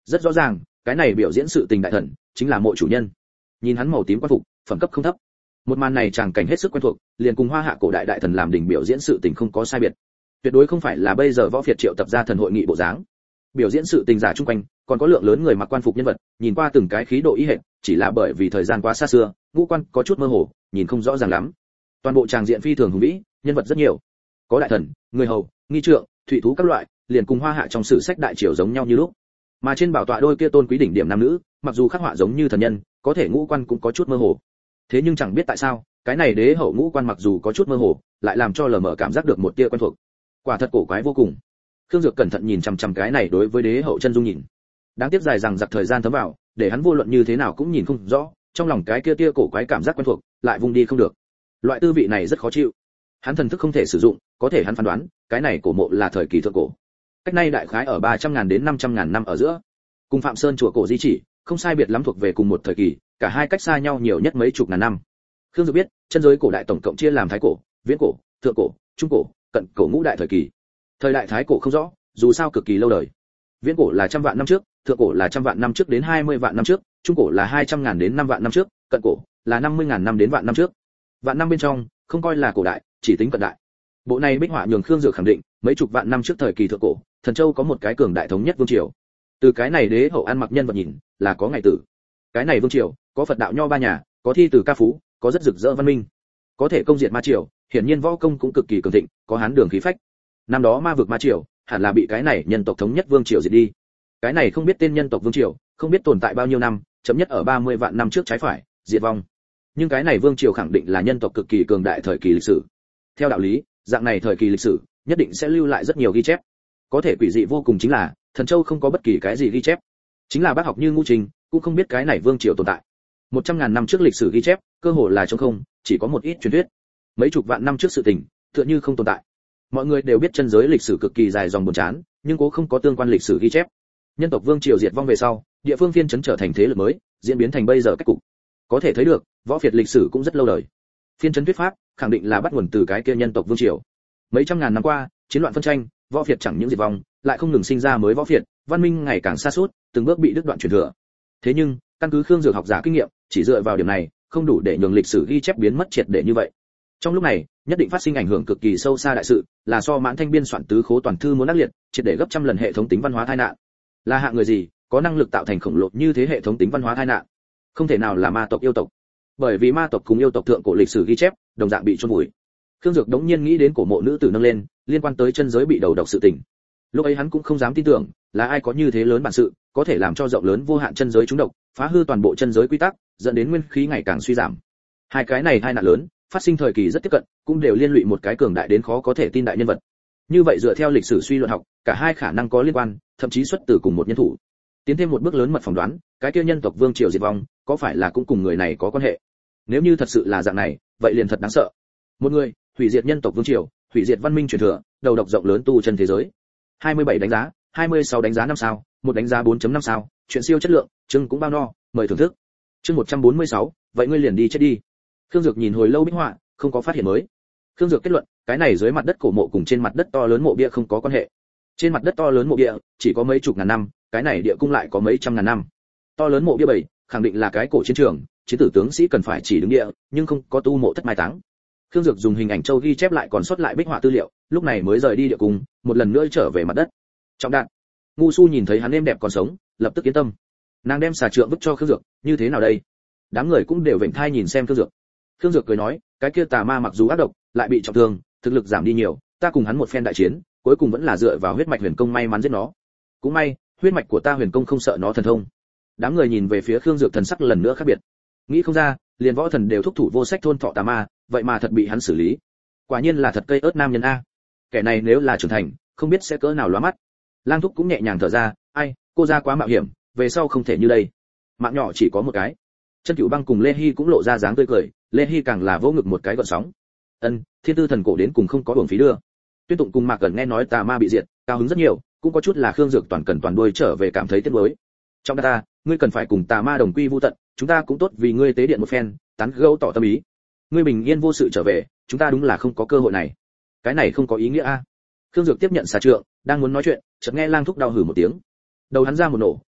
Rất rõ ràng, cái này biểu diễn sự tình đại thần chính là Mộ chủ nhân. Nhìn hắn màu tím quan phục, phẩm cấp không thấp. Một màn này tràng cảnh hết sức quen thuộc, liền cùng Hoa Hạ cổ đại đại thần làm đỉnh biểu diễn sự tình không có sai biệt. Tuyệt đối không phải là bây giờ võ phiệt triệu tập ra thần hội nghị bộ dáng. Biểu diễn sự tình giả chung quanh, còn có lượng lớn người mặc quan phục nhân vật, nhìn qua từng cái khí độ y hệt, chỉ là bởi vì thời gian quá xa xưa, ngũ quan có chút mơ hồ, nhìn không rõ ràng lắm. Toàn bộ tràng diện phi thường hùng vĩ, nhân vật rất nhiều. Có đại thần, người hầu, nghi trượng, thủy thú các loại, liền cùng Hoa Hạ trong sử sách đại triều giống nhau như lúc. Mà trên bảo tọa đôi kia tôn quý đỉnh điểm nam nữ, mặc dù khắc họa giống như thần nhân, có thể ngũ quan cũng có chút mơ hồ. Thế nhưng chẳng biết tại sao, cái này đế hậu ngũ quan mặc dù có chút mơ hồ, lại làm cho lờ mờ cảm giác được một tia quen thuộc. Quả thật cổ quái vô cùng. Khương Dược cẩn thận nhìn chằm chằm cái này đối với đế hậu chân dung nhìn. Đáng tiếc dài rằng giặc thời gian thấm vào, để hắn vô luận như thế nào cũng nhìn không rõ, trong lòng cái kia tia cổ quái cảm giác quen thuộc, lại vùng đi không được. Loại tư vị này rất khó chịu. Hắn thần thức không thể sử dụng, có thể hắn phán đoán, cái này cổ mộ là thời kỳ thượng cổ. Cách nay đại khái ở 300.000 đến 500.000 năm ở giữa. Cùng Phạm Sơn chùa cổ di chỉ, không sai biệt lắm thuộc về cùng một thời kỳ, cả hai cách xa nhau nhiều nhất mấy chục ngàn năm. Khương Dược biết, chân giới cổ đại tổng cộng chia làm thái cổ, viễn cổ, thượng cổ, trung cổ, cận cổ ngũ đại thời kỳ. Thời đại thái cổ không rõ, dù sao cực kỳ lâu đời. Viễn cổ là trăm vạn năm trước, thượng cổ là trăm vạn năm trước đến 20 vạn năm trước, trung cổ là 200.000 đến 5 vạn năm trước, cận cổ là 50.000 năm đến vạn năm trước. Vạn năm bên trong, không coi là cổ đại, chỉ tính cận đại. Bộ này bích họa nhường Khương Dược khẳng định, mấy chục vạn năm trước thời kỳ thượng cổ, Thần Châu có một cái cường đại thống nhất vương triều. Từ cái này đế hậu ăn mặc nhân vật nhìn, là có ngày tử. Cái này vương triều, có Phật đạo nho ba nhà, có thi từ ca phú, có rất rực rỡ văn minh. Có thể công diệt ma triều, hiển nhiên võ công cũng cực kỳ cường thịnh, có hán đường khí phách. Năm đó ma vực ma triều, hẳn là bị cái này nhân tộc thống nhất vương triều diệt đi. Cái này không biết tên nhân tộc vương triều, không biết tồn tại bao nhiêu năm, chậm nhất ở 30 vạn năm trước trái phải, diệt vong. Nhưng cái này vương triều khẳng định là nhân tộc cực kỳ cường đại thời kỳ lịch sử. Theo đạo lý, dạng này thời kỳ lịch sử, nhất định sẽ lưu lại rất nhiều ghi chép. Có thể quỷ dị vô cùng chính là, Thần Châu không có bất kỳ cái gì ghi chép. Chính là bác học như Ngũ Trình, cũng không biết cái này vương triều tồn tại. 100.000 năm trước lịch sử ghi chép, cơ hồ là trống không, chỉ có một ít truyền thuyết. Mấy chục vạn năm trước sự tình, tựa như không tồn tại. Mọi người đều biết chân giới lịch sử cực kỳ dài dòng buồn chán, nhưng cũng không có tương quan lịch sử ghi chép. Nhân tộc vương triều diệt vong về sau, địa phương phiên trấn trở thành thế lực mới, diễn biến thành bây giờ cách cục. Có thể thấy được, võ phiệt lịch sử cũng rất lâu đời. Phiên trấn thuyết pháp, khẳng định là bắt nguồn từ cái kia nhân tộc vương triều. Mấy trăm ngàn năm qua, chiến loạn phân tranh, võ phiệt chẳng những diệt vong, lại không ngừng sinh ra mới võ phiệt, văn minh ngày càng sa sút, từng bước bị đứt đoạn truyền thừa. Thế nhưng, căn cứ Khương Dược học giả kinh nghiệm, chỉ dựa vào điểm này, không đủ để nhường lịch sử ghi chép biến mất triệt để như vậy. Trong lúc này, nhất định phát sinh ảnh hưởng cực kỳ sâu xa đại sự, là so Mãn Thanh biên soạn tứ khố toàn thư muốn ác liệt, triệt để gấp trăm lần hệ thống tính văn hóa tai nạn. Là hạng người gì, có năng lực tạo thành khổng lồ như thế hệ thống tính văn hóa tai nạn? Không thể nào là ma tộc yêu tộc. Bởi vì ma tộc cùng yêu tộc thượng cổ lịch sử ghi chép, đồng dạng bị chôn vùi. Khương Dược đống nhiên nghĩ đến cổ mộ nữ tử nâng lên, liên quan tới chân giới bị đầu độc sự tình. Lúc ấy hắn cũng không dám tin tưởng, là ai có như thế lớn bản sự, có thể làm cho rộng lớn vô hạn chân giới trúng độc, phá hư toàn bộ chân giới quy tắc, dẫn đến nguyên khí ngày càng suy giảm. Hai cái này hai nạn lớn, phát sinh thời kỳ rất tiếp cận, cũng đều liên lụy một cái cường đại đến khó có thể tin đại nhân vật. Như vậy dựa theo lịch sử suy luận học, cả hai khả năng có liên quan, thậm chí xuất từ cùng một nhân thủ. Tiến thêm một bước lớn mật phỏng đoán, cái kia nhân tộc vương triều diệt vong, có phải là cũng cùng người này có quan hệ? Nếu như thật sự là dạng này, vậy liền thật đáng sợ. Một người, hủy diệt nhân tộc vương triều, hủy diệt văn minh truyền thừa, đầu độc rộng lớn tu chân thế giới. 27 đánh giá, 26 đánh giá 5 sao, một đánh giá 4.5 sao, chuyện siêu chất lượng, chương cũng bao no, mời thưởng thức. Chương 146, vậy ngươi liền đi chết đi. Khương Dược nhìn hồi lâu bích họa, không có phát hiện mới. Khương Dược kết luận, cái này dưới mặt đất cổ mộ cùng trên mặt đất to lớn mộ bia không có quan hệ. Trên mặt đất to lớn mộ bia chỉ có mấy chục ngàn năm, cái này địa cung lại có mấy trăm ngàn năm. To lớn mộ bia bảy, khẳng định là cái cổ chiến trường, chiến tử tướng sĩ cần phải chỉ đứng địa, nhưng không có tu mộ thất mai táng. Khương Dược dùng hình ảnh châu ghi chép lại còn sót lại bích họa tư liệu, lúc này mới rời đi địa cung, một lần nữa trở về mặt đất. Trọng Đạt, Ngu Su nhìn thấy hắn êm đẹp còn sống, lập tức yên tâm. Nàng đem xà trượng vứt cho Khương Dược, như thế nào đây? Đám người cũng đều vểnh thai nhìn xem Khương Dược. Khương Dược cười nói, cái kia tà ma mặc dù ác độc, lại bị trọng thương, thực lực giảm đi nhiều, ta cùng hắn một phen đại chiến, cuối cùng vẫn là dựa vào huyết mạch huyền công may mắn giết nó. Cũng may, huyết mạch của ta huyền công không sợ nó thần thông. Đám người nhìn về phía Khương Dược thần sắc lần nữa khác biệt. Nghĩ không ra, liền võ thần đều thúc thủ vô sách thôn thọ tà ma, vậy mà thật bị hắn xử lý. Quả nhiên là thật cây ớt nam nhân a. Kẻ này nếu là trưởng thành, không biết sẽ cỡ nào lóa mắt. Lang Thúc cũng nhẹ nhàng thở ra, ai, cô ra quá mạo hiểm, về sau không thể như đây. Mạng nhỏ chỉ có một cái. Chân Cửu Băng cùng Lê Hi cũng lộ ra dáng tươi cười, Lê Hi càng là vỗ ngực một cái gợn sóng. Ân, thiên tư thần cổ đến cùng không có uổng phí đưa. Tuyên Tụng cùng Mạc Cẩn nghe nói tà ma bị diệt, cao hứng rất nhiều, cũng có chút là Khương Dược toàn cần toàn đuôi trở về cảm thấy tiếc nuối. Trong ta, ngươi cần phải cùng tà ma đồng quy vu tận, chúng ta cũng tốt vì ngươi tế điện một phen, tán gẫu tỏ tâm ý. Ngươi bình yên vô sự trở về, chúng ta đúng là không có cơ hội này. Cái này không có ý nghĩa a. Khương Dược tiếp nhận xà trượng, đang muốn nói chuyện, chợt nghe Lang Thúc đau hừ một tiếng. Đầu hắn ra một nổ,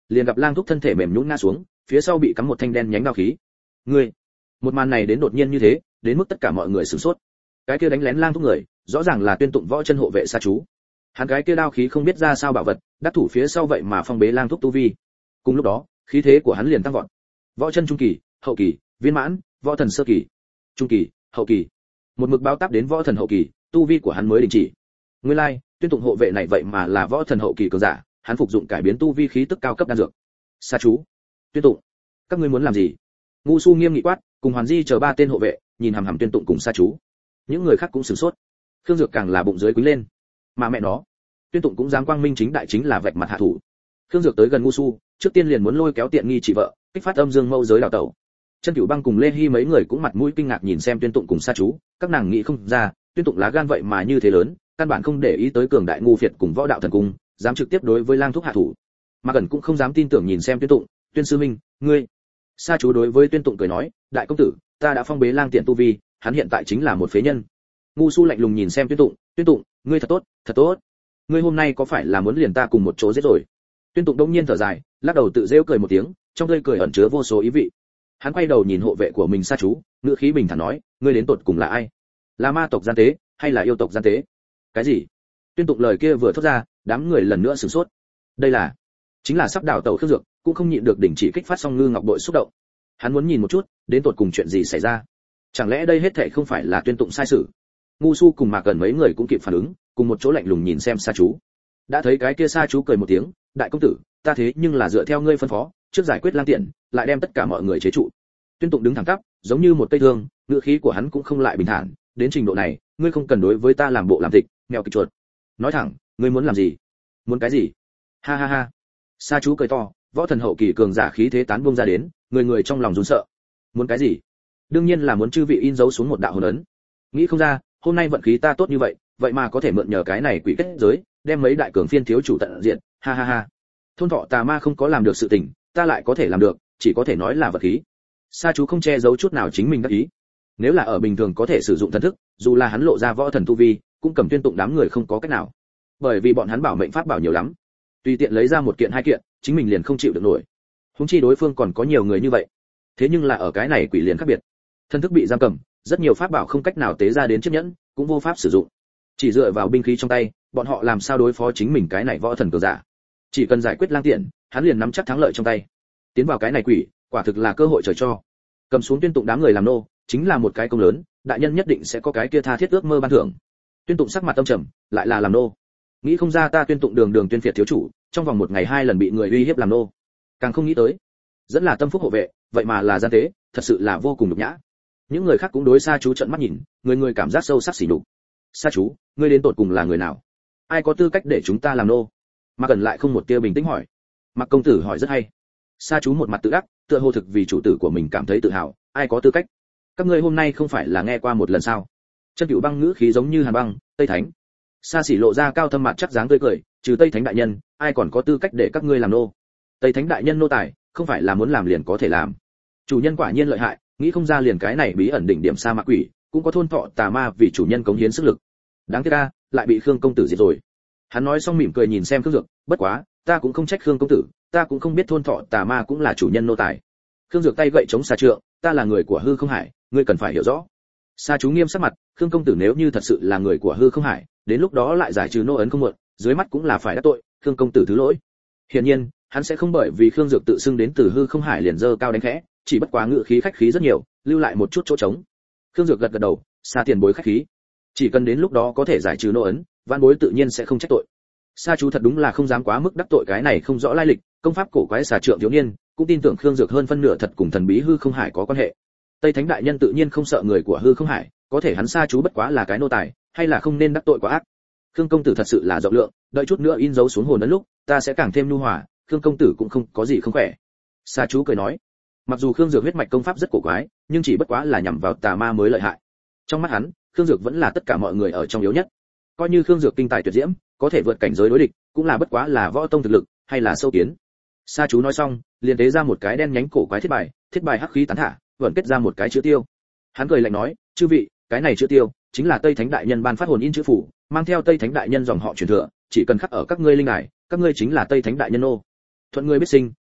liền gặp lang thúc thân thể mềm nhũn ngã xuống, phía sau bị cắm một thanh đen nhánh đao khí. Ngươi, một màn này đến đột nhiên như thế, đến mức tất cả mọi người sửng sốt. Cái kia đánh lén lang thúc người, rõ ràng là Tuyên Tụng võ chân hộ vệ Sa Chú. Hắn cái kia đao khí không biết ra sao bảo vật, đắc thủ phía sau vậy mà phong bế lang thúc tu vi. Cùng lúc đó, khí thế của hắn liền tăng vọt. Võ chân trung kỳ, hậu kỳ, viên mãn, võ thần sơ kỳ, trung kỳ, hậu kỳ. Một mực báo táp đến võ thần hậu kỳ, tu vi của hắn mới đình chỉ. Nguyên lai, Tuyên Tụng hộ vệ này vậy mà là võ thần hậu kỳ cường giả, hắn phục dụng cải biến tu vi khí tức cao cấp đan dược. Sa Chú, Tuyên Tụng, các ngươi muốn làm gì? Ngu Su nghiêm nghị quát, cùng Hoàn Di chờ ba tên hộ vệ, nhìn hằm hằm Tuyên Tụng cùng Sa Chú. Những người khác cũng sửng sốt. Khương Dược càng là bụng dưới quýnh lên. Mà mẹ nó, Tuyên Tụng cũng dám quang minh chính đại chính là vạch mặt hạ thủ. Khương Dược tới gần Ngu Su, trước tiên liền muốn lôi kéo tiện nghi chị vợ, kích phát âm dương mâu giới đào tẩu. Chân Cửu Băng cùng Lê Hi mấy người cũng mặt mũi kinh ngạc nhìn xem Tuyên Tụng cùng Sa Chú, các nàng nghĩ không ra, Tuyên Tụng lá gan vậy mà như thế lớn, căn bản không để ý tới cường đại ngu phiệt cùng võ đạo thần cung, dám trực tiếp đối với lang thúc hạ thủ. Mà gần cũng không dám tin tưởng nhìn xem Tuyên Tụng, Tuyên sư minh, ngươi. Sa Chú đối với Tuyên Tụng cười nói, đại công tử, ta đã phong bế lang tiện tu vi, hắn hiện tại chính là một phế nhân. Ngu Su lạnh lùng nhìn xem Tuyên Tụng, ngươi thật tốt, thật tốt. Ngươi hôm nay có phải là muốn liền ta cùng một chỗ giết rồi? Tuyên Tụng đông nhiên thở dài, lắc đầu tự rêu cười một tiếng, trong tươi cười ẩn chứa vô số ý vị. Hắn quay đầu nhìn hộ vệ của mình Sa Chú, ngữ khí bình thản nói, ngươi đến tột cùng là ai? Là ma tộc gian tế, hay là yêu tộc gian tế? Cái gì? Tuyên Tụng lời kia vừa thốt ra, đám người lần nữa sửng sốt. Đây là, chính là sắp đảo tàu Khương Dược, cũng không nhịn được đình chỉ kích phát song ngư ngọc bội xúc động. Hắn muốn nhìn một chút, đến tột cùng chuyện gì xảy ra? Chẳng lẽ đây hết thảy không phải là Tuyên Tụng sai sử? Ngu Su cùng Mạc Cẩn mấy người cũng kịp phản ứng, cùng một chỗ lạnh lùng nhìn xem Sa Chú. Đã thấy cái kia Sa Chú cười một tiếng, đại công tử, ta thế nhưng là dựa theo ngươi phân phó, trước giải quyết lang tiện, lại đem tất cả mọi người chế trụ. Tuyên Tụng đứng thẳng tắp, giống như một cây thương, ngữ khí của hắn cũng không lại bình thản, đến trình độ này, ngươi không cần đối với ta làm bộ làm tịch, mèo kịch chuột. Nói thẳng, ngươi muốn làm gì? Muốn cái gì? Ha ha ha. Sa Chú cười to, võ thần hậu kỳ cường giả khí thế tán buông ra đến, người người trong lòng run sợ. Muốn cái gì? Đương nhiên là muốn chư vị in dấu xuống một đạo hồn ấn. Nghĩ không ra, hôm nay vận khí ta tốt như vậy, vậy mà có thể mượn nhờ cái này quỷ kết giới, đem mấy đại cường phiên thiếu chủ tận diện, ha ha ha. Thôn Thọ tà ma không có làm được sự tình, ta lại có thể làm được, chỉ có thể nói là vật khí. Sa Chú không che giấu chút nào chính mình đắc ý. Nếu là ở bình thường có thể sử dụng thần thức, dù là hắn lộ ra võ thần tu vi, cũng cầm Tuyên Tụng đám người không có cách nào. Bởi vì bọn hắn bảo mệnh pháp bảo nhiều lắm, tùy tiện lấy ra một kiện hai kiện, chính mình liền không chịu được nổi. Huống chi đối phương còn có nhiều người như vậy. Thế nhưng là ở cái này quỷ liền khác biệt. Thần thức bị giam cầm, rất nhiều pháp bảo không cách nào tế ra đến chiếc nhẫn, cũng vô pháp sử dụng. Chỉ dựa vào binh khí trong tay, bọn họ làm sao đối phó chính mình cái này võ thần cường giả? Chỉ cần giải quyết lang tiện, hắn liền nắm chắc thắng lợi trong tay. Tiến vào cái này quỷ, quả thực là cơ hội trời cho. Cầm xuống Tuyên Tụng đám người làm nô, chính là một cái công lớn, đại nhân nhất định sẽ có cái kia tha thiết ước mơ ban thưởng. Tuyên Tụng sắc mặt âm trầm, lại là làm nô. Nghĩ không ra ta Tuyên Tụng đường tuyên phiệt thiếu chủ, trong vòng một ngày hai lần bị người uy hiếp làm nô. Càng không nghĩ tới, dẫn là tâm phúc hộ vệ, vậy mà là gian tế, thật sự là vô cùng nhục nhã. Những người khác cũng đối Sa Chú trợn mắt nhìn, người người cảm giác sâu sắc sỉ nhục. Sa Chú, ngươi đến tột cùng là người nào? Ai có tư cách để chúng ta làm nô? Mà cần lại không một tia bình tĩnh hỏi. Mạc công tử hỏi rất hay. Sa Chú một mặt tự đắc, tựa hồ thực vì chủ tử của mình cảm thấy tự hào, ai có tư cách? Các ngươi hôm nay không phải là nghe qua một lần sao? Chân Cửu Băng ngữ khí giống như hàn băng, Tây Thánh. Sa Sỉ lộ ra cao thâm mặt chắc dáng tươi cười, trừ Tây Thánh đại nhân, ai còn có tư cách để các ngươi làm nô? Tây Thánh đại nhân nô tài, không phải là muốn làm liền có thể làm. Chủ nhân quả nhiên lợi hại, nghĩ không ra liền cái này bí ẩn đỉnh điểm sa mạc quỷ, cũng có Thôn Thọ tà ma vì chủ nhân cống hiến sức lực. Đáng tiếc a, lại bị Khương công tử diệt rồi. Hắn nói xong mỉm cười nhìn xem Khương Dược, bất quá, ta cũng không trách Khương công tử, ta cũng không biết Thôn Thọ tà ma cũng là chủ nhân nô tài. Khương Dược tay gậy chống xà trượng, ta là người của hư không hải, ngươi cần phải hiểu rõ. Sa Chú nghiêm sắc mặt, Khương công tử nếu như thật sự là người của hư không hải, đến lúc đó lại giải trừ nô ấn không muộn, dưới mắt cũng là phải đắc tội, Khương công tử thứ lỗi. Hiển nhiên, hắn sẽ không bởi vì Khương Dược tự xưng đến từ hư không hải liền dơ cao đánh khẽ, chỉ bất quá ngự khí khách khí rất nhiều, lưu lại một chút chỗ trống. Khương Dược gật gật đầu, Sa tiền bối khách khí, chỉ cần đến lúc đó có thể giải trừ nô ấn, vãn bối tự nhiên sẽ không trách tội. Sa Chú thật đúng là không dám quá mức đắc tội cái này không rõ lai lịch, công pháp cổ quái xà trượng thiếu niên, cũng tin tưởng Khương Dược hơn phân nửa thật cùng thần bí hư không hải có quan hệ. Tây Thánh đại nhân tự nhiên không sợ người của hư không hải, có thể hắn Sa Chú bất quá là cái nô tài, hay là không nên đắc tội quá ác. Khương công tử thật sự là rộng lượng, đợi chút nữa in dấu xuống hồn ấn lúc, ta sẽ càng thêm nhu hòa, Khương công tử cũng không có gì không khỏe. Sa Chú cười nói, mặc dù Khương Dược huyết mạch công pháp rất cổ quái, nhưng chỉ bất quá là nhằm vào tà ma mới lợi hại. Trong mắt hắn, Khương Dược vẫn là tất cả mọi người ở trong yếu nhất. Coi như Khương Dược kinh tài tuyệt diễm, có thể vượt cảnh giới đối địch, cũng là bất quá là võ tông thực lực, hay là sâu kiến. Sa Chú nói xong, liền tế ra một cái đen nhánh cổ quái thiết bài hắc khí tán thả, vẫn kết ra một cái chữ tiêu. Hắn cười lạnh nói, chư vị, cái này chữ tiêu chính là Tây Thánh đại nhân ban phát hồn in chữ phủ, mang theo Tây Thánh đại nhân dòng họ truyền thừa, chỉ cần khắc ở các ngươi linh đài, các ngươi chính là Tây Thánh đại nhân nô. Thuận ngươi biết sinh,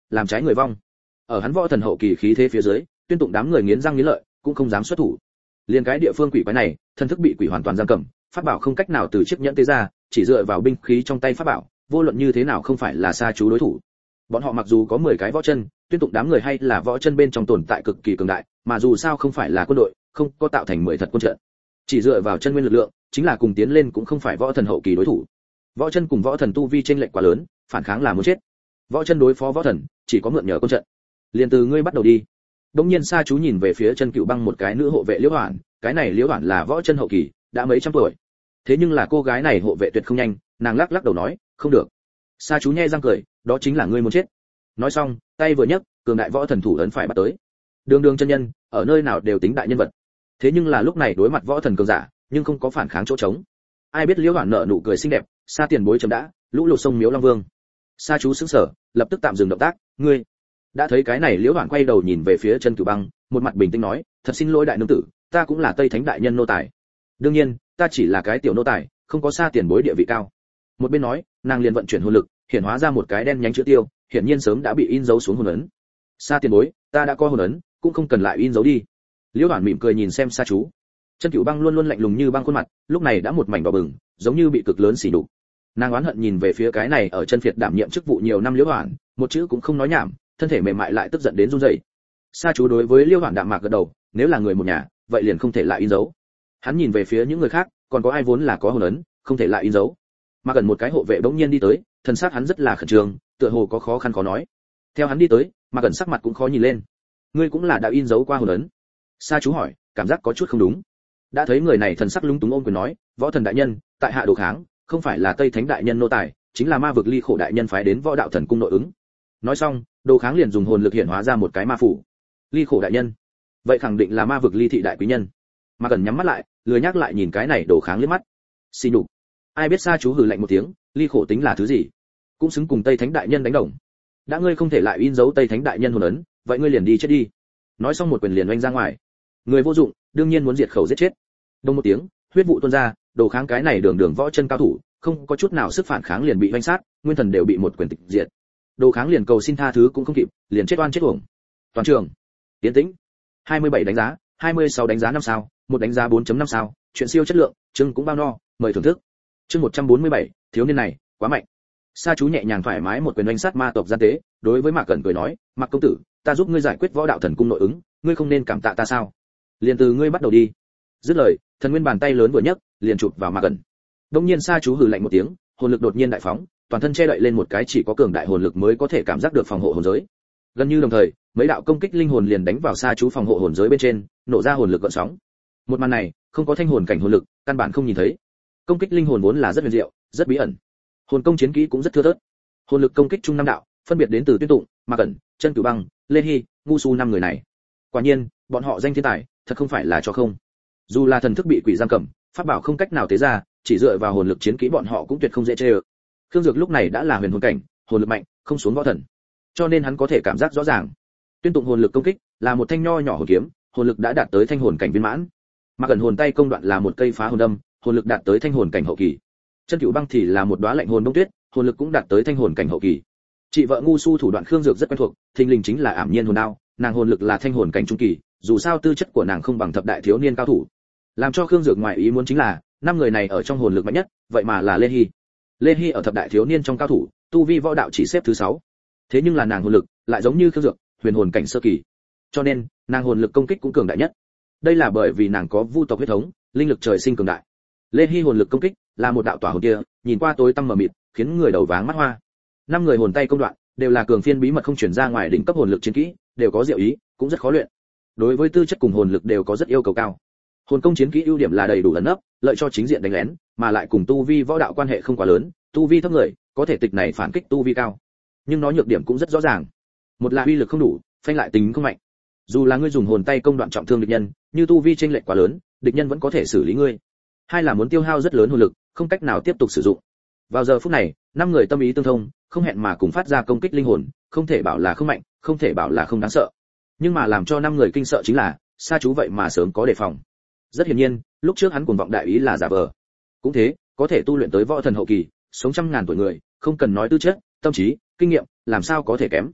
làm trái người vong. Ở hắn võ thần hậu kỳ khí thế phía dưới, Tuyên Tụng đám người nghiến răng nghiến lợi, cũng không dám xuất thủ. Liên cái địa phương quỷ quái này, thân thức bị quỷ hoàn toàn giam cầm, pháp bảo không cách nào từ chiếc nhẫn tế ra, chỉ dựa vào binh khí trong tay pháp bảo, vô luận như thế nào không phải là Sa Chú đối thủ. Bọn họ mặc dù có 10 cái võ chân, Tuyên Tụng đám người hay là võ chân bên trong tồn tại cực kỳ cường đại, mà dù sao không phải là quân đội, không có tạo thành 10 thật quân trận. Chỉ dựa vào chân nguyên lực lượng, chính là cùng tiến lên cũng không phải võ thần hậu kỳ đối thủ. Võ chân cùng võ thần tu vi chênh lệch quá lớn, phản kháng là muốn chết. Võ chân đối phó võ thần, chỉ có mượn nhờ quân trận. Liền từ ngươi bắt đầu đi. Đống nhiên Sa Chú nhìn về phía Chân Cựu Băng một cái nữ hộ vệ Liễu Hoản, cái này Liễu Hoản là võ chân hậu kỳ, đã mấy trăm tuổi. Thế nhưng là cô gái này hộ vệ tuyệt không nhanh, nàng lắc lắc đầu nói, không được. Sa Chú nhe răng cười, đó chính là ngươi muốn chết. Nói xong, tay vừa nhấc, cường đại võ thần thủ ấn phải bắt tới. Đường Đường chân nhân, ở nơi nào đều tính đại nhân vật. Thế nhưng là lúc này đối mặt võ thần cường giả, nhưng không có phản kháng chỗ trống. Ai biết Liễu Hoản nở nụ cười xinh đẹp, Sa tiền bối chấm đã, lũ lụt sông Miếu Long Vương. Sa Chú sững sờ, lập tức tạm dừng động tác, ngươi. Đã thấy cái này Liễu Hoản quay đầu nhìn về phía Chân Cửu Băng, một mặt bình tĩnh nói, thật xin lỗi đại nương tử, ta cũng là Tây Thánh đại nhân nô tài. Đương nhiên, ta chỉ là cái tiểu nô tài, không có Sa tiền bối địa vị cao. Một bên nói, nàng liền vận chuyển hồn lực, hiện hóa ra một cái đen nhánh chữ tiêu, hiển nhiên sớm đã bị in dấu xuống hồn ấn. Sa tiền bối, ta đã có hồn ấn, cũng không cần lại in dấu đi. Liễu Hoản mỉm cười nhìn xem Sa Chú. Chân Cửu Băng luôn luôn lạnh lùng như băng khuôn mặt, lúc này đã một mảnh đỏ bừng, giống như bị cực lớn xỉ nhục. Nàng oán hận nhìn về phía cái này ở chân phiệt đảm nhiệm chức vụ nhiều năm Liễu Hoản, một chữ cũng không nói nhảm, thân thể mềm mại lại tức giận đến run rẩy. Sa Chú đối với Liễu Hoản đạm mạc gật đầu, nếu là người một nhà, vậy liền không thể lại in dấu. Hắn nhìn về phía những người khác, còn có ai vốn là có hồn ấn, không thể lại in dấu. Mà gần một cái hộ vệ bỗng nhiên đi tới, thần sắc hắn rất là khẩn trương, tựa hồ có khó khăn khó nói. Theo hắn đi tới, mà gần sắc mặt cũng khó nhìn lên. Ngươi cũng là đã in dấu qua hồn ấn? Sa Chú hỏi, cảm giác có chút không đúng. Đã thấy người này thần sắc lúng túng ôm quyền nói, võ thần đại nhân, tại hạ đồ kháng, không phải là Tây Thánh đại nhân nô tài, chính là ma vực Ly Khổ đại nhân phái đến võ đạo thần cung nội ứng. Nói xong, đồ kháng liền dùng hồn lực hiện hóa ra một cái ma phủ. Ly Khổ đại nhân, vậy khẳng định là ma vực Ly thị đại quý nhân. Mà gần nhắm mắt lại, lười nhắc lại nhìn cái này đồ kháng liếc mắt. Xì nhục. Ai biết Sa Chú hừ lạnh một tiếng, Ly Khổ tính là thứ gì? Cũng xứng cùng Tây Thánh đại nhân đánh đồng. Đã ngươi không thể lại in dấu Tây Thánh đại nhân hồn ấn, vậy ngươi liền đi chết đi. Nói xong một quyền liền oanh ra ngoài. Người vô dụng, đương nhiên muốn diệt khẩu giết chết. Đông một tiếng, huyết vụ tuôn ra, đồ kháng cái này đường võ chân cao thủ, không có chút nào sức phản kháng liền bị oanh sát, nguyên thần đều bị một quyền tịch diệt. Đồ kháng liền cầu xin tha thứ cũng không kịp, liền chết oan chết uổng. Toàn trường tiến tĩnh. 27 đánh giá, 26 đánh giá 5 sao, một đánh giá 4.5 sao, chuyện siêu chất lượng, chương cũng bao no, mời thưởng thức. Chương 147, thiếu niên này quá mạnh. Sa Chú nhẹ nhàng thoải mái một quyền oanh sát ma tộc gian tế, đối với Mạc Cẩn cười nói, Mạc công tử, ta giúp ngươi giải quyết võ đạo thần cung nội ứng, ngươi không nên cảm tạ ta sao? Liền từ ngươi bắt đầu đi. Dứt lời, thần nguyên bàn tay lớn vừa nhấc, liền chụp vào Mạc Cẩn. Đông nhiên Sa Chú hừ lạnh một tiếng, hồn lực đột nhiên đại phóng, toàn thân che đậy lên một cái chỉ có cường đại hồn lực mới có thể cảm giác được phòng hộ hồn giới. Gần như đồng thời, mấy đạo công kích linh hồn liền đánh vào Sa Chú phòng hộ hồn giới bên trên, nổ ra hồn lực gợn sóng. Một màn này, không có thanh hồn cảnh hồn lực, căn bản không nhìn thấy. Công kích linh hồn vốn là rất huyền diệu, rất bí ẩn. Hồn công chiến kỹ cũng rất thưa thớt. Hồn lực công kích trung năm đạo, phân biệt đến từ Tuyên Tụng, Mạc Cẩn, Chân Cửu Băng, Lê Hi, Ngu Su năm người này. Quả nhiên, bọn họ danh thiên tài, thật không phải là cho không. Dù là thần thức bị quỷ giam cầm, pháp bảo không cách nào tế ra, chỉ dựa vào hồn lực chiến kỹ bọn họ cũng tuyệt không dễ chơi được. Khương Dược lúc này đã là huyền hồn cảnh, hồn lực mạnh, không xuống võ thần, cho nên hắn có thể cảm giác rõ ràng. Tuyên Tụng hồn lực công kích là một thanh nho nhỏ hồn kiếm, hồn lực đã đạt tới thanh hồn cảnh viên mãn. Mà gần hồn tay công đoạn là một cây phá hồn đâm, hồn lực đạt tới thanh hồn cảnh hậu kỳ. Chân Cửu Băng thì là một đóa lạnh hồn bông tuyết, hồn lực cũng đạt tới thanh hồn cảnh hậu kỳ. Chị vợ Ngu Su thủ đoạn Khương Dược rất quen thuộc, thình lình chính là ảm nhiên hồn đao, nàng hồn lực là thanh hồn cảnh trung kỳ, dù sao tư chất của nàng không bằng thập đại thiếu niên cao thủ. Làm cho Khương Dược ngoài ý muốn chính là, năm người này ở trong hồn lực mạnh nhất, vậy mà là Lê Hi. Lê Hi ở thập đại thiếu niên trong cao thủ, tu vi võ đạo chỉ xếp thứ 6. Thế nhưng là nàng hồn lực lại giống như Khương Dược, huyền hồn cảnh sơ kỳ. Cho nên, nàng hồn lực công kích cũng cường đại nhất. Đây là bởi vì nàng có vu tộc huyết thống, linh lực trời sinh cường đại. Lê Hi hồn lực công kích là một đạo tỏa hồn kia, nhìn qua tối tăm mờ mịt, khiến người đầu váng mắt hoa. Năm người hồn tay công đoạn đều là cường phiên bí mật không truyền ra ngoài đỉnh cấp hồn lực chiến kỹ, đều có diệu ý, cũng rất khó luyện. Đối với tư chất cùng hồn lực đều có rất yêu cầu cao. Hồn công chiến kỹ ưu điểm là đầy đủ ẩn nấp, lợi cho chính diện đánh lén, mà lại cùng tu vi võ đạo quan hệ không quá lớn, tu vi thấp người có thể tịch này phản kích tu vi cao. Nhưng nó nhược điểm cũng rất rõ ràng. Một là uy lực không đủ, phanh lại tính không mạnh. Dù là ngươi dùng hồn tay công đoạn trọng thương địch nhân, như tu vi chênh lệch quá lớn, địch nhân vẫn có thể xử lý ngươi. Hai là muốn tiêu hao rất lớn hồn lực, không cách nào tiếp tục sử dụng. Vào giờ phút này, năm người tâm ý tương thông, không hẹn mà cùng phát ra công kích linh hồn, không thể bảo là không mạnh, không thể bảo là không đáng sợ. Nhưng mà làm cho năm người kinh sợ chính là, Sa Chú vậy mà sớm có đề phòng. Rất hiển nhiên, lúc trước hắn cuồng vọng đại ý là giả vờ. Cũng thế, có thể tu luyện tới võ thần hậu kỳ, sống trăm ngàn tuổi người, không cần nói tư chất, tâm trí, kinh nghiệm, làm sao có thể kém.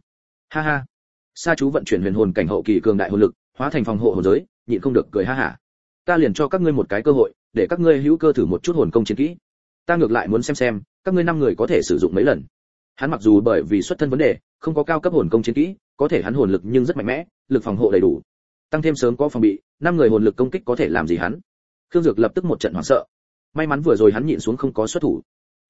Ha ha. Sa chú vận chuyển huyền hồn cảnh hậu kỳ cường đại hồn lực, hóa thành phòng hộ hồn giới, nhịn không được cười ha hả. Ta liền cho các ngươi một cái cơ hội, để các ngươi hữu cơ thử một chút hồn công chiến kỹ. Ta ngược lại muốn xem các ngươi 5 người có thể sử dụng mấy lần. Hắn mặc dù bởi vì xuất thân vấn đề, không có cao cấp hồn công chiến kỹ, có thể hắn hồn lực nhưng rất mạnh mẽ, lực phòng hộ đầy đủ. Tăng thêm sớm có phòng bị, 5 người hồn lực công kích có thể làm gì hắn? Khương Dược lập tức một trận hoảng sợ. May mắn vừa rồi hắn nhịn xuống không có xuất thủ.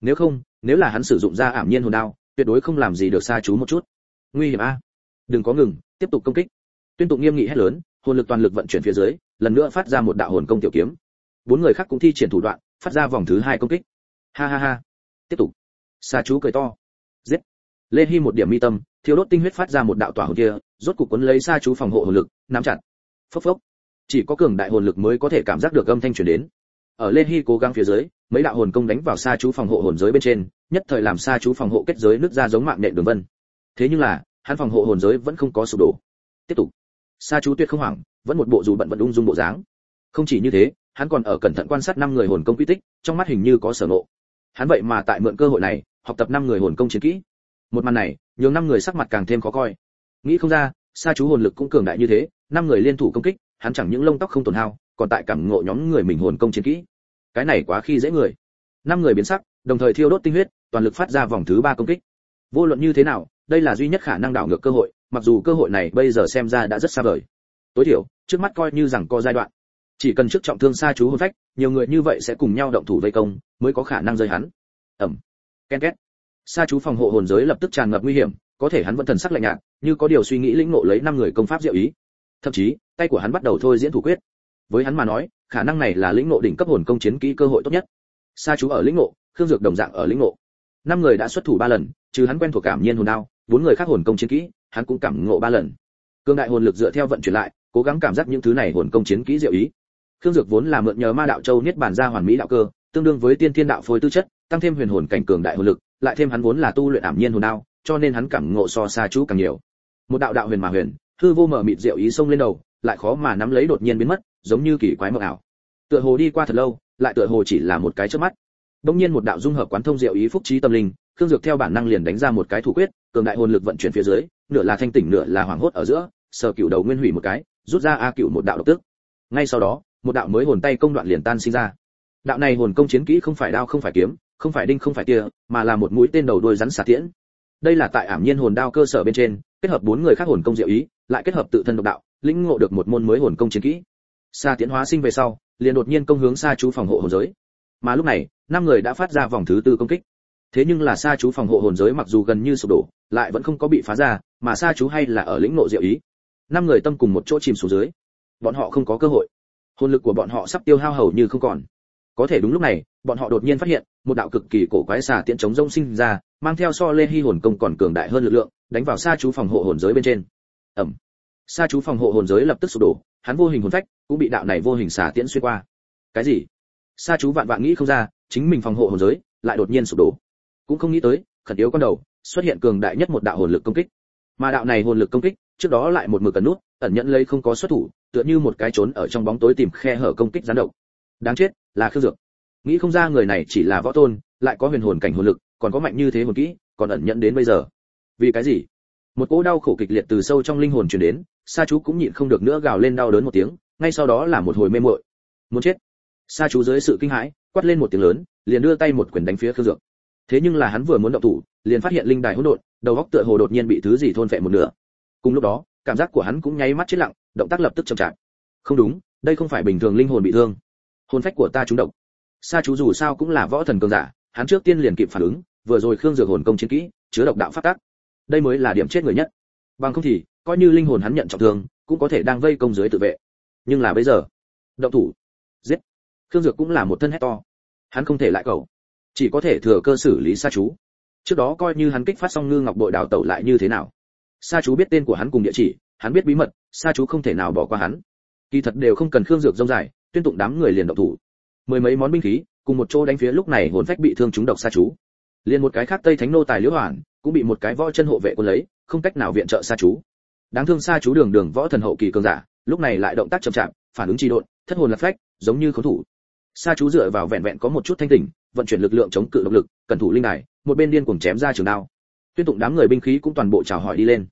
Nếu là hắn sử dụng ra ảm nhiên hồn đao, tuyệt đối không làm gì được Sa chú một chút. Nguy hiểm a. Đừng có ngừng, tiếp tục công kích. Tuyên Tụng nghiêm nghị hét lớn, hồn lực toàn lực vận chuyển phía dưới, lần nữa phát ra một đạo hồn công tiểu kiếm. 4 người khác cũng thi triển thủ đoạn, phát ra vòng thứ 2 công kích. Ha ha ha. Tiếp tục. Sa chú cười to. Giết. Lê Hi một điểm mi tâm, thiêu đốt tinh huyết phát ra một đạo tỏa hồn kia, rốt cục cuốn lấy Sa chú phòng hộ hồn lực, nắm chặt. Phốc phốc. Chỉ có cường đại hồn lực mới có thể cảm giác được âm thanh truyền đến. Ở Lê Hi cố gắng phía dưới, mấy đạo hồn công đánh vào Sa chú phòng hộ hồn giới bên trên, nhất thời làm Sa chú phòng hộ kết giới nứt ra giống mạng nhện đường vân. Thế nhưng là, hắn phòng hộ hồn giới vẫn không có sụp đổ. Tiếp tục. Sa chú tuyệt không hoảng, vẫn một bộ dù bận vận ung dung bộ dáng. Không chỉ như thế, hắn còn ở cẩn thận quan sát 5 người hồn công quy tích, trong mắt hình như có sở ngộ. Hắn vậy mà tại mượn cơ hội này, học tập 5 người hồn công chiến kỹ. Một màn này, nhường 5 người sắc mặt càng thêm khó coi. Nghĩ không ra, Sa chú hồn lực cũng cường đại như thế, 5 người liên thủ công kích, hắn chẳng những lông tóc không tổn hao, còn tại cảm ngộ nhóm người mình hồn công chiến kỹ. Cái này quá khi dễ người. 5 người biến sắc, đồng thời thiêu đốt tinh huyết, toàn lực phát ra vòng thứ 3 công kích. Vô luận như thế nào, đây là duy nhất khả năng đảo ngược cơ hội, mặc dù cơ hội này bây giờ xem ra đã rất xa vời. Tối thiểu, trước mắt coi như rằng có giai đoạn. Chỉ cần trước trọng thương Sa chú hồn phách, nhiều người như vậy sẽ cùng nhau động thủ vây công, mới có khả năng rơi hắn. Ầm. Ken két. Sa chú phòng hộ hồn giới lập tức tràn ngập nguy hiểm, có thể hắn vẫn thần sắc lạnh nhạt, như có điều suy nghĩ lĩnh ngộ lấy 5 người công pháp diệu ý. Thậm chí, tay của hắn bắt đầu thôi diễn thủ quyết. Với hắn mà nói, khả năng này là lĩnh ngộ đỉnh cấp hồn công chiến kỹ cơ hội tốt nhất. Sa chú ở lĩnh ngộ, Khương Dược đồng dạng ở lĩnh ngộ. 5 người đã xuất thủ 3 lần, trừ hắn quen thuộc cảm nhiên hồn đao, 4 người khác hồn công chiến kỹ, hắn cũng cảm ngộ 3 lần. Cương đại hồn lực dựa theo vận chuyển lại, cố gắng cảm giác những thứ này hồn công chiến kỹ diệu ý. Khương Dược vốn là mượn nhờ Ma đạo châu niết bàn ra hoàn mỹ đạo cơ, tương đương với tiên thiên đạo phôi tư chất, tăng thêm huyền hồn cảnh cường đại hồn lực, lại thêm hắn vốn là tu luyện ảm nhiên hồn đao, cho nên hắn cảm ngộ so Sa chú càng nhiều. Một đạo đạo huyền mà huyền, hư vô mở mịt diệu ý xông lên đầu, lại khó mà nắm lấy đột nhiên biến mất, giống như kỳ quái mộng ảo. Tựa hồ đi qua thật lâu, lại tựa hồ chỉ là một cái chớp mắt. Đống nhiên một đạo dung hợp quán thông diệu ý phúc trí tâm linh, Khương Dược theo bản năng liền đánh ra một cái thủ quyết, cường đại hồn lực vận chuyển phía dưới, nửa là thanh tỉnh nửa là hoảng hốt ở giữa, sờ cửu đầu nguyên hủy một cái, rút ra a cửu một đạo độc tức. Ngay sau đó, một đạo mới hồn tay công đoạn liền tan sinh ra. Đạo này hồn công chiến kỹ không phải đao không phải kiếm, không phải đinh không phải tia, mà là một mũi tên đầu đuôi rắn xà tiễn. Đây là tại ảm nhiên hồn đao cơ sở bên trên, kết hợp 4 người khác hồn công diệu ý, lại kết hợp tự thân độc đạo, lĩnh ngộ được một môn mới hồn công chiến kỹ. Xà tiễn hóa sinh về sau, liền đột nhiên công hướng Sa chú phòng hộ hồn giới. Mà lúc này, 5 người đã phát ra vòng thứ 4 công kích. Thế nhưng là Sa chú phòng hộ hồn giới mặc dù gần như sụp đổ, lại vẫn không có bị phá ra, mà Sa chú hay là ở lĩnh ngộ diệu ý. 5 người tâm cùng một chỗ chìm xuống dưới. Bọn họ không có cơ hội. Hồn lực của bọn họ sắp tiêu hao hầu như không còn. Có thể đúng lúc này, bọn họ đột nhiên phát hiện, một đạo cực kỳ cổ quái xà tiễn chống rông sinh ra, mang theo so Lê Hi hồn công còn cường đại hơn lực lượng, đánh vào Sa chú phòng hộ hồn giới bên trên. Ầm. Sa chú phòng hộ hồn giới lập tức sụp đổ, hắn vô hình hồn phách cũng bị đạo này vô hình xà tiễn xuyên qua. Cái gì? Sa chú vạn vạn nghĩ không ra, chính mình phòng hộ hồn giới lại đột nhiên sụp đổ. Cũng không nghĩ tới, khẩn yếu con đầu, xuất hiện cường đại nhất một đạo hồn lực công kích. Mà đạo này hồn lực công kích, trước đó lại một mực cẩn nút, ẩn nhận lấy không có xuất thủ, tựa như một cái trốn ở trong bóng tối tìm khe hở công kích gián độc. Đáng chết, là Khương Dược. Nghĩ không ra người này chỉ là võ tôn, lại có huyền hồn cảnh hồn lực, còn có mạnh như thế hồn kỹ, còn ẩn nhận đến bây giờ. Vì cái gì? Một cỗ đau khổ kịch liệt từ sâu trong linh hồn truyền đến, Sa chú cũng nhịn không được nữa gào lên đau đớn một tiếng, ngay sau đó là một hồi mê muội. Muốn chết. Sa chú dưới sự kinh hãi, quát lên một tiếng lớn, liền đưa tay một quyền đánh phía Khương Dược. Thế nhưng là hắn vừa muốn động thủ, liền phát hiện linh đài hỗn độn, đầu óc tựa hồ đột nhiên bị thứ gì thôn phệ một nửa. Cùng lúc đó, cảm giác của hắn cũng nháy mắt chết lặng, động tác lập tức chậm chạp. Không đúng, đây không phải bình thường linh hồn bị thương. Hồn phách của ta trúng độc. Sa chú dù sao cũng là võ thần cường giả, hắn trước tiên liền kịp phản ứng, vừa rồi Khương Dược hồn công chiến kỹ, chứa độc đạo pháp tắc. Đây mới là điểm chết người nhất. Bằng không thì, coi như linh hồn hắn nhận trọng thương, cũng có thể đang vây công dưới tự vệ. Nhưng là bây giờ, động thủ, giết. Khương Dược cũng là một thân hét to. Hắn không thể lại cầu, chỉ có thể thừa cơ xử lý Sa chú. Trước đó coi như hắn kích phát xong Ngư Ngọc Bội đào tẩu lại như thế nào? Sa chú biết tên của hắn cùng địa chỉ, hắn biết bí mật, Sa chú không thể nào bỏ qua hắn. Kỳ thật đều không cần Khương Dược rông dài, Tuyên Tụng đám người liền động thủ. Mười mấy món binh khí, cùng một chỗ đánh phía lúc này hồn phách bị thương trúng độc Sa chú. Liên một cái khác Tây Thánh nô tài Liễu Hoàn, cũng bị một cái võ chân hộ vệ cuốn lấy, không cách nào viện trợ Sa chú. Đáng thương Sa chú đường đường võ thần hậu kỳ cường giả, lúc này lại động tác chậm chạp, phản ứng trì độn, thất hồn lạc phách, giống như khốn thủ. Sa chú dựa vào vẹn vẹn có một chút thanh tỉnh, vận chuyển lực lượng chống cự độc lực, cẩn thủ linh đài, một bên điên cuồng chém ra trường đao. Tuyên Tụng đám người binh khí cũng toàn bộ chào hỏi đi lên.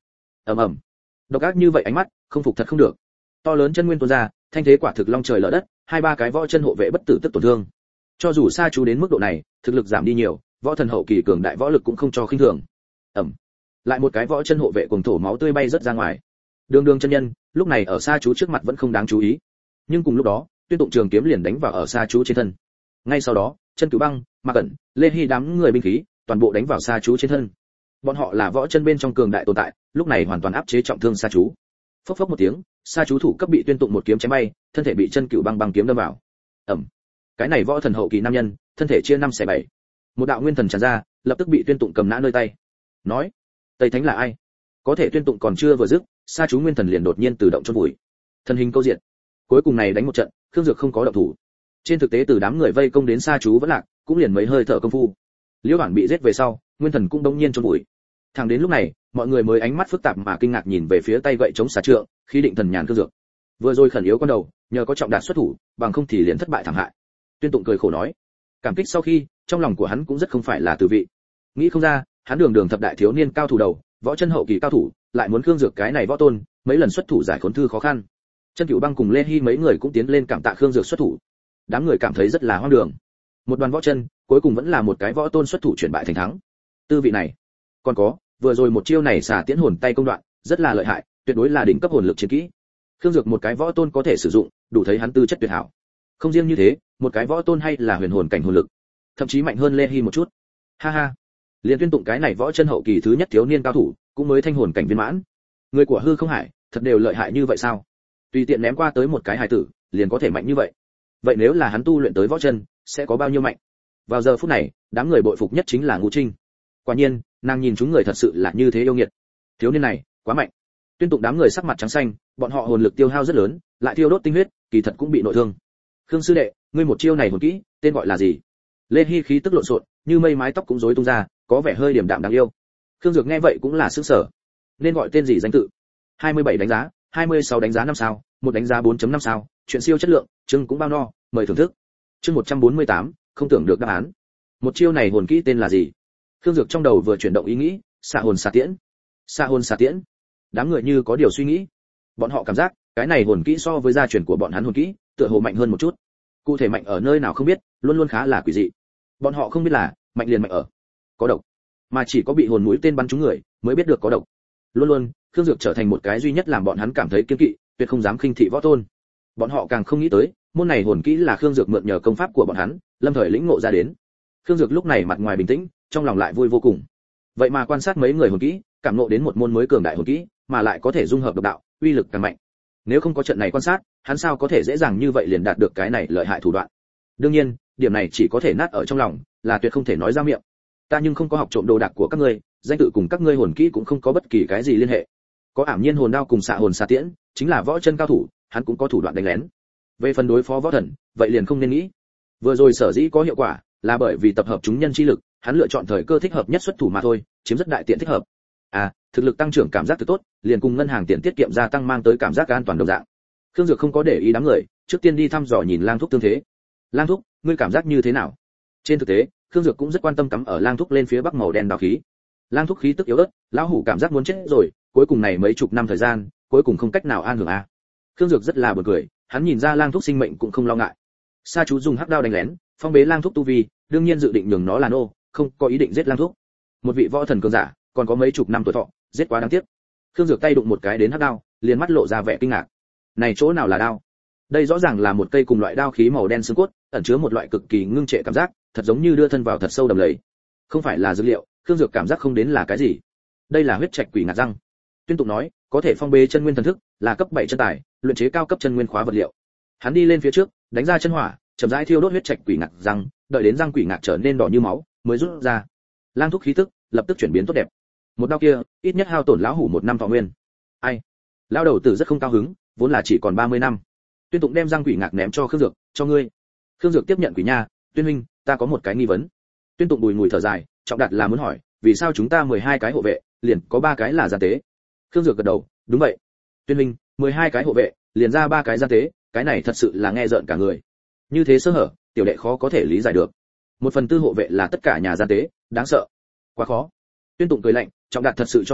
ầm ầm. Độc ác như vậy ánh mắt, không phục thật không được. To lớn chân nguyên tuôn ra, thanh thế quả thực long trời lở đất, hai ba cái võ chân hộ vệ bất tử tức tổn thương. Cho dù Sa Chú đến mức độ này, thực lực giảm đi nhiều, võ thần hậu kỳ cường đại võ lực cũng không cho khinh thường. Ầm. Lại một cái võ chân hộ vệ cuồng thổ máu tươi bay rất ra ngoài. Đường Đường chân nhân, lúc này ở Sa Chú trước mặt vẫn không đáng chú ý. Nhưng cùng lúc đó, Tuyên Tụng trường kiếm liền đánh vào ở Sa Chú trên thân. Ngay sau đó, Chân Cửu Băng, Mạc Cẩn, Lê Hy đám người binh khí, toàn bộ đánh vào Sa Chú trên thân. Bọn họ là võ chân bên trong cường đại tồn tại, lúc này hoàn toàn áp chế trọng thương Sa Chú. Phốc phốc một tiếng, Sa Chú thủ cấp bị Tuyên Tụng một kiếm chém bay, thân thể bị Chân Cửu Băng kiếm đâm vào. Ầm. Cái này võ thần hậu kỳ nam nhân, thân thể chia 5/7. Một đạo nguyên thần tràn ra, lập tức bị Tuyên Tụng cầm nã nơi tay. Nói, Tây Thánh là ai? Có thể Tuyên Tụng còn chưa vừa dứt, Sa Chú nguyên thần liền đột nhiên tự động chôn vùi. Thân hình câu diện. Cuối cùng này đánh một trận, Khương Dược không có động thủ. Trên thực tế từ đám người vây công đến Sa Chú vẫn lạc, cũng liền mấy hơi thở công phu. Liễu Bản bị giết về sau, nguyên thần cũng đống nhiên chôn vùi. Thẳng đến lúc này, mọi người mới ánh mắt phức tạp mà kinh ngạc nhìn về phía tay gậy chống xà trượng, khí định thần nhàn Khương Dược. Vừa rồi khẩn yếu con đầu, nhờ có Trọng Đạt xuất thủ, bằng không thì liền thất bại thảm hại. Tuyên Tụng cười khổ nói, cảm kích sau khi, trong lòng của hắn cũng rất không phải là từ vị. Nghĩ không ra, hắn đường thập đại thiếu niên cao thủ đầu, võ chân hậu kỳ cao thủ, lại muốn Khương Dược cái này võ tôn, mấy lần xuất thủ giải khốn thư khó khăn. Chân Cửu Băng cùng Lê Hy mấy người cũng tiến lên cảm tạ Khương Dược xuất thủ. Đám người cảm thấy rất là hoang đường. Một đoàn võ chân, cuối cùng vẫn là một cái võ tôn xuất thủ chuyển bại thành thắng. Tư vị này. Còn có, vừa rồi một chiêu này xả tiễn hồn tay công đoạn, rất là lợi hại, tuyệt đối là đỉnh cấp hồn lực chiến kỹ. Khương Dược một cái võ tôn có thể sử dụng, đủ thấy hắn tư chất tuyệt hảo. Không riêng như thế, một cái võ tôn hay là huyền hồn cảnh hồn lực, thậm chí mạnh hơn Lê Hy một chút. Ha ha. Liên Tuyên Tụng cái này võ chân hậu kỳ thứ nhất thiếu niên cao thủ, cũng mới thanh hồn cảnh viên mãn. Người của Hư Không Hải, thật đều lợi hại như vậy sao? Tùy tiện ném qua tới một cái hài tử, liền có thể mạnh như vậy. Vậy nếu là hắn tu luyện tới võ chân, sẽ có bao nhiêu mạnh? Vào giờ phút này, đám người bội phục nhất chính là Ngũ Trinh. Quả nhiên, nàng nhìn chúng người thật sự là như thế yêu nghiệt. Thiếu niên này, quá mạnh. Tuyên Tụng đám người sắc mặt trắng xanh, bọn họ hồn lực tiêu hao rất lớn, lại thiêu đốt tinh huyết, kỳ thật cũng bị nội thương. Khương sư đệ, ngươi một chiêu này hồn kỹ, tên gọi là gì? Lê Hi khí tức lộn xộn, như mây mái tóc cũng rối tung ra, có vẻ hơi điềm đạm đáng yêu. Khương Dược nghe vậy cũng là sửng sở. Nên gọi tên gì danh tự? 27 đánh giá, 26 đánh giá 5 sao, một đánh giá 4.5 sao, chuyện siêu chất lượng, chương cũng bao no, mời thưởng thức. Chương 148, không tưởng được đáp án. Một chiêu này hồn kỹ tên là gì? Khương Dược trong đầu vừa chuyển động ý nghĩ, xạ hồn xạ tiễn. Xạ hồn xạ tiễn. Đám người như có điều suy nghĩ. Bọn họ cảm giác, cái này hồn kỹ so với gia truyền của bọn hắn hồn kỹ, tựa hồ mạnh hơn một chút. Cụ thể mạnh ở nơi nào không biết, luôn luôn khá là quỷ dị. Bọn họ không biết là, mạnh liền mạnh ở có độc, mà chỉ có bị hồn mũi tên bắn trúng người mới biết được có độc. Luôn luôn, Khương Dược trở thành một cái duy nhất làm bọn hắn cảm thấy kiêng kỵ, tuyệt không dám khinh thị võ tôn. Bọn họ càng không nghĩ tới, môn này hồn kỹ là Khương Dược mượn nhờ công pháp của bọn hắn, lâm thời lĩnh ngộ ra đến. Khương Dược lúc này mặt ngoài bình tĩnh, trong lòng lại vui vô cùng. Vậy mà quan sát mấy người hồn kỹ, cảm ngộ đến một môn mới cường đại hồn kỹ, mà lại có thể dung hợp độc đạo, uy lực càng mạnh. Nếu không có trận này quan sát, hắn sao có thể dễ dàng như vậy liền đạt được cái này lợi hại thủ đoạn. Đương nhiên, điểm này chỉ có thể nát ở trong lòng, là tuyệt không thể nói ra miệng. Ta nhưng không có học trộm đồ đạc của các ngươi, danh tự cùng các ngươi hồn kỹ cũng không có bất kỳ cái gì liên hệ. Có Ảm Nhiên hồn đao cùng xạ hồn xạ tiễn, chính là võ chân cao thủ, hắn cũng có thủ đoạn đánh lén. Về phần đối phó võ thần, vậy liền không nên nghĩ. Vừa rồi sở dĩ có hiệu quả, là bởi vì tập hợp chúng nhân chi lực, hắn lựa chọn thời cơ thích hợp nhất xuất thủ mà thôi, chiếm rất đại tiện thích hợp. Thực lực tăng trưởng cảm giác thực tốt, liền cùng ngân hàng tiền tiết kiệm gia tăng mang tới cảm giác an toàn đồng dạng. Khương Dược không có để ý đám người, trước tiên đi thăm dò nhìn Lang Thúc tương thế. Lang Thúc, ngươi cảm giác như thế nào? Trên thực tế, Khương Dược cũng rất quan tâm cắm ở Lang Thúc lên phía bắc màu đen đào khí. Lang Thúc khí tức yếu ớt, lão hủ cảm giác muốn chết rồi, cuối cùng này mấy chục năm thời gian, cuối cùng không cách nào an hưởng a. Khương Dược rất là buồn cười, hắn nhìn ra Lang Thúc sinh mệnh cũng không lo ngại. Sa Chú dùng hắc đao đánh lén, phong bế Lang Thúc tu vi, đương nhiên dự định nhường nó là nô, không có ý định giết Lang Thúc. Một vị võ thần cường giả, còn có mấy chục năm tuổi thọ, giết quá đáng tiếc. Khương Dược tay đụng một cái đến hắc đao, liền mắt lộ ra vẻ kinh ngạc. Này chỗ nào là đao? Đây rõ ràng là một cây cùng loại đao khí màu đen xương cốt, ẩn chứa một loại cực kỳ ngưng trệ cảm giác, thật giống như đưa thân vào thật sâu đầm lầy. Không phải là dữ liệu, Khương Dược cảm giác không đến là cái gì. Đây là huyết trạch quỷ ngạc răng. Tuyên Tụng nói, có thể phong bế chân nguyên thần thức, là cấp 7 chân tài, luyện chế cao cấp chân nguyên khóa vật liệu. Hắn đi lên phía trước, đánh ra chân hỏa, chậm rãi thiêu đốt huyết trạch quỷ ngạc răng, đợi đến răng quỷ ngạc trở nên đỏ như máu, mới rút ra. Lang Thúc khí tức lập tức chuyển biến tốt đẹp. Một đao kia, ít nhất hao tổn lão hủ 1 năm thọ nguyên. Ai? Lão đầu tử rất không cao hứng, vốn là chỉ còn 30 năm. Tuyên Tụng đem răng quỷ ngạc ném cho Khương Dược, cho ngươi. Khương Dược tiếp nhận quỷ nha, Tuyên huynh, ta có một cái nghi vấn. Tuyên Tụng bùi ngùi thở dài, Trọng Đạt là muốn hỏi, vì sao chúng ta 12 cái hộ vệ, liền có 3 cái là gian tế? Khương Dược gật đầu, đúng vậy. Tuyên huynh, 12 cái hộ vệ, liền ra 3 cái gian tế, cái này thật sự là nghe rợn cả người. Như thế sơ hở, tiểu đệ khó có thể lý giải được. 1/4 hộ vệ là tất cả nhà gian tế, đáng sợ. Quá khó. Tuyên Tụng cười lạnh, Trọng Đạt thật sự cho rằng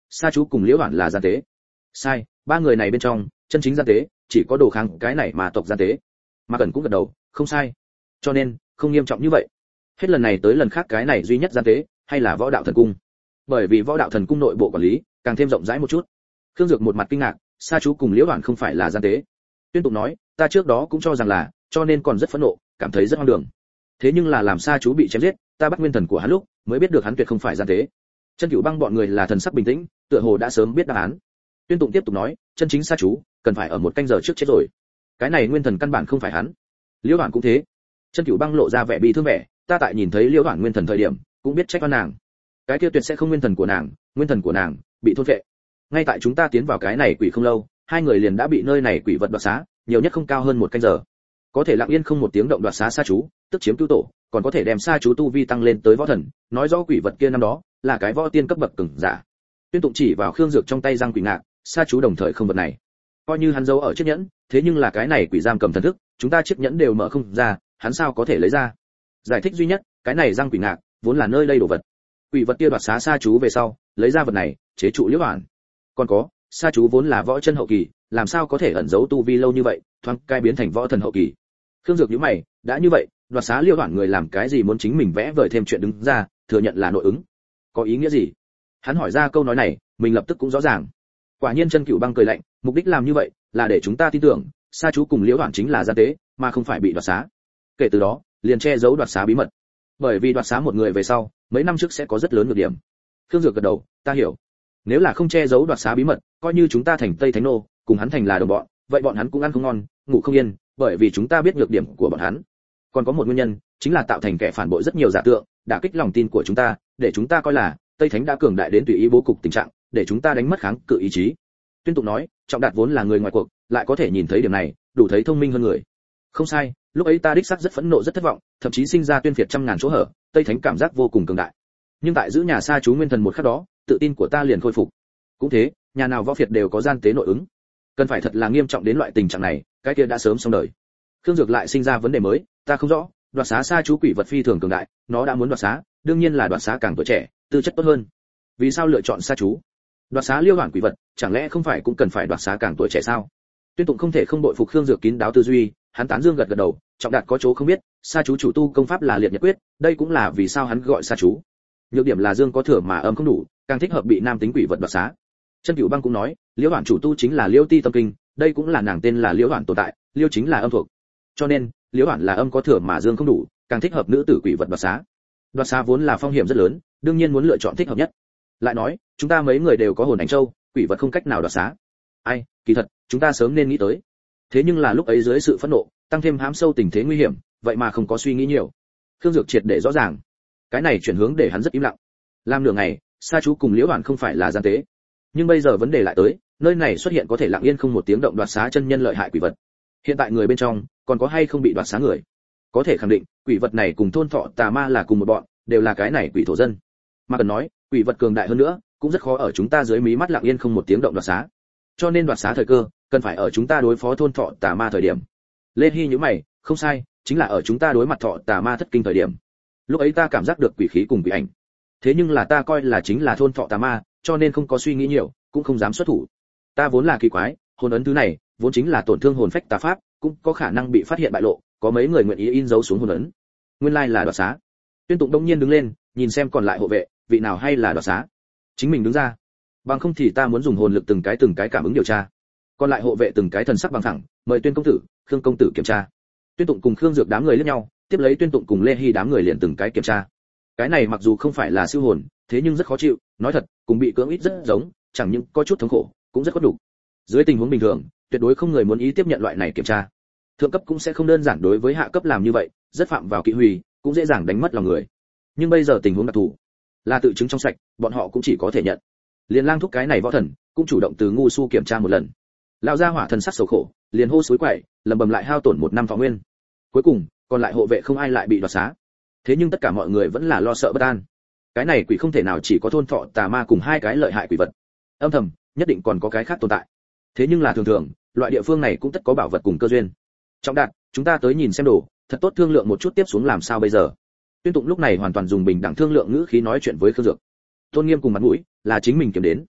Sa chú cùng Liễu Hoản là gian tế. Sai, ba người này bên trong, chân chính gian tế, chỉ có Đồ Khang cái này mà tộc gian tế. Mà Cẩn cũng gật đầu, không sai. Cho nên, không nghiêm trọng như vậy. Hết lần này tới lần khác cái này duy nhất gian tế, hay là Võ Đạo Thần Cung. Bởi vì Võ Đạo Thần Cung nội bộ quản lý, càng thêm rộng rãi một chút. Khương Dược một mặt kinh ngạc, Sa chú cùng Liễu Hoản không phải là gian tế. Tuyên Tụng nói, ta trước đó cũng cho rằng là, cho nên còn rất phẫn nộ, cảm thấy rất hoang đường. Thế nhưng là làm Sa chú bị chém giết, ta bắt nguyên thần của hắn lúc, mới biết được hắn tuyệt không phải gian tế. Chân Cửu Băng bọn người là thần sắc bình tĩnh, tựa hồ đã sớm biết đáp án. Tuyên Tụng tiếp tục nói, chân chính Sa chú, cần phải ở một canh giờ trước chết rồi. Cái này nguyên thần căn bản không phải hắn. Liễu Hoản cũng thế. Chân Cửu Băng lộ ra vẻ bi thương vẻ, ta tại nhìn thấy Liễu Hoản nguyên thần thời điểm, cũng biết trách oan nàng. Cái kia tuyệt sẽ không nguyên thần của nàng bị thôn phệ. Ngay tại chúng ta tiến vào cái này quỷ không lâu, hai người liền đã bị nơi này quỷ vật đoạt xá, nhiều nhất không cao hơn một canh giờ. Có thể lặng yên không một tiếng động đoạt xá Sa chú, tức chiếm cứu tổ, còn có thể đem Sa chú tu vi tăng lên tới võ thần, nói rõ quỷ vật kia năm đó là cái võ tiên cấp bậc cường giả. Tuyên Tụng chỉ vào Khương Dược trong tay giang quỷ ngạc, Sa chú đồng thời không vật này. Coi như hắn giấu ở chiếc nhẫn, thế nhưng là cái này quỷ giam cầm thần thức, chúng ta chiếc nhẫn đều mở không ra, hắn sao có thể lấy ra? Giải thích duy nhất, cái này giang quỷ ngạc vốn là nơi đây đồ vật. Quỷ vật kia đoạt xá Sa chú về sau, lấy ra vật này, chế trụ Liễu Hoản. Còn có, Sa chú vốn là võ chân hậu kỳ, làm sao có thể ẩn giấu tu vi lâu như vậy, thoáng cai biến thành võ thần hậu kỳ. Khương Dược nhíu mày, đã như vậy, đoạt xá Liễu Hoản người làm cái gì muốn chính mình vẽ vời thêm chuyện đứng ra, thừa nhận là nội ứng. Có ý nghĩa gì? Hắn hỏi ra câu nói này, mình lập tức cũng rõ ràng. Quả nhiên Chân Cửu Băng cười lạnh, mục đích làm như vậy là để chúng ta tin tưởng, Sa chú cùng Liễu Hoản chính là gian tế, mà không phải bị đoạt xá. Kể từ đó, liền che giấu đoạt xá bí mật. Bởi vì đoạt xá một người về sau, mấy năm trước sẽ có rất lớn nhược điểm. Khương Dược gật đầu, ta hiểu. Nếu là không che giấu đoạt xá bí mật, coi như chúng ta thành Tây Thánh nô, cùng hắn thành là đồng bọn, vậy bọn hắn cũng ăn không ngon, ngủ không yên, bởi vì chúng ta biết nhược điểm của bọn hắn. Còn có một nguyên nhân, chính là tạo thành kẻ phản bội rất nhiều giả tượng, đả kích lòng tin của chúng ta, để chúng ta coi là Tây Thánh đã cường đại đến tùy ý bố cục tình trạng, để chúng ta đánh mất kháng cự ý chí. Tuyên Tụng nói, Trọng Đạt vốn là người ngoài cuộc, lại có thể nhìn thấy điểm này, đủ thấy thông minh hơn người. Không sai, lúc ấy ta đích xác rất phẫn nộ rất thất vọng, thậm chí sinh ra tuyên phiệt trăm ngàn chỗ hở, Tây Thánh cảm giác vô cùng cường đại. Nhưng tại giữ nhà Sa chú nguyên thần một khắc đó, tự tin của ta liền khôi phục. Cũng thế, nhà nào võ phiệt đều có gian tế nội ứng. Cần phải thật là nghiêm trọng đến loại tình trạng này, cái kia đã sớm xong đời. Khương Dược lại sinh ra vấn đề mới, ta không rõ, đoạt xá Sa chú quỷ vật phi thường cường đại, nó đã muốn đoạt xá, đương nhiên là đoạt xá càng tuổi trẻ, tư chất tốt hơn. Vì sao lựa chọn Sa chú? Đoạt xá Liễu Hoản quỷ vật, chẳng lẽ không phải cũng cần phải đoạt xá càng tuổi trẻ sao? Tuyên Tụng không thể không bội phục Khương Dược kín đáo tư duy, hắn tán dương gật gật đầu, Trọng Đạt có chỗ không biết, Sa chú chủ tu công pháp là liệt nhật quyết, đây cũng là vì sao hắn gọi Sa chú. Nhược điểm là dương có thừa mà âm không đủ, càng thích hợp bị nam tính quỷ vật đoạt xá. Chân Cửu Băng cũng nói, Liễu Hoản chủ tu chính là Liễu Ti tâm kinh, đây cũng là nàng tên là Liễu Hoản tồn tại, Liễu chính là âm thuộc. Cho nên, Liễu Hoản là âm có thừa mà dương không đủ, càng thích hợp nữ tử quỷ vật đoạt xá. Đoạt xá vốn là phong hiểm rất lớn, đương nhiên muốn lựa chọn thích hợp nhất. Lại nói, chúng ta mấy người đều có hồn ảnh châu, quỷ vật không cách nào đoạt xá. Ai, kỳ thật, chúng ta sớm nên nghĩ tới. Thế nhưng là lúc ấy dưới sự phẫn nộ, tăng thêm hám sâu tình thế nguy hiểm, vậy mà không có suy nghĩ nhiều. Khương Dược triệt để rõ ràng. Cái này chuyển hướng để hắn rất im lặng. Làm nửa ngày, Sa chú cùng Liễu Hoản không phải là gian tế. Nhưng bây giờ vấn đề lại tới, nơi này xuất hiện có thể lặng yên không một tiếng động đoạt xá chân nhân lợi hại quỷ vật. Hiện tại người bên trong, còn có hay không bị đoạt xá người? Có thể khẳng định, quỷ vật này cùng thôn Thọ Tà Ma là cùng một bọn, đều là cái này quỷ thổ dân. Mà cần nói, quỷ vật cường đại hơn nữa, cũng rất khó ở chúng ta dưới mí mắt lặng yên không một tiếng động đoạt xá. Cho nên đoạt xá thời cơ, cần phải ở chúng ta đối phó thôn Thọ Tà Ma thời điểm. Lê Hi nhíu mày, không sai, chính là ở chúng ta đối mặt Thọ Tà Ma thất kinh thời điểm. Lúc ấy ta cảm giác được quỷ khí cùng quỷ ảnh. Thế nhưng là ta coi là chính là thôn Thọ Tà Ma, cho nên không có suy nghĩ nhiều, cũng không dám xuất thủ. Ta vốn là kỳ quái, hồn ấn thứ này, vốn chính là tổn thương hồn phách tà pháp, cũng có khả năng bị phát hiện bại lộ, có mấy người nguyện ý in dấu xuống hồn ấn. Nguyên lai là đoạt xá. Tuyên Tụng đông nhiên đứng lên, nhìn xem còn lại hộ vệ, vị nào hay là đoạt xá. Chính mình đứng ra. Bằng không thì ta muốn dùng hồn lực từng cái cảm ứng điều tra. Còn lại hộ vệ từng cái thần sắc bằng thẳng, mời Tuyên công tử, Khương công tử kiểm tra. Tuyên Tụng cùng Khương Dược đám người liếc nhau, tiếp lấy Tuyên Tụng cùng Lê Hi đám người liền từng cái kiểm tra. Cái này mặc dù không phải là siêu hồn, thế nhưng rất khó chịu, nói thật, cùng bị cưỡng ít rất giống, chẳng những có chút thống khổ, cũng rất có đủ. Dưới tình huống bình thường, tuyệt đối không người muốn ý tiếp nhận loại này kiểm tra. Thượng cấp cũng sẽ không đơn giản đối với hạ cấp làm như vậy, rất phạm vào kỵ hủy, cũng dễ dàng đánh mất lòng người. Nhưng bây giờ tình huống đặc thù, là tự chứng trong sạch, bọn họ cũng chỉ có thể nhận. Liên Lang thúc cái này võ thần, cũng chủ động từ ngu su kiểm tra một lần. Lão gia hỏa thần sắc sầu khổ, liền hô suối quậy, lầm bầm lại hao tổn một năm thọ nguyên. Cuối cùng, còn lại hộ vệ không ai lại bị đoạt xá. Thế nhưng tất cả mọi người vẫn là lo sợ bất an. Cái này quỷ không thể nào chỉ có thôn Thọ Tà Ma cùng hai cái lợi hại quỷ vật. Âm thầm, nhất định còn có cái khác tồn tại. Thế nhưng là thường thường, loại địa phương này cũng tất có bảo vật cùng cơ duyên. Trọng Đạt, chúng ta tới nhìn xem đồ, thật tốt thương lượng một chút tiếp xuống làm sao bây giờ. Tuyên Tụng lúc này hoàn toàn dùng bình đẳng thương lượng ngữ khí nói chuyện với Khương Dược. Tôn nghiêm cùng mặt mũi, là chính mình kiếm đến.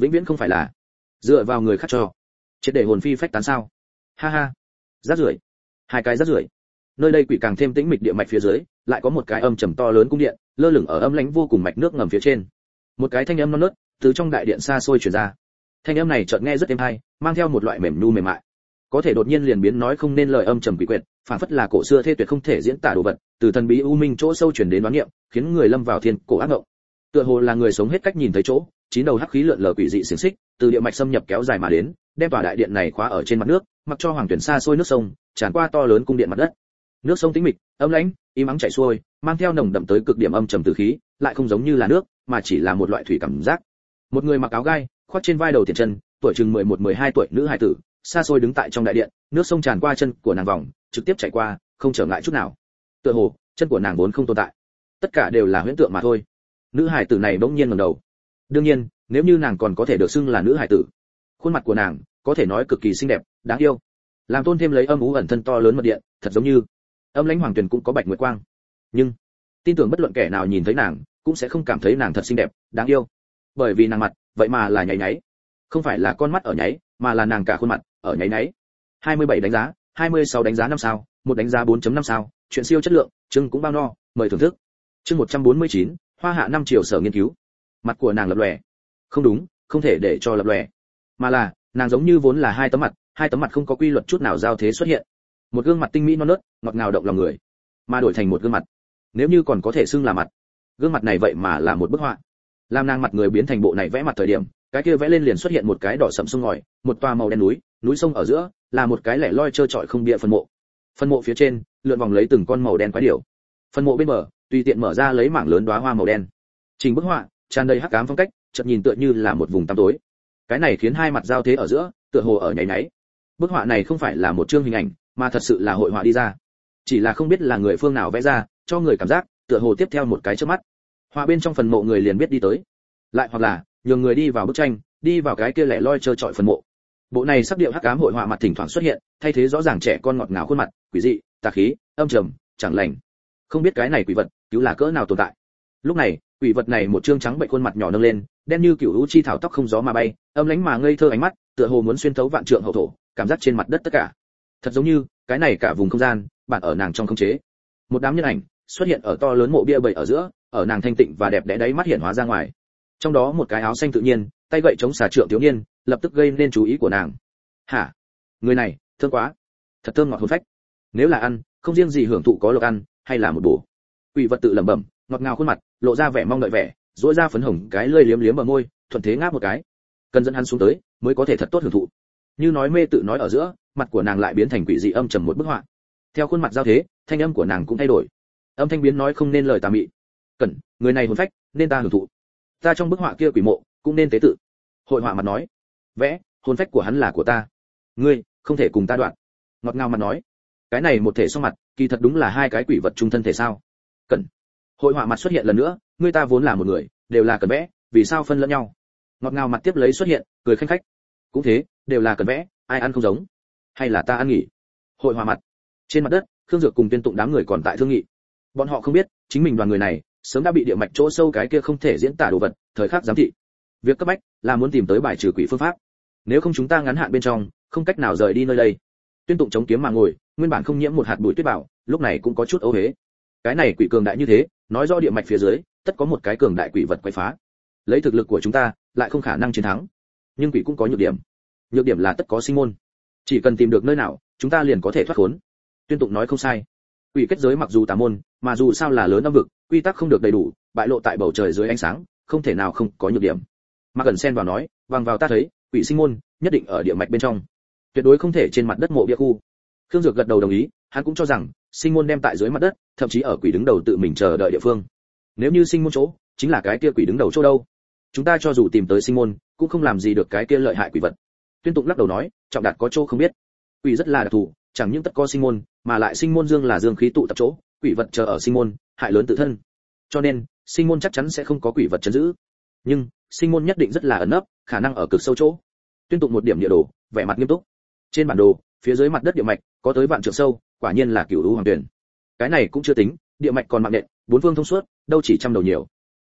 vĩnh viễn không phải là dựa vào người khác cho triệt để hồn phi phách tán sao? Ha ha, rác rưởi, hai cái rác rưởi. Nơi đây quỷ càng thêm tĩnh mịch, địa mạch phía dưới lại có một cái âm trầm to lớn cung điện lơ lửng ở âm lãnh vô cùng mạch nước ngầm phía trên. Một cái thanh âm non nớt từ trong đại điện xa xôi truyền ra. Thanh âm này chợt nghe rất êm hay, mang theo một loại mềm nhu mềm mại, có thể đột nhiên liền biến nói không nên lời âm trầm quỷ quyệt, phản phất là cổ xưa thê tuyệt không thể diễn tả đồ vật, từ thần bí u minh chỗ sâu truyền đến đoán niệm, khiến người lâm vào thiên cổ ác ngộng. Tựa hồ là người sống hết cách nhìn thấy chỗ, chín đầu hắc khí lượn lờ quỷ dị xiềng xích, từ địa mạch xâm nhập kéo dài mà đến, đem tòa đại điện này khóa ở trên mặt nước, mặc cho hoàng tuyển xa xôi nước sông tràn qua to lớn cung điện mặt đất. Nước sông tĩnh mịch, âm lãnh, im ắng chảy xuôi, mang theo nồng đậm tới cực điểm âm trầm từ khí, lại không giống như là nước, mà chỉ là một loại thủy cảm giác. Một người mặc áo gai, khoác trên vai đầu tiền chân, tuổi chừng 11-12 tuổi nữ hài tử, xa xôi đứng tại trong đại điện, nước sông tràn qua chân của nàng vòng, trực tiếp chảy qua, không trở ngại chút nào. Tựa hồ, chân của nàng vốn không tồn tại. Tất cả đều là huyễn tượng mà thôi. Nữ hài tử này bỗng nhiên ngẩng đầu. Đương nhiên, nếu như nàng còn có thể được xưng là nữ hài tử, khuôn mặt của nàng có thể nói cực kỳ xinh đẹp, đáng yêu. Làm tôn thêm lấy âm u ẩn thân to lớn mật điện, thật giống như âm lãnh hoàng tuyển cũng có bạch nguyệt quang. Nhưng, tin tưởng bất luận kẻ nào nhìn thấy nàng, cũng sẽ không cảm thấy nàng thật xinh đẹp, đáng yêu. Bởi vì nàng mặt, vậy mà là nháy nháy. Không phải là con mắt ở nháy, mà là nàng cả khuôn mặt ở nháy nháy. 27 đánh giá, 26 đánh giá 5 sao, một đánh giá 4.5 sao, chuyện siêu chất lượng, chương cũng bao no, mời thưởng thức. Chương 149, Hoa Hạ 5 triệu sở nghiên cứu. Mặt của nàng lập lòe. Không đúng, không thể để cho lập lòe, mà là nàng giống như vốn là hai tấm mặt không có quy luật chút nào giao thế xuất hiện. Một gương mặt tinh mỹ non nớt, ngọt ngào động lòng người, mà đổi thành một gương mặt, nếu như còn có thể xưng là mặt, gương mặt này vậy mà là một bức họa. Làm nàng mặt người biến thành bộ này vẽ mặt thời điểm, cái kia vẽ lên liền xuất hiện một cái đỏ sẫm sông ngòi, một tòa màu đen núi, núi sông ở giữa là một cái lẻ loi trơ trọi không bia phân mộ. Phân mộ phía trên lượn vòng lấy từng con màu đen quái điểu. Phân mộ bên bờ tùy tiện mở ra lấy mảng lớn đóa hoa màu đen. Trình bức họa tràn đầy hắc ám phong cách, chợt nhìn tựa như là một vùng tăm tối. Cái này khiến hai mặt giao thế ở giữa, tựa hồ ở nháy nháy. Bức họa này không phải là một chương hình ảnh, mà thật sự là hội họa đi ra. Chỉ là không biết là người phương nào vẽ ra, cho người cảm giác tựa hồ tiếp theo một cái chớp mắt, họa bên trong phần mộ người liền biết đi tới. Lại hoặc là nhường người đi vào bức tranh, đi vào cái kia lẻ loi trơ trọi phần mộ. Bộ này sắc điệu hắc ám hội họa mặt thỉnh thoảng xuất hiện, thay thế rõ ràng trẻ con ngọt ngào khuôn mặt, quỷ dị, tà khí, âm trầm, chẳng lành. Không biết cái này quỷ vật cứu là cỡ nào tồn tại. Lúc này, quỷ vật này một trương trắng bệnh khuôn mặt nhỏ nâng lên, đen như cửu u chi thảo, tóc không gió mà bay, âm lãnh mà ngây thơ ánh mắt, tựa hồ muốn xuyên thấu vạn trượng hậu thổ, cảm giác trên mặt đất tất cả. Thật giống như, cái này cả vùng không gian, bản ở nàng trong khống chế. Một đám nhân ảnh xuất hiện ở to lớn mộ bia bậy ở giữa, ở nàng thanh tịnh và đẹp đẽ đáy mắt hiện hóa ra ngoài. Trong đó một cái áo xanh tự nhiên, tay gậy chống xà trượng thiếu niên, lập tức gây nên chú ý của nàng. Hả? Người này, thơm quá, thật thơm ngọt hồn phách. Nếu là ăn, không riêng gì hưởng thụ có lộc ăn, hay là một bổ. Quỷ vật tự lẩm bẩm, ngọt ngào khuôn mặt, lộ ra vẻ mong đợi vẻ, duỗi ra phấn hồng cái lưỡi liếm liếm bờ môi, thuận thế ngáp một cái. Cần dẫn hắn xuống tới, mới có thể thật tốt hưởng thụ. Như nói mê tự nói ở giữa, mặt của nàng lại biến thành quỷ dị âm trầm một bức họa. Theo khuôn mặt giao thế, thanh âm của nàng cũng thay đổi. Âm thanh biến nói không nên lời tà mị. Cẩn, người này hồn phách, nên ta hưởng thụ. Ta trong bức họa kia quỷ mộ, cũng nên tế tự. Hội họa mặt nói, vẽ, hồn phách của hắn là của ta. Ngươi, không thể cùng ta đoạn. Ngọt ngào mặt nói, cái này một thể song mặt, kỳ thật đúng là hai cái quỷ vật chung thân thể sao? Cẩn. Hội họa mặt xuất hiện lần nữa, ngươi ta vốn là một người, đều là cần vẽ, vì sao phân lẫn nhau? Ngọt ngào mặt tiếp lấy xuất hiện, cười khanh khách. Cũng thế, đều là cần vẽ, ai ăn không giống? Hay là ta ăn nghỉ? Hội họa mặt. Trên mặt đất, Khương Dược cùng Tuyên Tụng đám người còn tại thương nghị. Bọn họ không biết, chính mình đoàn người này sớm đã bị địa mạch chỗ sâu cái kia không thể diễn tả đồ vật, thời khắc giám thị. Việc cấp bách là muốn tìm tới bài trừ quỷ phương pháp. Nếu không chúng ta ngắn hạn bên trong, không cách nào rời đi nơi đây. Tuyên Tụng chống kiếm mà ngồi, nguyên bản không nhiễm một hạt bụi tuyết bảo, lúc này cũng có chút ấu hế. Cái này quỷ cường đại như thế, nói rõ địa mạch phía dưới, tất có một cái cường đại quỷ vật quấy phá. Lấy thực lực của chúng ta, lại không khả năng chiến thắng. Nhưng quỷ cũng có nhược điểm. Nhược điểm là tất có sinh môn. Chỉ cần tìm được nơi nào, chúng ta liền có thể thoát khốn. Tuyên Tụng nói không sai. Quỷ kết giới mặc dù tà môn, mà dù sao là lớn âm vực, quy tắc không được đầy đủ, bại lộ tại bầu trời dưới ánh sáng, không thể nào không có nhược điểm. Mạc Cẩn xen vào nói, bằng vào ta thấy, quỷ sinh môn nhất định ở địa mạch bên trong, tuyệt đối không thể trên mặt đất mộ bia khu. Khương Dược gật đầu đồng ý, hắn cũng cho rằng sinh môn đem tại dưới mặt đất, thậm chí ở quỷ đứng đầu tự mình chờ đợi địa phương. Nếu như sinh môn chỗ chính là cái kia quỷ đứng đầu chỗ đâu, chúng ta cho dù tìm tới sinh môn, cũng không làm gì được cái kia lợi hại quỷ vật. Tuyên Tụng lắc đầu nói, Trọng Đạt có chỗ không biết, quỷ rất là đặc thù, chẳng những tất có sinh môn, mà lại sinh môn dương là dương khí tụ tập chỗ, quỷ vật chờ ở sinh môn, hại lớn tự thân. Cho nên, sinh môn chắc chắn sẽ không có quỷ vật trấn giữ. Nhưng, sinh môn nhất định rất là ẩn nấp, khả năng ở cực sâu chỗ. Tuyên Tụng một điểm địa đồ, vẻ mặt nghiêm túc. Trên bản đồ, phía dưới mặt đất địa mạch có tới vạn trượng sâu, quả nhiên là cửu u hoàng tuyển. Cái này cũng chưa tính, địa mạch còn mạng nện, bốn phương thông suốt, đâu chỉ trăm đầu nhiều.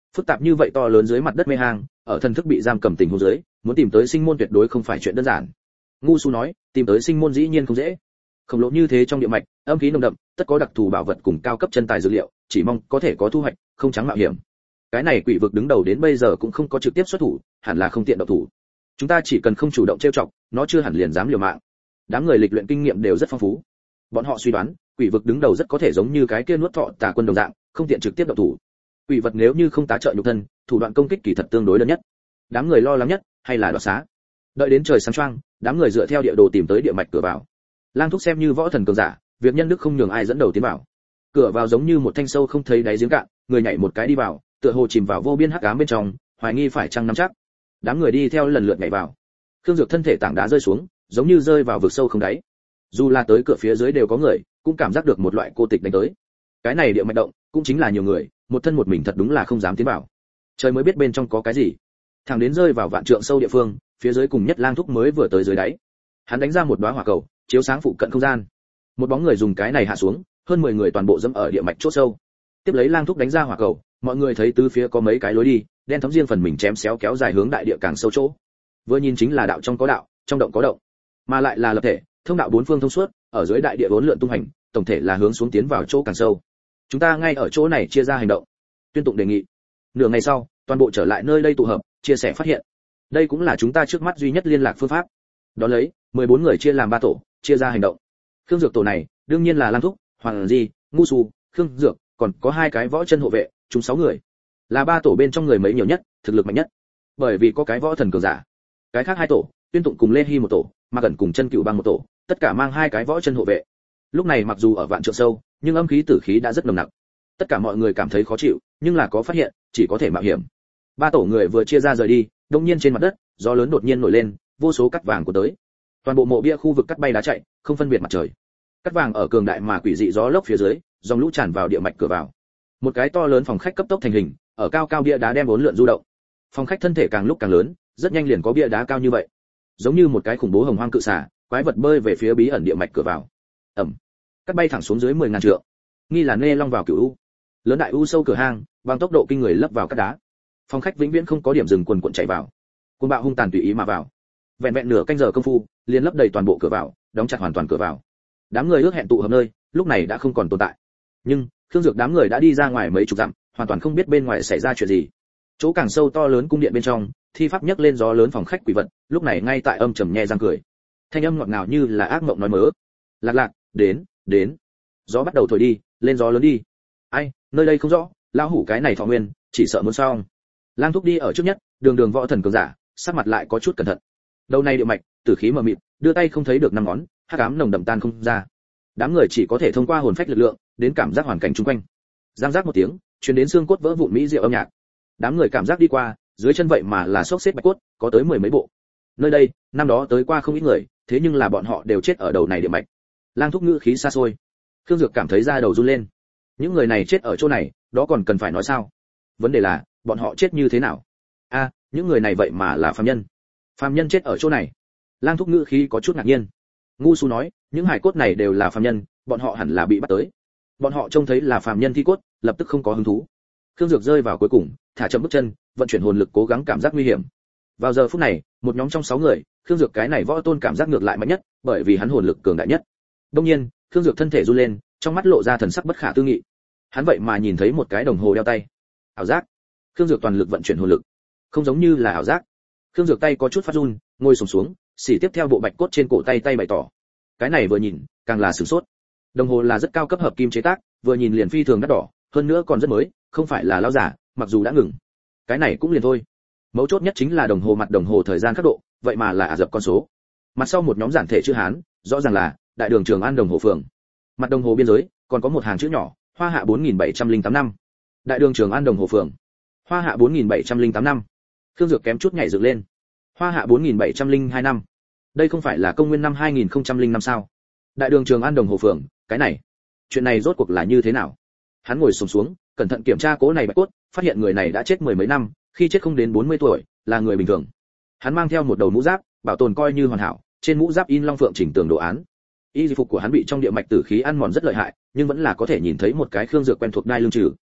Phức tạp như vậy to lớn dưới mặt đất mê hang, ở thần thức bị giam cầm tình huống dưới, muốn tìm tới sinh môn tuyệt đối không phải chuyện đơn giản. Ngu Su nói, tìm tới sinh môn dĩ nhiên không dễ. Khổng lồ như thế trong địa mạch, âm khí nồng đậm, tất có đặc thù bảo vật cùng cao cấp chân tài dược liệu, chỉ mong có thể có thu hoạch, không trắng mạo hiểm. Cái này quỷ vực đứng đầu đến bây giờ cũng không có trực tiếp xuất thủ, hẳn là không tiện động thủ. Chúng ta chỉ cần không chủ động trêu chọc, nó chưa hẳn liền dám liều mạng. Đám người lịch luyện kinh nghiệm đều rất phong phú. Bọn họ suy đoán, quỷ vực đứng đầu rất có thể giống như cái kia nuốt thọ tà quân đồng dạng, không tiện trực tiếp động thủ. Quỷ vật nếu như không tá trợ nhục thân, thủ đoạn công kích kỳ thật tương đối đơn nhất. Đám người lo lắng nhất hay là đoạt xá. Đợi đến trời sáng choang, đám người dựa theo địa đồ tìm tới địa mạch cửa vào. Lang Thúc xem như võ thần cường giả, việc nhân đức không nhường ai dẫn đầu tiến vào. Cửa vào giống như một thanh sâu không thấy đáy giếng cạn, người nhảy một cái đi vào, tựa hồ chìm vào vô biên hắc ám bên trong, hoài nghi phải chăng nắm chắc. Đám người đi theo lần lượt nhảy vào. Khương Dược thân thể tảng đá rơi xuống, giống như rơi vào vực sâu không đáy. Dù là tới cửa phía dưới đều có người, cũng cảm giác được một loại cô tịch đánh tới. Cái này địa mạch động, cũng chính là nhiều người, một thân một mình thật đúng là không dám tiến vào. Trời mới biết bên trong có cái gì. Thằng đến rơi vào vạn trượng sâu địa phương, phía dưới cùng nhất Lang Thúc mới vừa tới dưới đáy. Hắn đánh ra một đóa hỏa cầu, chiếu sáng phụ cận không gian. Một bóng người dùng cái này hạ xuống, hơn 10 người toàn bộ dẫm ở địa mạch chỗ sâu. Tiếp lấy Lang Thúc đánh ra hỏa cầu, mọi người thấy tứ phía có mấy cái lối đi, đen thấm riêng phần mình chém xéo kéo dài hướng đại địa càng sâu chỗ. Vừa nhìn chính là đạo trong có đạo, trong động có động, mà lại là lập thể, thông đạo bốn phương thông suốt, ở dưới đại địa bốn lượn tung hành, tổng thể là hướng xuống tiến vào chỗ càng sâu. Chúng ta ngay ở chỗ này chia ra hành động. Tuyên Tụng đề nghị. Nửa ngày sau, toàn bộ trở lại nơi đây tụ hợp, chia sẻ phát hiện. Đây cũng là chúng ta trước mắt duy nhất liên lạc phương pháp. Đó lấy, 14 người chia làm 3 tổ, chia ra hành động. Khương Dược tổ này, đương nhiên là Lang Thúc, Hoàng Di, Ngu Su, Khương Dược, còn có 2 cái võ chân hộ vệ, chúng 6 người. Là 3 tổ bên trong người mấy nhiều nhất, thực lực mạnh nhất. Bởi vì có cái võ thần cường giả. Cái khác 2 tổ, Tuyên Tụng cùng Lê Hi một tổ, mà gần cùng Chân Cửu Bang một tổ, tất cả mang 2 cái võ chân hộ vệ. Lúc này mặc dù ở vạn trượng sâu, nhưng âm khí tử khí đã rất nồng nặc. Tất cả mọi người cảm thấy khó chịu, nhưng là có phát hiện, chỉ có thể mạo hiểm. 3 tổ người vừa chia ra rời đi, đột nhiên trên mặt đất, gió lớn đột nhiên nổi lên, vô số cát vàng của tới. Toàn bộ mộ bia khu vực cát bay đá chạy, không phân biệt mặt trời. Cát vàng ở cường đại mà quỷ dị gió lốc phía dưới, dòng lũ tràn vào địa mạch cửa vào. Một cái to lớn phòng khách cấp tốc thành hình, ở cao cao bia đá đem bốn lượn du động. Phòng khách thân thể càng lúc càng lớn, rất nhanh liền có bia đá cao như vậy. Giống như một cái khủng bố hồng hoang cự xà, quái vật bơi về phía bí ẩn địa mạch cửa vào. Ầm. Cát bay thẳng xuống dưới 10.000 trượng. Nghi là nê long vào cửu u. Lớn đại u sâu cửa hang, bằng tốc độ kinh người lấp vào cát đá. Phòng khách vĩnh viễn không có điểm dừng quần cuộn chạy vào. Cuồng bạo hung tàn tùy ý mà vào. Vẹn vẹn nửa canh giờ công phu, liền lấp đầy toàn bộ cửa vào, đóng chặt hoàn toàn cửa vào. Đám người ước hẹn tụ hợp nơi, lúc này đã không còn tồn tại. Nhưng, Khương Dược đám người đã đi ra ngoài mấy chục dặm, hoàn toàn không biết bên ngoài xảy ra chuyện gì. Chỗ càng sâu to lớn cung điện bên trong, thi pháp nhấc lên gió lớn phòng khách quỷ vật, lúc này ngay tại âm trầm nhe răng cười. Thanh âm ngọt ngào như là ác mộng nói mớ. Lạc lạc, đến. Gió bắt đầu thổi đi, lên gió lớn đi. Ai, nơi đây không rõ, lão hủ cái này thọ nguyên, chỉ sợ muốn xong. Lang Thúc đi ở trước nhất, đường võ thần cường giả, sắc mặt lại có chút cẩn thận. Đầu này địa mạch, tử khí mờ mịt, đưa tay không thấy được năm ngón, hắc ám nồng đậm tan không ra. Đám người chỉ có thể thông qua hồn phách lực lượng, đến cảm giác hoàn cảnh xung quanh. Giang giác một tiếng, truyền đến xương cốt vỡ vụn mỹ diệu âm nhạc. Đám người cảm giác đi qua, dưới chân vậy mà là xốc xếp bạch cốt, có tới 10 mấy bộ. Nơi đây, năm đó tới qua không ít người, thế nhưng là bọn họ đều chết ở đầu này địa mạch. Lang Thúc ngữ khí xa xôi. Khương Dược cảm thấy da đầu run lên. Những người này chết ở chỗ này, đó còn cần phải nói sao? Vấn đề là, bọn họ chết như thế nào? A, những người này vậy mà là phàm nhân. Phàm nhân chết ở chỗ này. Lang Thúc ngữ khí có chút ngạc nhiên. Ngu Su nói, những hài cốt này đều là phàm nhân, bọn họ hẳn là bị bắt tới. Bọn họ trông thấy là phàm nhân thi cốt, lập tức không có hứng thú. Khương Dược rơi vào cuối cùng, thả chậm bước chân, vận chuyển hồn lực cố gắng cảm giác nguy hiểm. Vào giờ phút này, một nhóm trong 6 người, Khương Dược cái này võ tôn cảm giác ngược lại mạnh nhất, bởi vì hắn hồn lực cường đại nhất. Đương nhiên, Khương Dược thân thể run lên, trong mắt lộ ra thần sắc bất khả tư nghị. Hắn vậy mà nhìn thấy một cái đồng hồ đeo tay. Ảo giác. Khương Dược toàn lực vận chuyển hồn lực. Không giống như là ảo giác. Khương Dược tay có chút phát run, ngồi xổm xuống, xỉ tiếp theo bộ bạch cốt trên cổ tay bày tỏ. Cái này vừa nhìn, càng là sửng sốt. Đồng hồ là rất cao cấp hợp kim chế tác, vừa nhìn liền phi thường đắt đỏ, hơn nữa còn rất mới, không phải là lão giả, mặc dù đã ngừng. Cái này cũng liền thôi. Mấu chốt nhất chính là đồng hồ mặt đồng hồ thời gian khắc độ, vậy mà là ả dập con số. Mặt sau một nhóm giản thể chữ Hán, rõ ràng là Đại đường Trường An đồng hồ phường. Mặt đồng hồ biên giới còn có một hàng chữ nhỏ, Hoa Hạ 4708 năm. Đại đường Trường An đồng hồ phường. Hoa Hạ 4708 năm. Khương Dược kém chút nhảy dựng lên. Hoa Hạ 4702 năm. Đây không phải là công nguyên năm 2005 sao? Đại đường Trường An đồng hồ phường, cái này, chuyện này rốt cuộc là như thế nào? Hắn ngồi xổm xuống, cẩn thận kiểm tra cố này bạch cốt, phát hiện người này đã chết 10 mấy năm, khi chết không đến 40 tuổi, là người bình thường. Hắn mang theo một đầu mũ giáp, bảo tồn coi như hoàn hảo, trên mũ giáp in long phượng chỉnh tường đồ án. Y phục của hắn bị trong địa mạch tử khí ăn mòn rất lợi hại, nhưng vẫn là có thể nhìn thấy một cái Khương Dược quen thuộc đai lưng trừ.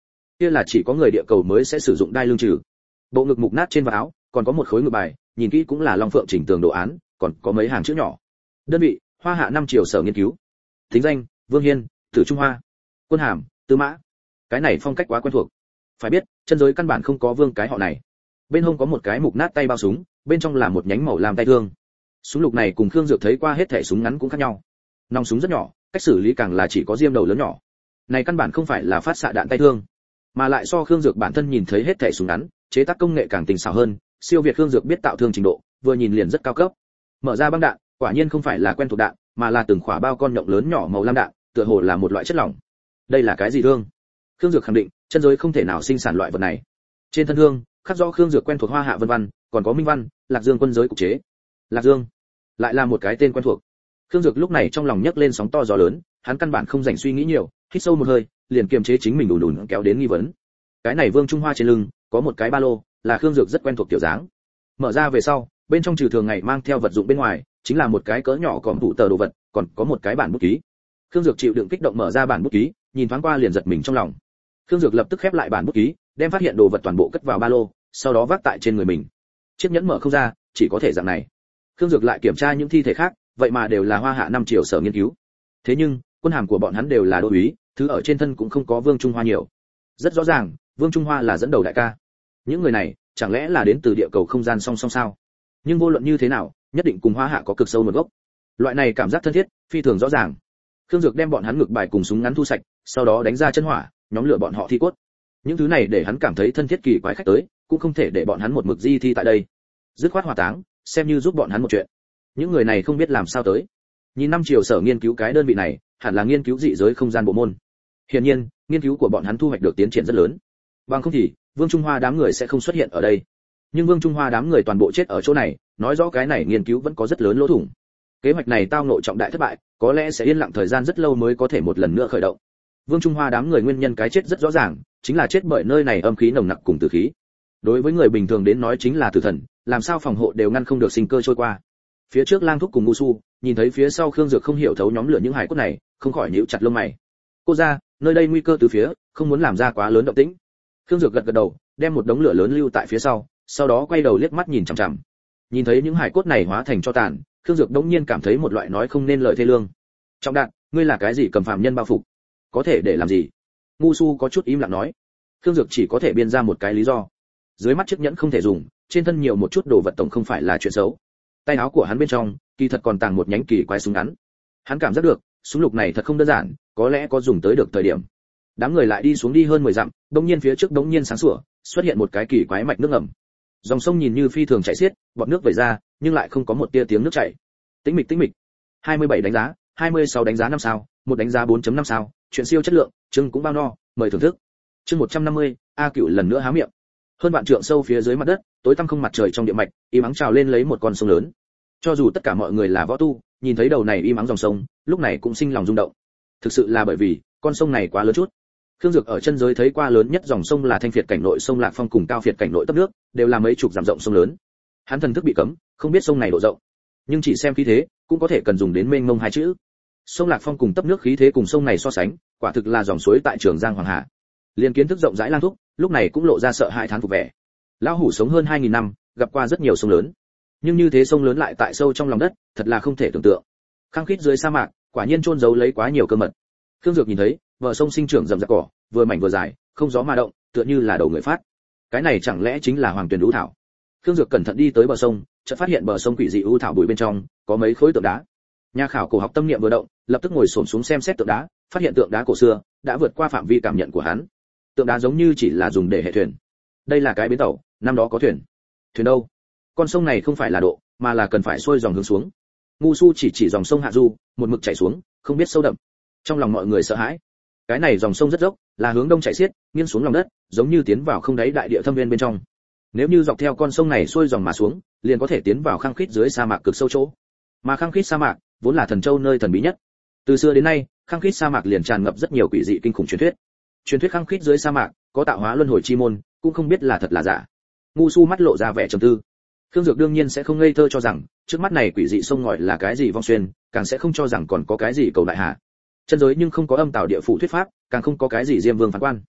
kia là chỉ có người địa cầu mới sẽ sử dụng đai lưng trừ. Bộ ngực mục nát trên vạt áo, còn có một khối ngực bài, nhìn kỹ cũng là Long Phượng chỉnh tường đồ án, còn có mấy hàng chữ nhỏ. Đơn vị: Hoa Hạ năm Triều Sở Nghiên cứu. Thính danh: Vương Hiên, Tử Trung Hoa. Quân hàm: Tư Mã. Cái này phong cách quá quen thuộc. Phải biết, chân giới căn bản không có Vương cái họ này. Bên hông có một cái mục nát tay bao súng, bên trong là một nhánh màu lam tay thương. Súng lục này cùng Khương Dược thấy qua hết thảy súng ngắn cũng khác nhau. Nòng súng rất nhỏ, cách xử lý càng là chỉ có diêm đầu lớn nhỏ. Này căn bản không phải là phát xạ đạn tay thương, mà lại so Khương Dược bản thân nhìn thấy hết thảy súng ngắn, chế tác công nghệ càng tinh xảo hơn, siêu việt Khương Dược biết tạo thương trình độ, vừa nhìn liền rất cao cấp. Mở ra băng đạn, quả nhiên không phải là quen thuộc đạn, mà là từng khỏa bao con nhộng lớn nhỏ màu lam đạn, tựa hồ là một loại chất lỏng. Đây là cái gì thương? Khương Dược khẳng định, chân giới không thể nào sinh sản loại vật này. Trên thân thương, khắc rõ Khương Dược quen thuộc Hoa Hạ vân văn, còn có minh văn, Lạc Dương quân giới cục chế. Lạc Dương, lại là một cái tên quen thuộc. Khương Dược lúc này trong lòng nhấc lên sóng to gió lớn, hắn căn bản không rảnh suy nghĩ nhiều, hít sâu một hơi, liền kiềm chế chính mình đùn kéo đến nghi vấn. Cái này Vương Trung Hoa trên lưng có một cái ba lô, là Khương Dược rất quen thuộc tiểu dáng. Mở ra về sau, bên trong trừ thường ngày mang theo vật dụng bên ngoài, chính là một cái cỡ nhỏ còm tủ tờ đồ vật, còn có một cái bản bút ký. Khương Dược chịu đựng kích động mở ra bản bút ký, nhìn thoáng qua liền giật mình trong lòng. Khương Dược lập tức khép lại bản bút ký, đem phát hiện đồ vật toàn bộ cất vào ba lô, sau đó vác tại trên người mình. Chiếc nhẫn mở không ra, chỉ có thể dạng này. Khương Dược lại kiểm tra những thi thể khác, vậy mà đều là Hoa Hạ năm Triều Sở Nghiên cứu. Thế nhưng, quân hàm của bọn hắn đều là đô úy, thứ ở trên thân cũng không có Vương Trung Hoa nhiều. Rất rõ ràng, Vương Trung Hoa là dẫn đầu đại ca. Những người này, chẳng lẽ là đến từ địa cầu không gian song song sao? Nhưng vô luận như thế nào, nhất định cùng Hoa Hạ có cực sâu nguồn gốc. Loại này cảm giác thân thiết, phi thường rõ ràng. Khương Dược đem bọn hắn ngực bài cùng súng ngắn thu sạch, sau đó đánh ra chân hỏa, nhóm lửa bọn họ thi cốt. Những thứ này để hắn cảm thấy thân thiết kỳ quái khách tới, cũng không thể để bọn hắn một mực di thi tại đây. Dứt khoát hỏa táng, xem như giúp bọn hắn một chuyện. Những người này không biết làm sao tới. Nhìn năm Triều Sở Nghiên cứu cái đơn vị này, hẳn là nghiên cứu dị giới không gian bộ môn. Hiển nhiên, nghiên cứu của bọn hắn thu hoạch được tiến triển rất lớn. Bằng không thì, Vương Trung Hoa đám người sẽ không xuất hiện ở đây. Nhưng Vương Trung Hoa đám người toàn bộ chết ở chỗ này, nói rõ cái này nghiên cứu vẫn có rất lớn lỗ thủng. Kế hoạch này tao ngộ trọng đại thất bại, có lẽ sẽ yên lặng thời gian rất lâu mới có thể một lần nữa khởi động. Vương Trung Hoa đám người nguyên nhân cái chết rất rõ ràng, chính là chết bởi nơi này âm khí nồng nặc cùng tử khí. Đối với người bình thường đến nói chính là tử thần, làm sao phòng hộ đều ngăn không được sinh cơ trôi qua. Phía trước Lang Thúc cùng Ngu Su, nhìn thấy phía sau Khương Dược không hiểu thấu nhóm lửa những hài cốt này, không khỏi nhíu chặt lông mày. Cô ra, nơi đây nguy cơ từ phía, không muốn làm ra quá lớn động tĩnh. Khương Dược gật gật đầu, đem một đống lửa lớn lưu tại phía sau đó quay đầu liếc mắt nhìn chằm chằm. Nhìn thấy những hài cốt này hóa thành tro tàn, Khương Dược đống nhiên cảm thấy một loại nói không nên lời thê lương. Trọng Đạn, ngươi là cái gì cầm phạm nhân bao phục? Có thể để làm gì? Ngu Su có chút im lặng nói. Khương Dược chỉ có thể biên ra một cái lý do. Dưới mắt chiếc nhẫn không thể dùng, trên thân nhiều một chút đồ vật tổng không phải là chuyện xấu. Tay áo của hắn bên trong, kỳ thật còn tàng một nhánh kỳ quái súng ngắn. Hắn cảm giác được, súng lục này thật không đơn giản, có lẽ có dùng tới được thời điểm. Đám người lại đi xuống đi hơn 10 dặm, đống nhiên phía trước đống nhiên sáng sủa, xuất hiện một cái kỳ quái mạch nước ngầm. Dòng sông nhìn như phi thường chảy xiết, bọt nước vẩy ra, nhưng lại không có một tia tiếng nước chảy. Tĩnh mịch. 27 đánh giá, 26 đánh giá 5 sao, một đánh giá 4.5 sao, chuyện siêu chất lượng, chương cũng bao no, mời thưởng thức. Chương 150, A Cựu lần nữa há miệng. Hơn vạn trượng sâu phía dưới mặt đất, tối tăm không mặt trời trong địa mạch, im ắng trào lên lấy một con sông lớn. Cho dù tất cả mọi người là võ tu, nhìn thấy đầu này im ắng dòng sông, lúc này cũng sinh lòng rung động. Thực sự là bởi vì con sông này quá lớn chút. Khương Dược ở chân giới thấy qua lớn nhất dòng sông là Thanh Phiệt cảnh nội sông Lạc Phong cùng Cao Phiệt cảnh nội tấp nước, đều là mấy chục dặm rộng sông lớn. Hắn thần thức bị cấm, không biết sông này độ rộng, nhưng chỉ xem khí thế, cũng có thể cần dùng đến mênh mông hai chữ. Sông Lạc Phong cùng tấp nước khí thế cùng sông này so sánh, quả thực là dòng suối tại Trường Giang Hoàng Hà. Liên kiến thức rộng rãi Lang Thúc, lúc này cũng lộ ra sợ hãi thán phục vẻ. Lão hủ sống hơn 2000 năm, gặp qua rất nhiều sông lớn, nhưng như thế sông lớn lại tại sâu trong lòng đất, thật là không thể tưởng tượng. Khăng khít dưới sa mạc, quả nhiên chôn giấu lấy quá nhiều cơ mật. Khương Dược nhìn thấy, bờ sông sinh trưởng rậm rạp cỏ, vừa mảnh vừa dài, không gió mà động, tựa như là đầu người phát. Cái này chẳng lẽ chính là Hoàng Tuyền Ưu Thảo? Khương Dược cẩn thận đi tới bờ sông, chợt phát hiện bờ sông quỷ dị ưu thảo bụi bên trong có mấy khối tượng đá. Nhà khảo cổ học tâm niệm vừa động, lập tức ngồi xổm xuống xem xét tượng đá, phát hiện tượng đá cổ xưa đã vượt qua phạm vi cảm nhận của hắn. Tượng đá giống như chỉ là dùng để hệ thuyền. Đây là cái bến tàu, năm đó có thuyền. Thuyền đâu? Con sông này không phải là độ, mà là cần phải xuôi dòng hướng xuống. Ngu Su chỉ dòng sông hạ du, một mực chảy xuống, không biết sâu đậm. Trong lòng mọi người sợ hãi. Cái này dòng sông rất dốc, là hướng đông chảy xiết, nghiêng xuống lòng đất, giống như tiến vào không đáy đại địa thâm viên bên trong. Nếu như dọc theo con sông này xuôi dòng mà xuống, liền có thể tiến vào khăng khít dưới sa mạc cực sâu chỗ. Mà khăng khít sa mạc vốn là Thần Châu nơi thần bí nhất. Từ xưa đến nay, khăng khít sa mạc liền tràn ngập rất nhiều quỷ dị kinh khủng truyền thuyết. Truyền thuyết khăng khít dưới sa mạc có tạo hóa luân hồi chi môn, cũng không biết là thật là giả. Ngu Su mắt lộ ra vẻ trầm tư. Khương Dược đương nhiên sẽ không ngây thơ cho rằng trước mắt này quỷ dị sông ngòi là cái gì vong xuyên, càng sẽ không cho rằng còn có cái gì cầu đại hà. Chân giới nhưng không có âm tào địa phủ thuyết pháp, càng không có cái gì diêm vương phán quan.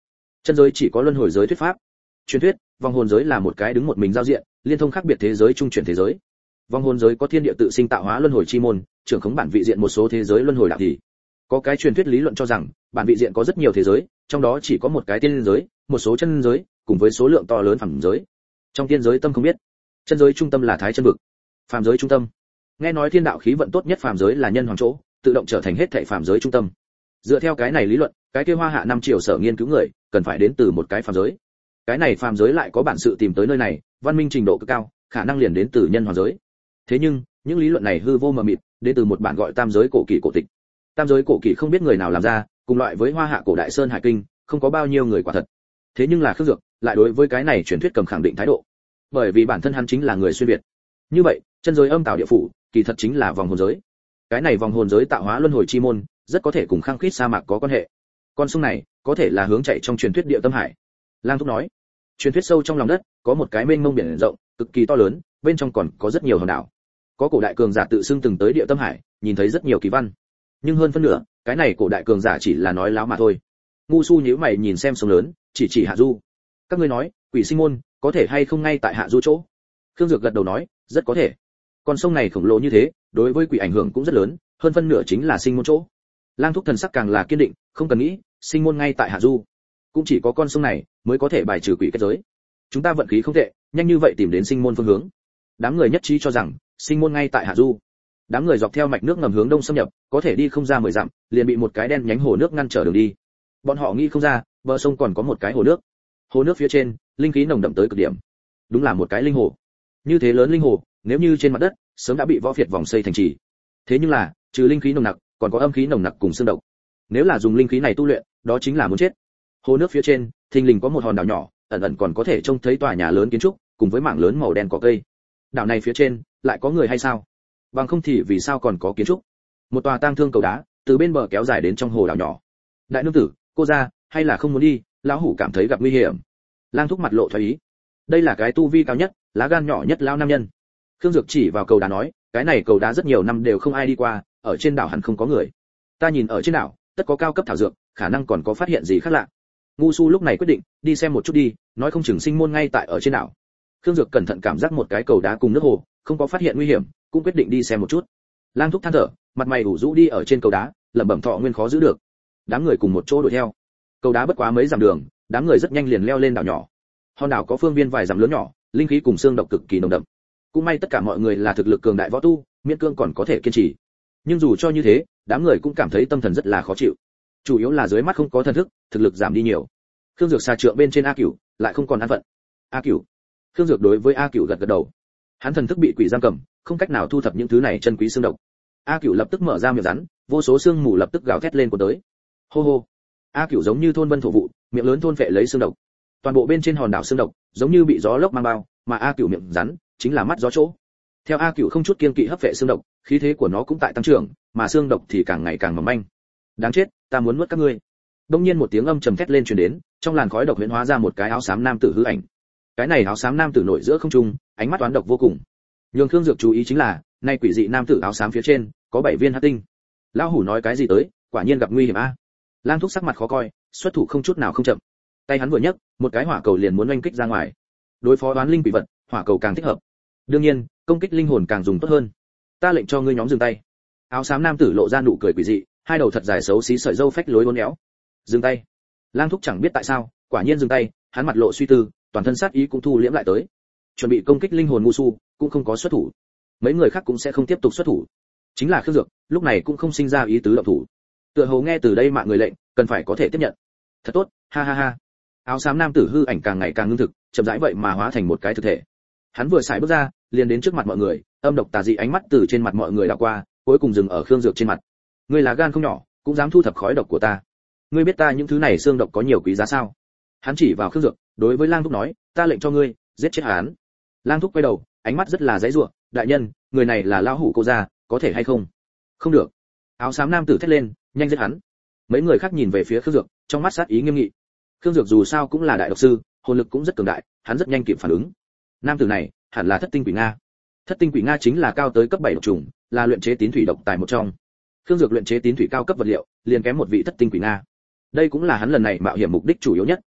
Chân giới chỉ có luân hồi giới thuyết pháp. Truyền thuyết, vong hồn giới là một cái đứng một mình giao diện, liên thông khác biệt thế giới trung chuyển thế giới. Vong hồn giới có thiên địa tự sinh tạo hóa luân hồi chi môn, trưởng khống bản vị diện một số thế giới luân hồi đạo thì. Có cái truyền thuyết lý luận cho rằng, bản vị diện có rất nhiều thế giới, trong đó chỉ có một cái tiên giới, một số chân giới, cùng với số lượng to lớn phàm giới. Trong tiên giới tâm không biết, chân giới trung tâm là thái chân vực, phàm giới trung tâm. Nghe nói thiên đạo khí vận tốt nhất phàm giới là nhân hoàng chỗ, tự động trở thành hết thảy phàm giới trung tâm. Dựa theo cái này lý luận, cái kia Hoa Hạ năm triệu sở nghiên cứu người, cần phải đến từ một cái phàm giới. Cái này phàm giới lại có bản sự tìm tới nơi này, văn minh trình độ cực cao, khả năng liền đến từ nhân hoàng giới. Thế nhưng, những lý luận này hư vô mờ mịt, đến từ một bản gọi tam giới cổ kỷ cổ tịch. Tam giới cổ kỷ không biết người nào làm ra, cùng loại với Hoa Hạ cổ đại sơn hải kinh, không có bao nhiêu người quả thật. Thế nhưng là Khương Dược, lại đối với cái này truyền thuyết cầm khẳng định thái độ. Bởi vì bản thân hắn chính là người xuyên việt. Như vậy, chân giới âm tào địa phủ, kỳ thật chính là vòng hồn giới. Cái này vòng hồn giới tạo hóa luân hồi chi môn, rất có thể cùng khăng khít sa mạc có quan hệ. Con sông này, có thể là hướng chạy trong truyền thuyết địa tâm hải. Lang Thúc nói, truyền thuyết sâu trong lòng đất, có một cái mênh mông biển rộng, cực kỳ to lớn, bên trong còn có rất nhiều hòn đảo. Có cổ đại cường giả tự xưng từng tới địa tâm hải, nhìn thấy rất nhiều kỳ văn. Nhưng hơn phân nửa, cái này cổ đại cường giả chỉ là nói láo mà thôi. Ngu Su nhíu mày nhìn xem sông lớn, chỉ hạ du. Các ngươi nói, quỷ sinh môn, có thể hay không ngay tại hạ du chỗ? Khương Dược gật đầu nói, rất có thể. Con sông này khổng lồ như thế, đối với quỷ ảnh hưởng cũng rất lớn, hơn phân nửa chính là sinh môn chỗ. Lang Thúc thần sắc càng là kiên định, không cần nghĩ, sinh môn ngay tại hạ du. Cũng chỉ có con sông này mới có thể bài trừ quỷ kết giới. Chúng ta vận khí không tệ, nhanh như vậy tìm đến sinh môn phương hướng. Đám người nhất trí cho rằng, sinh môn ngay tại hạ du. Đám người dọc theo mạch nước ngầm hướng đông xâm nhập, có thể đi không ra 10 dặm, liền bị một cái đen nhánh hồ nước ngăn trở đường đi. Bọn họ nghĩ không ra, bờ sông còn có một cái hồ nước. Hồ nước phía trên, linh khí nồng đậm tới cực điểm. Đúng là một cái linh hồ. Như thế lớn linh hồ, nếu như trên mặt đất, sớm đã bị võ phiệt vòng xây thành trì. Thế nhưng là, trừ linh khí nồng nặc, còn có âm khí nồng nặc cùng xương độc. Nếu là dùng linh khí này tu luyện, đó chính là muốn chết. Hồ nước phía trên, thình lình có một hòn đảo nhỏ, ẩn ẩn còn có thể trông thấy tòa nhà lớn kiến trúc, cùng với mảng lớn màu đen cỏ cây. Đảo này phía trên, lại có người hay sao? Bằng không thì vì sao còn có kiến trúc? Một tòa tang thương cầu đá, từ bên bờ kéo dài đến trong hồ đảo nhỏ. Đại nương tử, cô ra, hay là không muốn đi? Lão hủ cảm thấy gặp nguy hiểm. Lang Thúc mặt lộ thoái ý. Đây là cái tu vi cao nhất, lá gan nhỏ nhất lão nam nhân. Khương Dược chỉ vào cầu đá nói, cái này cầu đá rất nhiều năm đều không ai đi qua, ở trên đảo hẳn không có người. Ta nhìn ở trên đảo, tất có cao cấp thảo dược, khả năng còn có phát hiện gì khác lạ. Ngu Su lúc này quyết định, đi xem một chút đi, nói không chừng sinh môn ngay tại ở trên đảo. Khương Dược cẩn thận cảm giác một cái cầu đá cùng nước hồ, không có phát hiện nguy hiểm, cũng quyết định đi xem một chút. Lang Thúc than thở, mặt mày ủ rũ đi ở trên cầu đá, lẩm bẩm thọ nguyên khó giữ được. Đám người cùng một chỗ đuổi theo. Cầu đá bất quá mấy dặm đường, đám người rất nhanh liền leo lên đảo nhỏ. Hòn đảo có phương viên vài dặm lớn nhỏ, linh khí cùng xương độc cực kỳ nồng đậm. Cũng may tất cả mọi người là thực lực cường đại võ tu, miễn cương còn có thể kiên trì. Nhưng dù cho như thế, đám người cũng cảm thấy tâm thần rất là khó chịu. Chủ yếu là dưới mắt không có thần thức, thực lực giảm đi nhiều. Khương Dược xà trượng bên trên A Cửu, lại không còn an phận. A Cửu. Khương Dược đối với A Cửu gật gật đầu. Hắn thần thức bị quỷ giam cầm, không cách nào thu thập những thứ này chân quý xương độc. A Cửu lập tức mở ra miệng rắn, vô số xương mù lập tức gào thét lên cuốn tới. Hô hô. A Cửu giống như thôn vân thổ vụ, miệng lớn thôn phệ lấy xương độc. Toàn bộ bên trên hòn đảo xương độc, giống như bị gió lốc mang bao, mà A Cửu miệng rắn chính là mắt gió chỗ. Theo A Cửu không chút kiêng kỵ hấp phệ xương độc, khí thế của nó cũng tại tăng trưởng, mà xương độc thì càng ngày càng mỏng manh. Đáng chết, ta muốn nuốt các ngươi. Đông nhiên một tiếng âm trầm thét lên truyền đến, trong làn khói độc huyễn hóa ra một cái áo xám nam tử hư ảnh. Cái này áo xám nam tử nổi giữa không trung, ánh mắt toán độc vô cùng. Nhưng Khương Dược chú ý chính là, nay quỷ dị nam tử áo xám phía trên có 7 viên hắc tinh. Lão hủ nói cái gì tới, quả nhiên gặp nguy hiểm a. Lang Thúc sắc mặt khó coi, xuất thủ không chút nào không chậm. Tay hắn vừa nhấc, một cái hỏa cầu liền muốn oanh kích ra ngoài. Đối phó đoán linh quỷ vật, hỏa cầu càng thích hợp. Đương nhiên, công kích linh hồn càng dùng tốt hơn. Ta lệnh cho ngươi nhóm dừng tay. Áo xám nam tử lộ ra nụ cười quỷ dị, hai đầu thật dài xấu xí sợi râu phách lối uốn éo. Dừng tay. Lang Thúc chẳng biết tại sao, quả nhiên dừng tay, hắn mặt lộ suy tư, toàn thân sát ý cũng thu liễm lại tới. Chuẩn bị công kích linh hồn ngu su, cũng không có xuất thủ. Mấy người khác cũng sẽ không tiếp tục xuất thủ. Chính là Khương Dược, lúc này cũng không sinh ra ý tứ động thủ. Tựa hồ nghe từ đây mạng người lệnh, cần phải có thể tiếp nhận. Thật tốt, ha ha ha. Áo xám nam tử hư ảnh càng ngày càng ngưng thực, chậm rãi vậy mà hóa thành một cái thực thể. Hắn vừa xài bước ra, liền đến trước mặt mọi người, âm độc tà dị ánh mắt từ trên mặt mọi người đảo qua, cuối cùng dừng ở Khương Dược trên mặt. Ngươi là gan không nhỏ, cũng dám thu thập khói độc của ta. Ngươi biết ta những thứ này xương độc có nhiều quý giá sao? Hắn chỉ vào Khương Dược, đối với Lang Thúc nói, ta lệnh cho ngươi, giết chết hắn. Lang Thúc quay đầu, ánh mắt rất là dãy rủa, đại nhân, người này là lão hủ cô gia, có thể hay không? Không được. Áo xám nam tử thét lên, nhanh giết hắn. Mấy người khác nhìn về phía Khương Dược, trong mắt sát ý nghiêm nghị. Khương Dược dù sao cũng là đại độc sư, hồn lực cũng rất cường đại, hắn rất nhanh kịp phản ứng. Nam tử này, hẳn là Thất Tinh Quỷ Nga. Thất Tinh Quỷ Nga chính là cao tới cấp 7 độc trùng, là luyện chế tín thủy độc tài một trong. Khương Dược luyện chế tín thủy cao cấp vật liệu, liền kém một vị Thất Tinh Quỷ Nga. Đây cũng là hắn lần này mạo hiểm mục đích chủ yếu nhất.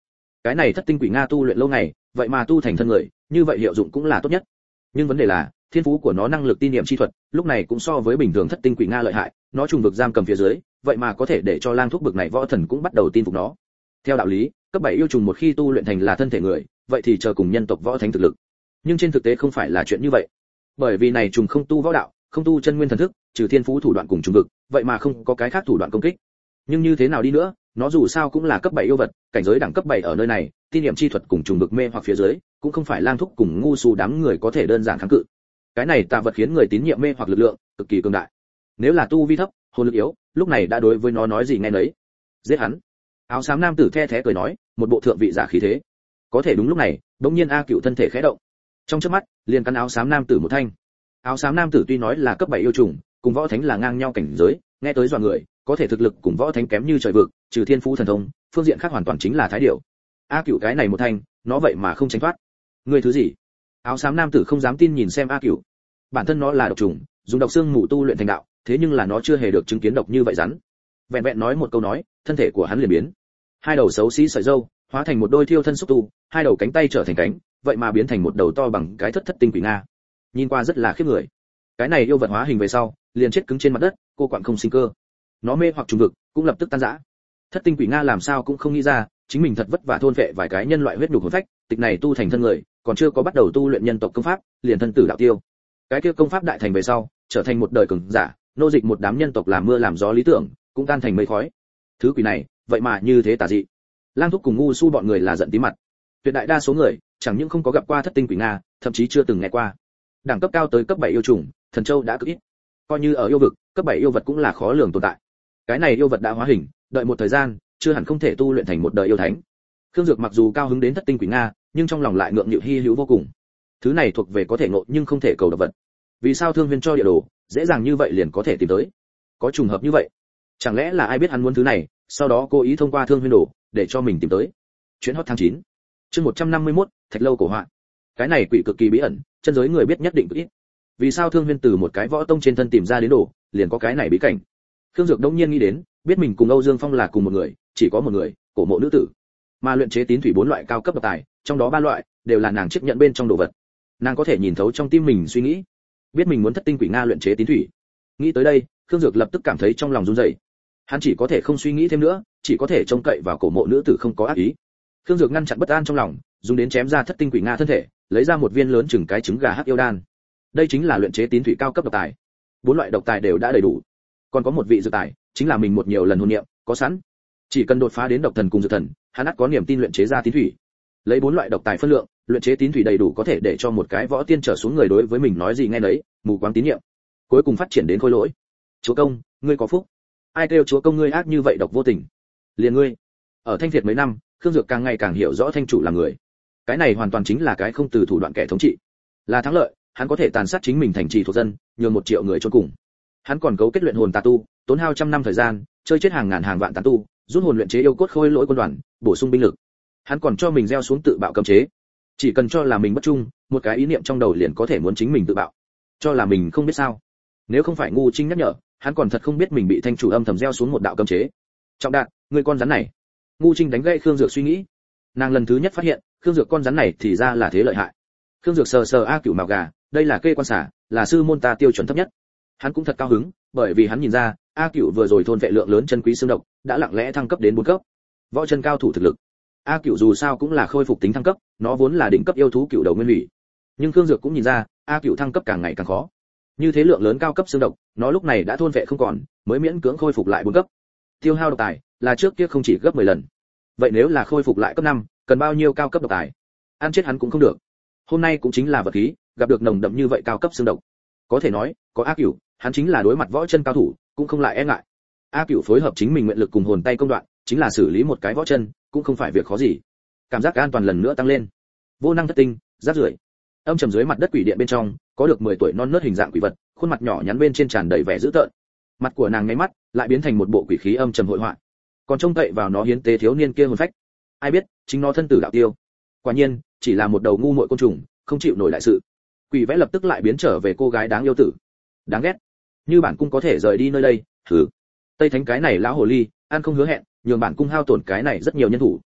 Cái này thất tinh quỷ nga tu luyện lâu ngày, vậy mà tu thành thân người, như vậy hiệu dụng cũng là tốt nhất. Nhưng vấn đề là, thiên phú của nó năng lực tin niệm chi thuật, lúc này cũng so với bình thường thất tinh quỷ nga lợi hại, nó trùng vực giam cầm phía dưới, vậy mà có thể để cho lang thúc bực này võ thần cũng bắt đầu tin phục nó. Theo đạo lý, cấp 7 yêu trùng một khi tu luyện thành là thân thể người, vậy thì chờ cùng nhân tộc võ thánh thực lực. Nhưng trên thực tế không phải là chuyện như vậy. Bởi vì này trùng không tu võ đạo, không tu chân nguyên thần thức, trừ thiên phú thủ đoạn cùng trùng vực, vậy mà không có cái khác thủ đoạn công kích. Nhưng như thế nào đi nữa, nó dù sao cũng là cấp 7 yêu vật, cảnh giới đẳng cấp 7 ở nơi này, tin niệm chi thuật cùng trùng vực mê hoặc phía dưới, cũng không phải lang thúc cùng ngu su đám người có thể đơn giản kháng cự. Cái này tà vật khiến người tín nhiệm mê hoặc lực lượng cực kỳ cường đại. Nếu là tu vi thấp, hồn lực yếu, lúc này đã đối với nó nói gì nghe nấy. Giết hắn. Áo xám nam tử the thé cười nói, một bộ thượng vị giả khí thế. Có thể đúng lúc này, đột nhiên A Cựu thân thể khẽ động. Trong chớp mắt, liền cắn áo xám nam tử một thanh. Áo xám nam tử tuy nói là cấp 7 yêu trùng, cùng võ thánh là ngang nhau cảnh giới, nghe tới dọa người, có thể thực lực cùng võ thánh kém như trời vực, trừ thiên phú thần thông, phương diện khác hoàn toàn chính là thái điểu. A Cựu cái này một thanh, nó vậy mà không tránh thoát. Ngươi thứ gì? Áo xám nam tử không dám tin nhìn xem A Cựu. Bản thân nó là độc trùng, dùng độc xương mù tu luyện thành đạo, thế nhưng là nó chưa hề được chứng kiến độc như vậy rắn. Vẹn vẹn nói một câu nói, thân thể của hắn liền biến. Hai đầu xấu xí sợi râu, hóa thành một đôi thiêu thân xúc tu, hai đầu cánh tay trở thành cánh, vậy mà biến thành một đầu to bằng cái thất tinh quỷ nga. Nhìn qua rất là khiếp người. Cái này yêu vật hóa hình về sau, liền chết cứng trên mặt đất, cô quặn không sinh cơ. Nó mê hoặc trùng vực, cũng lập tức tan rã. Thất tinh quỷ nga làm sao cũng không nghĩ ra, chính mình thật vất vả thôn vệ vài cái nhân loại huyết nhục hồn phách, tịch này tu thành thân người, còn chưa có bắt đầu tu luyện nhân tộc công pháp, liền thân tử đạo tiêu. Cái kia công pháp đại thành về sau, trở thành một đời cường giả, nô dịch một đám nhân tộc làm mưa làm gió lý tưởng, cũng tan thành mây khói. Thứ quỷ này, vậy mà như thế tà dị. Lang thúc cùng ngu su bọn người là giận tí mặt. Tuyệt đại đa số người, chẳng những không có gặp qua thất tinh quỷ nga, thậm chí chưa từng nghe qua. Đẳng cấp cao tới cấp 7 yêu trùng, thần châu đã cực ít. Coi như ở yêu vực, cấp 7 yêu vật cũng là khó lường tồn tại. Cái này yêu vật đã hóa hình, đợi một thời gian, chưa hẳn không thể tu luyện thành một đời yêu thánh. Khương Dược mặc dù cao hứng đến thất tinh quỷ nga, nhưng trong lòng lại ngượng nghịu hi hữu vô cùng. Thứ này thuộc về có thể ngộ nhưng không thể cầu độc vật. Vì sao Thương Huyên cho địa đồ, dễ dàng như vậy liền có thể tìm tới? Có trùng hợp như vậy? Chẳng lẽ là ai biết hắn muốn thứ này, sau đó cố ý thông qua Thương Huyên đồ để cho mình tìm tới? Chuyến hot tháng 9. Chương 151, Thạch lâu cổ họa. Cái này quỷ cực kỳ bí ẩn, chân giới người biết nhất định cực ít. Vì sao Thương Huyên từ một cái võ tông trên thân tìm ra đến đồ, liền có cái này bí cảnh? Khương Dược đống nhiên nghĩ đến, biết mình cùng Âu Dương Phong là cùng một người, chỉ có một người, cổ mộ nữ tử. Mà luyện chế tín thủy 4 loại cao cấp độc tài, trong đó 3 loại đều là nàng chấp nhận bên trong đồ vật. Nàng có thể nhìn thấu trong tim mình suy nghĩ, biết mình muốn thất tinh quỷ nga luyện chế tín thủy. Nghĩ tới đây, Khương Dược lập tức cảm thấy trong lòng run rẩy. Hắn chỉ có thể không suy nghĩ thêm nữa, chỉ có thể trông cậy vào cổ mộ nữ tử không có ác ý. Khương Dược ngăn chặn bất an trong lòng, dùng đến chém ra thất tinh quỷ nga thân thể, lấy ra một viên lớn chừng cái trứng gà hắc yêu đan. Đây chính là luyện chế tín thủy cao cấp độc tài. 4 loại độc tài đều đã đầy đủ. Còn có một vị dược tài, chính là mình một nhiều lần hồn niệm, có sẵn. Chỉ cần đột phá đến độc thần cùng dược thần, hắn ắt có niềm tin luyện chế ra tín thủy. Lấy 4 loại độc tài phân lượng, luyện chế tín thủy đầy đủ có thể để cho một cái võ tiên trở xuống người đối với mình nói gì nghe nấy, mù quáng tín nhiệm. Cuối cùng phát triển đến khôi lỗi. Chúa công, ngươi có phúc. Ai kêu chúa công ngươi ác như vậy độc vô tình. Liền ngươi. Ở Thanh Việt mấy năm, Khương Dược càng ngày càng hiểu rõ thanh chủ là người. Cái này hoàn toàn chính là cái không từ thủ đoạn kẻ thống trị. Là thắng lợi, hắn có thể tàn sát chính mình thành trì thuộc dân, nhường 1 triệu người chôn cùng. Hắn còn cấu kết luyện hồn tà tu, tốn hao trăm năm thời gian, chơi chết hàng ngàn hàng vạn tán tu, rút hồn luyện chế yêu cốt khôi lỗi quân đoàn, bổ sung binh lực. Hắn còn cho mình gieo xuống tự bạo cấm chế. Chỉ cần cho là mình bất trung, một cái ý niệm trong đầu liền có thể muốn chính mình tự bạo. Cho là mình không biết sao. Nếu không phải ngu Trinh nhắc nhở, hắn còn thật không biết mình bị thanh chủ âm thầm gieo xuống một đạo cấm chế. Trọng đạn, người con rắn này. Ngu Trinh đánh gãy Khương Dược suy nghĩ. Nàng lần thứ nhất phát hiện, Khương Dược con rắn này thì ra là thế lợi hại. Khương Dược sờ sờ A Cửu mào gà, đây là kê quan xả, là sư môn ta tiêu chuẩn thấp nhất. Hắn cũng thật cao hứng, bởi vì hắn nhìn ra, A Cửu vừa rồi thôn vệ lượng lớn chân quý xương độc, đã lặng lẽ thăng cấp đến 4 cấp. Võ chân cao thủ thực lực. A Cửu dù sao cũng là khôi phục tính thăng cấp, nó vốn là đỉnh cấp yêu thú cựu đầu nguyên hủy. Nhưng Khương Dược cũng nhìn ra, A Cửu thăng cấp càng ngày càng khó. Như thế lượng lớn cao cấp xương độc, nó lúc này đã thôn vệ không còn, mới miễn cưỡng khôi phục lại 4 cấp. Tiêu hao độc tài, là trước kia không chỉ gấp 10 lần. Vậy nếu là khôi phục lại cấp 5, cần bao nhiêu cao cấp độc tài? Ăn chết hắn cũng không được. Hôm nay cũng chính là vật khí, gặp được nồng đậm như vậy cao cấp xương độc. Có thể nói, có A Cửu, hắn chính là đối mặt võ chân cao thủ, cũng không lại e ngại. A Cửu phối hợp chính mình nguyện lực cùng hồn tay công đoạn, chính là xử lý một cái võ chân, cũng không phải việc khó gì. Cảm giác an toàn lần nữa tăng lên. Vô năng thất tinh, rác rưởi. Âm trầm dưới mặt đất quỷ điện bên trong, có được 10 tuổi non nớt hình dạng quỷ vật, khuôn mặt nhỏ nhắn bên trên tràn đầy vẻ dữ tợn. Mặt của nàng ngay mắt, lại biến thành một bộ quỷ khí âm trầm hội họa. Còn trông cậy vào nó hiến tế thiếu niên kia hồn phách. Ai biết, chính nó thân tử đạo tiêu. Quả nhiên, chỉ là một đầu ngu muội côn trùng, không chịu nổi đại sự. Quỷ vẽ lập tức lại biến trở về cô gái đáng yêu tử. Đáng ghét. Như bản cung có thể rời đi nơi đây, thử. Tây Thánh cái này lão hồ ly, ăn không hứa hẹn, nhường bản cung hao tổn cái này rất nhiều nhân thủ,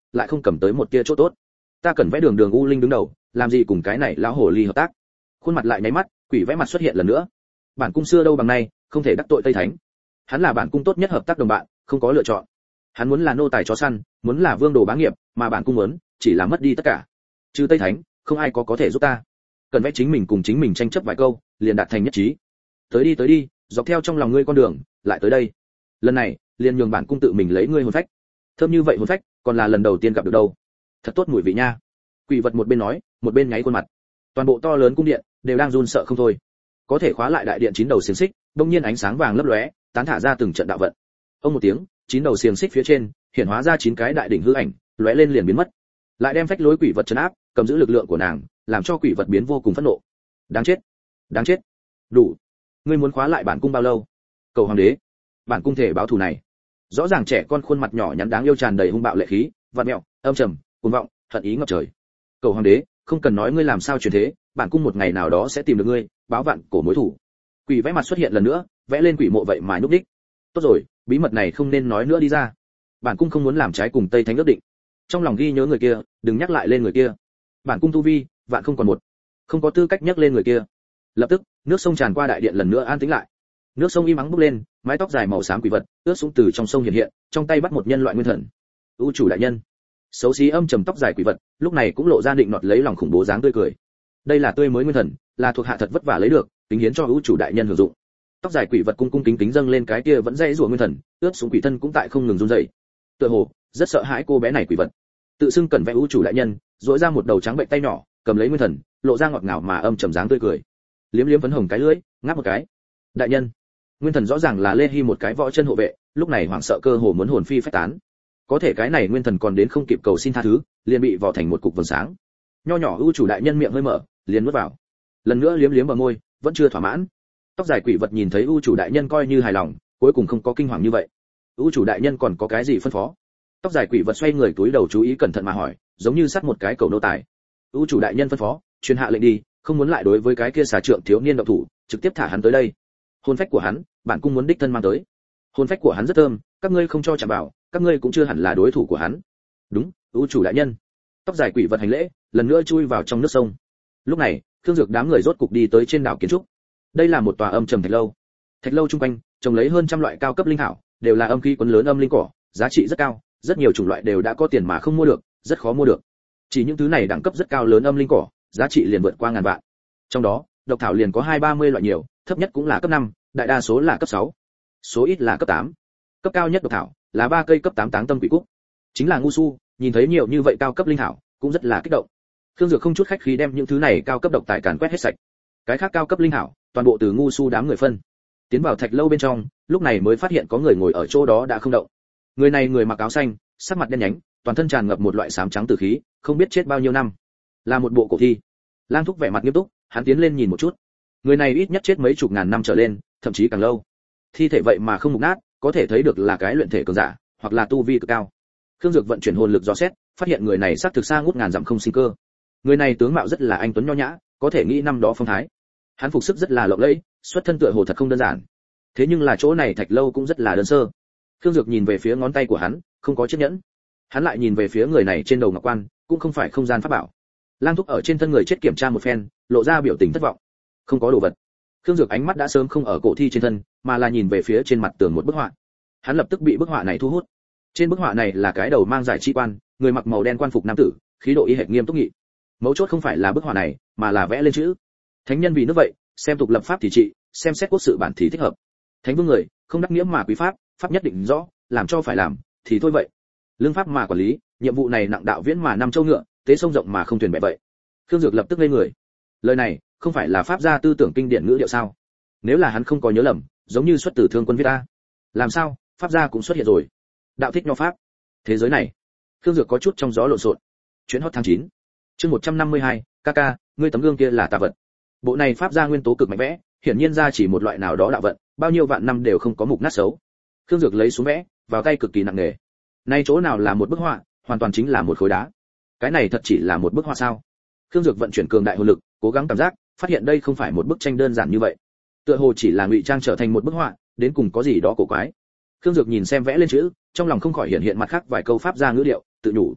lại không cầm tới một tia chỗ tốt. Ta cần vẽ đường đường u linh đứng đầu, làm gì cùng cái này lão hồ ly hợp tác. Khuôn mặt lại nháy mắt, quỷ vẽ mặt xuất hiện lần nữa. Bản cung xưa đâu bằng nay, không thể đắc tội Tây Thánh. Hắn là bản cung tốt nhất hợp tác đồng bạn, không có lựa chọn. Hắn muốn là nô tài chó săn, muốn là vương đồ bá nghiệp, mà bản cung muốn chỉ là mất đi tất cả. Trừ Tây Thánh, không ai có thể giúp ta. Cần vẽ chính mình cùng chính mình tranh chấp vài câu, liền đạt thành nhất trí. Tới đi, dọc theo trong lòng ngươi con đường, lại tới đây. Lần này, liền nhường bản cung tự mình lấy ngươi hồn phách. Thơm như vậy hồn phách, còn là lần đầu tiên gặp được đâu. Thật tốt mùi vị nha. Quỷ vật một bên nói, một bên nháy khuôn mặt. Toàn bộ to lớn cung điện đều đang run sợ không thôi. Có thể khóa lại đại điện 9 đầu xiềng xích, đột nhiên ánh sáng vàng lấp lóe, tán thả ra từng trận đạo vận. Ông một tiếng, 9 đầu xiềng xích phía trên hiện hóa ra 9 cái đại đỉnh hư ảnh, lóe lên liền biến mất. Lại đem phách lối quỷ vật trấn áp, cầm giữ lực lượng của nàng, làm cho quỷ vật biến vô cùng phẫn nộ. Đáng chết. Đủ. Ngươi muốn khóa lại bản cung bao lâu? Cầu hoàng đế, bản cung thể báo thù này. Rõ ràng trẻ con khuôn mặt nhỏ nhắn đáng yêu tràn đầy hung bạo lệ khí, vặn mẹo, âm trầm, cuồng vọng, hận ý ngập trời. Cầu hoàng đế, không cần nói ngươi làm sao truyền thế, bản cung một ngày nào đó sẽ tìm được ngươi, báo vạn cổ mối thù. Quỷ vẽ mặt xuất hiện lần nữa, vẽ lên quỷ mộ vậy mà nhúc đích. Tốt rồi, bí mật này không nên nói nữa đi ra. Bản cung không muốn làm trái cùng Tây Thánh ước định. Trong lòng ghi nhớ người kia, đừng nhắc lại lên người kia. Bản cung tu vi, vạn không còn một, không có tư cách nhắc lên người kia. Lập tức, nước sông tràn qua đại điện lần nữa an tĩnh lại. Nước sông im ắng bốc lên, mái tóc dài màu xám quỷ vật ướt sũng từ trong sông hiện hiện, trong tay bắt một nhân loại nguyên thần. U chủ đại nhân. Xấu xí âm trầm tóc dài quỷ vật, lúc này cũng lộ ra định nọt lấy lòng khủng bố dáng tươi cười. Đây là tươi mới nguyên thần, là thuộc hạ thật vất vả lấy được, kính hiến cho U chủ đại nhân hưởng dụng. Tóc dài quỷ vật cung cung kính kính dâng lên cái kia vẫn dãy rủa nguyên thần, ướt sũng quỷ thân cũng tại không ngừng run rẩy. Tựa hồ rất sợ hãi cô bé này quỷ vật. Tự xưng cẩn vẽ U chủ đại nhân, duỗi ra một đầu trắng bệnh tay nhỏ, cầm lấy nguyên thần, lộ ra ngọt ngào mà âm trầm dáng tươi cười. Liếm liếm phấn hồng cái lưỡi, ngáp một cái. Đại nhân. Nguyên thần rõ ràng là Lê Hi một cái võ chân hộ vệ, lúc này hoảng sợ cơ hồ muốn hồn phi phách tán. Có thể cái này nguyên thần còn đến không kịp cầu xin tha thứ, liền bị vò thành một cục vầng sáng. Nho nhỏ ưu chủ đại nhân miệng hơi mở, liền nuốt vào. Lần nữa liếm liếm bờ môi, vẫn chưa thỏa mãn. Tóc dài quỷ vật nhìn thấy ưu chủ đại nhân coi như hài lòng, cuối cùng không có kinh hoàng như vậy. Ưu chủ đại nhân còn có cái gì phân phó? Tóc dài quỷ vật xoay người túi đầu chú ý cẩn thận mà hỏi, giống như sát một cái cầu nô tài. Ưu chủ đại nhân phân phó, truyền hạ lệnh đi, không muốn lại đối với cái kia xà trượng thiếu niên động thủ, trực tiếp thả hắn tới đây. Hồn phách của hắn, bản cung muốn đích thân mang tới. Hồn phách của hắn rất thơm, các ngươi không cho chạm vào, các ngươi cũng chưa hẳn là đối thủ của hắn. Đúng, ưu chủ đại nhân. Tóc dài quỷ vật hành lễ, lần nữa chui vào trong nước sông. Lúc này, Khương Dược đám người rốt cục đi tới trên đảo kiến trúc. Đây là một tòa âm trầm thạch lâu. Thạch lâu trung quanh trồng lấy hơn trăm loại cao cấp linh thảo, đều là âm khí quấn lớn âm linh cỏ, giá trị rất cao, rất nhiều chủng loại đều đã có tiền mà không mua được, rất khó mua được. Chỉ những thứ này đẳng cấp rất cao lớn âm linh cỏ, giá trị liền vượt qua ngàn vạn. Trong đó, độc thảo liền có 20-30 loại nhiều, thấp nhất cũng là cấp 5, đại đa số là cấp 6. Số ít là cấp 8. Cấp cao nhất độc thảo là 3 cây cấp 8 táng tâm quỷ cúc. Chính là ngu su, nhìn thấy nhiều như vậy cao cấp linh thảo, cũng rất là kích động. Khương Dược không chút khách khí đem những thứ này cao cấp độc tài càn quét hết sạch. Cái khác cao cấp linh thảo, toàn bộ từ ngu su đám người phân. Tiến vào thạch lâu bên trong, lúc này mới phát hiện có người ngồi ở chỗ đó đã không động. Người này người mặc áo xanh, sắc mặt đen nhánh, toàn thân tràn ngập một loại xám trắng tử khí, không biết chết bao nhiêu năm. Là một bộ cổ thi. Lang Thúc vẻ mặt nghiêm túc, hắn tiến lên nhìn một chút. Người này ít nhất chết mấy chục ngàn năm trở lên, thậm chí càng lâu. Thi thể vậy mà không mục nát, có thể thấy được là cái luyện thể cường giả, hoặc là tu vi cực cao. Khương Dược vận chuyển hồn lực dò xét, phát hiện người này xác thực xa ngút ngàn dặm không sinh cơ. Người này tướng mạo rất là anh tuấn nho nhã, có thể nghĩ năm đó phong thái. Hắn phục sức rất là lộng lẫy, xuất thân tựa hồ thật không đơn giản. Thế nhưng là chỗ này thạch lâu cũng rất là đơn sơ. Khương Dược nhìn về phía ngón tay của hắn, không có chiếc nhẫn. Hắn lại nhìn về phía người này trên đầu ngọc quan, cũng không phải không gian pháp bảo. Lang Thúc ở trên thân người chết kiểm tra một phen, lộ ra biểu tình thất vọng. Không có đồ vật. Khương Dược ánh mắt đã sớm không ở cổ thi trên thân, mà là nhìn về phía trên mặt tường một bức họa. Hắn lập tức bị bức họa này thu hút. Trên bức họa này là cái đầu mang giải chi quan, người mặc màu đen quan phục nam tử, khí độ y hệt nghiêm túc nghị. Mấu chốt không phải là bức họa này, mà là vẽ lên chữ. Thánh nhân vì nước vậy, xem tục lập pháp thì trị, xem xét quốc sự bản thì thích hợp. Thánh vương người, không đắc nghĩa mà quý pháp, pháp nhất định rõ, làm cho phải làm, thì thôi vậy. Lương pháp mà quản lý, nhiệm vụ này nặng đạo viễn mà năm châu ngựa, tế sông rộng mà không thuyền bè vậy. Khương Dược lập tức lên người. Lời này, không phải là pháp gia tư tưởng kinh điển ngữ điệu sao? Nếu là hắn không có nhớ lầm, giống như xuất từ Thương Quân viết ta. Làm sao, pháp gia cũng xuất hiện rồi. Đạo thích nho pháp. Thế giới này, Khương Dược có chút trong gió lộn xộn. Chuyến hot tháng 9. Chương 152, ca, ngươi tấm gương kia là tà vật. Bộ này pháp gia nguyên tố cực mạnh vẽ, hiển nhiên ra chỉ một loại nào đó đạo vận, bao nhiêu vạn năm đều không có mục nát xấu. Khương Dược lấy xuống vẽ, vào tay cực kỳ nặng nề. Nay chỗ nào là một bức họa, hoàn toàn chính là một khối đá. Cái này thật chỉ là một bức họa sao? Khương Dược vận chuyển cường đại hồn lực, cố gắng cảm giác, phát hiện đây không phải một bức tranh đơn giản như vậy. Tựa hồ chỉ là ngụy trang trở thành một bức họa, đến cùng có gì đó cổ quái. Khương Dược nhìn xem vẽ lên chữ, trong lòng không khỏi hiện mặt khác vài câu pháp gia ngữ điệu, tự nhủ.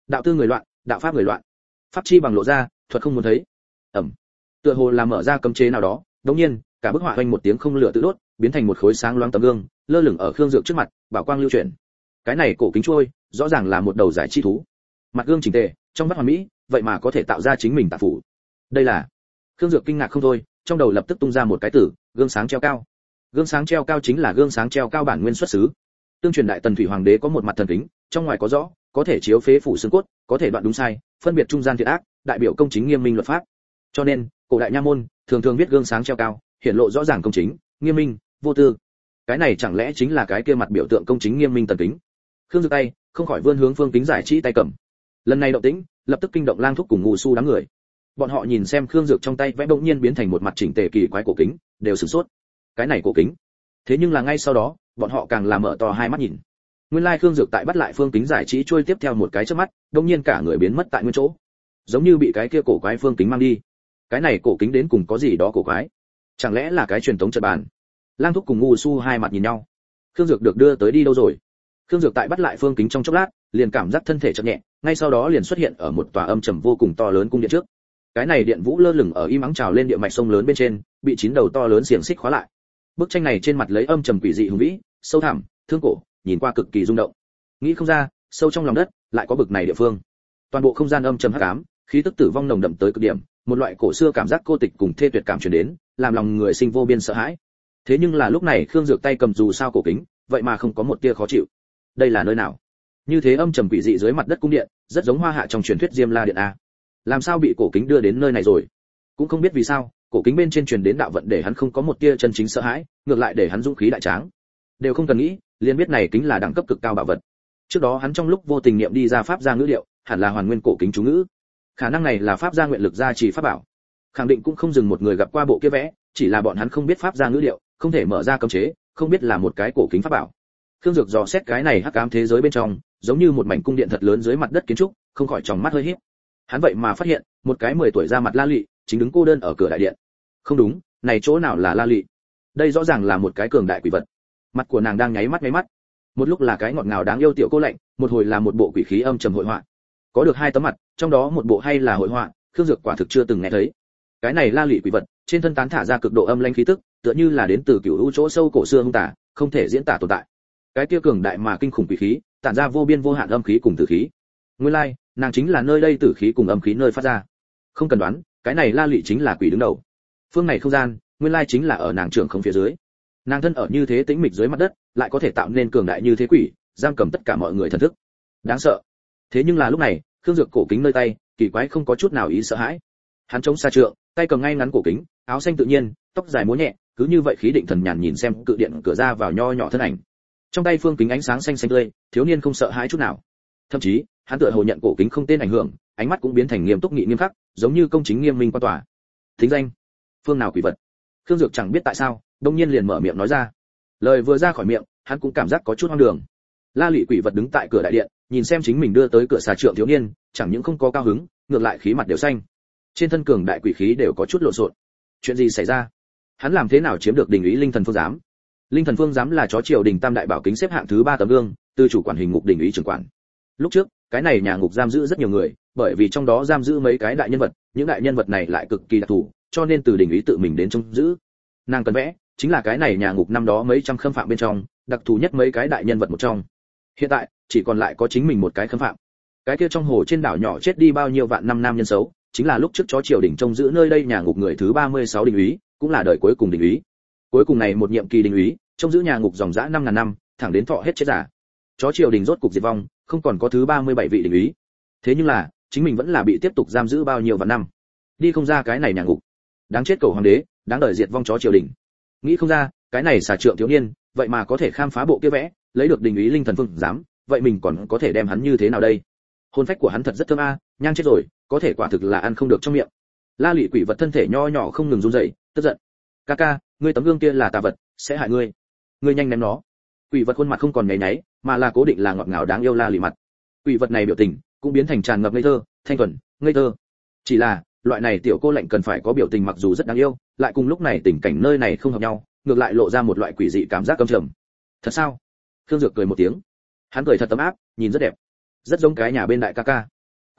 Đạo tư người loạn, đạo pháp người loạn. Pháp chi bằng lộ ra, thuật không muốn thấy. Ẩm. Tựa hồ là mở ra cấm chế nào đó, đột nhiên, cả bức họa vang một tiếng không lửa tự đốt, biến thành một khối sáng loáng tấm gương, lơ lửng ở Khương Dược trước mặt, bảo quang lưu chuyển. Cái này cổ kính trôi, rõ ràng là một đầu giải chi thú. Mặt gương chỉnh tề, trong vắt hoàn mỹ, vậy mà có thể tạo ra chính mình tạp phủ. Đây là... Khương Dược kinh ngạc không thôi, trong đầu lập tức tung ra một cái từ, gương sáng treo cao. Gương sáng treo cao chính là gương sáng treo cao bản nguyên xuất xứ. Tương truyền đại tần thủy hoàng đế có một mặt thần kính, trong ngoài có rõ, có thể chiếu phế phủ xương cốt, có thể đoạn đúng sai, phân biệt trung gian thiện ác, đại biểu công chính nghiêm minh luật pháp. Cho nên, cổ đại nha môn thường thường viết gương sáng treo cao, hiển lộ rõ ràng công chính, nghiêm minh, vô tư. Cái này chẳng lẽ chính là cái kia mặt biểu tượng công chính nghiêm minh tần kính? Khương Dược tay không khỏi vươn hướng Phương Kính giải trí tay cầm. Lần này động tĩnh, lập tức kinh động Lang Thúc cùng Ngô Su đám người. Bọn họ nhìn xem Khương Dược trong tay vẽ bỗng nhiên biến thành một mặt chỉnh tề kỳ quái cổ kính, đều sửng sốt. Cái này cổ kính? Thế nhưng là ngay sau đó, bọn họ càng là mở to hai mắt nhìn. Nguyên lai Khương Dược tại bắt lại Phương Kính giải trí trôi tiếp theo một cái chớp mắt, đột nhiên cả người biến mất tại nguyên chỗ, giống như bị cái kia cổ quái Phương Kính mang đi. Cái này cổ kính đến cùng có gì đó cổ quái? Chẳng lẽ là cái truyền thống trận bàn? Lang Thúc cùng Ngô Su hai mặt nhìn nhau. Khương Dược được đưa tới đi đâu rồi? Khương Dược tại bắt lại Phương Kính trong chốc lát, liền cảm giác thân thể chậm nhẹ, ngay sau đó liền xuất hiện ở một tòa âm trầm vô cùng to lớn cung điện trước. Cái này điện vũ lơ lửng ở im ắng trào lên địa mạch sông lớn bên trên, bị 9 đầu to lớn xiềng xích khóa lại. Bức tranh này trên mặt lấy âm trầm quỷ dị hùng vĩ, sâu thẳm, thương cổ, nhìn qua cực kỳ rung động. Nghĩ không ra, sâu trong lòng đất lại có bực này địa phương. Toàn bộ không gian âm trầm hắc ám, khí tức tử vong nồng đậm tới cực điểm, một loại cổ xưa cảm giác cô tịch cùng thê tuyệt cảm truyền đến, làm lòng người sinh vô biên sợ hãi. Thế nhưng là lúc này Khương Dược tay cầm dù sao cổ kính, vậy mà không có một tia khó chịu. Đây là nơi nào? Như thế âm trầm quỷ dị dưới mặt đất cung điện, rất giống Hoa Hạ trong truyền thuyết Diêm La điện a. Làm sao bị cổ kính đưa đến nơi này rồi? Cũng không biết vì sao, cổ kính bên trên truyền đến đạo vận để hắn không có một tia chân chính sợ hãi, ngược lại để hắn dũng khí đại tráng. Đều không cần nghĩ, liền biết này kính là đẳng cấp cực cao bảo vật. Trước đó hắn trong lúc vô tình niệm đi ra pháp gia ngữ điệu, hẳn là hoàn nguyên cổ kính chú ngữ. Khả năng này là pháp gia nguyện lực gia trì pháp bảo. Khẳng định cũng không dừng một người gặp qua bộ kia vẽ, chỉ là bọn hắn không biết pháp gia ngữ điệu, không thể mở ra cấm chế, không biết là một cái cổ kính pháp bảo. Khương Dược dò xét cái này hắc ám thế giới bên trong, giống như một mảnh cung điện thật lớn dưới mặt đất kiến trúc, không khỏi tròng mắt hơi híp. Hắn vậy mà phát hiện, một cái 10 tuổi ra mặt La Lị, chính đứng cô đơn ở cửa đại điện. Không đúng, này chỗ nào là La Lị? Đây rõ ràng là một cái cường đại quỷ vật. Mặt của nàng đang nháy mắt. Một lúc là cái ngọt ngào đáng yêu tiểu cô lạnh, một hồi là một bộ quỷ khí âm trầm hội họa. Có được 2 tấm mặt, trong đó một bộ hay là hội họa, Khương Dược quả thực chưa từng nghe thấy. Cái này La Lị quỷ vật, trên thân tán thả ra cực độ âm lãnh khí tức, tựa như là đến từ cửu u chỗ sâu cổ xưa hung tả, không thể diễn tả tồn tại. Cái kia cường đại mà kinh khủng quỷ khí, tản ra vô biên vô hạn âm khí cùng tử khí. Nguyên lai, nàng chính là nơi đây tử khí cùng âm khí nơi phát ra. Không cần đoán, cái này La Lị chính là quỷ đứng đầu. Phương này không gian, nguyên lai chính là ở nàng trưởng không phía dưới. Nàng thân ở như thế tĩnh mịch dưới mặt đất, lại có thể tạo nên cường đại như thế quỷ, giam cầm tất cả mọi người thần thức. Đáng sợ. Thế nhưng là lúc này, Khương Dược cổ kính nơi tay, kỳ quái không có chút nào ý sợ hãi. Hắn chống xa trượng, tay cầm ngay ngắn cổ kính, áo xanh tự nhiên, tóc dài múa nhẹ, cứ như vậy khí định thần nhàn nhìn xem cự điện cửa ra vào nho nhỏ thân ảnh. Trong tay phương kính ánh sáng xanh xanh tươi, thiếu niên không sợ hãi chút nào. Thậm chí, hắn tựa hồ nhận cổ kính không tên ảnh hưởng, ánh mắt cũng biến thành nghiêm túc nghị nghiêm khắc, giống như công chính nghiêm minh quan tòa. Thính danh: Phương nào quỷ vật. Khương Dược chẳng biết tại sao, đông nhiên liền mở miệng nói ra. Lời vừa ra khỏi miệng, hắn cũng cảm giác có chút hoang đường. La Lị quỷ vật đứng tại cửa đại điện, nhìn xem chính mình đưa tới cửa xà trượng thiếu niên, chẳng những không có cao hứng, ngược lại khí mặt đều xanh. Trên thân cường đại quỷ khí đều có chút lộn xộn. Chuyện gì xảy ra? Hắn làm thế nào chiếm được đình ý Linh Thần Phương giám? Linh Thần Phương giám là chó triều đình tam đại bảo kính xếp hạng thứ 3 tấm gương, từ chủ quản hình ngục đình ý trưởng quản. Lúc trước, cái này nhà ngục giam giữ rất nhiều người, bởi vì trong đó giam giữ mấy cái đại nhân vật, những đại nhân vật này lại cực kỳ đặc thù, cho nên từ đình ý tự mình đến trông giữ. Nàng cần vẽ, chính là cái này nhà ngục năm đó mấy trăm khâm phạm bên trong, đặc thù nhất mấy cái đại nhân vật một trong. Hiện tại, chỉ còn lại có chính mình một cái khâm phạm. Cái kia trong hồ trên đảo nhỏ chết đi bao nhiêu vạn năm nam nhân xấu, chính là lúc trước chó triều đình trông giữ nơi đây nhà ngục người thứ 36 đình úy, cũng là đời cuối cùng đình úy. Cuối cùng này một nhiệm kỳ đình úy, trông giữ nhà ngục dòng dã 5000 năm, thẳng đến thọ hết chết giả. Chó triều đình rốt cục diệt vong, không còn có thứ 37 vị đình úy. Thế nhưng là, chính mình vẫn là bị tiếp tục giam giữ bao nhiêu vạn năm. Đi không ra cái này nhà ngục. Đáng chết cầu hoàng đế, đáng đời diệt vong chó triều đình. Nghĩ không ra, cái này xà trượng thiếu niên, vậy mà có thể khám phá bộ kia vẽ, lấy được đình úy Linh Thần Phương giám, vậy mình còn có thể đem hắn như thế nào đây? Hồn phách của hắn thật rất thơm a, nhang chết rồi, có thể quả thực là ăn không được trong miệng. La Lị quỷ vật thân thể nho nhỏ không ngừng run rẩy, tức giận. Ca, ngươi tấm gương kia là tà vật, sẽ hại ngươi. Ngươi nhanh ném nó. Quỷ vật khuôn mặt không còn nháy nháy, mà là cố định là ngọt ngào đáng yêu La Lị mặt. Quỷ vật này biểu tình cũng biến thành tràn ngập ngây thơ, thanh thuần, ngây thơ. Chỉ là, loại này tiểu cô lạnh cần phải có biểu tình mặc dù rất đáng yêu, lại cùng lúc này tình cảnh nơi này không hợp nhau, ngược lại lộ ra một loại quỷ dị cảm giác căm trầm. Thật sao? Khương Dược cười một tiếng. Hắn cười thật ấm áp, nhìn rất đẹp, rất giống cái nhà bên đại ca.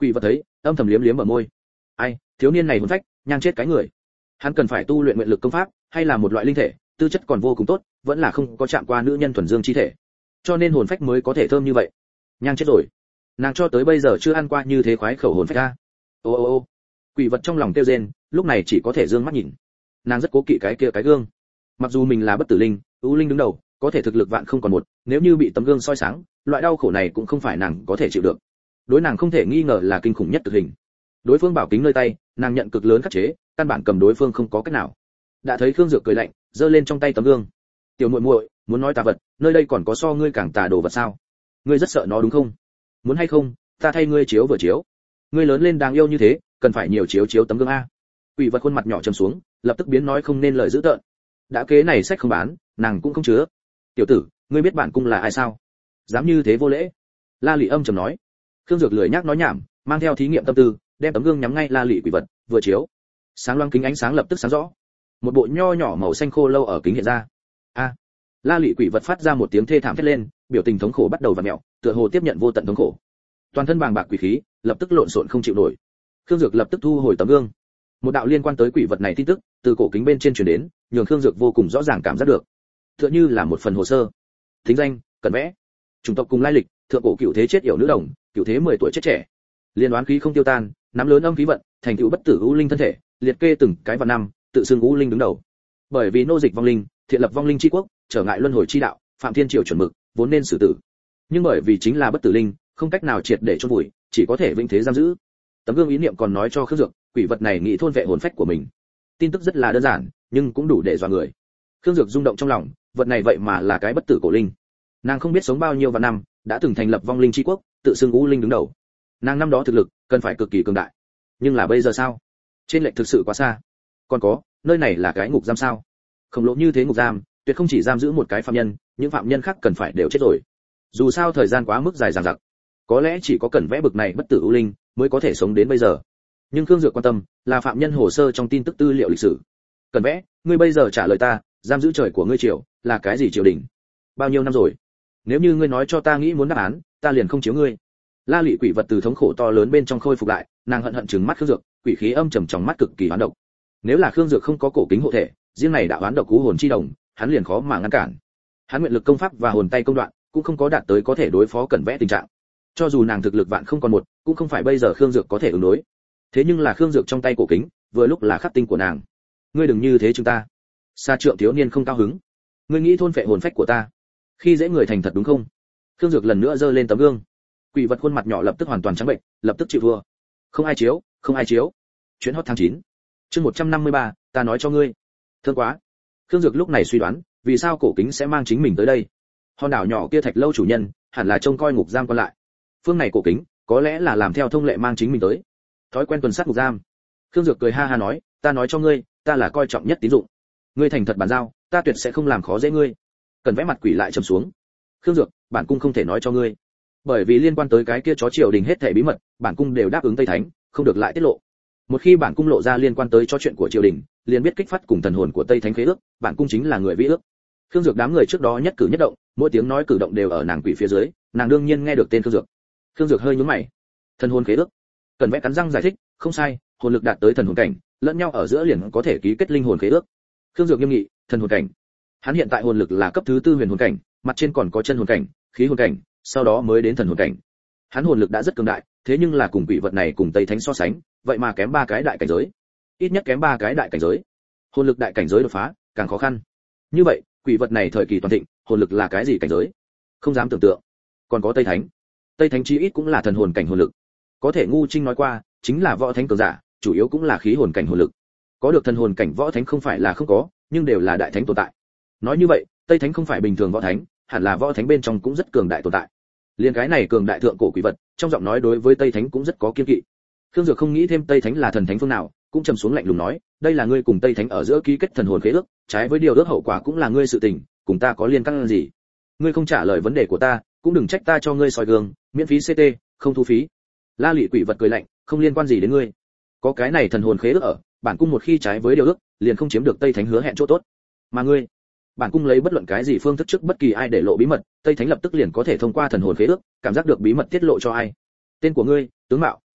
Quỷ vật thấy, âm thầm liếm liếm ở môi. Ai, thiếu niên này hồn phách, nhang chết cái người. Hắn cần phải tu luyện nguyện lực công pháp, hay là một loại linh thể, tư chất còn vô cùng tốt, vẫn là không có chạm qua nữ nhân thuần dương chi thể. Cho nên hồn phách mới có thể thơm như vậy. Nhang chết rồi. Nàng cho tới bây giờ chưa ăn qua như thế khoái khẩu hồn phách a. Ô ô ô. Quỷ vật trong lòng kêu rên, lúc này chỉ có thể dương mắt nhìn. Nàng rất cố kỵ cái kia cái gương. Mặc dù mình là bất tử linh, ưu linh đứng đầu, có thể thực lực vạn không còn một, nếu như bị tấm gương soi sáng, loại đau khổ này cũng không phải nàng có thể chịu được. Đối nàng không thể nghi ngờ là kinh khủng nhất cực hình. Đối phương bảo kính nơi tay, nàng nhận cực lớn khắc chế, căn bản cầm đối phương không có cách nào. Đã thấy Khương Dược cười lạnh, giơ lên trong tay tấm gương. Tiểu muội muội, muốn nói tà vật, nơi đây còn có so ngươi càng tà đồ vật sao? Ngươi rất sợ nó đúng không? Muốn hay không, ta thay ngươi chiếu vừa chiếu. Ngươi lớn lên đáng yêu như thế, cần phải nhiều chiếu chiếu tấm gương a. Quỷ vật khuôn mặt nhỏ trầm xuống, lập tức biến nói không nên lời dữ tợn. Đã kế này sách không bán, nàng cũng không chứa. Tiểu tử, ngươi biết bản cung là ai sao? Dám như thế vô lễ. La Lị âm trầm nói. Khương Dược lười nhác nói nhảm, mang theo thí nghiệm tâm tư, đem tấm gương nhắm ngay La Lị quỷ vật, vừa chiếu. Sáng loáng kính ánh sáng lập tức sáng rõ. Một bộ nho nhỏ màu xanh khô lâu ở kính hiện ra. A. La Lị quỷ vật phát ra một tiếng thê thảm thét lên, biểu tình thống khổ bắt đầu vặn mèo, tựa hồ tiếp nhận vô tận thống khổ. Toàn thân bàng bạc quỷ khí, lập tức lộn xộn không chịu nổi. Khương Dược lập tức thu hồi tấm gương. Một đạo liên quan tới quỷ vật này tin tức từ cổ kính bên trên truyền đến, nhường Khương Dược vô cùng rõ ràng cảm giác được, tựa như là một phần hồ sơ. Thính danh, cần vẽ. Chủng tộc cùng lai lịch, thượng cổ cựu thế chết yểu nữ đồng, cựu thế 10 tuổi chết trẻ. Liên đoán khí không tiêu tan, nắm lớn âm khí vận, thành tựu bất tử u linh thân thể, liệt kê từng cái vào năm, tự xưng u linh đứng đầu. Bởi vì nô dịch vong linh, thiện lập vong linh chi quốc, trở ngại luân hồi chi đạo, phạm thiên triều chuẩn mực, vốn nên xử tử. Nhưng bởi vì chính là bất tử linh, không cách nào triệt để chôn vùi, chỉ có thể vĩnh thế giam giữ. Tấm gương ý niệm còn nói cho Khương Dược, quỷ vật này nghĩ thôn vệ hồn phách của mình. Tin tức rất là đơn giản, nhưng cũng đủ để dọa người. Khương Dược rung động trong lòng, vật này vậy mà là cái bất tử cổ linh. Nàng không biết sống bao nhiêu vạn năm, đã từng thành lập vong linh chi quốc, tự xưng u linh đứng đầu. Nàng năm đó thực lực cần phải cực kỳ cường đại. Nhưng là bây giờ sao? Trên lệch thực sự quá xa. Còn có, nơi này là cái ngục giam sao? Khổng lồ như thế ngục giam, tuyệt không chỉ giam giữ một cái phạm nhân, những phạm nhân khác cần phải đều chết rồi. Dù sao thời gian quá mức dài dằng dặc, có lẽ chỉ có Cẩn Vẽ bực này bất tử u linh mới có thể sống đến bây giờ. Nhưng Khương Dược quan tâm là phạm nhân hồ sơ trong tin tức tư liệu lịch sử. Cẩn Vẽ, ngươi bây giờ trả lời ta, giam giữ trời của ngươi triều là cái gì triều đình? Bao nhiêu năm rồi? Nếu như ngươi nói cho ta nghĩ muốn đáp án, ta liền không chiếu ngươi. La Lị quỷ vật từ thống khổ to lớn bên trong khôi phục lại, nàng hận hận trừng mắt Khương Dược, quỷ khí âm trầm trong mắt cực kỳ hoán độc. Nếu là Khương Dược không có cổ kính hộ thể, riêng này đã hoán độc cú hồn chi đồng, hắn liền khó mà ngăn cản. Hắn nguyện lực công pháp và hồn tay công đoạn, cũng không có đạt tới có thể đối phó Cẩn Vẽ tình trạng. Cho dù nàng thực lực vạn không còn một, cũng không phải bây giờ Khương Dược có thể ứng đối. Thế nhưng là Khương Dược trong tay cổ kính, vừa lúc là khắc tinh của nàng. Ngươi đừng như thế chúng ta. Sa Trượng thiếu niên không cao hứng. Ngươi nghĩ thôn phệ hồn phách của ta, khi dễ người thành thật đúng không? Khương Dược lần nữa giơ lên tấm gương. Quỷ vật khuôn mặt nhỏ lập tức hoàn toàn trắng bệnh, lập tức chịu thua. Không ai chiếu, không ai chiếu. Chuyến hot tháng 9. Chương 153, ta nói cho ngươi. Thương quá. Khương Dược lúc này suy đoán, vì sao cổ kính sẽ mang chính mình tới đây? Hòn đảo nhỏ kia Thạch lâu chủ nhân, hẳn là trông coi ngục giam còn lại. Phương này cổ kính, có lẽ là làm theo thông lệ mang chính mình tới. Thói quen tuần sát ngục giam. Khương Dược cười ha ha nói, ta nói cho ngươi, ta là coi trọng nhất tín dụng. Ngươi thành thật bàn giao, ta tuyệt sẽ không làm khó dễ ngươi. Cần Vẽ mặt quỷ lại trầm xuống. Khương Dược, bản cung không thể nói cho ngươi, bởi vì liên quan tới cái kia chó triều đình hết thảy bí mật, bản cung đều đáp ứng Tây Thánh, không được lại tiết lộ. Một khi bản cung lộ ra liên quan tới cho chuyện của triều đình, liền biết kích phát cùng thần hồn của Tây Thánh khế ước, bản cung chính là người vi ước. Khương Dược đám người trước đó nhất cử nhất động, mỗi tiếng nói cử động đều ở nàng quỷ phía dưới, nàng đương nhiên nghe được tên Khương Dược. Khương Dược hơi nhướng mày. Thần hồn khế ước. Cần Vẽ cắn răng giải thích, không sai, hồn lực đạt tới thần hồn cảnh, lẫn nhau ở giữa liền có thể ký kết linh hồn khế ước. Khương Dược nghiêm nghị, thần hồn cảnh. Hắn hiện tại hồn lực là cấp thứ tư huyền hồn cảnh, mặt trên còn có chân hồn cảnh, khí hồn cảnh, sau đó mới đến thần hồn cảnh. Hắn hồn lực đã rất cường đại, thế nhưng là cùng quỷ vật này cùng Tây Thánh so sánh, vậy mà kém 3 cái đại cảnh giới. Ít nhất kém 3 cái đại cảnh giới. Hồn lực đại cảnh giới đột phá, càng khó khăn. Như vậy, quỷ vật này thời kỳ toàn thịnh, hồn lực là cái gì cảnh giới? Không dám tưởng tượng. Còn có Tây Thánh. Tây Thánh chí ít cũng là thần hồn cảnh hồn lực. Có thể ngu Trinh nói qua, chính là võ thánh cường giả, chủ yếu cũng là khí hồn cảnh hồn lực. Có được thần hồn cảnh võ thánh không phải là không có, nhưng đều là đại thánh tồn tại. Nói như vậy, Tây Thánh không phải bình thường võ thánh, hẳn là võ thánh bên trong cũng rất cường đại tồn tại. Liên cái này cường đại thượng cổ quỷ vật, trong giọng nói đối với Tây Thánh cũng rất có kiên kỵ. Khương Dược không nghĩ thêm Tây Thánh là thần thánh phương nào, cũng trầm xuống lạnh lùng nói, đây là ngươi cùng Tây Thánh ở giữa ký kết thần hồn khế ước, trái với điều ước hậu quả cũng là ngươi sự tình, cùng ta có liên can gì? Ngươi không trả lời vấn đề của ta, cũng đừng trách ta cho ngươi soi gương, miễn phí CT, không thu phí. La Lị quỷ vật cười lạnh, không liên quan gì đến ngươi. Có cái này thần hồn khế ước ở, bản cung một khi trái với điều ước, liền không chiếm được Tây Thánh hứa hẹn chỗ tốt. Mà ngươi, bản cung lấy bất luận cái gì phương thức trước bất kỳ ai để lộ bí mật, Tây Thánh lập tức liền có thể thông qua thần hồn khế ước, cảm giác được bí mật tiết lộ cho ai. Tên của ngươi, tướng mạo,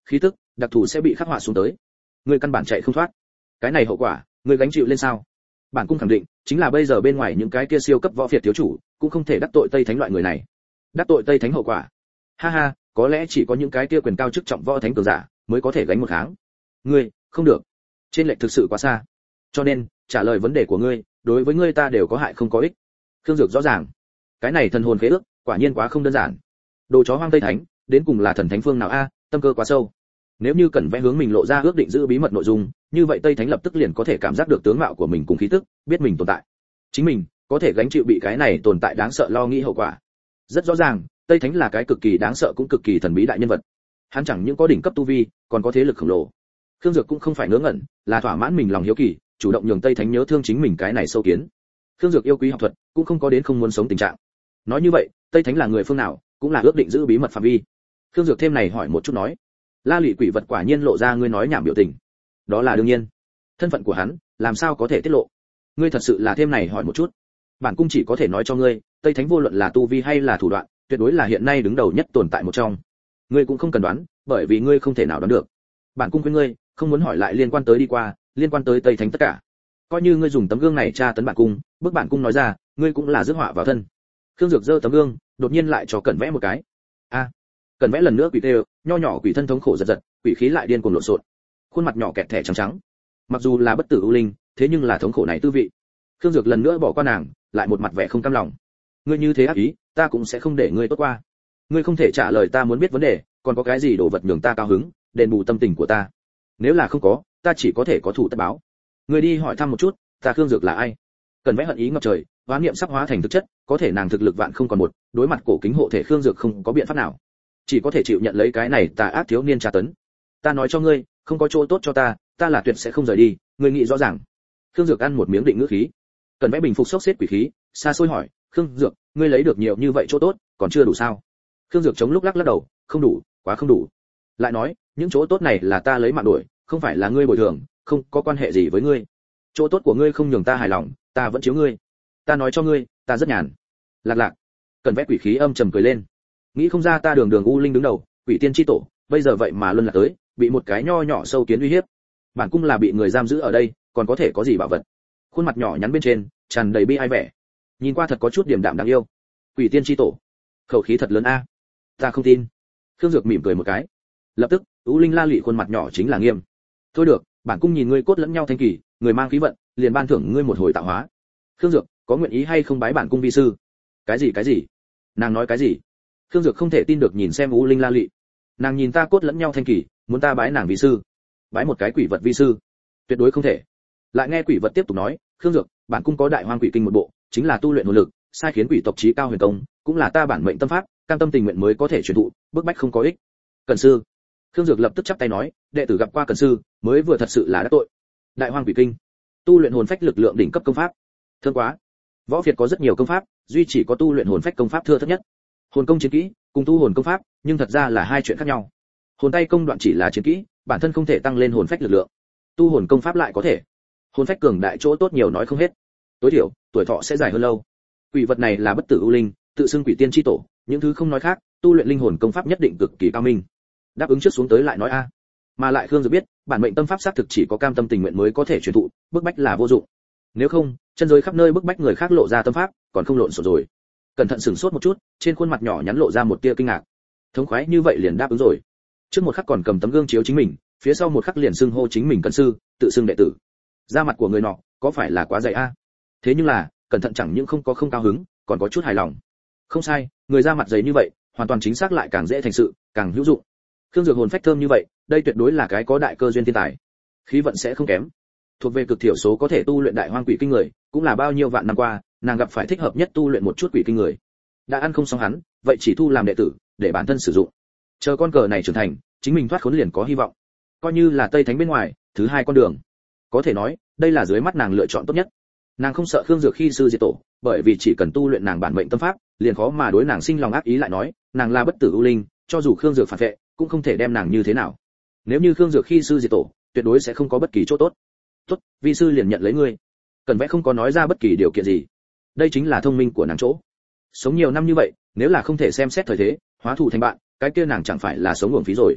khí tức đặc thù sẽ bị khắc họa xuống tới. Ngươi căn bản chạy không thoát. Cái này hậu quả, ngươi gánh chịu lên sao? Bản cung khẳng định, chính là bây giờ bên ngoài những cái kia siêu cấp võ phiệt thiếu chủ, cũng không thể đắc tội Tây Thánh loại người này. Đắc tội Tây Thánh hậu quả. Ha ha, có lẽ chỉ có những cái kia quyền cao chức trọng võ thánh cường giả mới có thể gánh một kháng. Ngươi, không được. Trên lệch thực sự quá xa. Cho nên, trả lời vấn đề của ngươi, đối với ngươi ta đều có hại không có ích. Khương Dược rõ ràng. Cái này thần hồn khế ước, quả nhiên quá không đơn giản. Đồ chó hoang Tây Thánh, đến cùng là thần thánh phương nào a, tâm cơ quá sâu. Nếu như Cẩn Vẽ hướng mình lộ ra ước định giữ bí mật nội dung, như vậy Tây Thánh lập tức liền có thể cảm giác được tướng mạo của mình cùng khí tức, biết mình tồn tại. Chính mình có thể gánh chịu bị cái này tồn tại đáng sợ lo nghĩ hậu quả. Rất rõ ràng, Tây Thánh là cái cực kỳ đáng sợ cũng cực kỳ thần bí đại nhân vật. Hắn chẳng những có đỉnh cấp tu vi, còn có thế lực khổng lồ. Khương Dược cũng không phải ngớ ngẩn, là thỏa mãn mình lòng hiếu kỳ, chủ động nhường Tây Thánh nhớ thương chính mình cái này sâu kiến. Khương Dược yêu quý học thuật, cũng không có đến không muốn sống tình trạng. Nói như vậy, Tây Thánh là người phương nào, cũng là ước định giữ bí mật phạm vi. Khương Dược thêm này hỏi một chút nói. La Lị quỷ vật quả nhiên lộ ra ngươi nói nhảm biểu tình. Đó là đương nhiên. Thân phận của hắn, làm sao có thể tiết lộ? Ngươi thật sự là thêm này hỏi một chút. Bản cung chỉ có thể nói cho ngươi, Tây Thánh vô luận là tu vi hay là thủ đoạn, tuyệt đối là hiện nay đứng đầu nhất tồn tại một trong. Ngươi cũng không cần đoán, bởi vì ngươi không thể nào đoán được. Bản cung khuyên ngươi, không muốn hỏi lại liên quan tới đi qua, liên quan tới Tây Thánh tất cả. Coi như ngươi dùng tấm gương này tra tấn bản cung, bức bản cung nói ra, ngươi cũng là rước họa vào thân. Khương Dược giơ tấm gương, đột nhiên lại cho Cẩn Vẽ một cái. A. Cẩn Vẽ lần nữa quỷ tê, nho nhỏ quỷ thân thống khổ giật giật, quỷ khí lại điên cuồng lộn xộn. Khuôn mặt nhỏ kẹt thẻ trắng trắng. Mặc dù là bất tử ưu linh, thế nhưng là thống khổ này tư vị. Khương Dược lần nữa bỏ qua nàng, lại một mặt vẻ không cam lòng. Ngươi như thế ác ý, ta cũng sẽ không để ngươi tốt qua. Ngươi không thể trả lời ta muốn biết vấn đề, còn có cái gì đồ vật nhường ta cao hứng, đền bù tâm tình của ta. Nếu là không có, ta chỉ có thể có thủ tất báo. Ngươi đi hỏi thăm một chút, ta Khương Dược là ai? Cẩn Vẽ hận ý ngập trời, oán niệm sắp hóa thành thực chất, có thể nàng thực lực vạn không còn một, đối mặt cổ kính hộ thể Khương Dược không có biện pháp nào, chỉ có thể chịu nhận lấy cái này tà ác thiếu niên tra tấn. Ta nói cho ngươi, không có chỗ tốt cho ta, ta là tuyệt sẽ không rời đi, ngươi nghĩ rõ ràng. Khương Dược ăn một miếng định ngữ khí. Cẩn Vẽ bình phục sốc xếp quỷ khí, xa xôi hỏi, Khương Dược, ngươi lấy được nhiều như vậy chỗ tốt, còn chưa đủ sao? Khương Dược chống lúc lắc lắc đầu, không đủ, quá không đủ. Lại nói, những chỗ tốt này là ta lấy mạng đổi, không phải là ngươi bồi thường, không có quan hệ gì với ngươi. Chỗ tốt của ngươi không nhường ta hài lòng, ta vẫn chiếu ngươi. Ta nói cho ngươi, ta rất nhàn. Lạc lạc. Cẩn Vẽ quỷ khí âm trầm cười lên. Nghĩ không ra ta đường đường u linh đứng đầu, quỷ tiên chi tổ, bây giờ vậy mà luân lạc tới, bị một cái nho nhỏ sâu kiến uy hiếp. Bản cung là bị người giam giữ ở đây, còn có thể có gì bảo vật? Khuôn mặt nhỏ nhắn bên trên tràn đầy bi ai vẻ, nhìn qua thật có chút điềm đạm đáng yêu. Quỷ tiên chi tổ, khẩu khí thật lớn a. Ta không tin. Khương Dược mỉm cười một cái. Lập tức, u linh La Lị khuôn mặt nhỏ chính là nghiêm. Thôi được, bản cung nhìn ngươi cốt lẫn nhau thanh kỳ, người mang khí vận, liền ban thưởng ngươi một hồi tạo hóa. Khương Dược, có nguyện ý hay không bái bản cung vi sư? Cái gì? Nàng nói cái gì? Khương Dược không thể tin được nhìn xem u linh La Lị. Nàng nhìn ta cốt lẫn nhau thanh kỳ, muốn ta bái nàng vi sư? Bái một cái quỷ vật vi sư? Tuyệt đối không thể. Lại nghe quỷ vật tiếp tục nói, Khương Dược, bản cung có đại hoang quỷ kinh một bộ, chính là tu luyện hồn lực, sai khiến quỷ tộc chí cao huyền công, cũng là ta bản mệnh tâm pháp, cam tâm tình nguyện mới có thể truyền thụ, bức bách không có ích. Cẩn sư. Khương Dược lập tức chắp tay nói, đệ tử gặp qua Cẩn sư, mới vừa thật sự là đã tội. Đại hoang quỷ kinh, tu luyện hồn phách lực lượng đỉnh cấp công pháp. Thương quá. Võ Việt có rất nhiều công pháp, duy chỉ có tu luyện hồn phách công pháp thưa thớt nhất. Hồn công chiến kỹ, cùng tu hồn công pháp, nhưng thật ra là hai chuyện khác nhau. Hồn tay công đoạn chỉ là chiến kỹ, bản thân không thể tăng lên hồn phách lực lượng. Tu hồn công pháp lại có thể. Hồn phách cường đại chỗ tốt nhiều nói không hết. Tối thiểu, tuổi thọ sẽ dài hơn lâu. Quỷ vật này là bất tử u linh, tự xưng quỷ tiên chi tổ, những thứ không nói khác, tu luyện linh hồn công pháp nhất định cực kỳ cao minh. Đáp ứng trước xuống tới lại nói a. Mà lại Khương Dược biết, bản mệnh tâm pháp xác thực chỉ có cam tâm tình nguyện mới có thể truyền thụ, bức bách là vô dụng. Nếu không, chân giới khắp nơi bức bách người khác lộ ra tâm pháp, còn không lộn xộn rồi. Cẩn thận sửng sốt một chút, trên khuôn mặt nhỏ nhắn lộ ra một tia kinh ngạc. Thống khoái như vậy liền đáp ứng rồi. Trước một khắc còn cầm tấm gương chiếu chính mình, phía sau một khắc liền xưng hô chính mình cận sư, tự xưng đệ tử. Da mặt của người nọ, có phải là quá dày a? Thế nhưng là, cẩn thận chẳng những không có không cao hứng, còn có chút hài lòng. Không sai, người da mặt dày như vậy, hoàn toàn chính xác lại càng dễ thành sự, càng hữu dụng. Khương Dược hồn phách thơm như vậy, đây tuyệt đối là cái có đại cơ duyên thiên tài. Khí vận sẽ không kém. Thuộc về cực thiểu số có thể tu luyện đại hoang quỷ kinh người, cũng là bao nhiêu vạn năm qua, nàng gặp phải thích hợp nhất tu luyện một chút quỷ kinh người. Đã ăn không xong hắn, vậy chỉ thu làm đệ tử, để bản thân sử dụng. Chờ con cờ này trưởng thành, chính mình thoát khốn liền có hy vọng. Coi như là Tây Thánh bên ngoài, thứ hai con đường. Có thể nói, đây là dưới mắt nàng lựa chọn tốt nhất. Nàng không sợ Khương Dược khi sư diệt tổ, bởi vì chỉ cần tu luyện nàng bản mệnh tâm pháp, liền khó mà đối nàng sinh lòng ác ý lại nói, nàng là bất tử ưu linh, cho dù Khương Dược phản vệ, cũng không thể đem nàng như thế nào. Nếu như Khương Dược khi sư diệt tổ, tuyệt đối sẽ không có bất kỳ chỗ tốt. Tốt, vi sư liền nhận lấy ngươi. Cẩn Vẽ không có nói ra bất kỳ điều kiện gì. Đây chính là thông minh của nàng chỗ. Sống nhiều năm như vậy, nếu là không thể xem xét thời thế, hóa thù thành bạn, cái kia nàng chẳng phải là sống uổng phí rồi.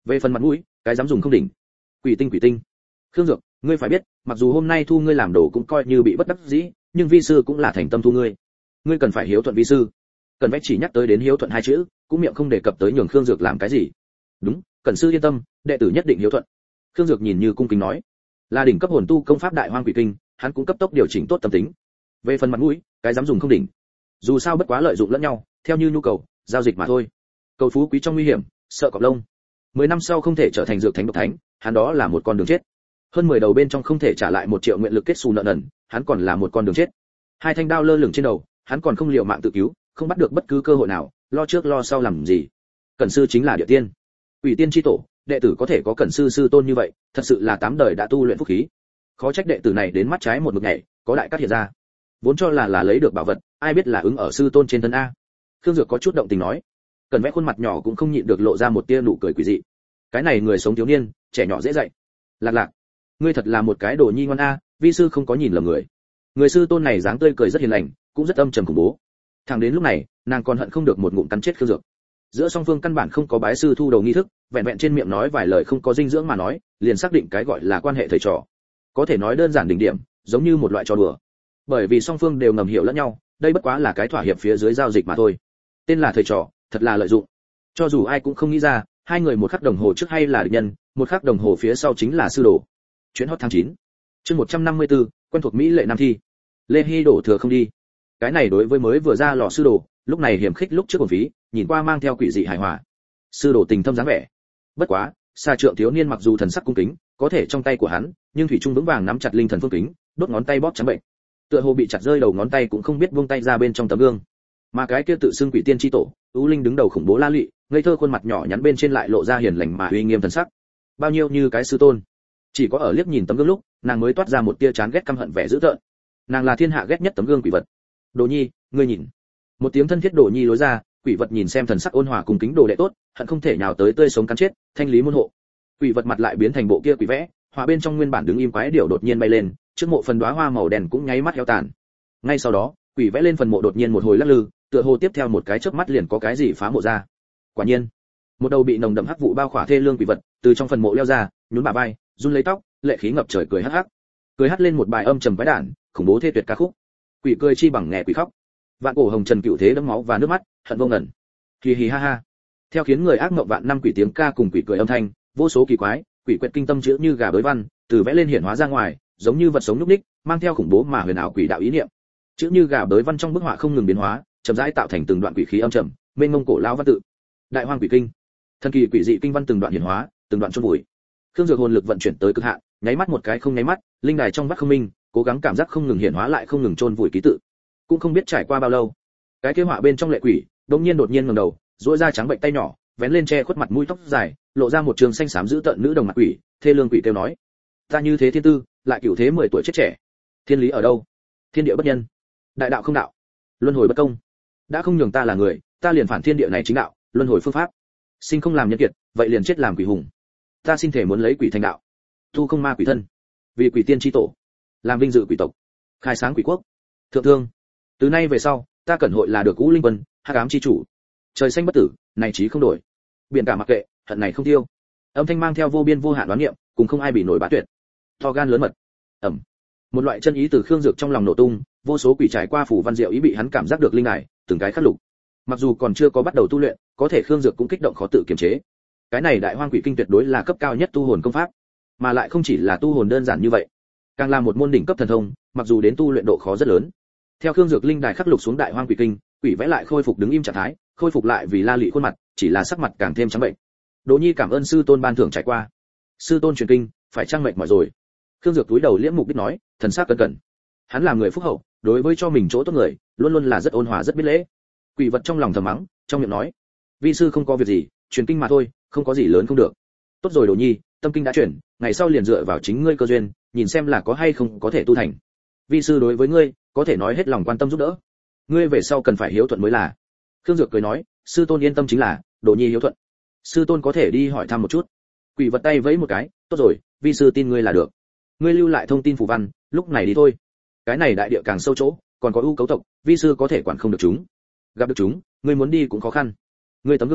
Về phần mặt mũi, cái dám dùng không đỉnh. Quỷ tinh. Khương Dược, ngươi phải biết, mặc dù hôm nay thu ngươi làm đồ cũng coi như bị bất đắc dĩ, nhưng vi sư cũng là thành tâm thu ngươi. Ngươi cần phải hiếu thuận vi sư. Cần vẽ chỉ nhắc tới đến hiếu thuận hai chữ, cũng miệng không đề cập tới nhường Khương Dược làm cái gì. Đúng, Cẩn sư yên tâm, đệ tử nhất định hiếu thuận. Khương Dược nhìn như cung kính nói, là đỉnh cấp hồn tu công pháp Đại Hoang Quỷ Kinh, hắn cũng cấp tốc điều chỉnh tốt tâm tính. Về phần mặt mũi, cái dám dùng không đỉnh. Dù sao bất quá lợi dụng lẫn nhau, theo như nhu cầu, giao dịch mà thôi. Cầu phú quý trong nguy hiểm, sợ cọp lông. 10 năm sau không thể trở thành dược thánh độc thánh, hắn đó là một con đường chết. Hơn 10 đầu bên trong không thể trả lại 1 triệu nguyện lực kết xù nợ nần, hắn còn là một con đường chết. 2 thanh đao lơ lửng trên đầu, hắn còn không liều mạng tự cứu, không bắt được bất cứ cơ hội nào, lo trước lo sau làm gì. Cẩn sư chính là địa tiên, Quỷ tiên chi tổ, đệ tử có thể có Cẩn sư sư tôn như vậy, thật sự là 8 đời đã tu luyện phúc khí. Khó trách đệ tử này đến mắt trái một mực nhảy, có đại cát hiện ra. Vốn cho là lấy được bảo vật, ai biết là ứng ở sư tôn trên thân a. Khương Dược có chút động tình nói, Cẩn vẽ khuôn mặt nhỏ cũng không nhịn được lộ ra một tia nụ cười quỷ dị. Cái này người sống thiếu niên, trẻ nhỏ dễ dạy. Lạc, ngươi thật là một cái đồ nhi ngoan a, vi sư không có nhìn lầm người. Người sư tôn này dáng tươi cười rất hiền lành, cũng rất âm trầm khủng bố. Thẳng đến lúc này, nàng còn hận không được một ngụm cắn chết Khương Dược. Giữa song phương căn bản không có bái sư thu đầu nghi thức, vẹn vẹn trên miệng nói vài lời không có dinh dưỡng mà nói, liền xác định cái gọi là quan hệ thầy trò. Có thể nói đơn giản đỉnh điểm, giống như một loại trò đùa. Bởi vì song phương đều ngầm hiểu lẫn nhau, đây bất quá là cái thỏa hiệp phía dưới giao dịch mà thôi. Tên là thầy trò, thật là lợi dụng. Cho dù ai cũng không nghĩ ra, hai người một khắc đồng hồ trước hay là địch nhân, một khắc đồng hồ phía sau chính là sư đồ. Chuyến hot tháng 9. Chương 154, quen thuộc mỹ lệ nam thi. Lê Hy đổ thừa không đi. Cái này đối với mới vừa ra lò sư đồ, lúc này hiểm khích lúc trước còn phí, nhìn qua mang theo quỷ dị hài hòa. Sư đồ tình thâm dáng vẻ. Bất quá, xa trượng thiếu niên mặc dù thần sắc cung kính, có thể trong tay của hắn, nhưng thủy trung vững vàng nắm chặt linh thần phương kính, đốt ngón tay bóp trắng bệnh. Tựa hồ bị chặt rơi đầu ngón tay cũng không biết buông tay ra bên trong tấm gương. Mà cái kia tự xưng quỷ tiên chi tổ, U Linh đứng đầu khủng bố la lụy, ngây thơ khuôn mặt nhỏ nhắn bên trên lại lộ ra hiền lành mà uy nghiêm thần sắc. Bao nhiêu như cái sư tôn. Chỉ có ở liếc nhìn tấm gương lúc, nàng mới toát ra một tia chán ghét căm hận vẻ dữ tợn. Nàng là thiên hạ ghét nhất tấm gương quỷ vật. Đồ Nhi, ngươi nhìn. Một tiếng thân thiết Đồ Nhi lối ra, quỷ vật nhìn xem thần sắc ôn hòa cùng kính đồ đệ tốt, hận không thể nhào tới tươi sống cắn chết, thanh lý môn hộ. Quỷ vật mặt lại biến thành bộ kia quỷ vẽ, hòa bên trong nguyên bản đứng im quái điểu đột nhiên bay lên, trước mộ phần đóa hoa màu đen cũng nháy mắt heo tàn. Ngay sau đó, quỷ vẽ lên phần mộ đột nhiên một hồi lắc lư, tựa hồ tiếp theo một cái chớp mắt liền có cái gì phá mộ ra. Quả nhiên, một đầu bị nồng đậm hắc vụ bao khỏa thê lương quỷ vật từ trong phần mộ leo ra, nhún bả vai, run lấy tóc, lệ khí ngập trời cười hắc hắc. Cười hắt lên một bài âm trầm quái đản, khủng bố thê tuyệt ca khúc. Quỷ cười chi bằng nghe quỷ khóc. Vạn cổ hồng trần cựu thế đẫm máu và nước mắt, hận vô ngần. Hì hì ha ha. Theo khiến người ác mộng vạn năm quỷ tiếng ca cùng quỷ cười âm thanh, vô số kỳ quái, quỷ quyệt kinh tâm chữ như gà bới văn, từ vẽ lên hiển hóa ra ngoài, giống như vật sống nhúc nhích, mang theo khủng bố mà huyền ảo quỷ đạo ý niệm. Chữ như gà bới văn trong bức họa không ngừng biến hóa, chậm rãi tạo thành từng đoạn quỷ khí âm trầm, mênh mông cổ lão văn tự. Đại Hoang Quỷ Kinh. Thần kỳ quỷ dị kinh văn từng đoạn hiển hóa, từng đoạn chôn vùi. Khương Dược hồn lực vận chuyển tới cực hạn, nháy mắt một cái không nháy mắt, linh đài trong vắt không minh, cố gắng cảm giác không ngừng hiển hóa lại không ngừng chôn vùi ký tự. Cũng không biết trải qua bao lâu, cái kế họa bên trong lệ quỷ, đột nhiên ngẩng đầu, duỗi ra trắng bệnh tay nhỏ, vén lên che khuất mặt mũi tóc dài, lộ ra một trường xanh xám giữ tợn nữ đồng mặt quỷ, thê lương quỷ kêu nói: "Ta như thế thiên tư, lại cửu thế 10 tuổi chết trẻ. Thiên lý ở đâu? Thiên địa bất nhân, đại đạo không đạo, luân hồi bất công. Đã không nhường ta là người, ta liền phản thiên địa này chính đạo, luân hồi phương pháp. Sinh không làm nhân kiệt, vậy liền chết làm quỷ hùng. Ta xin thể muốn lấy quỷ thành đạo, tu không ma quỷ thân, vì quỷ tiên chi tổ, làm vinh dự quỷ tộc, khai sáng quỷ quốc. Thượng thương, từ nay về sau, ta cẩn hội là được Ngũ Linh Quân, hắc ám chi chủ. Trời xanh bất tử, này chí không đổi. Biển cả mặc kệ, hận này không tiêu." Âm thanh mang theo vô biên vô hạn đoán niệm, cùng không ai bị nổi bá tuyệt. To gan lớn mật. Ầm. Một loại chân ý từ Khương Dược trong lòng nổ tung, vô số quỷ trải qua phủ văn diệu ý bị hắn cảm giác được linh đài, từng cái khắc lục. Mặc dù còn chưa có bắt đầu tu luyện, có thể Khương Dược cũng kích động khó tự kiềm chế. Cái này Đại Hoang Quỷ Kinh tuyệt đối là cấp cao nhất tu hồn công pháp, mà lại không chỉ là tu hồn đơn giản như vậy, càng là một môn đỉnh cấp thần thông, mặc dù đến tu luyện độ khó rất lớn. Theo Khương Dược linh đài khắc lục xuống Đại Hoang Quỷ Kinh, quỷ vẽ lại khôi phục đứng im trạng thái, khôi phục lại vì la lị khuôn mặt, chỉ là sắc mặt càng thêm trắng bệnh. Đỗ Nhi cảm ơn sư tôn ban thưởng trải qua. Sư tôn truyền kinh, phải trang mệt mỏi rồi. Khương Dược túi đầu liễm mục đích nói, thần sắc cẩn cẩn. Hắn là người phúc hậu, đối với cho mình chỗ tốt người, luôn luôn là rất ôn hòa rất biết lễ. Quỷ vật trong lòng thầm mắng, trong miệng nói: "Vi sư không có việc gì, truyền kinh mà thôi, không có gì lớn không được." "Tốt rồi Đỗ Nhi, tâm kinh đã chuyển, ngày sau liền dựa vào chính ngươi cơ duyên, nhìn xem là có hay không có thể tu thành. Vi sư đối với ngươi, có thể nói hết lòng quan tâm giúp đỡ. Ngươi về sau cần phải hiếu thuận mới là." Khương Dược cười nói: "Sư tôn yên tâm chính là, Đỗ Nhi hiếu thuận. Sư tôn có thể đi hỏi thăm một chút." Quỷ vật tay vẫy một cái: "Tốt rồi, vi sư tin ngươi là được. Ngươi lưu lại thông tin phù văn, lúc này đi thôi. Cái này đại địa càng sâu chỗ, còn có ưu cấu tộc, vi sư có thể quản không được chúng. Gặp được chúng, ngươi muốn đi cũng khó khăn. Ngươi tấm gương này,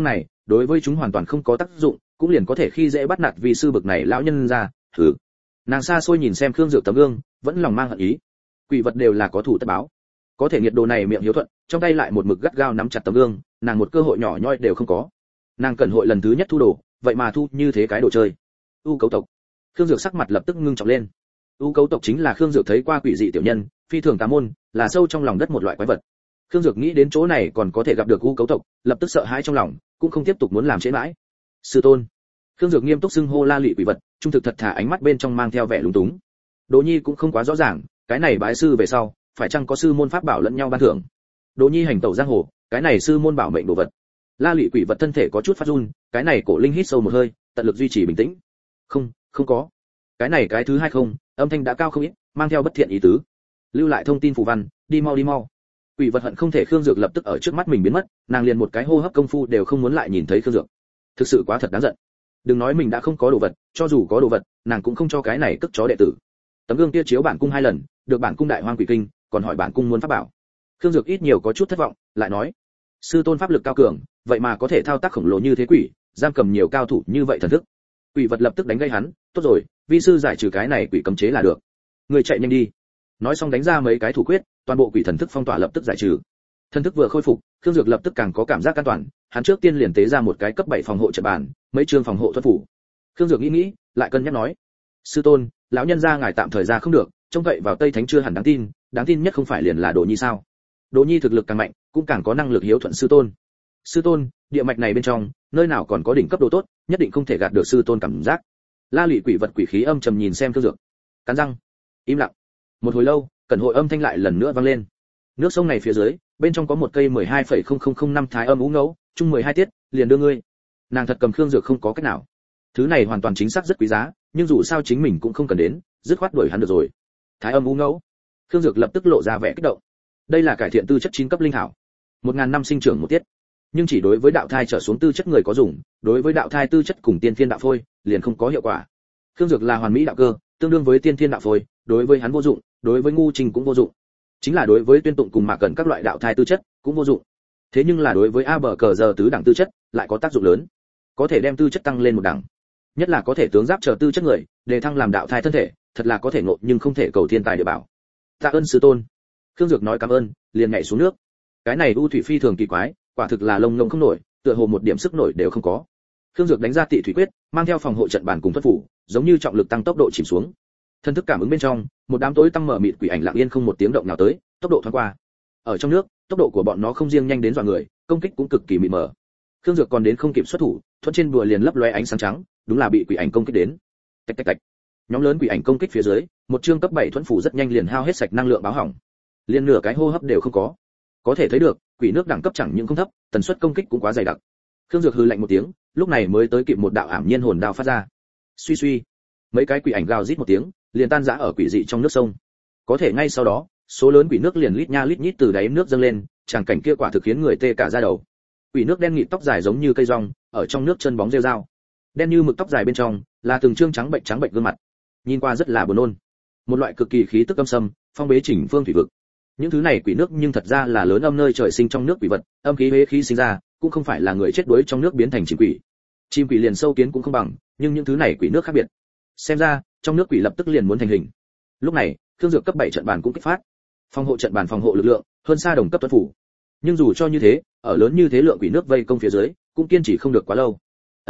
đối với chúng hoàn toàn không có tác dụng, cũng liền có thể khi dễ bắt nạt vì sư bực này lão nhân ra. Hừ. Nàng xa xôi nhìn xem Khương Dược tấm gương, vẫn lòng mang hận ý. Quỷ vật đều là có thủ tất báo. Có thể nhiệt độ này miệng hiếu thuận, trong tay lại một mực gắt gao nắm chặt tấm gương, nàng một cơ hội nhỏ nhoi đều không có. Nàng cần hội lần thứ nhất thu đồ, vậy mà thu như thế cái đồ chơi. U cấu tộc. Khương Dược sắc mặt lập tức ngưng trọng lên. U cấu tộc chính là Khương Dược thấy qua quỷ dị tiểu nhân, phi thường tà môn, là sâu trong lòng đất một loại quái vật. Khương Dược nghĩ đến chỗ này còn có thể gặp được U cấu tộc, lập tức sợ hãi trong lòng, cũng không tiếp tục muốn làm trễ mãi. Sư tôn. Khương Dược nghiêm túc xưng hô La Lị quỷ vật, trung thực thật thà ánh mắt bên trong mang theo vẻ lúng túng. Đỗ Nhi cũng không quá rõ ràng, cái này bái sư về sau, phải chăng có sư môn pháp bảo lẫn nhau ban thưởng. Đỗ Nhi hành tẩu giang hồ, cái này sư môn bảo mệnh đồ vật. La Lị quỷ vật thân thể có chút phát run, cái này Cổ Linh hít sâu một hơi, tận lực duy trì bình tĩnh. Không có. Cái này cái thứ hai không, âm thanh đã cao không ít, mang theo bất thiện ý tứ. Lưu lại thông tin phù văn, đi mau. Quỷ vật hận không thể Khương Dược lập tức ở trước mắt mình biến mất, nàng liền một cái hô hấp công phu đều không muốn lại nhìn thấy Khương Dược. Thực sự quá thật đáng giận. Đừng nói mình đã không có đồ vật, cho dù có đồ vật, nàng cũng không cho cái này cất chó đệ tử. Tấm gương kia chiếu bản cung 2 lần, được bản cung đại hoang quỷ kinh, còn hỏi bản cung muốn pháp bảo. Khương Dược ít nhiều có chút thất vọng, lại nói: sư tôn pháp lực cao cường, vậy mà có thể thao tác khổng lồ như thế quỷ, giam cầm nhiều cao thủ như vậy thần thức. Quỷ vật lập tức đánh gây hắn: tốt rồi, vi sư giải trừ cái này quỷ cấm chế là được. Người chạy nhanh đi. Nói xong đánh ra mấy cái thủ quyết, toàn bộ quỷ thần thức phong tỏa lập tức giải trừ. Thần thức vừa khôi phục, Khương Dược lập tức càng có cảm giác an toàn, hắn trước tiên liền tế ra một cái cấp 7 phòng hộ trận bàn, mấy chương phòng hộ thuật phủ. Khương Dược nghĩ, lại cân nhắc nói: sư tôn, lão nhân gia ngài tạm thời ra không được, trông cậy vào Tây Thánh chưa hẳn đáng tin nhất không phải liền là Đỗ Nhi sao? Đỗ Nhi thực lực càng mạnh, cũng càng có năng lực hiếu thuận sư tôn. Sư tôn, địa mạch này bên trong, nơi nào còn có đỉnh cấp đồ tốt, nhất định không thể gạt được sư tôn cảm giác. La Lị quỷ vật quỷ khí âm trầm nhìn xem Khương Dược, cắn răng, im lặng. Một hồi lâu, cẩn hội âm thanh lại lần nữa vang lên. Nước sông này phía dưới, bên trong có một cây 12,0005 thái âm ú ngẫu, chung 12 tiết, liền đưa ngươi. Nàng thật cầm Khương Dược không có cách nào. Thứ này hoàn toàn chính xác rất quý giá, nhưng dù sao chính mình cũng không cần đến, dứt khoát đuổi hắn được rồi. Thái âm ú ngẫu. Khương Dược lập tức lộ ra vẻ kích động. Đây là cải thiện tư chất 9 cấp linh thảo. 1000 năm sinh trưởng một tiết. Nhưng chỉ đối với đạo thai trở xuống tư chất người có dùng, đối với đạo thai tư chất cùng tiên thiên đạo phôi, liền không có hiệu quả. Khương Dược là hoàn mỹ đạo cơ, tương đương với tiên thiên đạo phôi, đối với hắn vô dụng, đối với ngu trình cũng vô dụng. Chính là đối với tuyên tụng cùng mạc cẩn các loại đạo thai tư chất cũng vô dụng. Thế nhưng là đối với a bờ cờ giờ tứ đẳng tư chất lại có tác dụng lớn, có thể đem tư chất tăng lên một đẳng. Nhất là có thể tướng giáp chờ tư chất người, đề thăng làm đạo thai thân thể, thật là có thể ngộ nhưng không thể cầu thiên tài địa bảo. Tạ ơn sư tôn. Khương Dược nói cảm ơn, liền nhảy xuống nước. Cái này u thủy phi thường kỳ quái, quả thực là lông ngông không nổi, tựa hồ một điểm sức nổi đều không có. Khương Dược đánh ra tị thủy quyết, mang theo phòng hộ trận bản cùng thuật phủ, giống như trọng lực tăng tốc độ chìm xuống. Thân thức cảm ứng bên trong, một đám tối tăm mở mịt quỷ ảnh lặng yên không một tiếng động nào tới, tốc độ thoáng qua. Ở trong nước, tốc độ của bọn nó không riêng nhanh đến dọa người, công kích cũng cực kỳ mịt mờ. Khương Dược còn đến không kịp xuất thủ, thuận trên bùa liền lấp lóe ánh sáng trắng, đúng là bị quỷ ảnh công kích đến. Tạch tạch tạch. Nhóm lớn quỷ ảnh công kích phía dưới, một chương cấp 7 thuẫn phủ rất nhanh liền hao hết sạch năng lượng báo hỏng. Liên nửa cái hô hấp đều không có. Có thể thấy được, quỷ nước đẳng cấp chẳng những không thấp, tần suất công kích cũng quá dày đặc. Khương Dược hừ lạnh một tiếng, lúc này mới tới kịp một đạo ảm nhiên hồn đao phát ra. Suy suy, mấy cái quỷ ảnh gào rít một tiếng, liền tan rã ở quỷ dị trong nước sông. Có thể ngay sau đó, số lớn quỷ nước liền lít nha lít nhít từ đáy nước dâng lên, tràng cảnh kia quả thực khiến người tê cả da đầu. Quỷ nước đen nghịt tóc dài giống như cây rong, ở trong nước chân bóng rêu rao. Đen như mực tóc dài bên trong, là từng trương trắng bệnh gương mặt. Nhìn qua rất là buồn nôn. Một loại cực kỳ khí tức âm sâm, phong bế chỉnh phương thủy vực. Những thứ này quỷ nước nhưng thật ra là lớn âm nơi trời sinh trong nước quỷ vật, âm khí hế khí sinh ra, cũng không phải là người chết đuối trong nước biến thành chim quỷ. Chim quỷ liền sâu kiến cũng không bằng, nhưng những thứ này quỷ nước khác biệt. Xem ra, trong nước quỷ lập tức liền muốn thành hình. Lúc này, Khương Dược cấp 7 trận bàn cũng kích phát. Phòng hộ trận bàn phòng hộ lực lượng, hơn xa đồng cấp tuấn phủ. Nhưng dù cho như thế, ở lớn như thế lượng quỷ nước vây công phía dưới, cũng kiên trì không được quá lâu.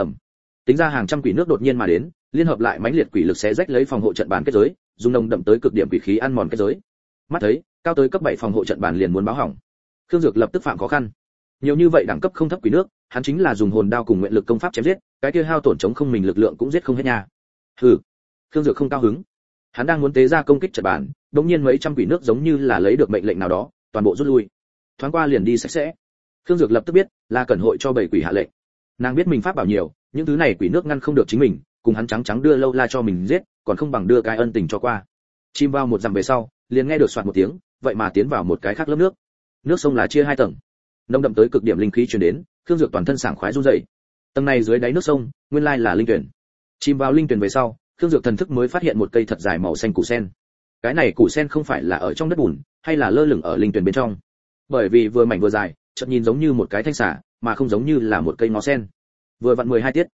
Tính ra hàng trăm quỷ nước đột nhiên mà đến, liên hợp lại mãnh liệt quỷ lực xé rách lấy phòng hộ trận bàn kết giới, dùng nồng đậm tới cực điểm quỷ khí ăn mòn kết giới. Mắt thấy, cao tới cấp 7 phòng hộ trận bàn liền muốn báo hỏng. Khương Dược lập tức phạm khó khăn. Nhiều như vậy đẳng cấp không thấp quỷ nước, hắn chính là dùng hồn đao cùng nguyện lực công pháp chém giết, cái kia hao tổn chống không mình lực lượng cũng giết không hết nha. Hừ. Khương Dược không cao hứng. Hắn đang muốn tế ra công kích trận bàn, đột nhiên mấy trăm quỷ nước giống như là lấy được mệnh lệnh nào đó, toàn bộ rút lui. Thoáng qua liền đi sạch sẽ. Khương Dược lập tức biết, là cẩn hội cho bảy quỷ hạ lệnh. Nàng biết mình pháp bảo nhiều, những thứ này quỷ nước ngăn không được chính mình, cùng hắn trắng đưa lâu la cho mình giết, còn không bằng đưa cái ân tình cho qua. Chim vào một dặm về sau, liền nghe được xoạt một tiếng, vậy mà tiến vào một cái khác lớp nước. Nước sông là chia 2 tầng. Nồng đậm tới cực điểm linh khí truyền đến, Khương Dược toàn thân sảng khoái run rẩy. Tầng này dưới đáy nước sông, nguyên lai là linh tuyển. Chim vào linh tuyển về sau, Khương Dược thần thức mới phát hiện một cây thật dài màu xanh củ sen. Cái này củ sen không phải là ở trong đất bùn, hay là lơ lửng ở linh tuyển bên trong. Bởi vì vừa mảnh vừa dài, chợt nhìn giống như một cái thanh xà, mà không giống như là một cây ngó sen. Vừa vặn 12 tiết.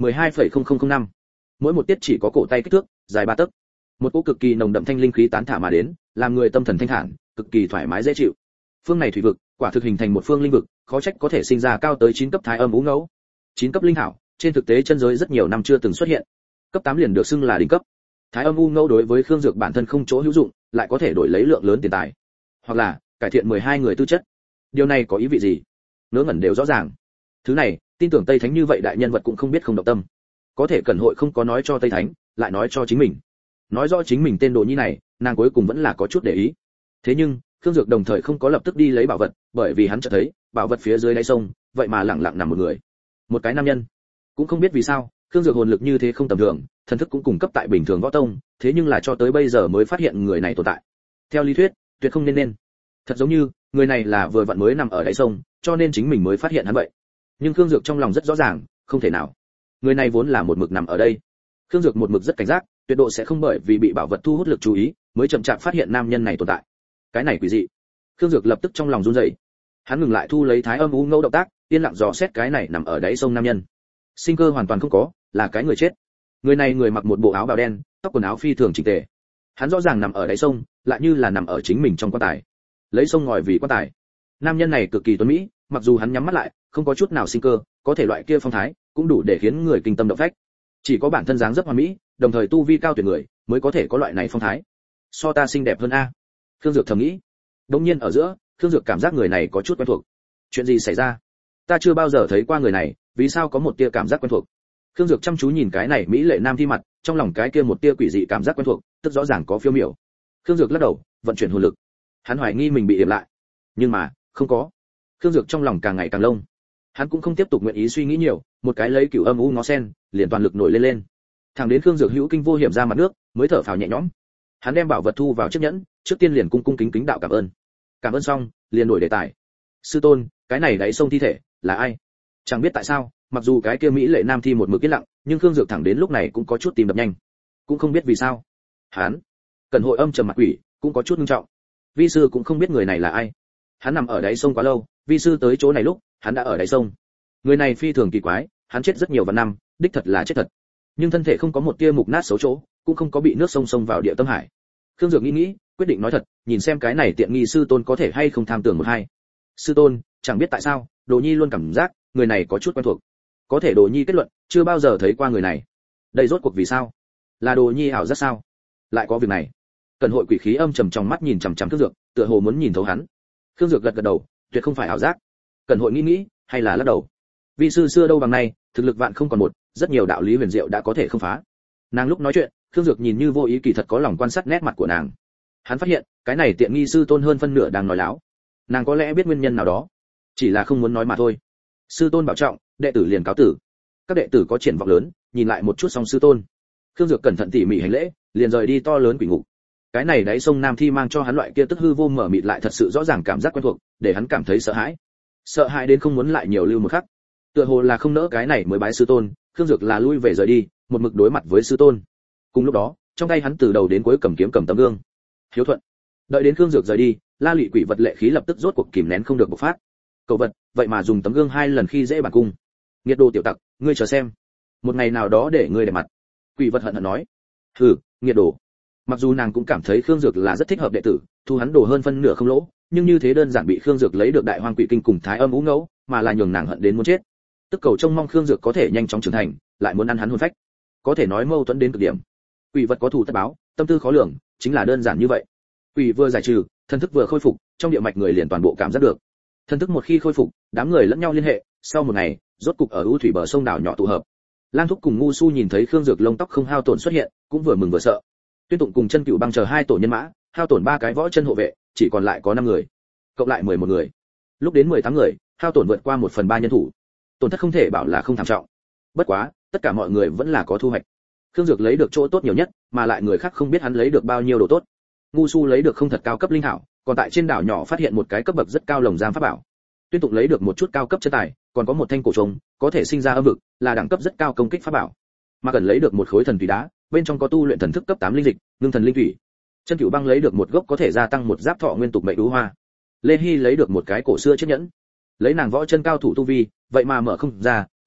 12,0005. Mỗi một tiết chỉ có cổ tay kích thước, dài 3 tấc. Một cỗ cực kỳ nồng đậm thanh linh khí tán thả mà đến, làm người tâm thần thanh thản, cực kỳ thoải mái dễ chịu. Phương này thủy vực, quả thực hình thành một phương linh vực, khó trách có thể sinh ra cao tới 9 cấp thái âm ú ngẫu. 9 cấp linh thảo, trên thực tế chân giới rất nhiều năm chưa từng xuất hiện. Cấp 8 liền được xưng là đỉnh cấp. Thái âm u ngẫu đối với Khương Dược bản thân không chỗ hữu dụng, lại có thể đổi lấy lượng lớn tiền tài, hoặc là cải thiện 12 người tư chất. Điều này có ý vị gì? Ngớ ngẩn đều rõ ràng. Thứ này, tin tưởng Tây Thánh như vậy đại nhân vật cũng không biết không động tâm. Có thể Cẩn Hội không có nói cho Tây Thánh, lại nói cho chính mình. Nói rõ chính mình tên Đồ Nhi này, nàng cuối cùng vẫn là có chút để ý. Thế nhưng, Khương Dược đồng thời không có lập tức đi lấy bảo vật, bởi vì hắn chợt thấy, bảo vật phía dưới đáy sông, vậy mà lặng lặng nằm một người. Một cái nam nhân. Cũng không biết vì sao, Khương Dược hồn lực như thế không tầm thường, thần thức cũng cùng cấp tại bình thường võ tông, thế nhưng là cho tới bây giờ mới phát hiện người này tồn tại. Theo lý thuyết, tuyệt không nên. Thật giống như, người này là vừa vặn mới nằm ở đáy sông, cho nên chính mình mới phát hiện hắn vậy. Nhưng Khương Dược trong lòng rất rõ ràng, không thể nào. Người này vốn là một mực nằm ở đây. Khương Dược một mực rất cảnh giác, tuyệt độ sẽ không bởi vì bị bảo vật thu hút lực chú ý, mới chậm chạp phát hiện nam nhân này tồn tại. Cái này quỷ dị. Khương Dược lập tức trong lòng run rẩy. Hắn ngừng lại thu lấy thái âm u ngẫu động tác, yên lặng dò xét cái này nằm ở đáy sông nam nhân. Sinh cơ hoàn toàn không có, là cái người chết. Người này người mặc một bộ áo bào đen, tóc quần áo phi thường chỉnh tề. Hắn rõ ràng nằm ở đáy sông, lại như là nằm ở chính mình trong quan tài. Lấy sông ngòi vì quan tài. Nam nhân này cực kỳ tuấn mỹ, mặc dù hắn nhắm mắt lại, không có chút nào sinh cơ, có thể loại kia phong thái cũng đủ để khiến người kinh tâm động phách. Chỉ có bản thân dáng dấp hoàn mỹ, đồng thời tu vi cao tuyệt người, mới có thể có loại này phong thái. So ta xinh đẹp hơn a. Khương Dược thầm nghĩ. Đột nhiên ở giữa, Khương Dược cảm giác người này có chút quen thuộc. Chuyện gì xảy ra? Ta chưa bao giờ thấy qua người này, vì sao có một tia cảm giác quen thuộc? Khương Dược chăm chú nhìn cái này mỹ lệ nam thi mặt, trong lòng cái kia một tia quỷ dị cảm giác quen thuộc, tức rõ ràng có phiêu miểu. Khương Dược lắc đầu, vận chuyển hồn lực. Hắn hoài nghi mình bị điểm lại, nhưng mà không có. Khương Dược trong lòng càng ngày càng lông. Hắn cũng không tiếp tục nguyện ý suy nghĩ nhiều, một cái lấy cửu âm u ngó sen, liền toàn lực nổi lên. Thẳng đến Khương Dược hữu kinh vô hiểm ra mặt nước, mới thở phào nhẹ nhõm. Hắn đem bảo vật thu vào chiếc nhẫn, trước tiên liền cung cung kính kính đạo cảm ơn. Cảm ơn xong, liền đổi đề tài. Sư tôn, cái này đáy sông thi thể là ai? Chẳng biết tại sao, mặc dù cái kia mỹ lệ nam thi một mực yên lặng, nhưng Khương Dược thẳng đến lúc này cũng có chút tim đập nhanh. Cũng không biết vì sao. Hắn, Cẩn Hội âm trầm mặt quỷ, cũng có chút nghiêm trọng. Vi sư cũng không biết người này là ai. Hắn nằm ở đáy sông quá lâu, vi sư tới chỗ này lúc, hắn đã ở đáy sông. Người này phi thường kỳ quái, hắn chết rất nhiều vạn năm, đích thật là chết thật. Nhưng thân thể không có một tia mục nát xấu chỗ, cũng không có bị nước sông xông vào địa tâm hải. Khương Dược nghĩ, quyết định nói thật, nhìn xem cái này tiện nghi sư tôn có thể hay không tham tưởng một hai. Sư tôn, chẳng biết tại sao, Đồ Nhi luôn cảm giác người này có chút quen thuộc. Có thể Đồ Nhi kết luận, chưa bao giờ thấy qua người này. Đây rốt cuộc vì sao? Là Đồ Nhi ảo giác sao? Lại có việc này. Cẩn Hội quỷ khí âm trầm trong mắt nhìn chằm chằm Khương Dược, tựa hồ muốn nhìn thấu hắn. Khương Dược gật gật đầu, tuyệt không phải ảo giác. Cẩn Hội nghĩ, hay là lắc đầu. Vi sư xưa đâu bằng nay, thực lực vạn không còn một, rất nhiều đạo lý huyền diệu đã có thể không phá. Nàng lúc nói chuyện, Khương Dược nhìn như vô ý kỳ thật có lòng quan sát nét mặt của nàng. Hắn phát hiện, cái này tiện nghi sư tôn hơn phân nửa đang nói láo. Nàng có lẽ biết nguyên nhân nào đó, chỉ là không muốn nói mà thôi. Sư tôn bảo trọng, đệ tử liền cáo tử. Các đệ tử có triển vọng lớn, nhìn lại một chút xong sư tôn. Khương Dược cẩn thận tỉ mỉ hành lễ, liền rời đi to lớn quỷ ngục. Cái này đáy sông nam thi mang cho hắn loại kia tức hư vô mở mịt lại thật sự rõ ràng cảm giác quen thuộc, để hắn cảm thấy sợ hãi. Sợ hãi đến không muốn lại nhiều lưu một khắc. Tựa hồ là không nỡ cái này mới bái sư tôn, Khương Dược là lui về rời đi, một mực đối mặt với sư tôn. Cùng lúc đó, trong tay hắn từ đầu đến cuối cầm kiếm cầm tấm gương. Hiếu thuận. Đợi đến Khương Dược rời đi, La Lụy quỷ vật lệ khí lập tức rốt cuộc kìm nén không được bộc phát. Cầu vật, vậy mà dùng tấm gương 2 lần khi dễ bản cung. Nghiệt đồ tiểu tặc, ngươi chờ xem, một ngày nào đó để ngươi để mặt. Quỷ vật hận hận nói. Hừ, nghiệt đồ. Mặc dù nàng cũng cảm thấy Khương Dược là rất thích hợp đệ tử, thu hắn đồ hơn phân nửa không lỗ, nhưng như thế đơn giản bị Khương Dược lấy được Đại Hoang Quỷ Kinh cùng Thái Âm Ú Ngẫu, mà là nhường nàng hận đến muốn chết. Tức cầu trông mong Khương Dược có thể nhanh chóng trưởng thành, lại muốn ăn hắn hồn phách. Có thể nói mâu thuẫn đến cực điểm. Quỷ vật có thù tất báo, tâm tư khó lường, chính là đơn giản như vậy. Quỷ vừa giải trừ, thân thức vừa khôi phục, trong địa mạch người liền toàn bộ cảm giác được. Thân thức một khi khôi phục, đám người lẫn nhau liên hệ, sau một ngày, rốt cục ở u thủy bờ sông đảo nhỏ tụ hợp. Lang Thúc cùng Ngu Su nhìn thấy Khương Dược lông tóc không hao tổn xuất hiện, cũng vừa mừng vừa sợ. Tuyên Tụng cùng Chân Cửu Băng chờ 2 tổ nhân mã, hao tổn 3 cái võ chân hộ vệ, chỉ còn lại có 5 người, cộng lại 11 người. Lúc đến 18 người, hao tổn vượt qua 1/3 nhân thủ. Tổn thất không thể bảo là không thảm trọng. Bất quá, tất cả mọi người vẫn là có thu hoạch. Khương Dược lấy được chỗ tốt nhiều nhất, mà lại người khác không biết hắn lấy được bao nhiêu đồ tốt. Ngu Su lấy được không thật cao cấp linh thảo, còn tại trên đảo nhỏ phát hiện một cái cấp bậc rất cao lồng giam pháp bảo. Tuyên Tụng lấy được một chút cao cấp chân tài, còn có một thanh cổ trùng, có thể sinh ra âm vực, là đẳng cấp rất cao công kích pháp bảo. Mà cần lấy được một khối thần thủy đá, bên trong có tu luyện thần thức cấp 8 linh dịch, ngưng thần linh thủy. Chân Cửu Băng lấy được một gốc có thể gia tăng một giáp thọ nguyên tục mệnh đú hoa. Lê Hi lấy được một cái cổ xưa chiếc nhẫn. Lấy nàng võ chân cao thủ tu vi, vậy mà mở không ra,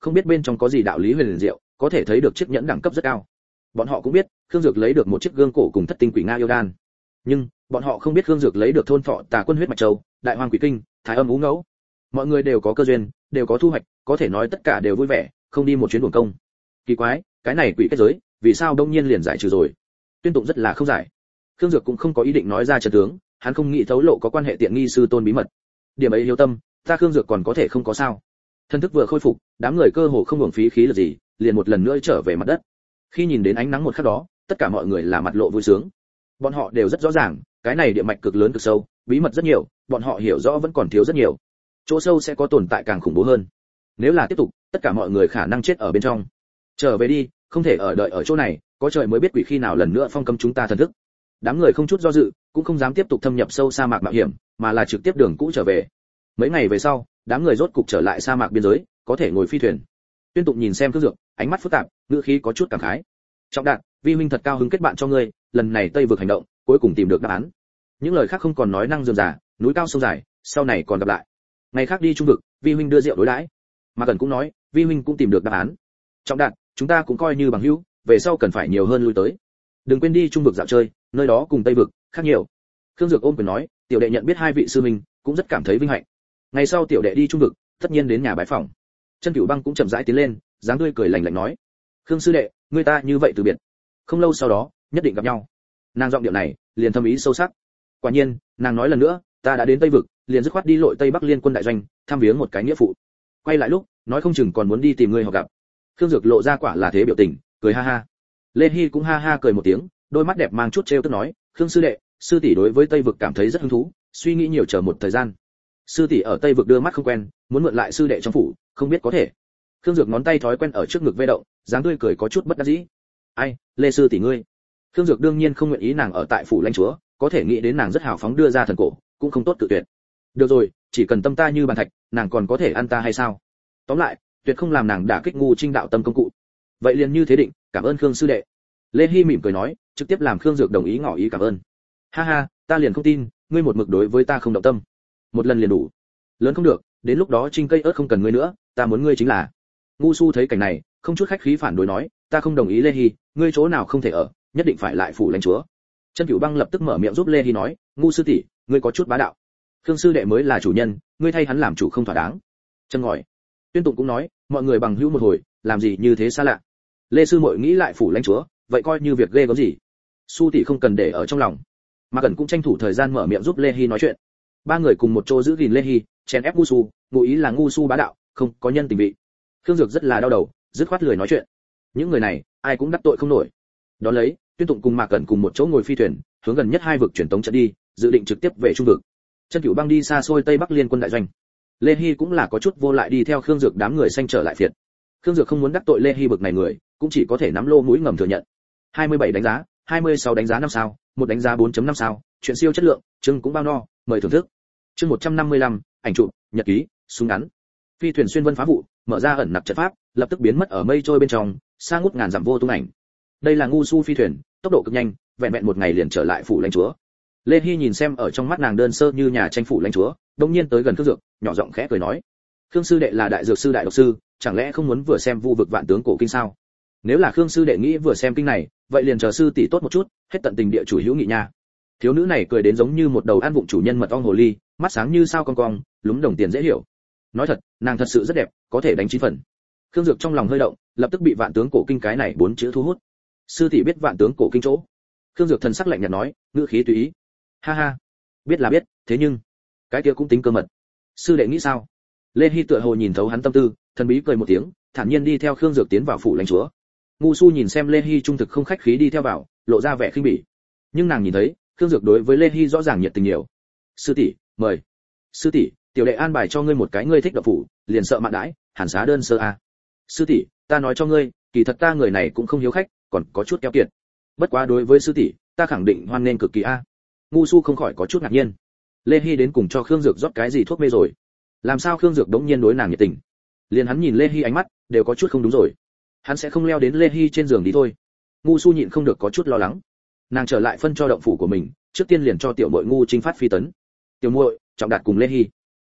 không biết bên trong có gì đạo lý huyền diệu, có thể thấy được chiếc nhẫn đẳng cấp rất cao. Bọn họ cũng biết Khương Dược lấy được một chiếc gương cổ cùng thất tinh quỷ nga yêu đan, nhưng bọn họ không biết Khương Dược lấy được thôn phọ tà quân huyết mạch châu, đại hoang quỷ kinh, thái âm ú ngẫu. Mọi người đều có cơ duyên, đều có thu hoạch, có thể nói tất cả đều vui vẻ, không đi một chuyến uổng công. Kỳ quái, cái này quỷ kết giới, vì sao đông nhiên liền giải trừ rồi? Tuyên Tụng rất là không giải. Khương Dược cũng không có ý định nói ra chân tướng, hắn không nghĩ thấu lộ có quan hệ tiện nghi sư tôn bí mật. Điểm ấy hiếu tâm, ta Khương Dược còn có thể không có sao? Thân thức vừa khôi phục, đám người cơ hồ không uổng phí khí lực gì, liền một lần nữa trở về mặt đất. Khi nhìn đến ánh nắng một khắc đó, tất cả mọi người là mặt lộ vui sướng. Bọn họ đều rất rõ ràng, cái này địa mạch cực lớn cực sâu, bí mật rất nhiều, bọn họ hiểu rõ vẫn còn thiếu rất nhiều. Chỗ sâu sẽ có tồn tại càng khủng bố hơn. Nếu là tiếp tục, tất cả mọi người khả năng chết ở bên trong. Trở về đi, không thể ở đợi ở chỗ này, có trời mới biết quỷ khi nào lần nữa phong cấm chúng ta thần thức. Đám người không chút do dự, cũng không dám tiếp tục thâm nhập sâu sa mạc mạo hiểm, mà là trực tiếp đường cũ trở về. Mấy ngày về sau, đám người rốt cục trở lại sa mạc biên giới, có thể ngồi phi thuyền. Tuyên Tụng nhìn xem Khương Dược, ánh mắt phức tạp, ngữ khí có chút cảm khái. Trọng Đạt, vi huynh thật cao hứng kết bạn cho ngươi, lần này Tây vực hành động, cuối cùng tìm được đáp án. Những lời khác không còn nói năng rườm rà, núi cao sông dài, sau này còn gặp lại. Ngày khác đi trung vực, vi huynh đưa rượu đối đãi. Mà Cẩn cũng nói, vi huynh cũng tìm được đáp án. Trọng Đạt, chúng ta cũng coi như bằng hữu, về sau cần phải nhiều hơn lui tới. Đừng quên đi trung vực dạo chơi, nơi đó cùng Tây vực khác nhiều. Khương Dược ôm quyền nói, tiểu đệ nhận biết hai vị sư huynh, cũng rất cảm thấy vinh hạnh. Ngày sau tiểu đệ đi trung vực, tất nhiên đến nhà bái phỏng. Chân Cửu Băng cũng chậm rãi tiến lên, dáng tươi cười lạnh lạnh nói, Khương sư đệ, người ta như vậy từ biệt, không lâu sau đó nhất định gặp nhau. Nàng giọng điệu này liền thâm ý sâu sắc. Quả nhiên, nàng nói lần nữa, ta đã đến Tây vực, liền dứt khoát đi lội Tây Bắc Liên quân đại doanh, thăm viếng một cái nghĩa phụ. Quay lại lúc, nói không chừng còn muốn đi tìm ngươi họ gặp. Khương Dược lộ ra quả là thế biểu tình, cười ha ha. Lê Hi cũng ha ha cười một tiếng, đôi mắt đẹp mang chút trêu tức nói, Khương sư đệ, sư tỷ đối với Tây vực cảm thấy rất hứng thú, suy nghĩ nhiều chờ một thời gian. Sư tỷ ở Tây vực đưa mắt không quen, muốn mượn lại sư đệ trong phủ, không biết có thể. Khương Dược ngón tay thói quen ở trước ngực vê động, dáng tươi cười có chút bất đắc dĩ. Ai, Lê sư tỷ ngươi. Khương Dược đương nhiên không nguyện ý nàng ở tại phủ lãnh chúa, có thể nghĩ đến nàng rất hào phóng đưa ra thần cổ, cũng không tốt tự tuyệt. Được rồi, chỉ cần tâm ta như bàn thạch, nàng còn có thể ăn ta hay sao? Tóm lại, tuyệt không làm nàng đả kích ngu trinh đạo tâm công cụ. Vậy liền như thế định, cảm ơn Khương sư đệ. Lê Hi mỉm cười nói, trực tiếp làm Khương Dược đồng ý ngỏ ý cảm ơn. Ha ha, ta liền không tin, ngươi một mực đối với ta không động tâm. Một lần liền đủ. Lớn không được, đến lúc đó trinh cây ớt không cần ngươi nữa, ta muốn ngươi chính là. Ngu Su thấy cảnh này, không chút khách khí phản đối nói, ta không đồng ý Lê Hi, ngươi chỗ nào không thể ở, nhất định phải lại phủ lãnh chúa. Chân Cửu Băng lập tức mở miệng giúp Lê Hi nói, ngu sư tỷ, ngươi có chút bá đạo. Khương sư đệ mới là chủ nhân, ngươi thay hắn làm chủ không thỏa đáng. Chân ngòi. Tuyên Tụng cũng nói, mọi người bằng hữu một hồi, làm gì như thế xa lạ. Lê sư muội nghĩ lại phủ lãnh chúa, vậy coi như việc ghê gớm gì. Su tỷ không cần để ở trong lòng. Mà Cẩn cũng tranh thủ thời gian mở miệng giúp Lê Hi nói chuyện. Ba người cùng một chỗ giữ gìn Lê Hi, chèn ép Ngu Su, ngụ ý là Ngu Su bá đạo, không có nhân tình vị. Khương Dược rất là đau đầu, dứt khoát lười nói chuyện. Những người này, ai cũng đắc tội không nổi. Đó lấy, Tuyên Tụng cùng Mạc Cẩn cùng một chỗ ngồi phi thuyền, hướng gần nhất hai vực truyền tống trận đi, dự định trực tiếp về trung vực. Chân Cửu Băng đi xa xôi Tây Bắc Liên quân đại doanh. Lê Hi cũng là có chút vô lại đi theo Khương Dược đám người xanh trở lại phiệt. Khương Dược không muốn đắc tội Lê Hi bực này người, cũng chỉ có thể nắm lô mũi ngầm thừa nhận. 27 đánh giá, 26 đánh giá 5 sao, một đánh giá 4.5 sao, chuyện siêu chất lượng, chương cũng bao no, mời thưởng thức. Chương 155, ảnh chụp, nhật ký, súng ngắn. Phi thuyền xuyên vân phá vụ, mở ra ẩn nặc trận pháp, lập tức biến mất ở mây trôi bên trong, xa ngút ngàn dặm vô tung ảnh. Đây là Ngu Su phi thuyền, tốc độ cực nhanh, vẹn vẹn một ngày liền trở lại phủ lãnh chúa. Lê Hi nhìn xem ở trong mắt nàng đơn sơ như nhà tranh phủ lãnh chúa, đột nhiên tới gần Khương Dược, nhỏ giọng khẽ cười nói: "Khương sư đệ là đại dược sư đại độc sư, chẳng lẽ không muốn vừa xem vu vực vạn tướng cổ kinh sao? Nếu là Khương sư đệ nghĩ vừa xem kinh này, vậy liền chờ sư tỷ tốt một chút, hết tận tình địa chủ hữu nghị nha." Thiếu nữ này cười đến giống như một đầu ăn vụng chủ nhân mật ong hồ ly, mắt sáng như sao cong cong, lúm đồng tiền dễ hiểu. Nói thật, nàng thật sự rất đẹp, có thể đánh 9 phần. Khương Dược trong lòng hơi động, lập tức bị vạn tướng cổ kinh cái này 4 chữ thu hút. Sư tỷ biết vạn tướng cổ kinh chỗ? Khương Dược thần sắc lạnh nhạt nói, ngữ khí tùy ý. Ha ha, biết là biết, thế nhưng cái kia cũng tính cơ mật. Sư đệ nghĩ sao? Lê Hi tựa hồ nhìn thấu hắn tâm tư, thần bí cười một tiếng, thản nhiên đi theo Khương Dược tiến vào phủ lãnh chúa. Ngu Su nhìn xem Lê Hi trung thực không khách khí đi theo vào, lộ ra vẻ khinh bỉ. Nhưng nàng nhìn thấy, Khương Dược đối với Lê Hi rõ ràng nhiệt tình nhiều. Sư tỷ, mời. Sư tỷ, tiểu đệ an bài cho ngươi một cái ngươi thích độc phủ, liền sợ mạn đãi, hàn xá đơn sơ a. Sư tỷ, ta nói cho ngươi, kỳ thật ta người này cũng không hiếu khách, còn có chút keo kiệt. Bất quá đối với sư tỷ, ta khẳng định hoan nghênh cực kỳ a. Ngu Su không khỏi có chút ngạc nhiên. Lê Hi đến cùng cho Khương Dược rót cái gì thuốc mê rồi? Làm sao Khương Dược đống nhiên đối nàng nhiệt tình? Liền hắn nhìn Lê Hi ánh mắt đều có chút không đúng rồi. Hắn sẽ không leo đến Lê Hi trên giường đi thôi. Ngu Su nhịn không được có chút lo lắng. Nàng trở lại phân cho động phủ của mình, trước tiên liền cho tiểu muội Ngu Trinh phát phi tấn. Tiểu muội, Trọng Đạt cùng Lê Hi.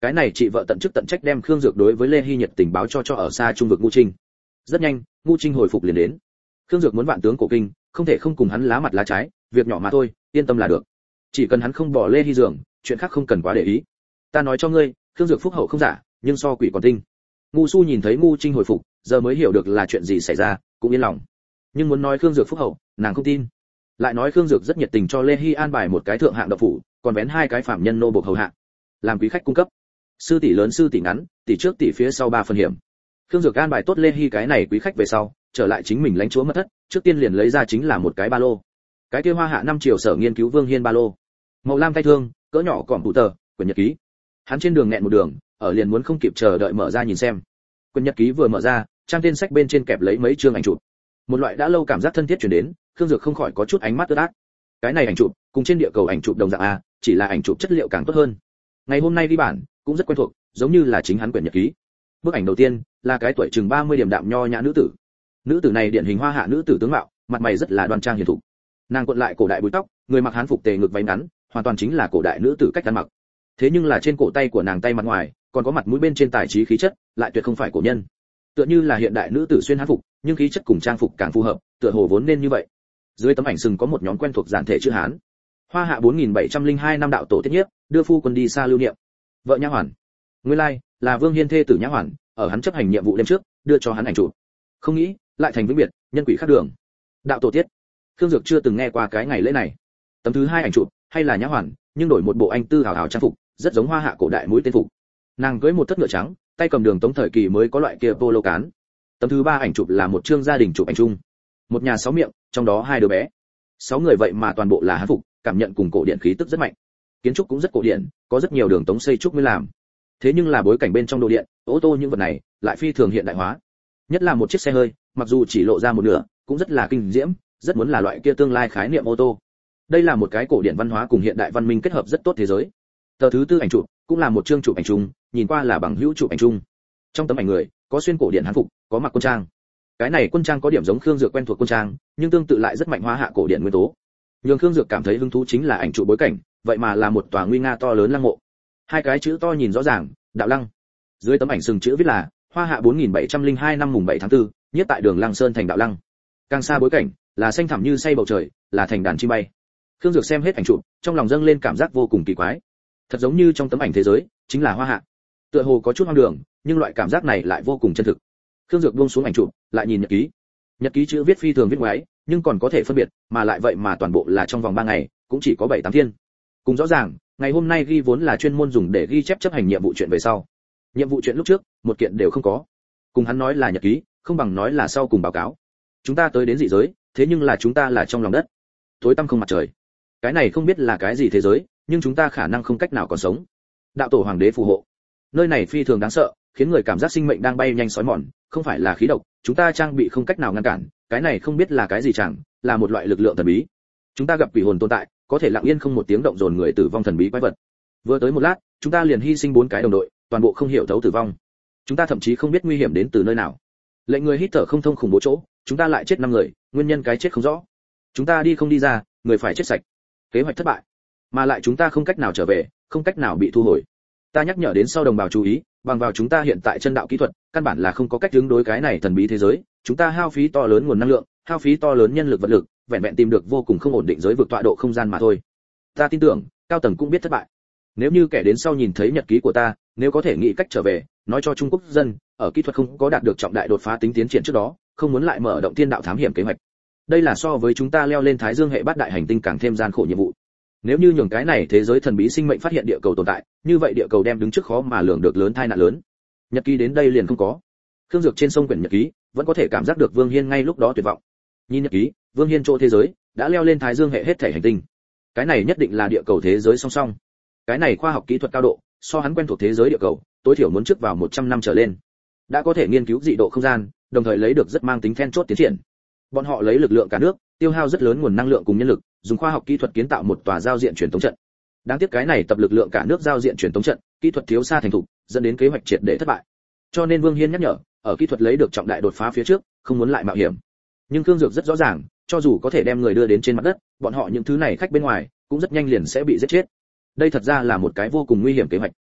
Cái này chị vợ tận chức tận trách đem Khương Dược đối với Lê Hy nhiệt tình báo cho ở xa trung vực Ngũ Trinh. Rất nhanh, Ngũ Trinh hồi phục liền đến. Khương Dược muốn vạn tướng cổ kinh, không thể không cùng hắn lá mặt lá trái, việc nhỏ mà thôi, yên tâm là được. Chỉ cần hắn không bỏ Lê Hy giường, chuyện khác không cần quá để ý. Ta nói cho ngươi, Khương Dược phúc hậu không giả, nhưng so quỷ còn tinh. Ngu Su nhìn thấy Ngũ Trinh hồi phục, giờ mới hiểu được là chuyện gì xảy ra, cũng yên lòng. Nhưng muốn nói Khương Dược phúc hậu, nàng không tin. Lại nói Khương Dược rất nhiệt tình cho Lê Hy an bài một cái thượng hạng độc phủ, còn vén hai cái phạm nhân nô bộc hầu hạ, làm quý khách cung cấp. Sư tỷ lớn sư tỷ ngắn, tỷ trước tỷ phía sau 3 phần hiểm. Khương Dược an bài tốt Lê Hy cái này quý khách về sau, trở lại chính mình lãnh chúa mất thất, trước tiên liền lấy ra chính là một cái ba lô. Cái kia Hoa Hạ 5 triều sở nghiên cứu Vương Hiên ba lô. Màu lam tay thương, cỡ nhỏ cỏm tủ tờ, quyển nhật ký. Hắn trên đường nghẹn một đường, ở liền muốn không kịp chờ đợi mở ra nhìn xem. Quyển nhật ký vừa mở ra, trang tên sách bên trên kẹp lấy mấy chương ảnh chụp. Một loại đã lâu cảm giác thân thiết truyền đến, Khương Dược không khỏi có chút ánh mắt ướt át. Cái này ảnh chụp, cùng trên địa cầu ảnh chụp đồng dạng a, chỉ là ảnh chụp chất liệu càng tốt hơn. Ngày hôm nay đi bản, cũng rất quen thuộc, giống như là chính hắn quyển nhật ký. Bức ảnh đầu tiên là cái tuổi chừng 30 điểm đạm nho nhã nữ tử. Nữ tử này điển hình Hoa Hạ nữ tử tướng mạo, mặt mày rất là đoan trang hiền thục. Nàng cuộn lại cổ đại búi tóc, người mặc hán phục tề ngực váy ngắn, hoàn toàn chính là cổ đại nữ tử cách ăn mặc. Thế nhưng là trên cổ tay của nàng tay mặt ngoài, còn có mặt mũi bên trên tài trí khí chất, lại tuyệt không phải cổ nhân. Tựa như là hiện đại nữ tử xuyên hán phục, nhưng khí chất cùng trang phục càng phù hợp, tựa hồ vốn nên như vậy. Dưới tấm ảnh sừng có một nhóm quen thuộc giản thể chữ Hán. Hoa Hạ 4702 năm đạo tổ tiết nhiếp, đưa phu quân đi xa lưu niệm. Vợ Nhã Hoàn. Nguyên lai là Vương Hiên thê tử Nhã Hoàn, ở hắn chấp hành nhiệm vụ đêm trước, đưa cho hắn ảnh chụp. Không nghĩ, lại thành vĩnh biệt, nhân quỷ khác đường. Đạo tổ tiết. Khương Dược chưa từng nghe qua cái ngày lễ này. Tấm thứ 2 ảnh chụp, hay là Nhã Hoàn, nhưng đổi một bộ anh tư hào hào trang phục, rất giống Hoa Hạ cổ đại mũi tên phục. Nàng cưỡi một thất ngựa trắng, tay cầm đường tống thời kỳ mới có loại kia polo cán. Tấm thứ 3 ảnh chụp là một chương gia đình chụp ảnh chung. Một nhà 6 miệng, trong đó 2 đứa bé. 6 người vậy mà toàn bộ là hán phục, cảm nhận cùng cổ điển khí tức rất mạnh. Kiến trúc cũng rất cổ điển, có rất nhiều đường tống xây trúc mới làm. Thế nhưng là bối cảnh bên trong đồ điện, ô tô những vật này lại phi thường hiện đại hóa. Nhất là một chiếc xe hơi, mặc dù chỉ lộ ra một nửa, cũng rất là kinh diễm, rất muốn là loại kia tương lai khái niệm ô tô. Đây là một cái cổ điển văn hóa cùng hiện đại văn minh kết hợp rất tốt thế giới. Tờ thứ 4 ảnh chụp, cũng là một chương chụp ảnh chung, nhìn qua là bằng hữu chụp ảnh chung. Trong tấm ảnh người, có xuyên cổ điển hán phục, có mặc quân trang. Cái này quân trang có điểm giống Khương Dược quen thuộc quân trang, nhưng tương tự lại rất mạnh Hoa Hạ cổ điển nguyên tố. Nhưng Khương Dược cảm thấy hứng thú chính là ảnh chụp bối cảnh, vậy mà là một tòa nguy nga to lớn lăng mộ. 2 cái chữ to nhìn rõ ràng, Đạo Lăng. Dưới tấm ảnh sừng chữ viết là Hoa Hạ 4702 năm mùng 7 tháng 4, nhất tại đường Lăng Sơn thành Đạo Lăng. Càng xa bối cảnh, là xanh thẳm như say bầu trời, là thành đàn chim bay. Khương Dược xem hết ảnh chụp, trong lòng dâng lên cảm giác vô cùng kỳ quái. Thật giống như trong tấm ảnh thế giới, chính là Hoa Hạ. Tựa hồ có chút hoang đường, nhưng loại cảm giác này lại vô cùng chân thực. Khương Dược buông xuống ảnh chụp, lại nhìn nhật ký. Nhật ký chữ viết phi thường viết ngoáy, nhưng còn có thể phân biệt, mà lại vậy mà toàn bộ là trong vòng 3 ngày, cũng chỉ có 7-8 thiên. Cùng rõ ràng, ngày hôm nay ghi vốn là chuyên môn dùng để ghi chép chấp hành nhiệm vụ chuyện về sau. Nhiệm vụ chuyện lúc trước, một kiện đều không có. Cùng hắn nói là nhật ký, không bằng nói là sau cùng báo cáo. Chúng ta tới đến dị giới, thế nhưng là chúng ta là trong lòng đất. Tối tăm không mặt trời. Cái này không biết là cái gì thế giới, nhưng chúng ta khả năng không cách nào còn sống. Đạo tổ hoàng đế phù hộ. Nơi này phi thường đáng sợ, khiến người cảm giác sinh mệnh đang bay nhanh sói mòn, không phải là khí độc, chúng ta trang bị không cách nào ngăn cản, cái này không biết là cái gì chẳng, là một loại lực lượng thần bí. Chúng ta gặp quỷ hồn tồn tại, có thể lặng yên không một tiếng động dồn người tử vong thần bí quái vật. Vừa tới một lát, chúng ta liền hy sinh 4 cái đồng đội, toàn bộ không hiểu thấu tử vong. Chúng ta thậm chí không biết nguy hiểm đến từ nơi nào. Lệnh người hít thở không thông khủng bố chỗ, chúng ta lại chết 5 người, nguyên nhân cái chết không rõ. Chúng ta đi không đi ra, người phải chết sạch. Kế hoạch thất bại, mà lại chúng ta không cách nào trở về, không cách nào bị thu hồi. Ta nhắc nhở đến sau đồng bào chú ý, bằng vào chúng ta hiện tại chân đạo kỹ thuật, căn bản là không có cách ứng đối cái này thần bí thế giới, chúng ta hao phí to lớn nguồn năng lượng, hao phí to lớn nhân lực vật lực, vẹn vẹn tìm được vô cùng không ổn định giới vực tọa độ không gian mà thôi. Ta tin tưởng, cao tầng cũng biết thất bại. Nếu như kẻ đến sau nhìn thấy nhật ký của ta, nếu có thể nghĩ cách trở về, nói cho Trung Quốc dân, ở kỹ thuật không có đạt được trọng đại đột phá tính tiến triển trước đó, không muốn lại mở động thiên đạo thám hiểm kế hoạch. Đây là so với chúng ta leo lên Thái Dương hệ bát đại hành tinh càng thêm gian khổ nhiệm vụ. Nếu như nhường cái này thế giới thần bí sinh mệnh phát hiện địa cầu tồn tại, như vậy địa cầu đem đứng trước khó mà lường được lớn tai nạn lớn. Nhật ký đến đây liền không có. Khương Dược trên sông quyển nhật ký, vẫn có thể cảm giác được Vương Hiên ngay lúc đó tuyệt vọng. Nhìn nhật ký, Vương Hiên chỗ thế giới đã leo lên Thái Dương hệ hết thể hành tinh. Cái này nhất định là địa cầu thế giới song song. Cái này khoa học kỹ thuật cao độ, so hắn quen thuộc thế giới địa cầu, tối thiểu muốn trước vào 100 năm trở lên. Đã có thể nghiên cứu dị độ không then, đồng thời lấy được rất mang tính then chốt tiến triển. Bọn họ lấy lực lượng cả nước, tiêu hao rất lớn nguồn năng lượng cùng nhân lực, dùng khoa học kỹ thuật kiến tạo một tòa giao diện truyền tống trận. Đáng tiếc cái này tập lực lượng cả nước giao diện truyền tống trận, kỹ thuật thiếu xa thành thục, dẫn đến kế hoạch triệt để thất bại. Cho nên Vương Hiên nhắc nhở, ở kỹ thuật lấy được trọng đại đột phá phía trước, không muốn lại mạo hiểm. Nhưng Khương Dược rất rõ ràng, cho dù có thể đem người đưa đến trên mặt đất, bọn họ những thứ này khách bên ngoài, cũng rất nhanh liền sẽ bị giết chết. Đây thật ra là một cái vô cùng nguy hiểm kế hoạch.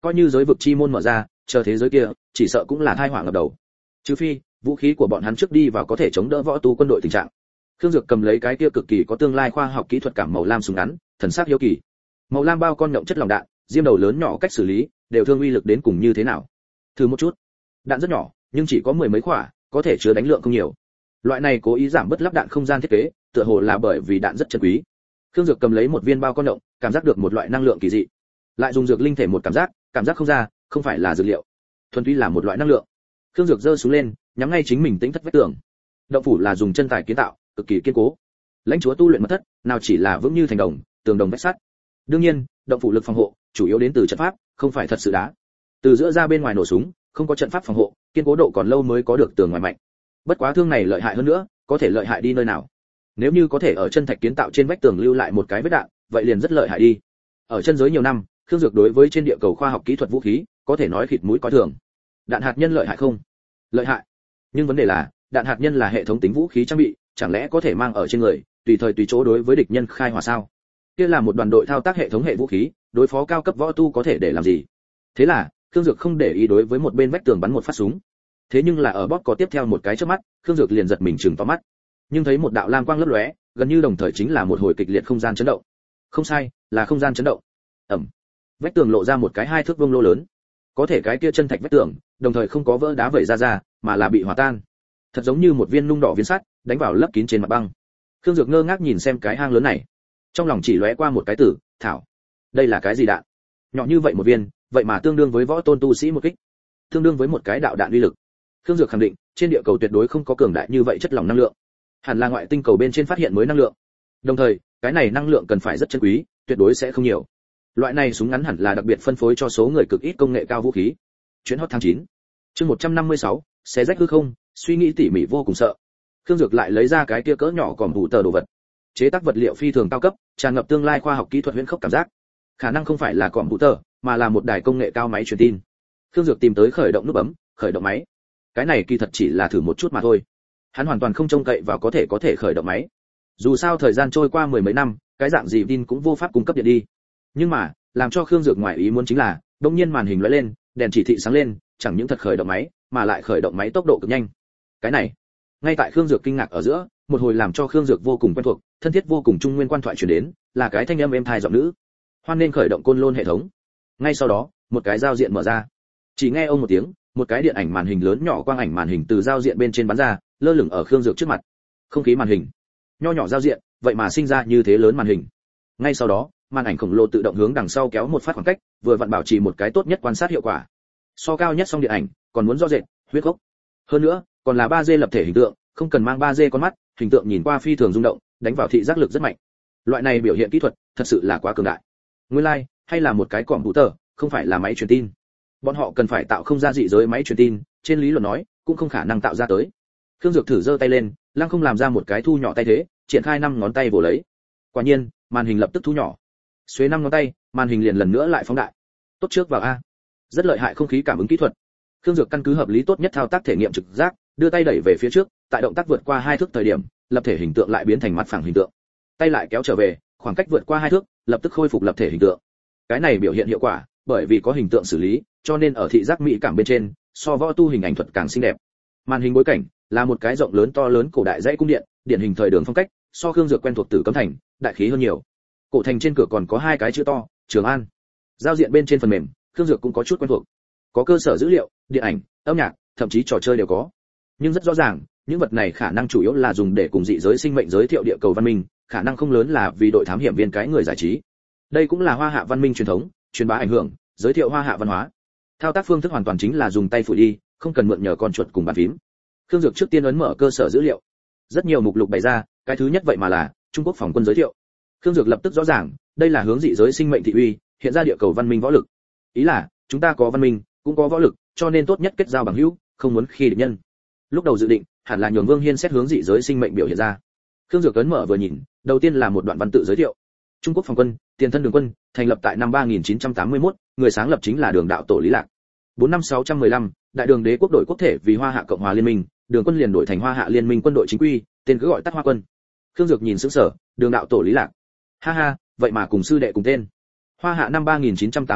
Coi như giới vực chi môn mở ra, chờ thế giới kia, chỉ sợ cũng là tai họa ngập đầu. Trừ phi, vũ khí của bọn hắn trước đi vào có thể chống đỡ võ tu quân đội tình trạng. Khương Dược cầm lấy cái kia cực kỳ có tương lai khoa học kỹ thuật cảm màu lam súng ngắn, thần sắc hiếu kỳ. Màu lam bao con nhộng chất lỏng đạn, diêm đầu lớn nhỏ cách xử lý, đều thương uy lực đến cùng như thế nào. Thử một chút. Đạn rất nhỏ, nhưng chỉ có mười mấy quả, có thể chứa đánh lượng không nhiều. Loại này cố ý giảm bớt lắp đạn không gian thiết kế, tựa hồ là bởi vì đạn rất chân quý. Khương Dược cầm lấy một viên bao con nhộng, cảm giác được một loại năng lượng kỳ dị. Lại dùng dược linh thể một cảm giác không ra, không phải là dược liệu, thuần túy là một loại năng lượng. Khương Dược giơ xuống lên, nhắm ngay chính mình tính thất vách tường. Động phủ là dùng chân tài kiến tạo, cực kỳ kiên cố. Lãnh chúa tu luyện mật thất, nào chỉ là vững như thành đồng, tường đồng vách sắt. Đương nhiên, động phủ lực phòng hộ chủ yếu đến từ trận pháp, không phải thật sự đá. Từ giữa ra bên ngoài nổ súng, không có trận pháp phòng hộ, kiên cố độ còn lâu mới có được tường ngoài mạnh. Bất quá thương này lợi hại hơn nữa, có thể lợi hại đi nơi nào? Nếu như có thể ở chân thạch kiến tạo trên vách tường lưu lại một cái vết đạn, vậy liền rất lợi hại đi. Ở chân giới nhiều năm, Khương Dược đối với trên địa cầu khoa học kỹ thuật vũ khí, có thể nói khịt mũi coi thường. Đạn hạt nhân lợi hại không? Lợi hại. Nhưng vấn đề là, đạn hạt nhân là hệ thống tính vũ khí trang bị, chẳng lẽ có thể mang ở trên người, tùy thời tùy chỗ đối với địch nhân khai hỏa sao? Kia là một đoàn đội thao tác hệ thống hệ vũ khí, đối phó cao cấp võ tu có thể để làm gì? Thế là, Khương Dược không để ý đối với một bên vách tường bắn một phát súng. Thế nhưng là ở bóp có tiếp theo một cái chớp mắt, Khương Dược liền giật mình trừng to mắt. Nhưng thấy một đạo lam quang lấp lóe, gần như đồng thời chính là một hồi kịch liệt không gian chấn động. Không sai, là không gian chấn động. Ầm. Vách tường lộ ra một cái 2 thước vuông lỗ lớn. Có thể cái kia chân thạch vách tường, đồng thời không có vỡ đá vẩy ra, mà là bị hòa tan. Thật giống như một viên nung đỏ viên sắt, đánh vào lấp kín trên mặt băng. Khương Dược ngơ ngác nhìn xem cái hang lớn này, trong lòng chỉ lóe qua một cái từ, thảo. Đây là cái gì đạn? Nhỏ như vậy một viên, vậy mà tương đương với võ tôn tu sĩ một kích, tương đương với một cái đạo đạn uy lực. Khương Dược khẳng định, trên địa cầu tuyệt đối không có cường đại như vậy chất lỏng năng lượng. Hẳn là ngoại tinh cầu bên trên phát hiện mới năng lượng. Đồng thời, cái này năng lượng cần phải rất chân quý, tuyệt đối sẽ không nhiều. Loại này súng ngắn hẳn là đặc biệt phân phối cho số người cực ít công nghệ cao vũ khí. Chuyến hot tháng 9. Chương 156, xé rách hư không, suy nghĩ tỉ mỉ vô cùng sợ. Khương Dược lại lấy ra cái kia cỡ nhỏ còn đủ tờ đồ vật. Chế tác vật liệu phi thường cao cấp, tràn ngập tương lai khoa học kỹ thuật huyễn khốc cảm giác. Khả năng không phải là còn đủ tờ, mà là một đài công nghệ cao máy truyền tin. Khương Dược tìm tới khởi động nút bấm, khởi động máy. Cái này kỳ thật chỉ là thử một chút mà thôi. Hắn hoàn toàn không trông cậy vào có thể khởi động máy. Dù sao thời gian trôi qua mười mấy năm, cái dạng gì tin cũng vô pháp cung cấp điện đi. Nhưng mà, làm cho Khương Dược ngoài ý muốn chính là, đột nhiên màn hình lóe lên, đèn chỉ thị sáng lên, chẳng những thật khởi động máy, mà lại khởi động máy tốc độ cực nhanh. Cái này, ngay tại Khương Dược kinh ngạc ở giữa, một hồi làm cho Khương Dược vô cùng quen thuộc, thân thiết vô cùng trung nguyên quan thoại truyền đến, là cái thanh âm êm tai giọng nữ. Hoan nên khởi động côn lôn hệ thống. Ngay sau đó, một cái giao diện mở ra. Chỉ nghe ông một tiếng, một cái điện ảnh màn hình lớn nhỏ quang ảnh màn hình từ giao diện bên trên bắn ra, lơ lửng ở Khương Dược trước mặt. Không khí màn hình, nho nhỏ giao diện, vậy mà sinh ra như thế lớn màn hình. Ngay sau đó, màn ảnh khổng lồ tự động hướng đằng sau kéo một phát khoảng cách, vừa vặn bảo trì một cái tốt nhất quan sát hiệu quả. So cao nhất song điện ảnh, còn muốn rõ rệt, huyết gốc. Hơn nữa, còn là 3D lập thể hình tượng, không cần mang 3D con mắt, hình tượng nhìn qua phi thường rung động, đánh vào thị giác lực rất mạnh. Loại này biểu hiện kỹ thuật, thật sự là quá cường đại. Nguyên lai, hay là một cái computer, không phải là máy truyền tin. Bọn họ cần phải tạo không ra dị giới máy truyền tin, trên lý luận nói, cũng không khả năng tạo ra tới. Khương Dược thử giơ tay lên, lăng không làm ra một cái thu nhỏ tay thế, triển khai 5 ngón tay vồ lấy. Quả nhiên, màn hình lập tức thu nhỏ. Xuế 5 ngón tay, màn hình liền lần nữa lại phóng đại. Tốt trước vào a. Rất lợi hại không khí cảm ứng kỹ thuật. Khương Dược căn cứ hợp lý tốt nhất thao tác thể nghiệm trực giác, đưa tay đẩy về phía trước, tại động tác vượt qua 2 thước thời điểm, lập thể hình tượng lại biến thành mặt phẳng hình tượng. Tay lại kéo trở về, khoảng cách vượt qua 2 thước, lập tức khôi phục lập thể hình tượng. Cái này biểu hiện hiệu quả, bởi vì có hình tượng xử lý, cho nên ở thị giác mỹ cảm bên trên, so võ tu hình ảnh thuật càng xinh đẹp. Màn hình bối cảnh là một cái rộng lớn to lớn cổ đại dãy cung điện, điển hình thời đường phong cách, so Khương Dược quen thuộc Tử Cấm Thành, đại khí hơn nhiều. Cổ thành trên cửa còn có 2 cái chữ to, Trường An. Giao diện bên trên phần mềm, Khương Dược cũng có chút quen thuộc. Có cơ sở dữ liệu, điện ảnh, âm nhạc, thậm chí trò chơi đều có. Nhưng rất rõ ràng, những vật này khả năng chủ yếu là dùng để cùng dị giới sinh mệnh giới thiệu địa cầu văn minh, khả năng không lớn là vì đội thám hiểm viên cái người giải trí. Đây cũng là Hoa Hạ văn minh truyền thống, truyền bá ảnh hưởng, giới thiệu Hoa Hạ văn hóa. Thao tác phương thức hoàn toàn chính là dùng tay phủi đi, không cần mượn nhờ con chuột cùng bàn phím. Khương Dược trước tiên ấn mở cơ sở dữ liệu. Rất nhiều mục lục bày ra, cái thứ nhất vậy mà là Trung Quốc phòng quân giới thiệu. Khương Dược lập tức rõ ràng, đây là hướng dị giới sinh mệnh thị uy, hiện ra địa cầu văn minh võ lực. Ý là, chúng ta có văn minh, cũng có võ lực, cho nên tốt nhất kết giao bằng hữu, không muốn khi địch nhân. Lúc đầu dự định, hẳn là nhường Vương Hiên xét hướng dị giới sinh mệnh biểu hiện ra. Khương Dược ấn mở vừa nhìn, đầu tiên là một đoạn văn tự giới thiệu. Trung Quốc phòng quân, tiền thân Đường quân, thành lập tại năm 3981, người sáng lập chính là Đường đạo tổ Lý Lạc. 4 năm 615, Đại Đường đế quốc đổi quốc thể vì Hoa Hạ Cộng hòa Liên minh, Đường quân liền đổi thành Hoa Hạ Liên minh quân đội chính quy, tên cứ gọi tắt Hoa quân. Khương Dược nhìn sững sờ, Đường đạo tổ Lý Lạc. Ha ha, vậy mà cùng sư đệ cùng tên. Hoa Hạ năm 3981,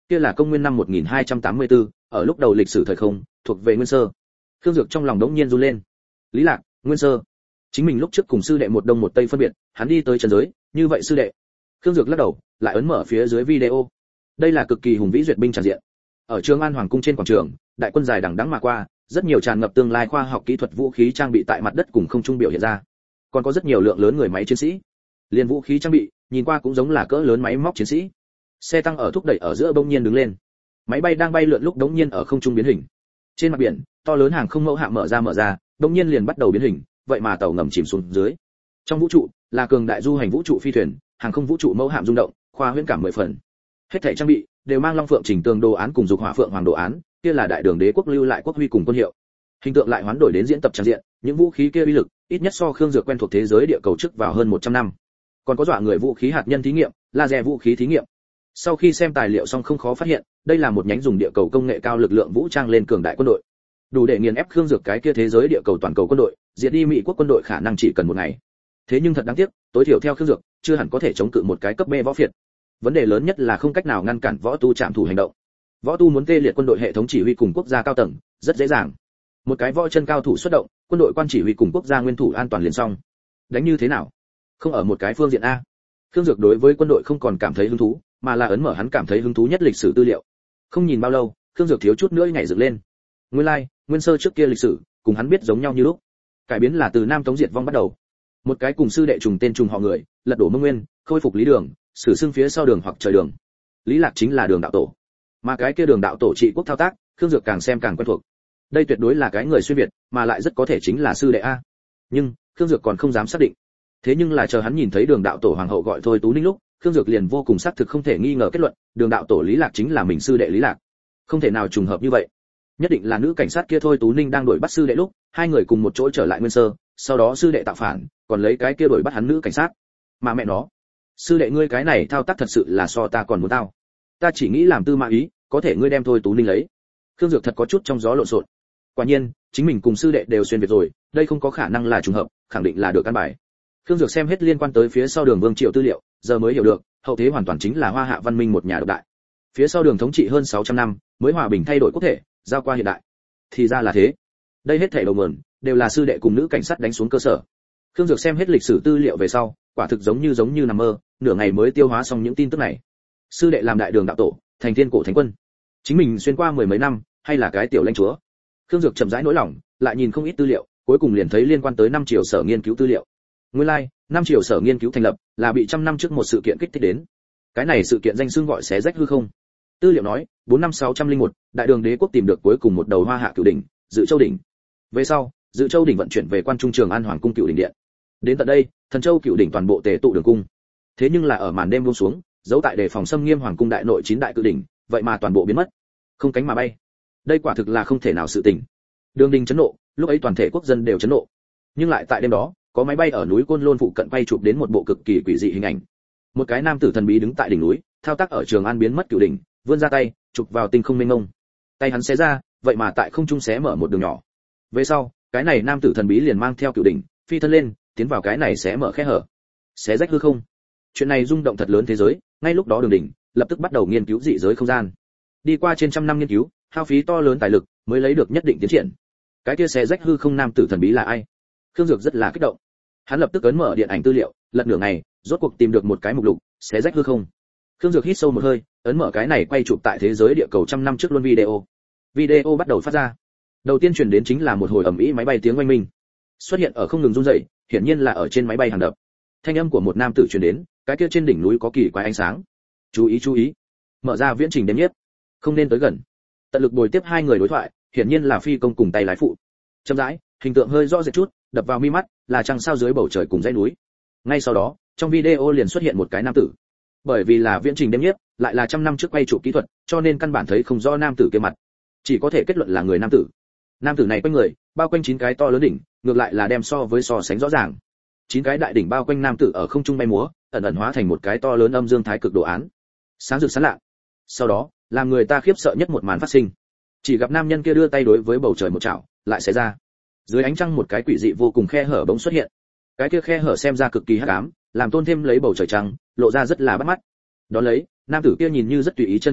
kia là công nguyên năm 1284, ở lúc đầu lịch sử thời không, thuộc về Nguyên Sơ. Khương Dược trong lòng đống nhiên run lên. Lý Lạc, Nguyên Sơ. Chính mình lúc trước cùng sư đệ một đông một tây phân biệt, hắn đi tới trần giới, như vậy sư đệ. Khương Dược lắc đầu, lại ấn mở phía dưới video. Đây là cực kỳ hùng vĩ duyệt binh tràn diện. Ở Trường An Hoàng cung trên quảng trường, đại quân dài đằng đẵng mà qua, rất nhiều tràn ngập tương lai khoa học kỹ thuật vũ khí trang bị tại mặt đất cùng không trung biểu hiện ra. Còn có rất nhiều lượng lớn người máy chiến sĩ. Liên vũ khí trang bị, nhìn qua cũng giống là cỡ lớn máy móc chiến sĩ. Xe tăng ở thúc đẩy ở giữa bỗng nhiên đứng lên. Máy bay đang bay lượn lúc đống nhiên ở không trung biến hình. Trên mặt biển, to lớn hàng không mẫu hạm mở ra, đống nhiên liền bắt đầu biến hình, vậy mà tàu ngầm chìm xuống dưới. Trong vũ trụ, là cường đại du hành vũ trụ phi thuyền, hàng không vũ trụ mẫu hạm rung động, khoa huyễn cảm 10 phần. Hết thảy trang bị đều mang long phượng chỉnh tường đồ án cùng dục hỏa phượng hoàng đồ án, kia là đại đường đế quốc lưu lại quốc huy cùng quân hiệu. Hình tượng lại hoán đổi đến diễn tập tràn diện, những vũ khí kia uy lực, ít nhất so Khương Dược quen thuộc thế giới địa cầu trước vào hơn 100 năm. Còn có dọa người vũ khí hạt nhân thí nghiệm, laser vũ khí thí nghiệm. Sau khi xem tài liệu xong không khó phát hiện, đây là một nhánh dùng địa cầu công nghệ cao lực lượng vũ trang lên cường đại quân đội. Đủ để nghiền ép Khương Dược cái kia thế giới địa cầu toàn cầu quân đội, diệt đi Mỹ quốc quân đội khả năng chỉ cần một ngày. Thế nhưng thật đáng tiếc, tối thiểu theo Khương Dược, chưa hẳn có thể chống cự một cái cấp B võ phiệt. Vấn đề lớn nhất là không cách nào ngăn cản võ tu trạm thủ hành động. Võ tu muốn tê liệt quân đội hệ thống chỉ huy cùng quốc gia cao tầng, rất dễ dàng. Một cái võ chân cao thủ xuất động, quân đội quan chỉ huy cùng quốc gia nguyên thủ an toàn liền xong. Đánh như thế nào? Không ở một cái phương diện a. Khương Dược đối với quân đội không còn cảm thấy hứng thú, mà là ấn mở hắn cảm thấy hứng thú nhất lịch sử tư liệu. Không nhìn bao lâu, Khương Dược thiếu chút nữa nhảy dựng lên. Nguyên lai, Nguyên Sơ trước kia lịch sử, cùng hắn biết giống nhau như lúc. Cải biến là từ Nam Tống diệt vong bắt đầu. Một cái cùng sư đệ trùng tên trùng họ người, lật đổ Mông Nguyên, khôi phục Lý Đường, xử xưng phía sau Đường hoặc trời Đường. Lý Lạc chính là Đường đạo tổ. Mà cái kia Đường đạo tổ trị quốc thao tác, Khương Dược càng xem càng quen thuộc. Đây tuyệt đối là cái người xuyên việt, mà lại rất có thể chính là sư đệ a. Nhưng, Khương Dược còn không dám xác định. Thế nhưng là chờ hắn nhìn thấy Đường đạo tổ hoàng hậu gọi Thôi Tú Ninh lúc, Khương Dược liền vô cùng xác thực không thể nghi ngờ kết luận, Đường đạo tổ Lý Lạc chính là mình sư đệ Lý Lạc. Không thể nào trùng hợp như vậy. Nhất định là nữ cảnh sát kia Thôi Tú Ninh đang đuổi bắt sư đệ lúc, hai người cùng một chỗ trở lại Nguyên Sơ, sau đó sư đệ tạo phản, còn lấy cái kia đuổi bắt hắn nữ cảnh sát. Mà mẹ nó, sư đệ ngươi cái này thao tác thật sự là so ta còn muốn tao. Ta chỉ nghĩ làm tư mã ý, có thể ngươi đem Thôi Tú Ninh lấy. Khương Dược thật có chút trong gió lộn xộn. Quả nhiên, chính mình cùng sư đệ đều xuyên việt rồi, đây không có khả năng là trùng hợp, khẳng định là được căn bài. Khương Dược xem hết liên quan tới phía sau Đường Vương Triệu tư liệu, giờ mới hiểu được, hậu thế hoàn toàn chính là Hoa Hạ văn minh một nhà độc đại. Phía sau Đường thống trị hơn 600 năm, mới hòa bình thay đổi quốc thể, giao qua hiện đại. Thì ra là thế. Đây hết thảy đầu nguồn đều là sư đệ cùng nữ cảnh sát đánh xuống cơ sở. Khương Dược xem hết lịch sử tư liệu về sau, quả thực giống như nằm mơ, nửa ngày mới tiêu hóa xong những tin tức này. Sư đệ làm đại đường đạo tổ, thành thiên cổ thánh quân. Chính mình xuyên qua mười mấy năm, hay là cái tiểu lãnh chúa. Khương Dược chậm rãi nỗi lòng, lại nhìn không ít tư liệu, cuối cùng liền thấy liên quan tới 5 triều sở nghiên cứu tư liệu. Nguyên lai, 5 triều sở nghiên cứu thành lập là bị trăm năm trước một sự kiện kích thích đến. Cái này sự kiện danh xưng gọi xé rách hư không. Tư liệu nói, 4 năm 601, đại đường đế quốc tìm được cuối cùng một đầu Hoa Hạ cửu đỉnh, Dự Châu đỉnh. Về sau, Dự Châu đỉnh vận chuyển về Quan Trung Trường An Hoàng cung cửu đỉnh điện. Đến tận đây, Thần Châu cửu đỉnh toàn bộ tề tụ đường cung. Thế nhưng là ở màn đêm buông xuống, giấu tại đề phòng xâm nghiêm hoàng cung đại nội 9 đại cự đỉnh, vậy mà toàn bộ biến mất, không cánh mà bay. Đây quả thực là không thể nào sự tình. Đường Đình chấn nộ, lúc ấy toàn thể quốc dân đều chấn nộ. Nhưng lại tại đêm đó, có máy bay ở núi Côn Lôn phụ cận quay chụp đến một bộ cực kỳ quỷ dị hình ảnh. Một cái nam tử thần bí đứng tại đỉnh núi, thao tác ở Trường An biến mất cửu đỉnh, vươn ra tay, chụp vào tinh không mênh mông. Tay hắn xé ra, vậy mà tại không trung xé mở một đường nhỏ. Về sau, cái này nam tử thần bí liền mang theo cửu đỉnh, phi thân lên, tiến vào cái này xé mở khe hở, xé rách hư không. Chuyện này rung động thật lớn thế giới, ngay lúc đó Đường Đình lập tức bắt đầu nghiên cứu dị giới không gian. Đi qua trên trăm năm nghiên cứu, hao phí to lớn tài lực, mới lấy được nhất định tiến triển. Cái kia xé rách hư không nam tử thần bí là ai? Khương Dược rất là kích động. Hắn lập tức ấn mở điện ảnh tư liệu, lật nửa ngày, rốt cuộc tìm được một cái mục lục, xé rách hư không. Khương Dược hít sâu một hơi, ấn mở cái này quay chụp tại thế giới địa cầu trăm năm trước luôn video. Video bắt đầu phát ra. Đầu tiên truyền đến chính là một hồi ầm ĩ máy bay tiếng oanh minh. Xuất hiện ở không ngừng rung rẩy, hiển nhiên là ở trên máy bay hàng đập. Thanh âm của một nam tử truyền đến, cái kia trên đỉnh núi có kỳ quái ánh sáng. Chú ý. Mở ra viễn trình đếm nhiếp. Không nên tới gần. Tận lực bồi tiếp hai người đối thoại, hiển nhiên là phi công cùng tay lái phụ. Chậm rãi, hình tượng hơi rõ rệt chút, đập vào mi mắt là trăng sao dưới bầu trời cùng dãy núi. Ngay sau đó, trong video liền xuất hiện một cái nam tử. Bởi vì là viễn trình đếm nhiếp, lại là trăm năm trước quay chụp kỹ thuật, cho nên căn bản thấy không rõ nam tử kia mặt. Chỉ có thể kết luận là người nam tử. Nam tử này quanh người, bao quanh 9 cái to lớn đỉnh, ngược lại là đem so sánh rõ ràng. 9 cái đại đỉnh bao quanh nam tử ở không trung bay múa, ẩn ẩn hóa thành một cái to lớn âm dương thái cực đồ án. Sáng rực sáng lạ. Sau đó, làm người ta khiếp sợ nhất một màn phát sinh. Chỉ gặp nam nhân kia đưa tay đối với bầu trời một chảo, lại xé ra. Dưới ánh trăng một cái quỷ dị vô cùng khe hở bỗng xuất hiện. Cái kia khe hở xem ra cực kỳ hắc ám, làm tôn thêm lấy bầu trời trăng, lộ ra rất là bắt mắt. Đó lấy, nam tử kia nhìn như rất tùy ý chân vừa nhấc,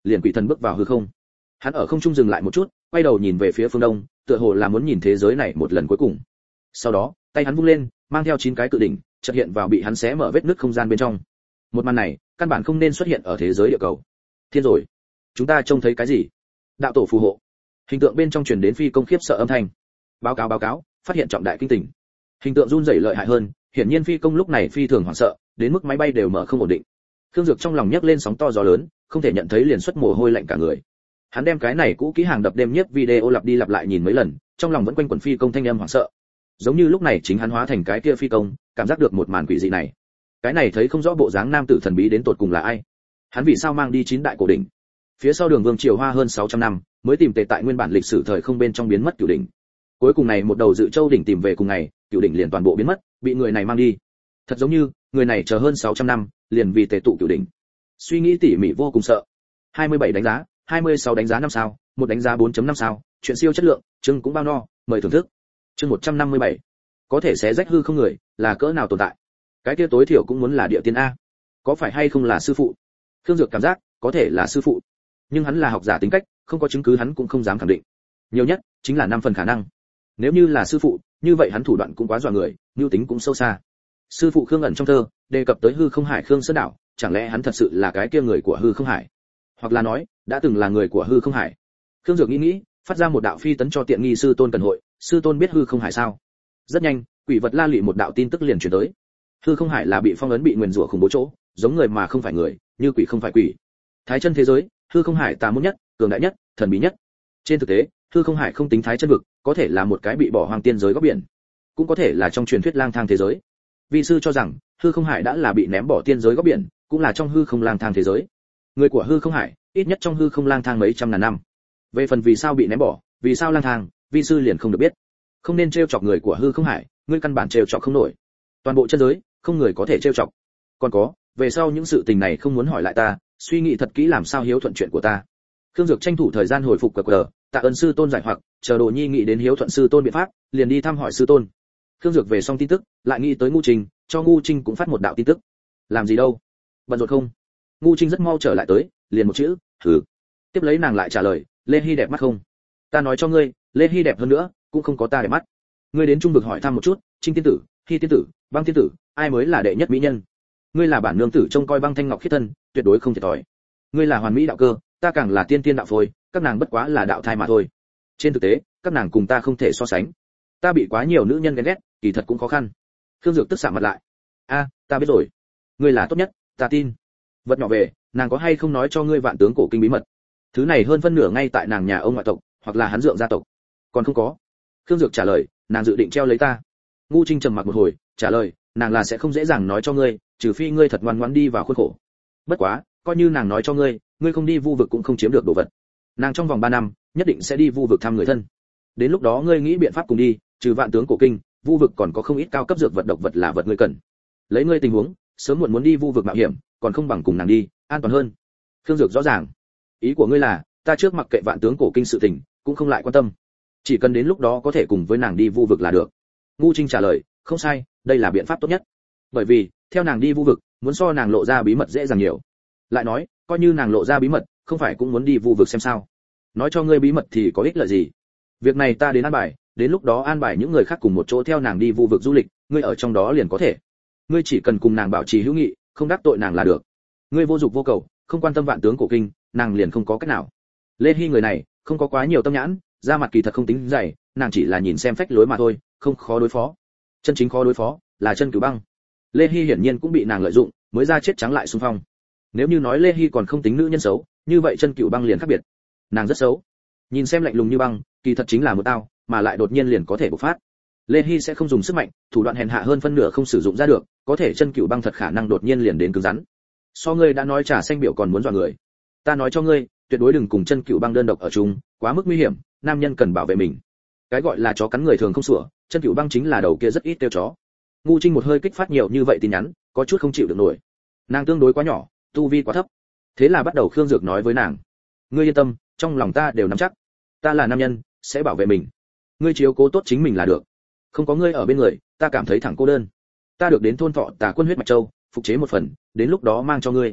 liền quỷ thần bước vào hư không. Hắn ở không trung dừng lại một chút, quay đầu nhìn về phía phương đông, tựa hồ là muốn nhìn thế giới này một lần cuối cùng. Sau đó, tay hắn vung lên, mang theo 9 cái cự đỉnh, chợt hiện vào bị hắn xé mở vết nứt không gian bên trong. Một màn này, căn bản không nên xuất hiện ở thế giới địa cầu. Thiên rồi, chúng ta trông thấy cái gì? Đạo tổ phù hộ. Hình tượng bên trong truyền đến phi công khiếp sợ âm thanh. Báo cáo, phát hiện trọng đại kinh tỉnh. Hình tượng run rẩy lợi hại hơn, hiển nhiên phi công lúc này phi thường hoảng sợ, đến mức máy bay đều mở không ổn định. Khương Dược trong lòng nhấc lên sóng to gió lớn, không thể nhận thấy liền xuất mồ hôi lạnh cả người. Hắn đem cái này cũ kỹ hàng đập đêm nhiếp video lặp đi lặp lại nhìn mấy lần, trong lòng vẫn quanh quẩn phi công thanh âm hoảng sợ. Giống như lúc này chính hắn hóa thành cái kia phi công, cảm giác được một màn quỷ dị này. Cái này thấy không rõ bộ dáng nam tử thần bí đến tột cùng là ai. Hắn vì sao mang đi 9 đại cổ đỉnh? Phía sau Đường Vương Triều Hoa hơn 600 năm, mới tìm tề tại nguyên bản lịch sử thời không bên trong biến mất cửu đỉnh. Cuối cùng này một đầu Dự Châu đỉnh tìm về cùng ngày, cửu đỉnh liền toàn bộ biến mất, bị người này mang đi. Thật giống như, người này chờ hơn 600 năm, liền vì tề tụ cửu đỉnh. Suy nghĩ tỉ mỉ vô cùng sợ. 27 đánh giá, 26 đánh giá 5 sao, một đánh giá 4.5 sao, chuyện siêu chất lượng, chương cũng bao no, mời thưởng thức. Chương 157. Có thể xé rách hư không người, là cỡ nào tồn tại? Cái kia tối thiểu cũng muốn là địa tiên a. Có phải hay không là sư phụ? Khương Dược cảm giác, có thể là sư phụ. Nhưng hắn là học giả tính cách, không có chứng cứ hắn cũng không dám khẳng định. Nhiều nhất chính là 5 phần khả năng. Nếu như là sư phụ, như vậy hắn thủ đoạn cũng quá dọa người, mưu tính cũng sâu xa. Sư phụ Khương ẩn trong thơ, đề cập tới hư không hải Khương Sơn đảo, chẳng lẽ hắn thật sự là cái kia người của hư không hải? Hoặc là nói, đã từng là người của hư không hải. Khương Dược nghĩ, phát ra một đạo phi tấn cho tiện nghi sư tôn cần hội, sư tôn biết hư không hải sao? Rất nhanh, quỷ vật La Lụy một đạo tin tức liền truyền tới. Hư không hải là bị phong ấn bị nguyền rủa khủng bố chỗ, giống người mà không phải người, như quỷ không phải quỷ. Thái chân thế giới, hư không hải tà môn nhất, cường đại nhất, thần bí nhất. Trên thực tế, hư không hải không tính thái chân vực, có thể là một cái bị bỏ hoang tiên giới góc biển, cũng có thể là trong truyền thuyết lang thang thế giới. Vi sư cho rằng, hư không hải đã là bị ném bỏ tiên giới góc biển, cũng là trong hư không lang thang thế giới. Người của hư không hải, ít nhất trong hư không lang thang mấy trăm ngàn năm. Về phần vì sao bị ném bỏ, vì sao lang thang, vi sư liền không được biết. Không nên trêu chọc người của hư không hải, ngươi căn bản trêu chọc không nổi. Toàn bộ chân giới, không người có thể trêu chọc. Còn có, về sau những sự tình này không muốn hỏi lại ta, suy nghĩ thật kỹ làm sao hiếu thuận chuyện của ta. Khương Dược tranh thủ thời gian hồi phục cờ, tạ ơn sư tôn giải hoặc, chờ Đồ Nhi nghĩ đến hiếu thuận sư tôn biện pháp, liền đi thăm hỏi sư tôn. Khương Dược về xong tin tức, lại nghĩ tới Ngũ Trinh, cho Ngũ Trinh cũng phát một đạo tin tức. Làm gì đâu? Bận rộn không? Ngũ Trinh rất mau trở lại tới, liền một chữ, thử. Tiếp lấy nàng lại trả lời, Lê Hi đẹp mắt không? Ta nói cho ngươi, Lê Hi đẹp hơn nữa, cũng không có ta đẹp mắt. Ngươi đến trung vực hỏi thăm một chút, Trinh tiên tử, Hi tiên tử, Băng tiên tử, ai mới là đệ nhất mỹ nhân? Ngươi là bản nương tử trông coi Băng thanh ngọc khiết thân, tuyệt đối không thể tỏi. Ngươi là hoàn mỹ đạo cơ, ta càng là tiên tiên đạo phôi, các nàng bất quá là đạo thai mà thôi. Trên thực tế, các nàng cùng ta không thể so sánh. Ta bị quá nhiều nữ nhân ghen ghét, kỳ thật cũng khó khăn. Khương Dược tức sạm mặt lại. A, ta biết rồi. Ngươi là tốt nhất, ta tin. Vật nhỏ về, nàng có hay không nói cho ngươi vạn tướng cổ kinh bí mật? Thứ này hơn phân nửa ngay tại nàng nhà ông ngoại tộc, hoặc là hắn dượng gia tộc. Còn không có. Khương Dược trả lời, nàng dự định treo lấy ta. Ngũ Trinh trầm mặc một hồi, trả lời, nàng là sẽ không dễ dàng nói cho ngươi, trừ phi ngươi thật ngoan ngoãn đi vào khuôn khổ. Bất quá, coi như nàng nói cho ngươi, ngươi không đi vu vực cũng không chiếm được đồ vật. Nàng trong vòng 3 năm, nhất định sẽ đi vu vực thăm người thân. Đến lúc đó ngươi nghĩ biện pháp cùng đi, trừ vạn tướng cổ kinh, vu vực còn có không ít cao cấp dược vật độc vật là vật ngươi cần. Lấy ngươi tình huống, sớm muộn muốn đi vu vực mạo hiểm, còn không bằng cùng nàng đi, an toàn hơn. Khương Dược rõ ràng, ý của ngươi là, ta trước mặc kệ vạn tướng cổ kinh sự tình, cũng không lại quan tâm. Chỉ cần đến lúc đó có thể cùng với nàng đi vu vực là được. Ngũ Trinh trả lời, không sai, đây là biện pháp tốt nhất. Bởi vì, theo nàng đi vu vực, muốn so nàng lộ ra bí mật dễ dàng nhiều. Lại nói, coi như nàng lộ ra bí mật, không phải cũng muốn đi vu vực xem sao? Nói cho ngươi bí mật thì có ích lợi gì? Việc này ta đến an bài, đến lúc đó an bài những người khác cùng một chỗ theo nàng đi vu vực du lịch, ngươi ở trong đó liền có thể. Ngươi chỉ cần cùng nàng bảo trì hữu nghị, không đắc tội nàng là được. Ngươi vô dục vô cầu, không quan tâm vạn tướng cổ kinh, nàng liền không có cách nào. Lê Hi người này, không có quá nhiều tâm nhãn, da mặt kỳ thật không tính dày, nàng chỉ là nhìn xem phách lối mà thôi, không khó đối phó. Chân chính khó đối phó là Chân Cửu Băng. Lê Hi hiển nhiên cũng bị nàng lợi dụng, mới ra chết trắng lại xung phong. Nếu như nói Lê Hi còn không tính nữ nhân xấu, như vậy Chân Cửu Băng liền khác biệt. Nàng rất xấu. Nhìn xem lạnh lùng như băng, kỳ thật chính là một tao, mà lại đột nhiên liền có thể bộc phát. Lê Hi sẽ không dùng sức mạnh, thủ đoạn hèn hạ hơn phân nửa không sử dụng ra được, có thể Chân Cửu Băng thật khả năng đột nhiên liền đến cứng rắn. So ngươi đã nói trà xanh biểu còn muốn dọa người. Ta nói cho ngươi, tuyệt đối đừng cùng Chân Cửu Băng đơn độc ở chung, quá mức nguy hiểm, nam nhân cần bảo vệ mình. Cái gọi là chó cắn người thường không sủa, Chân Cửu Băng chính là đầu kia rất ít tiêu chó. Ngũ Trinh một hơi kích phát nhiều như vậy tin nhắn, có chút không chịu được nổi. Nàng tương đối quá nhỏ, tu vi quá thấp. Thế là bắt đầu Khương Dược nói với nàng, ngươi yên tâm, trong lòng ta đều nắm chắc, ta là nam nhân, sẽ bảo vệ mình. Ngươi chiếu cố tốt chính mình là được. Không có ngươi ở bên người, ta cảm thấy thẳng cô đơn. Ta được đến thôn Thọ Tà Quân huyết mạch châu, phục chế một phần, đến lúc đó mang cho ngươi.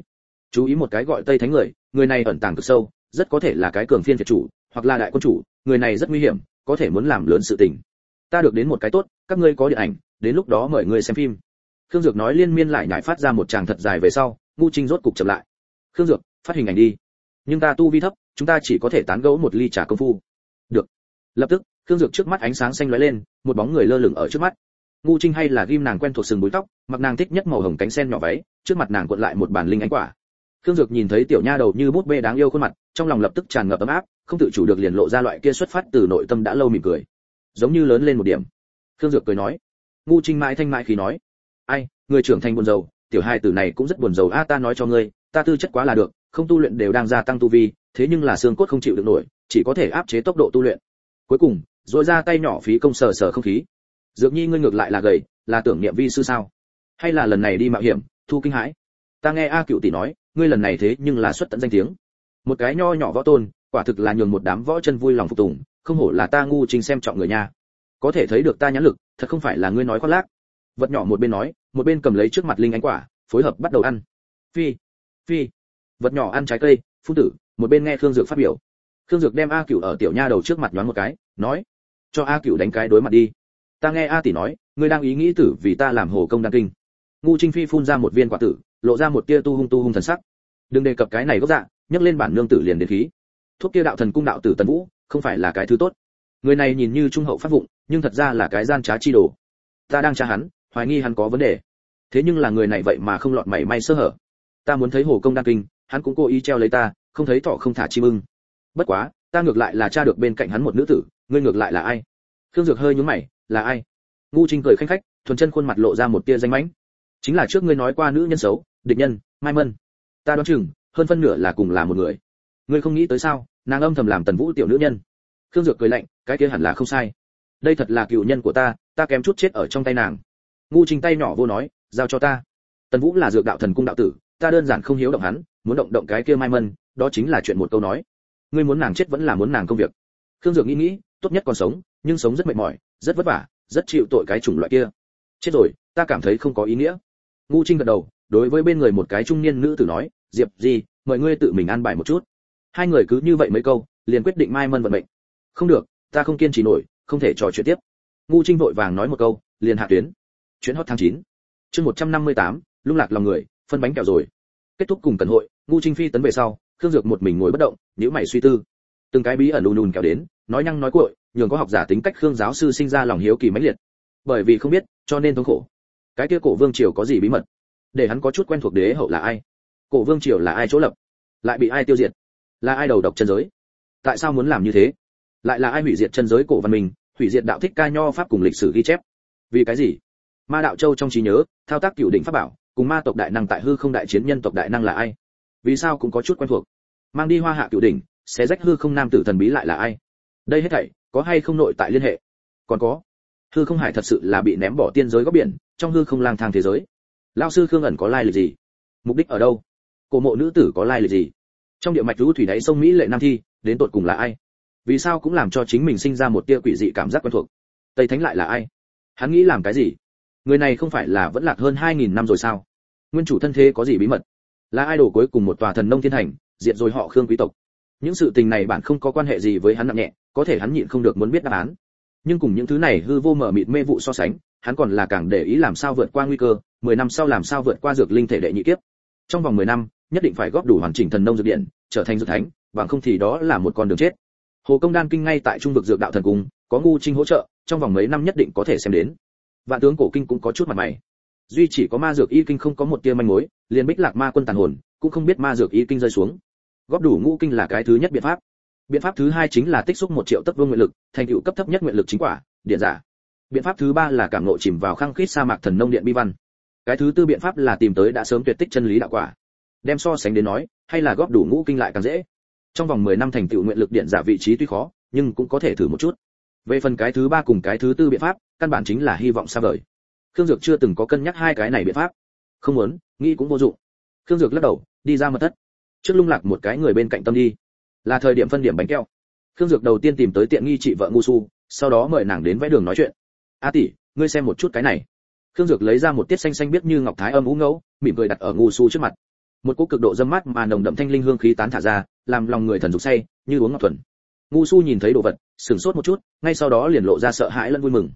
Chú ý một cái gọi Tây Thánh người này ẩn tàng cực sâu, rất có thể là cái cường phiên phiệt chủ, hoặc là đại quân chủ, người này rất nguy hiểm, có thể muốn làm lớn sự tình. Ta được đến một cái tốt, các ngươi có điện ảnh, đến lúc đó mời ngươi xem phim. Khương Dược nói liên miên lại nhải phát ra một tràng thật dài về sau, Ngũ Trinh rốt cục chậm lại. Khương Dược, phát hình ảnh đi. Nhưng ta tu vi thấp, chúng ta chỉ có thể tán gẫu một ly trà công phu. Được. Lập tức, Khương Dược trước mắt ánh sáng xanh lóe lên, một bóng người lơ lửng ở trước mắt. Ngũ Trinh hay là ghim nàng quen thuộc sừng búi tóc, mặc nàng thích nhất màu hồng cánh sen nhỏ váy, trước mặt nàng cuộn lại một bản linh ánh quả. Khương Dược nhìn thấy tiểu nha đầu như bút bê đáng yêu khuôn mặt, trong lòng lập tức tràn ngập ấm áp, không tự chủ được liền lộ ra loại kia xuất phát từ nội tâm đã lâu mỉm cười, giống như lớn lên một điểm. Khương Dược cười nói. Ngũ Trinh mãi thanh mãi khí nói, ai, người trưởng thành buồn rầu, tiểu hài tử này cũng rất buồn rầu a, ta nói cho ngươi, ta tư chất quá là được, không tu luyện đều đang gia tăng tu vi, thế nhưng là xương cốt không chịu được nổi, chỉ có thể áp chế tốc độ tu luyện. Cuối cùng, duỗi ra tay nhỏ phí công sờ sờ không khí. Dược Nhi ngươi ngược lại là gầy, là tưởng niệm vi sư sao? Hay là lần này đi mạo hiểm, thu kinh hãi? Ta nghe A Cựu tỷ nói, ngươi lần này thế nhưng là xuất tận danh tiếng. Một cái nho nhỏ võ tôn, quả thực là nhường một đám võ chân vui lòng phục tùng, không hổ là ta Ngũ Trinh xem trọng người nha. Có thể thấy được ta nhãn lực, thật không phải là ngươi nói khoác lác. Vật nhỏ một bên nói, một bên cầm lấy trước mặt linh ánh quả, phối hợp bắt đầu ăn. Phi, phi. Vật nhỏ ăn trái cây, phun tử, một bên nghe Khương Dược phát biểu. Khương Dược đem A Cựu ở tiểu nha đầu trước mặt nhoáng một cái, nói: "Cho A Cựu đánh cái đối mặt đi. Ta nghe A tỷ nói, ngươi đang ý nghĩ tử vì ta làm hồ công đan kinh." Ngũ Trinh Phi phun ra một viên quả tử, lộ ra một tia tu hung thần sắc. Đừng đề cập cái này gốc dạ, nhấc lên bản nương tử liền đến khí. Thuốc kia đạo thần cung đạo tử Tần Vũ, không phải là cái thứ tốt. Người này nhìn như trung hậu phát vụng, nhưng thật ra là cái gian trá chi đồ. Ta đang tra hắn, hoài nghi hắn có vấn đề. Thế nhưng là người này vậy mà không lọt mảy may sơ hở. Ta muốn thấy hồ công đan kinh, hắn cũng cố ý treo lấy ta, không thấy thọ không thả chim ưng. Bất quá, ta ngược lại là tra được bên cạnh hắn một nữ tử, ngươi ngược lại là ai? Khương Dược hơi nhướng mày, là ai? Ngũ Trinh cười khanh khách, thuần chân khuôn mặt lộ ra một tia danh mãnh. Chính là trước ngươi nói qua nữ nhân xấu, địch nhân, Mai Mân. Ta đoán chừng, hơn phân nửa là cùng là một người. Ngươi không nghĩ tới sao, nàng âm thầm làm Tần Vũ tiểu nữ nhân. Khương Dược cười lạnh, cái kia hẳn là không sai. Đây thật là cựu nhân của ta kém chút chết ở trong tay nàng. Ngũ Trinh tay nhỏ vô nói, giao cho ta. Tần Vũ là dược đạo thần cung đạo tử, ta đơn giản không hiếu động hắn, muốn động cái kia Mai Mân, đó chính là chuyện một câu nói. Ngươi muốn nàng chết vẫn là muốn nàng công việc. Khương Dược nghĩ, tốt nhất còn sống, nhưng sống rất mệt mỏi, rất vất vả, rất chịu tội cái chủng loại kia. Chết rồi, ta cảm thấy không có ý nghĩa. Ngũ Trinh gật đầu, đối với bên người một cái trung niên nữ tử nói, Diệp gì, mời ngươi tự mình an bài một chút. Hai người cứ như vậy mấy câu, liền quyết định Mai Mân vận mệnh. Không được, ta không kiên trì nổi, không thể trò chuyện tiếp. Ngũ Trinh vội vàng nói một câu, liền hạ tuyến. Chuyến hot tháng 9. Chương 158, lung lạc lòng người, phân bánh kẹo rồi. Kết thúc cùng cần hội, Ngũ Trinh phi tấn về sau, Khương Dược một mình ngồi bất động, nhíu mày suy tư. Từng cái bí ẩn ùn kéo đến, nói nhăng nói cuội, nhường có học giả tính cách Khương giáo sư sinh ra lòng hiếu kỳ mãnh liệt. Bởi vì không biết, cho nên thống khổ. Cái kia Cổ Vương triều có gì bí mật? Để hắn có chút quen thuộc đế hậu là ai? Cổ Vương triều là ai chỗ lập? Lại bị ai tiêu diệt? Là ai đầu độc chân giới? Tại sao muốn làm như thế? Lại là ai hủy diệt chân giới cổ văn minh, hủy diệt đạo thích ca nho pháp cùng lịch sử ghi chép? Vì cái gì? Ma đạo châu trong trí nhớ, thao tác cựu đỉnh pháp bảo, cùng ma tộc đại năng tại hư không đại chiến nhân tộc đại năng là ai? Vì sao cũng có chút quen thuộc? Mang đi Hoa Hạ cựu đỉnh, xé rách hư không nam tử thần bí lại là ai? Đây hết thảy, có hay không nội tại liên hệ? Còn có, hư không hải thật sự là bị ném bỏ tiên giới góc biển, trong hư không lang thang thế giới. Lão sư Khương ẩn có lai lịch gì? Mục đích ở đâu? Cổ mộ nữ tử có lai lịch gì? Trong địa mạch lũ thủy đáy sông Mỹ lệ nam thi, đến tột cùng là ai? Vì sao cũng làm cho chính mình sinh ra một tia quỷ dị cảm giác quen thuộc? Tây Thánh lại là ai? Hắn nghĩ làm cái gì? Người này không phải là vẫn lạc hơn 2000 năm rồi sao? Nguyên chủ thân thế có gì bí mật? Là ai đổ cuối cùng một tòa thần nông thiên hành, diệt rồi họ Khương quý tộc? Những sự tình này bản không có quan hệ gì với hắn nặng nhẹ, có thể hắn nhịn không được muốn biết đáp án. Nhưng cùng những thứ này hư vô mờ mịt mê vụ so sánh, hắn còn là càng để ý làm sao vượt qua nguy cơ, 10 năm sau làm sao vượt qua dược linh thể đệ nhị kiếp. Trong vòng 10 năm, nhất định phải góp đủ hoàn chỉnh thần nông dược điện, trở thành dược thánh, bằng không thì đó là một con đường chết. Hồ Công Đan kinh ngay tại trung vực dược đạo thần cung, có Ngũ Trinh hỗ trợ, trong vòng mấy năm nhất định có thể xem đến. Vạn tướng cổ kinh cũng có chút mặt mày. Duy chỉ có ma dược y kinh không có một tia manh mối, liền Bích Lạc Ma quân tàn hồn, cũng không biết ma dược y kinh rơi xuống. Góp đủ ngũ kinh là cái thứ nhất biện pháp. Biện pháp thứ hai chính là tích xúc 1 triệu tấc vương nguyện lực, thành tựu cấp thấp nhất nguyện lực chính quả, điện giả. Biện pháp thứ ba là cảm ngộ chìm vào khăng khít sa mạc thần nông điện bi văn. Cái thứ tư biện pháp là tìm tới đã sớm tuyệt tích chân lý đạo quả. Đem so sánh đến nói, hay là góp đủ ngũ kinh lại càng dễ. Trong vòng 10 năm thành tựu nguyện lực điện giả vị trí tuy khó, nhưng cũng có thể thử một chút. Về phần cái thứ ba cùng cái thứ tư biện pháp, căn bản chính là hy vọng xa vời. Khương Dược chưa từng có cân nhắc hai cái này biện pháp. Không muốn, nghĩ cũng vô dụng. Khương Dược lắc đầu, đi ra mật thất. Trước lung lạc một cái người bên cạnh tâm đi. Là thời điểm phân điểm bánh kẹo. Khương Dược đầu tiên tìm tới tiện nghi chị vợ Ngu Su, sau đó mời nàng đến vẽ đường nói chuyện. A tỷ, ngươi xem một chút cái này. Khương Dược lấy ra một tiết xanh xanh biết như ngọc thái âm ú ngẫu, mỉm cười đặt ở Ngu Su trước mặt. một cỗ cực độ dâm mát mà nồng đậm thanh linh hương khí tán thả ra, làm lòng người thần dục say, như uống ngọc thuần. Ngu Su nhìn thấy đồ vật, sửng sốt một chút, ngay sau đó liền lộ ra sợ hãi lẫn vui mừng.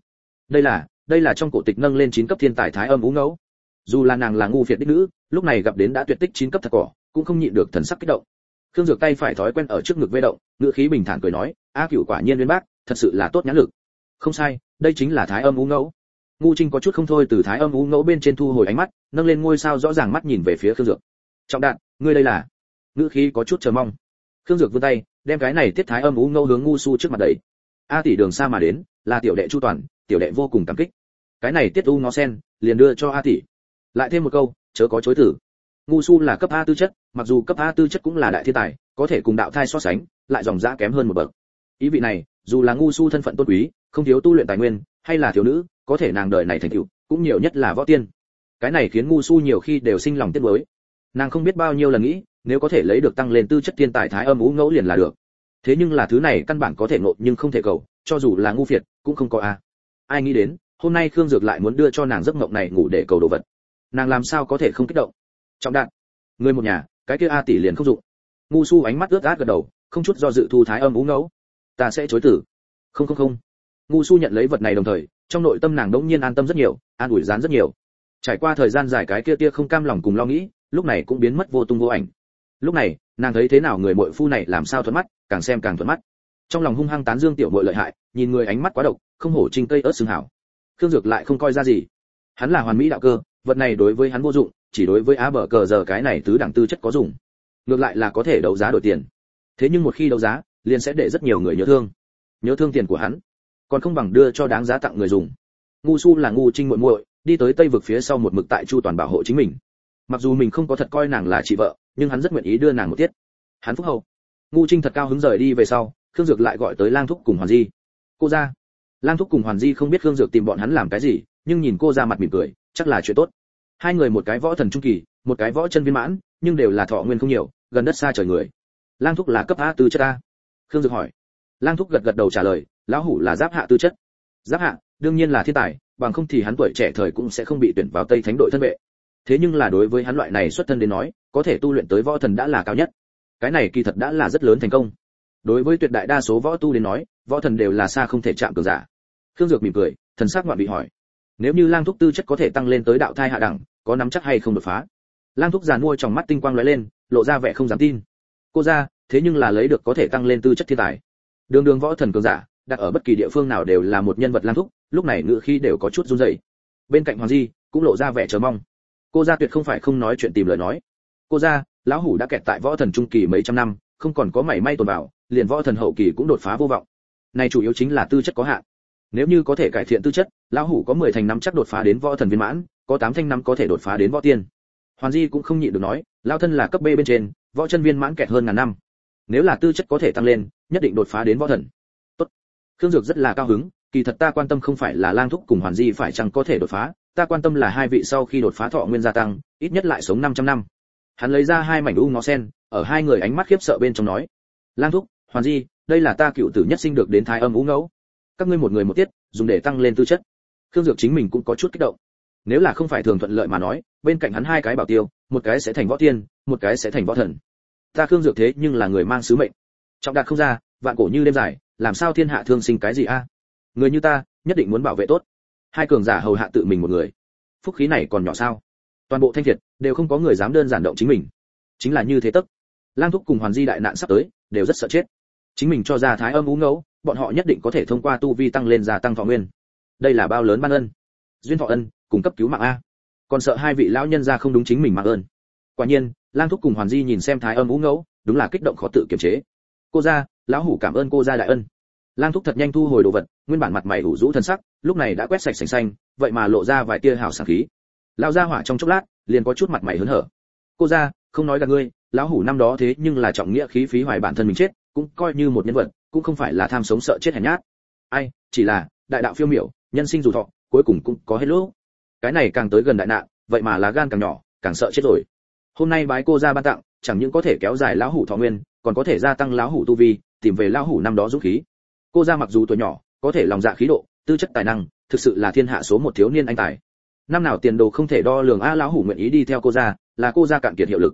Đây là trong cổ tịch nâng lên 9 cấp thiên tài Thái Âm Ú Ngẫu. Dù là nàng là ngu phiệt đích nữ, lúc này gặp đến đã tuyệt tích 9 cấp thật cỏ, cũng không nhịn được thần sắc kích động. Khương Dược tay phải thói quen ở trước ngực vê động, ngữ khí bình thản cười nói, "A Cửu quả nhiên uyên bác, thật sự là tốt nhãn lực." "Không sai, đây chính là Thái Âm Ú Ngẫu." Ngu Trinh có chút không thôi từ Thái Âm Ú Ngẫu bên trên thu hồi ánh mắt, nâng lên ngôi sao rõ ràng mắt nhìn về phía Khương Dược. "Trọng Đạn, ngươi đây là?" Ngữ khí có chút chờ mong. Khương Dược vươn tay, đem cái này tiết Thái Âm Ú Ngẫu hướng Ngu Su trước mặt đẩy. "A tỷ đường xa mà đến, là tiểu đệ chu toàn, tiểu đệ vô cùng cảm kích. Cái này tiết u ngó sen, liền đưa cho A tỷ." Lại thêm một câu, chớ có chối từ. Ngu Su là cấp A tư chất, mặc dù cấp A tư chất cũng là đại thiên tài, có thể cùng đạo thai so sánh, lại dòng dã kém hơn một bậc. Ý vị này, dù là Ngu Su thân phận tôn quý, không thiếu tu luyện tài nguyên, hay là thiếu nữ, có thể nàng đời này thành tựu, cũng nhiều nhất là võ tiên. Cái này khiến Ngu Su nhiều khi đều sinh lòng tiếc nuối. Nàng không biết bao nhiêu lần nghĩ, nếu có thể lấy được tăng lên tư chất thiên tài Thái Âm Ú Ngẫu liền là được. Thế nhưng là thứ này căn bản có thể ngộ nhưng không thể cầu, cho dù là ngu phiệt, cũng không có a. Ai nghĩ đến, hôm nay Khương Dược lại muốn đưa cho nàng giấc mộng này ngủ để cầu đồ vật. Nàng làm sao có thể không kích động? Trọng Đạn, người một nhà, cái kia A tỷ liền không dụng. Ngu Su ánh mắt ướt át gật đầu, không chút do dự thu Thái Âm Ú Ngẫu. Ta sẽ chối từ. Không. Ngu Su nhận lấy vật này đồng thời, trong nội tâm nàng đống nhiên an tâm rất nhiều, an ủi gián rất nhiều. Trải qua thời gian dài cái kia tia không cam lòng cùng lo nghĩ, lúc này cũng biến mất vô tung vô ảnh. Lúc này, nàng thấy thế nào người muội phu này làm sao thuận mắt, càng xem càng thuận mắt. Trong lòng hung hăng tán dương tiểu muội lợi hại, nhìn người ánh mắt quá độc, không hổ Trinh Tây ớt xương hảo. Khương Dược lại không coi ra gì. Hắn là hoàn mỹ đạo cơ, vật này đối với hắn vô dụng, chỉ đối với á bờ cờ giờ cái này tứ đẳng tư chất có dùng. Ngược lại là có thể đấu giá đổi tiền. Thế nhưng một khi đấu giá, liền sẽ để rất nhiều người nhớ thương tiền của hắn, còn không bằng đưa cho đáng giá tặng người dùng. Ngu Su là Ngu Trinh muội muội, đi tới Tây vực phía sau một mực tại chu toàn bảo hộ chính mình. Mặc dù mình không có thật coi nàng là chị vợ, nhưng hắn rất nguyện ý đưa nàng một tiết. Hắn phúc hậu. Ngu Trinh thật cao hứng rời đi về sau, Khương Dược lại gọi tới Lang Thúc cùng Hoàn Di. "Cô gia." Lang Thúc cùng Hoàn Di không biết Khương Dược tìm bọn hắn làm cái gì, nhưng nhìn cô gia mặt mỉm cười, chắc là chuyện tốt. Hai người một cái võ thần trung kỳ, một cái võ chân viên mãn, nhưng đều là thọ nguyên không nhiều, gần đất xa trời người. Lang Thúc là cấp A tư chất A? Khương Dược hỏi. Lang Thúc gật đầu trả lời, lão hủ là giáp hạ tư chất. Giáp hạ, đương nhiên là thiên tài, bằng không thì hắn tuổi trẻ thời cũng sẽ không bị tuyển vào Tây Thánh đội thân vệ. Thế nhưng là đối với hắn loại này xuất thân đến nói, có thể tu luyện tới võ thần đã là cao nhất. Cái này kỳ thật đã là rất lớn thành công. Đối với tuyệt đại đa số võ tu đến nói, võ thần đều là xa không thể chạm cường giả. Khương Dược mỉm cười, thần sắc ngoạn vị hỏi: "Nếu như Lang Thúc tư chất có thể tăng lên tới đạo thai hạ đẳng, có nắm chắc hay không đột phá?" Lang Thúc giàn mua trong mắt tinh quang lóe lên, lộ ra vẻ không dám tin. "Cô gia, thế nhưng là lấy được có thể tăng lên tư chất thiên tài. Đường võ thần cường giả, đặt ở bất kỳ địa phương nào đều là một nhân vật Lang Thúc." Lúc này ngữ khí đều có chút run rẩy. Bên cạnh Hoàng Di cũng lộ ra vẻ chờ mong. Cô gia tuyệt không phải không nói chuyện tìm lời nói. "Cô gia, lão hủ đã kẹt tại võ thần trung kỳ mấy trăm năm, không còn có mảy may tồn vào, liền võ thần hậu kỳ cũng đột phá vô vọng. Này chủ yếu chính là tư chất có hạn. Nếu như có thể cải thiện tư chất, lão hủ có 10 thành năm chắc đột phá đến võ thần viên mãn, có 8 thành năm có thể đột phá đến võ tiên." Hoàn Di cũng không nhịn được nói, lão thân là cấp B bên trên, võ chân viên mãn kẹt hơn ngàn năm. Nếu là tư chất có thể tăng lên, nhất định đột phá đến võ thần. Tốt. Khương Dược rất là cao hứng, kỳ thật ta quan tâm không phải là Lang Thúc cùng Hoàn Di phải chăng có thể đột phá, ta quan tâm là hai vị sau khi đột phá thọ nguyên gia tăng, ít nhất lại sống 500 năm. Hắn lấy ra hai mảnh u ngó sen, ở hai người ánh mắt khiếp sợ bên trong nói: "Lang Thúc, Hoàn Di, đây là ta cựu tử nhất sinh được đến Thái Âm Ú Ngẫu, các ngươi một người một tiết, dùng để tăng lên tư chất." Khương Dược chính mình cũng có chút kích động. Nếu là không phải thường thuận lợi mà nói, bên cạnh hắn hai cái bảo tiêu, một cái sẽ thành võ tiên, một cái sẽ thành võ thần. Ta Khương Dược thế nhưng là người mang sứ mệnh. Trọng đạt không ra, vạn cổ như đêm dài, làm sao thiên hạ thương sinh cái gì a? Người như ta, nhất định muốn bảo vệ tốt. Hai cường giả hầu hạ tự mình một người. Phúc khí này còn nhỏ sao? Toàn bộ Thanh Việt đều không có người dám đơn giản động chính mình. Chính là như thế tức. Lang Thúc cùng Hoàn Di đại nạn sắp tới, đều rất sợ chết. Chính mình cho ra Thái Âm Ú Ngẫu, bọn họ nhất định có thể thông qua tu vi tăng lên gia tăng thọ nguyên. Đây là bao lớn ban ân. Duyên thọ ân, cung cấp cứu mạng a. Còn sợ hai vị lão nhân gia không đúng chính mình mạng ơn. Quả nhiên, Lang Thúc cùng Hoàn Di nhìn xem Thái Âm Ú Ngẫu, đúng là kích động khó tự kiềm chế. Cô gia, lão hủ cảm ơn cô gia đại ân. Lang Thúc thật nhanh thu hồi đồ vật, nguyên bản mặt mày ủ rũ thân sắc, lúc này đã quét sạch sành xanh, vậy mà lộ ra vài tia hào sảng khí. Lão gia hỏa trong chốc lát, liền có chút mặt mày hớn hở. Cô gia, không nói gạt ngươi, lão hủ năm đó thế nhưng là trọng nghĩa khí phí hoài bản thân mình chết, cũng coi như một nhân vật, cũng không phải là tham sống sợ chết hèn nhát. Ai, chỉ là đại đạo phiêu miểu, nhân sinh dù thọ, cuối cùng cũng có hết lúc. Cái này càng tới gần đại nạn, vậy mà lá gan càng nhỏ, càng sợ chết rồi. Hôm nay bái cô gia ban tặng, chẳng những có thể kéo dài lão hủ thọ nguyên, còn có thể gia tăng lão hủ tu vi, tìm về lão hủ năm đó dũng khí. Cô gia mặc dù tuổi nhỏ, có thể lòng dạ khí độ, tư chất tài năng, thực sự là thiên hạ số một thiếu niên anh tài. Năm nào tiền đồ không thể đo lường a, lão hủ nguyện ý đi theo cô gia, là cô gia cạn kiệt hiệu lực.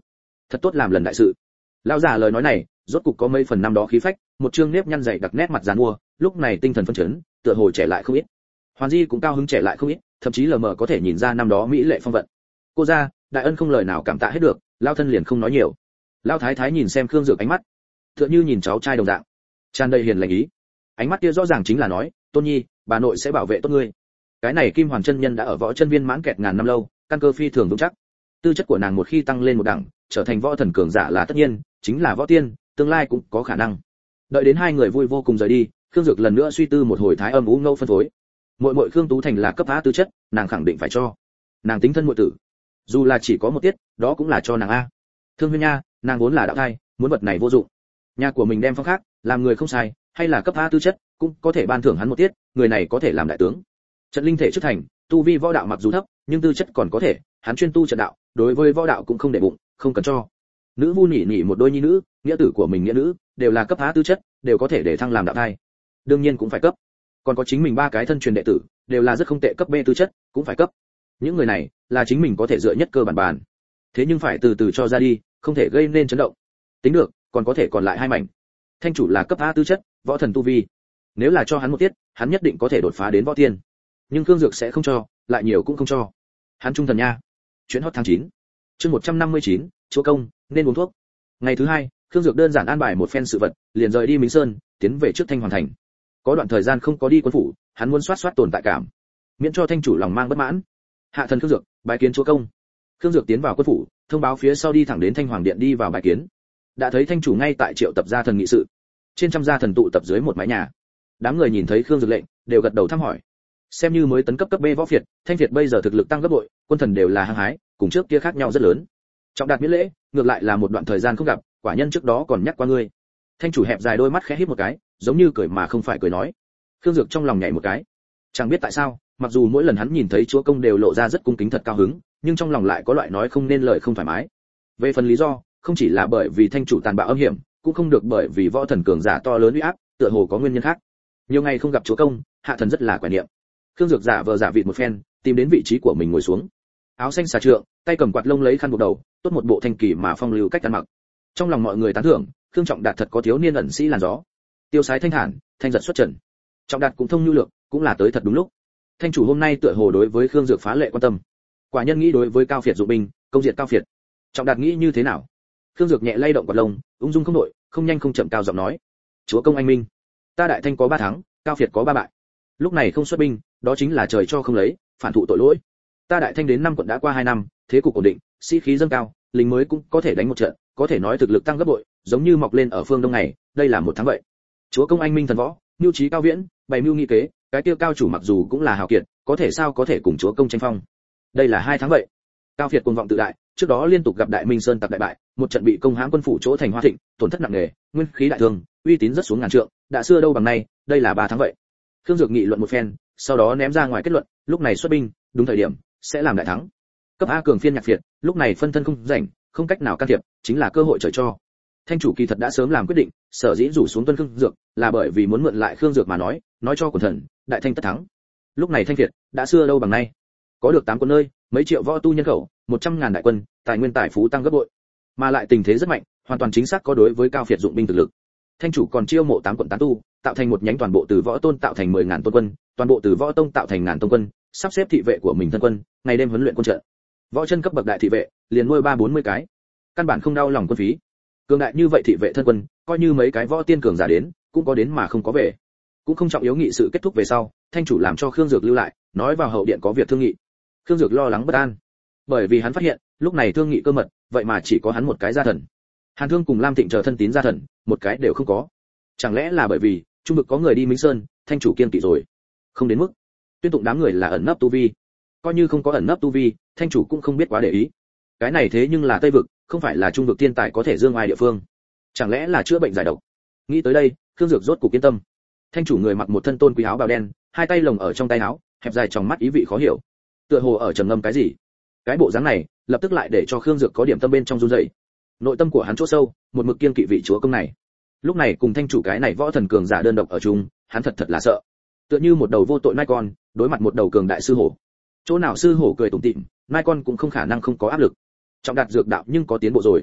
thật tốt làm lần đại sự. Lão già lời nói này rốt cục có mấy phần năm đó khí phách, một trương nếp nhăn dày đặc nét mặt giàn mua, lúc này tinh thần phấn chấn, tựa hồ trẻ lại không ít. Hoàn Di cũng cao hứng trẻ lại không ít, thậm chí lờ mờ có thể nhìn ra năm đó mỹ lệ phong vận. Cô gia, đại ân không lời nào cảm tạ hết được, lão thân liền không nói nhiều. Lão thái thái nhìn xem Khương Dược ánh mắt, tựa như nhìn cháu trai đồng dạng, tràn đầy hiền lành ý. Ánh mắt kia rõ ràng chính là nói, Tôn Nhi, bà nội sẽ bảo vệ tốt ngươi. Cái này Kim Hoàn chân nhân đã ở võ chân viên mãn kẹt ngàn năm lâu, căn cơ phi thường vững chắc. Tư chất của nàng một khi tăng lên một đẳng, trở thành võ thần cường giả là tất nhiên, chính là võ tiên, tương lai cũng có khả năng. Đợi đến hai người vui vô cùng rời đi, Khương Dược lần nữa suy tư một hồi thái âm ú ngâu phân phối. Muội Khương Tú Thành là cấp A tư chất, nàng khẳng định phải cho. Nàng tính thân muội tử, dù là chỉ có một tiết, đó cũng là cho nàng a. Thương Huyên nha, nàng vốn là đạo thai, muốn vật này vô dụng. Nhà của mình đem phong khác, làm người không sai, hay là cấp A tư chất, cũng có thể ban thưởng hắn một tiết, người này có thể làm đại tướng. Trận linh thể trước thành, tu vi võ đạo mặc dù thấp, nhưng tư chất còn có thể, hắn chuyên tu trận đạo, đối với võ đạo cũng không để bụng, không cần cho. Nữ vu nhỉ một đôi nhi nữ, nghĩa tử của mình nghĩa nữ, đều là cấp A tư chất, đều có thể để thăng làm đạo thai. Đương nhiên cũng phải cấp. Còn có chính mình ba cái thân truyền đệ tử, đều là rất không tệ cấp B tư chất, cũng phải cấp. Những người này là chính mình có thể dựa nhất cơ bản bàn. Thế nhưng phải từ từ cho ra đi, không thể gây nên chấn động. Tính được, còn có thể còn lại hai mảnh. Thanh chủ là cấp A tư chất, võ thần tu vi. Nếu là cho hắn một tiết, hắn nhất định có thể đột phá đến võ tiên. Nhưng Khương Dược sẽ không cho, lại nhiều cũng không cho. Hắn trung thần nha. Chuyến hot tháng 9. Chương 159, chúa công, nên uống thuốc. Ngày thứ hai, Khương Dược đơn giản an bài một phen sự vật, liền rời đi Minh Sơn, tiến về trước Thanh Hoàn thành. Có đoạn thời gian không có đi quân phủ, hắn muốn soát tồn tại cảm, miễn cho thanh chủ lòng mang bất mãn. Hạ thần Khương Dược, bái kiến chúa công. Khương Dược tiến vào quân phủ, thông báo phía sau đi thẳng đến Thanh Hoàng điện đi vào bái kiến. Đã thấy thanh chủ ngay tại triệu tập gia thần nghị sự. Trên trăm gia thần tụ tập dưới một mái nhà. Đám người nhìn thấy Khương Dược lệnh, đều gật đầu thăm hỏi. Xem như mới tấn cấp cấp B võ phiệt, Thanh Việt bây giờ thực lực tăng gấp bội, quân thần đều là hăng hái, cùng trước kia khác nhau rất lớn. Trọng đạt miễn lễ, ngược lại là một đoạn thời gian không gặp, quả nhân trước đó còn nhắc qua ngươi. Thanh chủ hẹp dài đôi mắt khẽ híp một cái, giống như cười mà không phải cười nói. Khương Dược trong lòng nhảy một cái. Chẳng biết tại sao, mặc dù mỗi lần hắn nhìn thấy chúa công đều lộ ra rất cung kính thật cao hứng, nhưng trong lòng lại có loại nói không nên lời không thoải mái. Về phần lý do, không chỉ là bởi vì thanh chủ tàn bạo âm hiểm, cũng không được bởi vì võ thần cường giả to lớn uy áp, tựa hồ có nguyên nhân khác. Nhiều ngày không gặp chúa công, hạ thần rất là quen niệm. Khương Dược giả vờ giả vịt một phen, tìm đến vị trí của mình ngồi xuống. Áo xanh xà trượng, tay cầm quạt lông lấy khăn buộc đầu, tốt một bộ thanh kỳ mà phong lưu cách ăn mặc. Trong lòng mọi người tán thưởng, Khương Trọng Đạt thật có thiếu niên ẩn sĩ làn gió. Tiêu sái thanh thản, thanh giật xuất trần. Trọng Đạt cũng thông nhu lược, cũng là tới thật đúng lúc. Thanh chủ hôm nay tựa hồ đối với Khương Dược phá lệ quan tâm. Quả nhân nghĩ đối với Cao Phiệt dụng binh, công diệt Cao Phiệt. Trọng Đạt nghĩ như thế nào? Khương Dược nhẹ lay động quạt lông, ung dung không đội, không nhanh không chậm cao giọng nói: "Chúa công anh minh, ta Đại Thanh có 3 thắng, Cao Phiệt có 3 bại. Lúc này không xuất binh, đó chính là trời cho không lấy, phản thụ tội lỗi. Ta Đại Thanh đến 5 quận đã qua 2 năm, thế cục ổn định, sĩ khí dâng cao, lính mới cũng có thể đánh một trận, có thể nói thực lực tăng gấp bội, giống như mọc lên ở phương Đông này, đây là một thắng vậy. Chúa công anh minh thần võ, mưu trí cao viễn, bày mưu nghị kế, cái tiêu cao chủ mặc dù cũng là hào kiệt, có thể sao có thể cùng chúa công tranh phong. Đây là 2 thắng vậy." Cao Phiệt cuồng vọng tự đại, trước đó liên tục gặp Đại Minh Sơn tặc đại bại, một trận bị công hãm quân phủ chỗ thành Hoa Thịnh, tổn thất nặng nề, nguyên khí đại thương, uy tín rất xuống ngàn trượng, đã xưa đâu bằng nay, đây là 3 thắng vậy. Khương Dược nghị luận một phen, sau đó ném ra ngoài kết luận, lúc này xuất binh, đúng thời điểm, sẽ làm đại thắng. Cấp A cường phiên nhạc phiệt, lúc này phân thân không rảnh, không cách nào can thiệp, chính là cơ hội trời cho. Thanh chủ kỳ thật đã sớm làm quyết định, sở dĩ rủ xuống tuân Khương Dược, là bởi vì muốn mượn lại Khương Dược mà nói cho quần thần, Đại Thanh tất thắng. Lúc này Thanh Việt đã xưa đâu bằng nay, có được 8 quân nơi, mấy triệu võ tu nhân khẩu, 100.000 đại quân, tài nguyên tài phú tăng gấp bội, mà lại tình thế rất mạnh, hoàn toàn chính xác có đối với Cao Phiệt dụng binh thực lực. Thanh chủ còn chiêu mộ 8 quận tán tu, tạo thành một nhánh toàn bộ từ võ tôn tạo thành 10.000 tôn quân, toàn bộ từ võ tông tạo thành ngàn tôn quân, sắp xếp thị vệ của mình thân quân, ngày đêm huấn luyện quân trận. Võ chân cấp bậc đại thị vệ, liền nuôi 30-40 cái, căn bản không đau lòng quân phí. Cường đại như vậy thị vệ thân quân, coi như mấy cái võ tiên cường giả đến, cũng có đến mà không có về. Cũng không trọng yếu nghị sự kết thúc về sau, thanh chủ làm cho Khương Dược lưu lại, nói vào hậu điện có việc thương nghị. Khương Dược lo lắng bất an, bởi vì hắn phát hiện, lúc này thương nghị cơ mật, vậy mà chỉ có hắn một cái gia thần. Hàn Thương cùng Lam Thịnh chờ thân tín gia thần, một cái đều không có. Chẳng lẽ là bởi vì trung vực có người đi Minh Sơn, thanh chủ kiên kỵ rồi? Không đến mức. Tuyên tụng đám người là ẩn nấp tu vi, coi như không có ẩn nấp tu vi, thanh chủ cũng không biết quá để ý. Cái này thế nhưng là Tây vực, không phải là trung vực thiên tài có thể dương ai địa phương. Chẳng lẽ là chữa bệnh giải độc? Nghĩ tới đây, Khương Dược rốt cục yên tâm. Thanh chủ người mặc một thân tôn quý áo bào đen, hai tay lồng ở trong tay áo, hẹp dài trong mắt ý vị khó hiểu, tựa hồ ở trầm ngâm cái gì. Cái bộ dáng này, lập tức lại để cho Khương Dược có điểm tâm bên trong run rẩy. Nội tâm của hắn chỗ sâu, một mực kiên kỵ vị chúa công này. Lúc này cùng thanh chủ cái này võ thần cường giả đơn độc ở chung, hắn thật là sợ. Tựa như một đầu vô tội nai con, đối mặt một đầu cường đại sư hổ. Chỗ nào sư hổ cười tủm tỉm, nai con cũng không khả năng không có áp lực. Trọng Đạt dược đạo nhưng có tiến bộ rồi.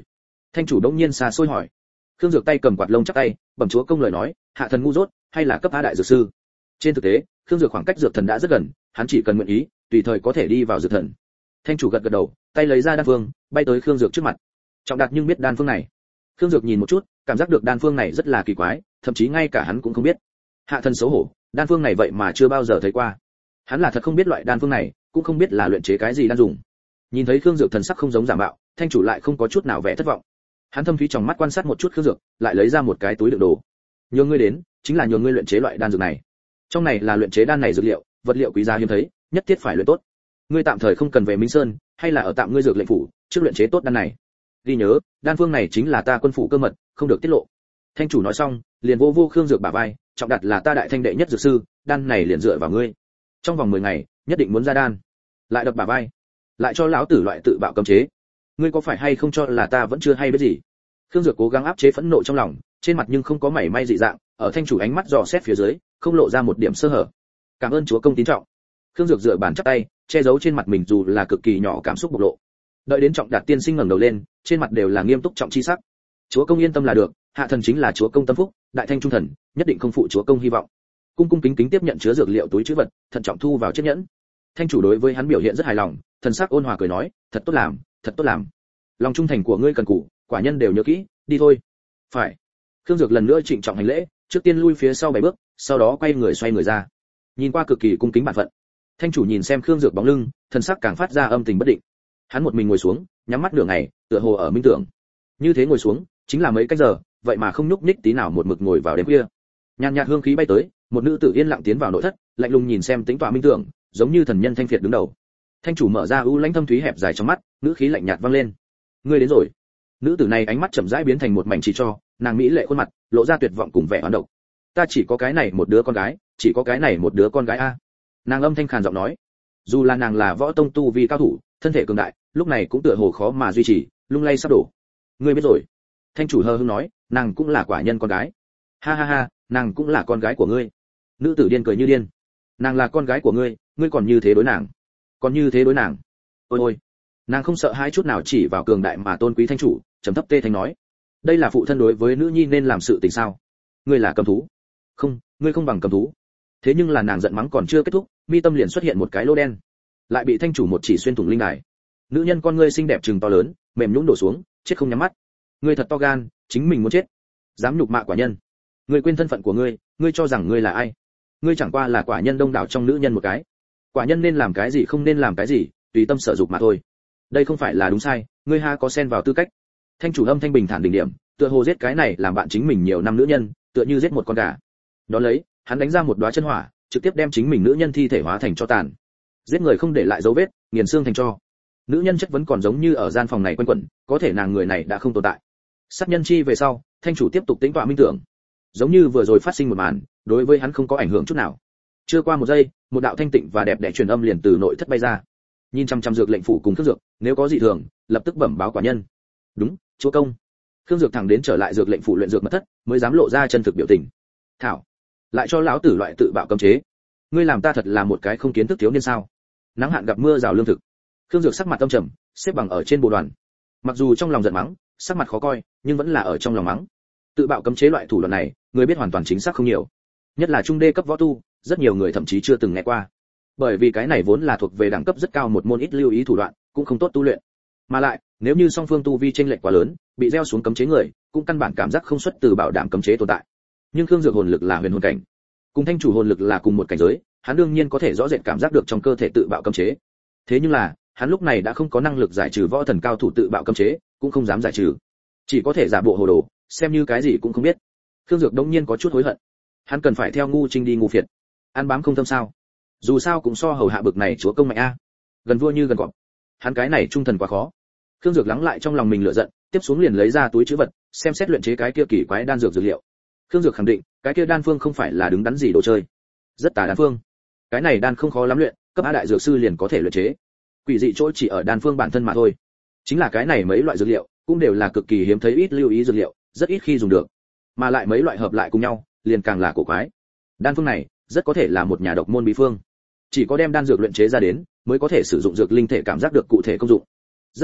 Thanh chủ đống nhiên xa xôi hỏi. Khương Dược tay cầm quạt lông chắp tay, bẩm chúa công lời nói, hạ thần ngu dốt, hay là cấp á đại dược sư. Trên thực tế, Khương Dược khoảng cách dược thần đã rất gần, hắn chỉ cần nguyện ý, tùy thời có thể đi vào dược thần. Thanh chủ gật gật đầu, tay lấy ra đan phương, bay tới Khương Dược trước mặt. Trọng Đạt nhưng biết đan phương này. Khương Dược nhìn một chút, cảm giác được đan phương này rất là kỳ quái, thậm chí ngay cả hắn cũng không biết. Hạ thần xấu hổ, đan phương này vậy mà chưa bao giờ thấy qua. Hắn là thật không biết loại đan phương này, cũng không biết là luyện chế cái gì đan dùng. Nhìn thấy Khương Dược thần sắc không giống giả mạo, Thanh chủ lại không có chút nào vẻ thất vọng. Hắn thâm thúy trong mắt quan sát một chút Khương Dược, lại lấy ra một cái túi đựng đồ. Nhường ngươi đến, chính là nhường ngươi luyện chế loại đan dược này. Trong này là luyện chế đan này dược liệu, vật liệu quý giá hiếm thấy, nhất thiết phải luyện tốt. Ngươi tạm thời không cần về Minh Sơn, hay là ở tạm ngươi dược lệnh phủ, trước luyện chế tốt đan này. Ghi nhớ, đan phương này chính là ta quân phủ cơ mật, không được tiết lộ. Thanh chủ nói xong, liền vô vô Khương Dược bả vai, Trọng Đạt là ta đại thanh đệ nhất dược sư, đan này liền dựa vào ngươi. Trong vòng 10 ngày, nhất định muốn ra đan. Lại đập bả vai, lại cho lão tử loại tự bạo cấm chế. Ngươi có phải hay không cho là ta vẫn chưa hay biết gì? Khương Dược cố gắng áp chế phẫn nộ trong lòng, trên mặt nhưng không có mảy may dị dạng, ở Thanh chủ ánh mắt dò xét phía dưới, không lộ ra một điểm sơ hở. Cảm ơn chúa công tín trọng. Khương Dược dựa bàn chắp tay, che giấu trên mặt mình dù là cực kỳ nhỏ cảm xúc bộc lộ. Đợi đến Trọng Đạt tiên sinh ngẩng đầu lên, trên mặt đều là nghiêm túc trọng chi sắc. Chúa công yên tâm là được, hạ thần chính là chúa công tâm phúc, đại thanh trung thần, nhất định không phụ chúa công hy vọng. Cung cung kính kính tiếp nhận chứa dược liệu túi trữ vật, thận trọng thu vào chiếc nhẫn. Thanh chủ đối với hắn biểu hiện rất hài lòng, thần sắc ôn hòa cười nói, thật tốt làm, thật tốt làm. Lòng trung thành của ngươi cần cù, quả nhân đều nhớ kỹ, đi thôi. Phải. Khương Dược lần nữa trịnh trọng hành lễ, trước tiên lui phía sau 7 bước, sau đó quay người xoay người ra. Nhìn qua cực kỳ cung kính bản phận. Thanh chủ nhìn xem Khương Dược bóng lưng, thần sắc càng phát ra âm tình bất định. Hắn một mình ngồi xuống, nhắm mắt nửa ngày, tựa hồ ở minh tưởng. Như thế ngồi xuống, chính là mấy cách giờ, vậy mà không nhúc nhích tí nào, một mực ngồi vào đêm khuya. Nhàn nhạt hương khí bay tới, một nữ tử yên lặng tiến vào nội thất, lạnh lùng nhìn xem tính tọa minh tưởng, giống như thần nhân thanh phiệt đứng đầu. Thanh chủ mở ra u lãnh thâm thúy hẹp dài trong mắt, nữ khí lạnh nhạt vang lên. Ngươi đến rồi. Nữ tử này ánh mắt chậm rãi biến thành một mảnh chỉ cho, nàng mỹ lệ khuôn mặt, lộ ra tuyệt vọng cùng vẻ oán độc. Ta chỉ có cái này một đứa con gái, chỉ có cái này một đứa con gái a. Nàng âm thanh khàn giọng nói. Dù là nàng là võ tông tu vi cao thủ, thân thể cường đại, lúc này cũng tựa hồ khó mà duy trì, lung lay sắp đổ. Ngươi biết rồi. Thanh chủ hờ hững nói, nàng cũng là quả nhân con gái. Ha ha ha, nàng cũng là con gái của ngươi. Nữ tử điên cười như điên. Nàng là con gái của ngươi, ngươi còn như thế đối nàng. Còn như thế đối nàng. Ôi ôi. Nàng không sợ hãi chút nào chỉ vào cường đại mà tôn quý thanh chủ, trầm thấp tê thanh nói. Đây là phụ thân đối với nữ nhi nên làm sự tình sao? Ngươi là cầm thú. Không, ngươi không bằng cầm thú. Thế nhưng là nàng giận mắng còn chưa kết thúc, mi tâm liền xuất hiện một cái lỗ đen. Lại bị thanh chủ một chỉ xuyên thủng linh đài. Nữ nhân con ngươi xinh đẹp trừng to lớn, mềm nhũn đổ xuống, chết không nhắm mắt. Ngươi thật to gan, chính mình muốn chết. Dám nhục mạ quả nhân. Ngươi quên thân phận của ngươi, ngươi cho rằng ngươi là ai? Ngươi chẳng qua là quả nhân đông đảo trong nữ nhân một cái. Quả nhân nên làm cái gì không nên làm cái gì, tùy tâm sở dục mà thôi. Đây không phải là đúng sai, ngươi ha có xen vào tư cách. Thanh chủ âm thanh bình thản đỉnh điểm, tựa hồ giết cái này làm bạn chính mình nhiều năm nữ nhân, tựa như giết một con gà. Đó lấy, hắn đánh ra một đóa chân hỏa, trực tiếp đem chính mình nữ nhân thi thể hóa thành tro tàn. Giết người không để lại dấu vết, nghiền xương thành tro. Nữ nhân chất vấn còn giống như ở gian phòng này quanh quẩn, có thể nàng người này đã không tồn tại. Sát nhân chi về sau, thanh chủ tiếp tục tĩnh tọa minh tưởng. Giống như vừa rồi phát sinh một màn, đối với hắn không có ảnh hưởng chút nào. Chưa qua một giây, một đạo thanh tịnh và đẹp đẽ truyền âm liền từ nội thất bay ra. Nhìn chăm chăm dược lệnh phủ cùng Khương Dược, nếu có dị thường, lập tức bẩm báo quả nhân. Đúng, chúa công. Khương Dược thẳng đến trở lại dược lệnh phủ luyện dược mật thất, mới dám lộ ra chân thực biểu tình. Thảo, lại cho lão tử loại tự bạo cấm chế. Ngươi làm ta thật là một cái không kiến thức thiếu niên sao? Nắng hạn gặp mưa rào lương thực. Khương Dược sắc mặt âm trầm, xếp bằng ở trên bồ đoàn. Mặc dù trong lòng giận mắng, sắc mặt khó coi, nhưng vẫn là ở trong lòng mắng. Tự bạo cấm chế loại thủ đoạn này, người biết hoàn toàn chính xác không nhiều. Nhất là trung đê cấp võ tu, rất nhiều người thậm chí chưa từng nghe qua. Bởi vì cái này vốn là thuộc về đẳng cấp rất cao một môn ít lưu ý thủ đoạn, cũng không tốt tu luyện. Mà lại, nếu như song phương tu vi chênh lệch quá lớn, bị gieo xuống cấm chế người, cũng căn bản cảm giác không xuất từ bảo đảm cấm chế tồn tại. Nhưng Khương Dược hồn lực là huyền hồn cảnh, cùng thanh chủ hồn lực là cùng một cảnh giới, hắn đương nhiên có thể rõ rệt cảm giác được trong cơ thể tự bạo cấm chế. Thế nhưng là, hắn lúc này đã không có năng lực giải trừ võ thần cao thủ tự bạo cấm chế, cũng không dám giải trừ, chỉ có thể giả bộ hồ đồ, xem như cái gì cũng không biết. Khương Dược đống nhiên có chút hối hận, hắn cần phải theo ngu trinh đi ngu phiệt, ăn bám không thâm sao? Dù sao cũng so hầu hạ bực này chúa công mạnh a, gần vua như gần cọp, hắn cái này trung thần quá khó. Khương Dược lắng lại trong lòng mình lửa giận, tiếp xuống liền lấy ra túi trữ vật, xem xét luyện chế cái kia kỳ quái đan dược dược liệu. Khương Dược khẳng định, cái kia đan phương không phải là đứng đắn gì đồ chơi, rất tà đan phương. Cái này đan không khó lắm luyện, cấp A đại dược sư liền có thể luyện chế. Quỷ dị chỗ chỉ ở đan phương bản thân mà thôi. Chính là cái này mấy loại dược liệu, cũng đều là cực kỳ hiếm thấy ít lưu ý dược liệu, rất ít khi dùng được. Mà lại mấy loại hợp lại cùng nhau, liền càng là cổ quái. Đan phương này, rất có thể là một nhà độc môn bí phương. Chỉ có đem đan dược luyện chế ra đến, mới có thể sử dụng dược linh thể cảm giác được cụ thể công dụng. Rất nhanh,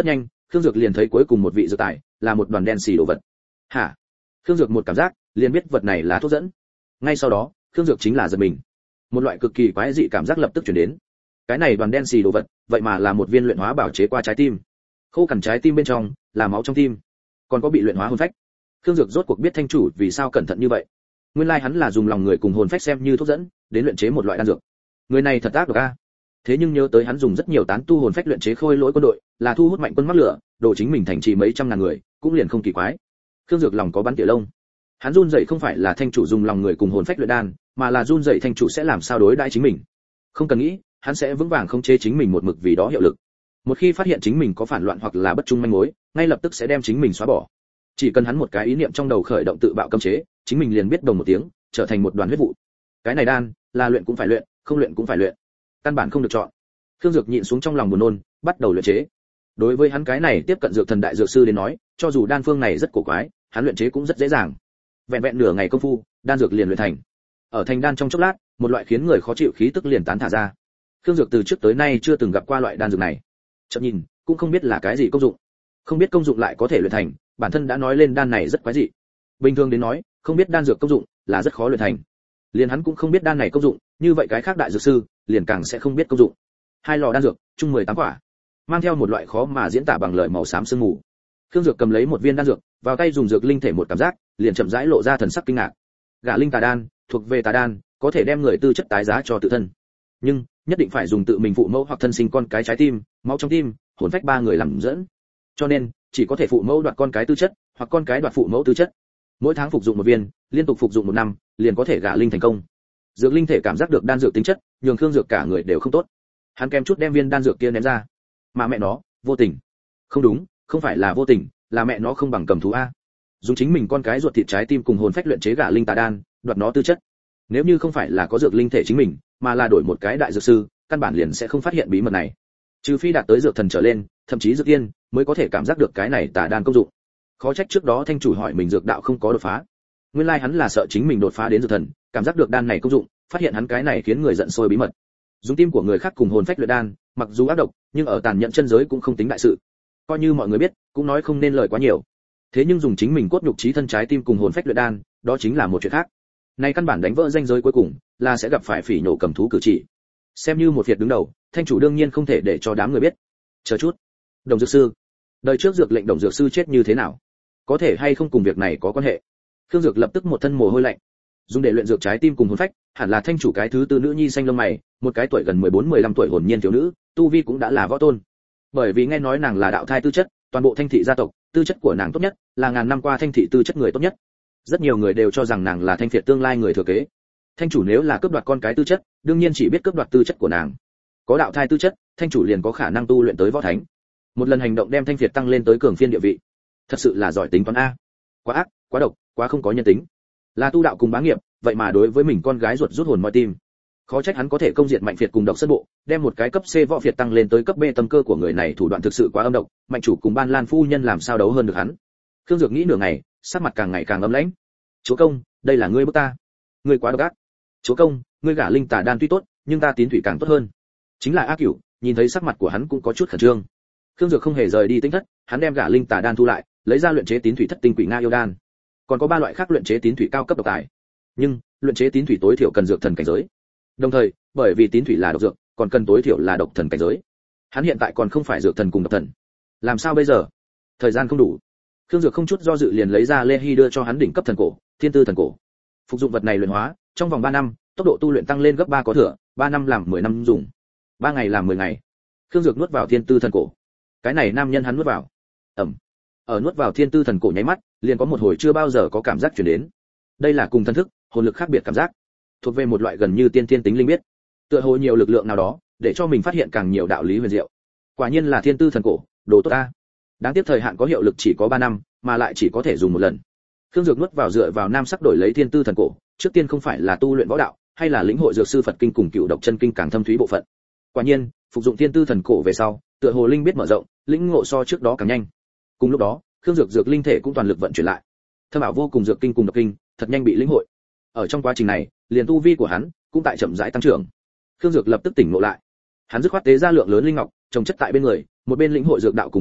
Khương Dược liền thấy cuối cùng một vị dược tài, là một đoàn đen xì đồ vật. Hả? Khương Dược một cảm giác, liền biết vật này là thuốc dẫn. Ngay sau đó, Khương Dược chính là giật mình. Một loại cực kỳ quái dị cảm giác lập tức truyền đến. Cái này đoàn đen xì đồ vật, vậy mà là một viên luyện hóa bảo chế qua trái tim. Khô cằn trái tim bên trong, là máu trong tim, còn có bị luyện hóa hồn phách. Khương Dược rốt cuộc biết thanh chủ vì sao cẩn thận như vậy. Nguyên lai hắn là dùng lòng người cùng hồn phách xem như thuốc dẫn, đến luyện chế một loại đan dược. Người này thật ác độc a. Thế nhưng nhớ tới hắn dùng rất nhiều tán tu hồn phách luyện chế khôi lỗi quân đội, là thu hút mạnh quân mắc lửa, đồ chính mình thành trì mấy trăm ngàn người, cũng liền không kỳ quái. Khương Dược lòng có bắn tỉa lông. Hắn run rẩy không phải là thanh chủ dùng lòng người cùng hồn phách luyện đan, mà là run rẩy thanh chủ sẽ làm sao đối đãi chính mình. Không cần nghĩ, hắn sẽ vững vàng không chế chính mình một mực vì đó hiệu lực. Một khi phát hiện chính mình có phản loạn hoặc là bất trung manh mối, ngay lập tức sẽ đem chính mình xóa bỏ. Chỉ cần hắn một cái ý niệm trong đầu khởi động tự bạo cấm chế, chính mình liền biết đồng một tiếng, trở thành một đoàn huyết vụ. Cái này đan, là luyện cũng phải luyện, không luyện cũng phải luyện. Căn bản không được chọn. Khương Dược nhịn xuống trong lòng buồn nôn, bắt đầu luyện chế. Đối với hắn cái này tiếp cận dược thần đại dược sư đến nói, cho dù đan phương này rất cổ quái, hắn luyện chế cũng rất dễ dàng. Vẹn vẹn nửa ngày công phu, đan dược liền luyện thành. Ở thành đan trong chốc lát, một loại khiến người khó chịu khí tức liền tán thả ra. Khương Dược từ trước tới nay chưa từng gặp qua loại đan dược này. Chợt nhìn, cũng không biết là cái gì công dụng. Không biết công dụng lại có thể luyện thành, bản thân đã nói lên đan này rất quái dị. Bình thường đến nói, không biết đan dược công dụng là rất khó luyện thành. Liền hắn cũng không biết đan này công dụng, như vậy cái khác đại dược sư liền càng sẽ không biết công dụng. Hai lò đan dược, chung 18 quả, mang theo một loại khó mà diễn tả bằng lời màu xám sương mù. Khương Dược cầm lấy một viên đan dược, vào tay dùng dược linh thể một cảm giác, liền chậm rãi lộ ra thần sắc kinh ngạc. Gã linh tà đan, thuộc về tà đan, có thể đem người tư chất tái giá cho tự thân. Nhưng, nhất định phải dùng tự mình phụ mẫu hoặc thân sinh con cái trái tim, máu trong tim, hồn phách ba người làm dẫn. Cho nên, chỉ có thể phụ mẫu đoạt con cái tư chất, hoặc con cái đoạt phụ mẫu tư chất. Mỗi tháng phục dụng một viên, liên tục phục dụng một năm, liền có thể gã linh thành công. Dược linh thể cảm giác được đan dược tính chất, nhường Khương Dược cả người đều không tốt. Hắn kém chút đem viên đan dược kia ném ra. Mà mẹ nó, vô tình. Không đúng, không phải là vô tình, là mẹ nó không bằng cầm thú a. Dùng chính mình con cái ruột thịt trái tim cùng hồn phách luyện chế gã linh tà đan, đoạt nó tư chất. Nếu như không phải là có dược linh thể chính mình, mà là đổi một cái đại dược sư, căn bản liền sẽ không phát hiện bí mật này. Trừ phi đạt tới dược thần trở lên, thậm chí dược tiên, mới có thể cảm giác được cái này tà đan công dụng. Khó trách trước đó thanh chủ hỏi mình dược đạo không có đột phá. Nguyên lai hắn là sợ chính mình đột phá đến dược thần, cảm giác được đan này công dụng, phát hiện hắn cái này khiến người giận sôi bí mật. Dùng tim của người khác cùng hồn phách luyện đan, mặc dù ác độc, nhưng ở tàn nhẫn chân giới cũng không tính đại sự. Coi như mọi người biết, cũng nói không nên lời quá nhiều. Thế nhưng dùng chính mình cốt nhục trí thân trái tim cùng hồn phách luyện đan, đó chính là một chuyện khác. Này căn bản đánh vỡ ranh giới cuối cùng, là sẽ gặp phải phỉ nhổ cầm thú cử chỉ. Xem như một việc đứng đầu, thanh chủ đương nhiên không thể để cho đám người biết. Chờ chút, Đồng dược sư, đời trước dược lệnh Đồng dược sư chết như thế nào? Có thể hay không cùng việc này có quan hệ? Khương Dược lập tức một thân mồ hôi lạnh. Dùng để luyện dược trái tim cùng hồn phách, hẳn là thanh chủ cái thứ tư nữ nhi xanh lông mày, một cái tuổi gần 14-15 tuổi hồn nhiên thiếu nữ, tu vi cũng đã là võ tôn. Bởi vì nghe nói nàng là đạo thai tư chất, toàn bộ thanh thị gia tộc, tư chất của nàng tốt nhất, là ngàn năm qua thanh thị tư chất người tốt nhất. Rất nhiều người đều cho rằng nàng là thanh phiệt tương lai người thừa kế. Thanh chủ nếu là cướp đoạt con cái tư chất, đương nhiên chỉ biết cướp đoạt tư chất của nàng. Có đạo thai tư chất, thanh chủ liền có khả năng tu luyện tới võ thánh. Một lần hành động đem thanh phiệt tăng lên tới cường phiên địa vị. Thật sự là giỏi tính toán a. Quá ác, quá độc, quá không có nhân tính. Là tu đạo cùng bá nghiệp, vậy mà đối với mình con gái ruột rút hồn moi tim. Khó trách hắn có thể công diệt mạnh phiệt cùng độc sân bộ, đem một cái cấp C võ phiệt tăng lên tới cấp B, tâm cơ của người này thủ đoạn thực sự quá âm độc, mạnh chủ cùng Ban Lan phu nhân làm sao đấu hơn được hắn. Khương Dược nghĩ nửa ngày, sắc mặt càng ngày càng âm lãnh. Chúa công, đây là ngươi bức ta. Ngươi quá độc ác. Chúa công, ngươi gả linh tà đan tuy tốt, nhưng ta tín thủy càng tốt hơn. Chính là A Cửu, nhìn thấy sắc mặt của hắn cũng có chút khẩn trương. Khương Dược không hề rời đi tinh thất, hắn đem gả linh tà đan thu lại, lấy ra luyện chế tín thủy thất tinh quỷ nga yêu đan. Còn có 3 loại khác luyện chế tín thủy cao cấp độc tài. Nhưng, luyện chế tín thủy tối thiểu cần dược thần cảnh giới. Đồng thời, bởi vì tín thủy là độc dược, còn cần tối thiểu là độc thần cảnh giới. Hắn hiện tại còn không phải dược thần cùng độc thần. Làm sao bây giờ? Thời gian không đủ. Khương Dược không chút do dự liền lấy ra Lê Hy đưa cho hắn đỉnh cấp thần cổ, Thiên Tư thần cổ. Phục dụng vật này luyện hóa, trong vòng 3 năm, tốc độ tu luyện tăng lên gấp 3 có thừa, 3 năm làm 10 năm dùng. 3 ngày làm 10 ngày. Khương Dược nuốt vào Thiên Tư thần cổ. Cái này nam nhân hắn nuốt vào. Ở nuốt vào Thiên Tư thần cổ nháy mắt, liền có một hồi chưa bao giờ có cảm giác truyền đến. Đây là cùng thần thức, hồn lực khác biệt cảm giác, thuộc về một loại gần như tiên tính linh biết. Tựa hồ nhiều lực lượng nào đó, để cho mình phát hiện càng nhiều đạo lý huyền diệu. Quả nhiên là Thiên Tư thần cổ, đồ tốt ta. Đáng tiếc thời hạn có hiệu lực chỉ có 3 năm, mà lại chỉ có thể dùng một lần. Khương Dược nuốt vào dựa vào nam sắc đổi lấy Thiên Tư thần cổ, trước tiên không phải là tu luyện võ đạo, hay là lĩnh hội dược sư Phật kinh cùng cựu độc chân kinh càng thâm thúy bộ phận. Quả nhiên, phục dụng Thiên Tư thần cổ về sau, tựa hồ linh biết mở rộng, lĩnh ngộ so trước đó càng nhanh. Cùng lúc đó, Khương Dược dược linh thể cũng toàn lực vận chuyển lại. Thâm ảo vô cùng dược kinh cùng độc kinh, thật nhanh bị lĩnh hội. Ở trong quá trình này, liền tu vi của hắn cũng tại chậm rãi tăng trưởng. Khương Dược lập tức tỉnh ngộ lại. Hắn dứt khoát tế ra lượng lớn linh ngọc, trồng chất tại bên người, một bên lĩnh hội dược đạo cùng độc đạo,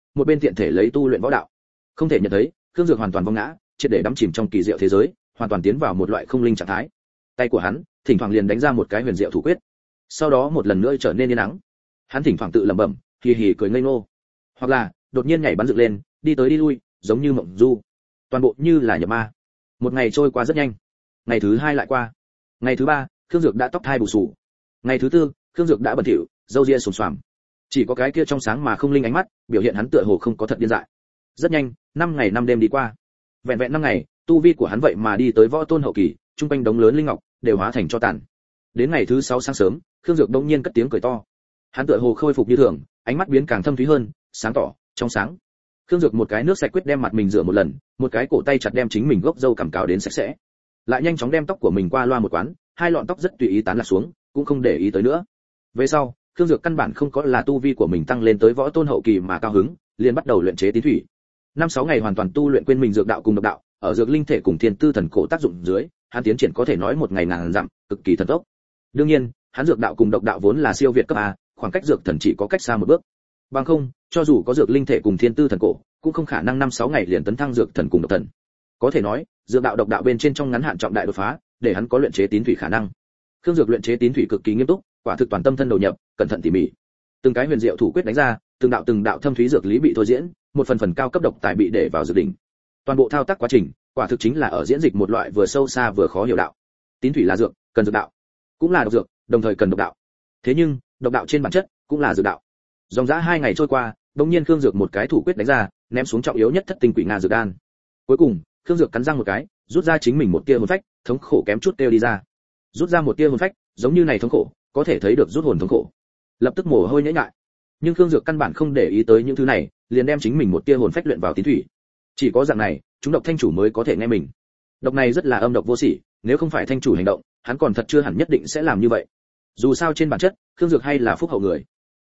một bên tiện thể lấy tu luyện võ đạo. Không thể nhận thấy, Khương Dược hoàn toàn vong ngã, triệt để đắm chìm trong kỳ diệu thế giới, hoàn toàn tiến vào một loại không linh trạng thái. Tay của hắn thỉnh thoảng liền đánh ra một cái huyền diệu thủ quyết, sau đó một lần nữa trở nên yên ắng. Hắn thỉnh thoảng tự lẩm bẩm, hì hì cười ngây ngô, hoặc là đột nhiên nhảy bắn dựng lên, đi tới đi lui, giống như mộng du. Toàn bộ như là nhập ma. Một ngày trôi qua rất nhanh, ngày thứ hai lại qua, ngày thứ ba, Khương Dược đã tóc thai bù xù, ngày thứ tư, Khương Dược đã bẩn thỉu, râu ria xồm xoàm, chỉ có cái kia trong sáng mà không linh ánh mắt, biểu hiện hắn tựa hồ không có thật điên dại. Rất nhanh, 5 ngày 5 đêm đi qua. Vẹn vẹn 5 ngày, tu vi của hắn vậy mà đi tới võ tôn hậu kỳ, trung quanh đống lớn linh ngọc đều hóa thành tro tàn. Đến ngày thứ 6 sáng sớm, Khương Dược bỗng nhiên cất tiếng cười to. Hắn tựa hồ khôi phục như thường, ánh mắt biến càng thâm thúy hơn, sáng tỏ, trong sáng. Khương Dược một cái nước sạch quyết đem mặt mình rửa một lần, một cái cổ tay chặt đem chính mình gốc râu cằm cào đến sạch sẽ. Lại nhanh chóng đem tóc của mình qua loa một quán, hai lọn tóc rất tùy ý tán lạc xuống, cũng không để ý tới nữa. Về sau, Khương Dược căn bản không có là tu vi của mình tăng lên tới võ tôn hậu kỳ mà cao hứng, liền bắt đầu luyện chế tín thủy. 5-6 ngày hoàn toàn tu luyện quên mình dược đạo cùng độc đạo, ở dược linh thể cùng thiên tư thần cổ tác dụng dưới, hắn tiến triển có thể nói một ngày ngàn dặm, cực kỳ thần tốc. Đương nhiên, hắn dược đạo cùng độc đạo vốn là siêu việt cấp A, khoảng cách dược thần chỉ có cách xa một bước. Bằng không, cho dù có dược linh thể cùng thiên tư thần cổ, cũng không khả năng 5-6 ngày liền tấn thăng dược thần cùng độc thần. Có thể nói, dược đạo độc đạo bên trên trong ngắn hạn trọng đại đột phá, để hắn có luyện chế tín thủy khả năng. Khương Dược luyện chế tín thủy cực kỳ nghiêm túc, quả thực toàn tâm thân đầu nhập, cẩn thận tỉ mỉ. Từng cái huyền diệu thủ quyết đánh ra, từng đạo thâm thúy dược lý bị thôi diễn, một phần cao cấp độc tài bị để vào dược đỉnh. Toàn bộ thao tác quá trình, quả thực chính là ở diễn dịch một loại vừa sâu xa vừa khó hiểu đạo. Tín thủy là dược, cần dược đạo, cũng là độc dược, đồng thời cần độc đạo. Thế nhưng, độc đạo trên bản chất cũng là dược đạo. Dòng dã 2 ngày trôi qua, đột nhiên Khương Dược một cái thủ quyết đánh ra, ném xuống trọng yếu nhất thất tinh quỷ nga dược đan. Cuối cùng, Khương Dược cắn răng một cái, rút ra chính mình một tia hồn phách, thống khổ kém chút kêu đi ra. Rút ra một tia hồn phách, giống như này thống khổ, có thể thấy được rút hồn thống khổ. Lập tức mồ hôi nhễ nhại. Nhưng Khương Dược căn bản không để ý tới những thứ này, liền đem chính mình một tia hồn phách luyện vào tín thủy. Chỉ có dạng này, chúng độc thanh chủ mới có thể nghe mình. Độc này rất là âm độc vô sỉ, nếu không phải thanh chủ hành động, hắn còn thật chưa hẳn nhất định sẽ làm như vậy. Dù sao trên bản chất, Khương Dược hay là phúc hậu người.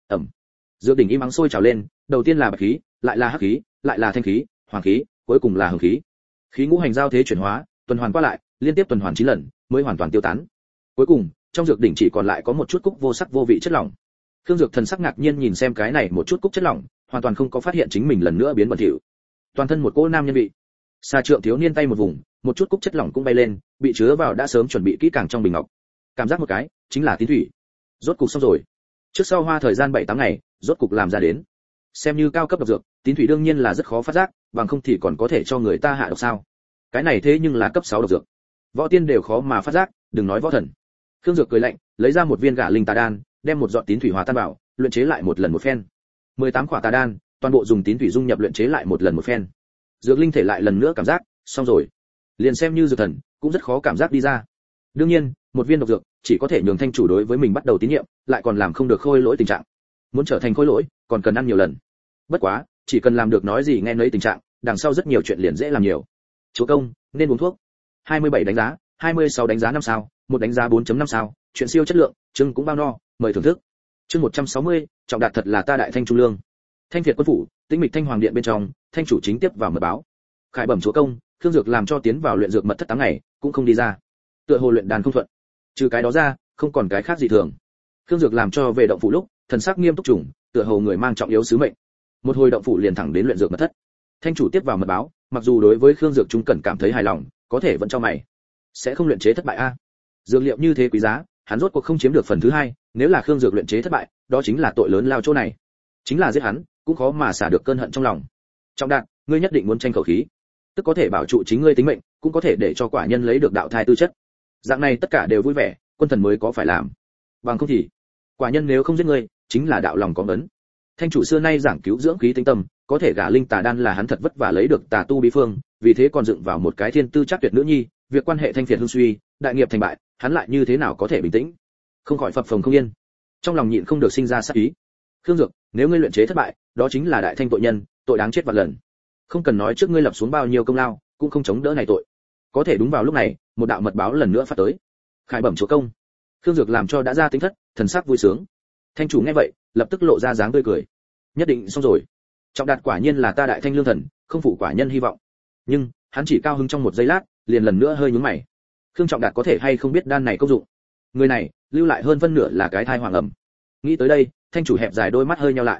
Dược đỉnh im ắng sôi trào lên, đầu tiên là bạch khí, lại là hắc khí, lại là thanh khí, hoàng khí, cuối cùng là hồng khí. Khí ngũ hành giao thế chuyển hóa, tuần hoàn qua lại, liên tiếp tuần hoàn 9 lần, mới hoàn toàn tiêu tán. Cuối cùng, trong dược đỉnh chỉ còn lại có một chút cúc vô sắc vô vị chất lỏng. Khương Dược thần sắc ngạc nhiên nhìn xem cái này một chút cúc chất lỏng, hoàn toàn không có phát hiện chính mình lần nữa biến bẩn thỉu. Toàn thân một cỗ nam nhân vị. Sa Trượng thiếu niên tay một vùng, một chút cúc chất lỏng cũng bay lên, bị chứa vào đã sớm chuẩn bị kỹ càng trong bình ngọc. Cảm giác một cái, chính là tín thủy. Rốt cục xong rồi. Trước sau hoa thời gian 7-8 ngày, rốt cục làm ra đến. Xem như cao cấp độc dược, tín thủy đương nhiên là rất khó phát giác, bằng không thì còn có thể cho người ta hạ độc sao? Cái này thế nhưng là cấp 6 độc dược. Võ tiên đều khó mà phát giác, đừng nói võ thần. Khương Dược cười lạnh, lấy ra một viên gã linh tà đan, đem một giọt tín thủy hòa tan vào, luyện chế lại một lần một phen. 18 quả tà đan, toàn bộ dùng tín thủy dung nhập luyện chế lại một lần một phen. Dược linh thể lại lần nữa cảm giác, xong rồi. Liền xem như dược thần, cũng rất khó cảm giác đi ra. Đương nhiên, một viên độc dược chỉ có thể nhường thanh chủ đối với mình bắt đầu tín nhiệm, lại còn làm không được khôi lỗi tình trạng. Muốn trở thành khôi lỗi, còn cần ăn nhiều lần. Bất quá, chỉ cần làm được nói gì nghe nấy tình trạng, đằng sau rất nhiều chuyện liền dễ làm nhiều. Chúa công, nên uống thuốc. 27 đánh giá, 26 đánh giá 5 sao, một đánh giá 4.5 sao, chuyện siêu chất lượng, chương cũng bao no, mời thưởng thức. Chương 160, trọng đạt thật là ta đại thanh trung lương. Thanh Việt quân phủ, Tĩnh Mịch Thanh Hoàng điện bên trong, thanh chủ chính tiếp vào mật báo. Khải bẩm chúa công, Khương Dược làm cho tiến vào luyện dược mật thất 8 ngày, cũng không đi ra. Tựa hồ luyện đàn không thuận. Trừ cái đó ra, không còn cái khác gì thường. Khương Dược làm cho về động phủ lúc, thần sắc nghiêm túc trùng, tựa hồ người mang trọng yếu sứ mệnh. Một hồi động phủ liền thẳng đến luyện dược mật thất. Thanh chủ tiếp vào mật báo, mặc dù đối với Khương Dược trung cẩn cảm thấy hài lòng, có thể vẫn cho mày. Sẽ không luyện chế thất bại a? Dược liệu như thế quý giá, hắn rốt cuộc không chiếm được phần thứ hai, nếu là Khương Dược luyện chế thất bại, đó chính là tội lớn lao chỗ này. Chính là giết hắn, cũng khó mà xả được cơn hận trong lòng. Trọng Đạt, ngươi nhất định muốn tranh khẩu khí, tức có thể bảo trụ chính ngươi tính mệnh, cũng có thể để cho quả nhân lấy được đạo thai tư chất. Dạng này tất cả đều vui vẻ, quân thần mới có phải làm. Bằng không thì, quả nhân nếu không giết ngươi, chính là đạo lòng có ngấn. Thanh chủ xưa nay giảng cứu dưỡng khí tinh tâm, có thể gả linh tà đan là hắn thật vất vả lấy được tà tu bí phương, vì thế còn dựng vào một cái thiên tư chắc tuyệt nữ nhi, việc quan hệ thanh Việt hưng suy, đại nghiệp thành bại, hắn lại như thế nào có thể bình tĩnh? Không khỏi phập phồng không yên. Trong lòng nhịn không được sinh ra sát ý. Khương Dược, nếu ngươi luyện chế thất bại, đó chính là đại thanh tội nhân, tội đáng chết vạn lần. Không cần nói trước ngươi lập xuống bao nhiêu công lao, cũng không chống đỡ này tội. Có thể đúng vào lúc này, một đạo mật báo lần nữa phát tới. Khải bẩm chúa công. Khương Dược làm cho đã ra tính thất, thần sắc vui sướng. Thanh chủ nghe vậy, lập tức lộ ra dáng tươi cười. Nhất định xong rồi. Trọng Đạt quả nhiên là ta đại thanh lương thần, không phụ quả nhân hy vọng. Nhưng, hắn chỉ cao hứng trong một giây lát, liền lần nữa hơi nhướng mày. Khương Trọng Đạt có thể hay không biết đan này công dụng? Người này, lưu lại hơn phân nửa là cái thai hoàng ẩm. Nghĩ tới đây, thanh chủ hẹp dài đôi mắt hơi nheo lại.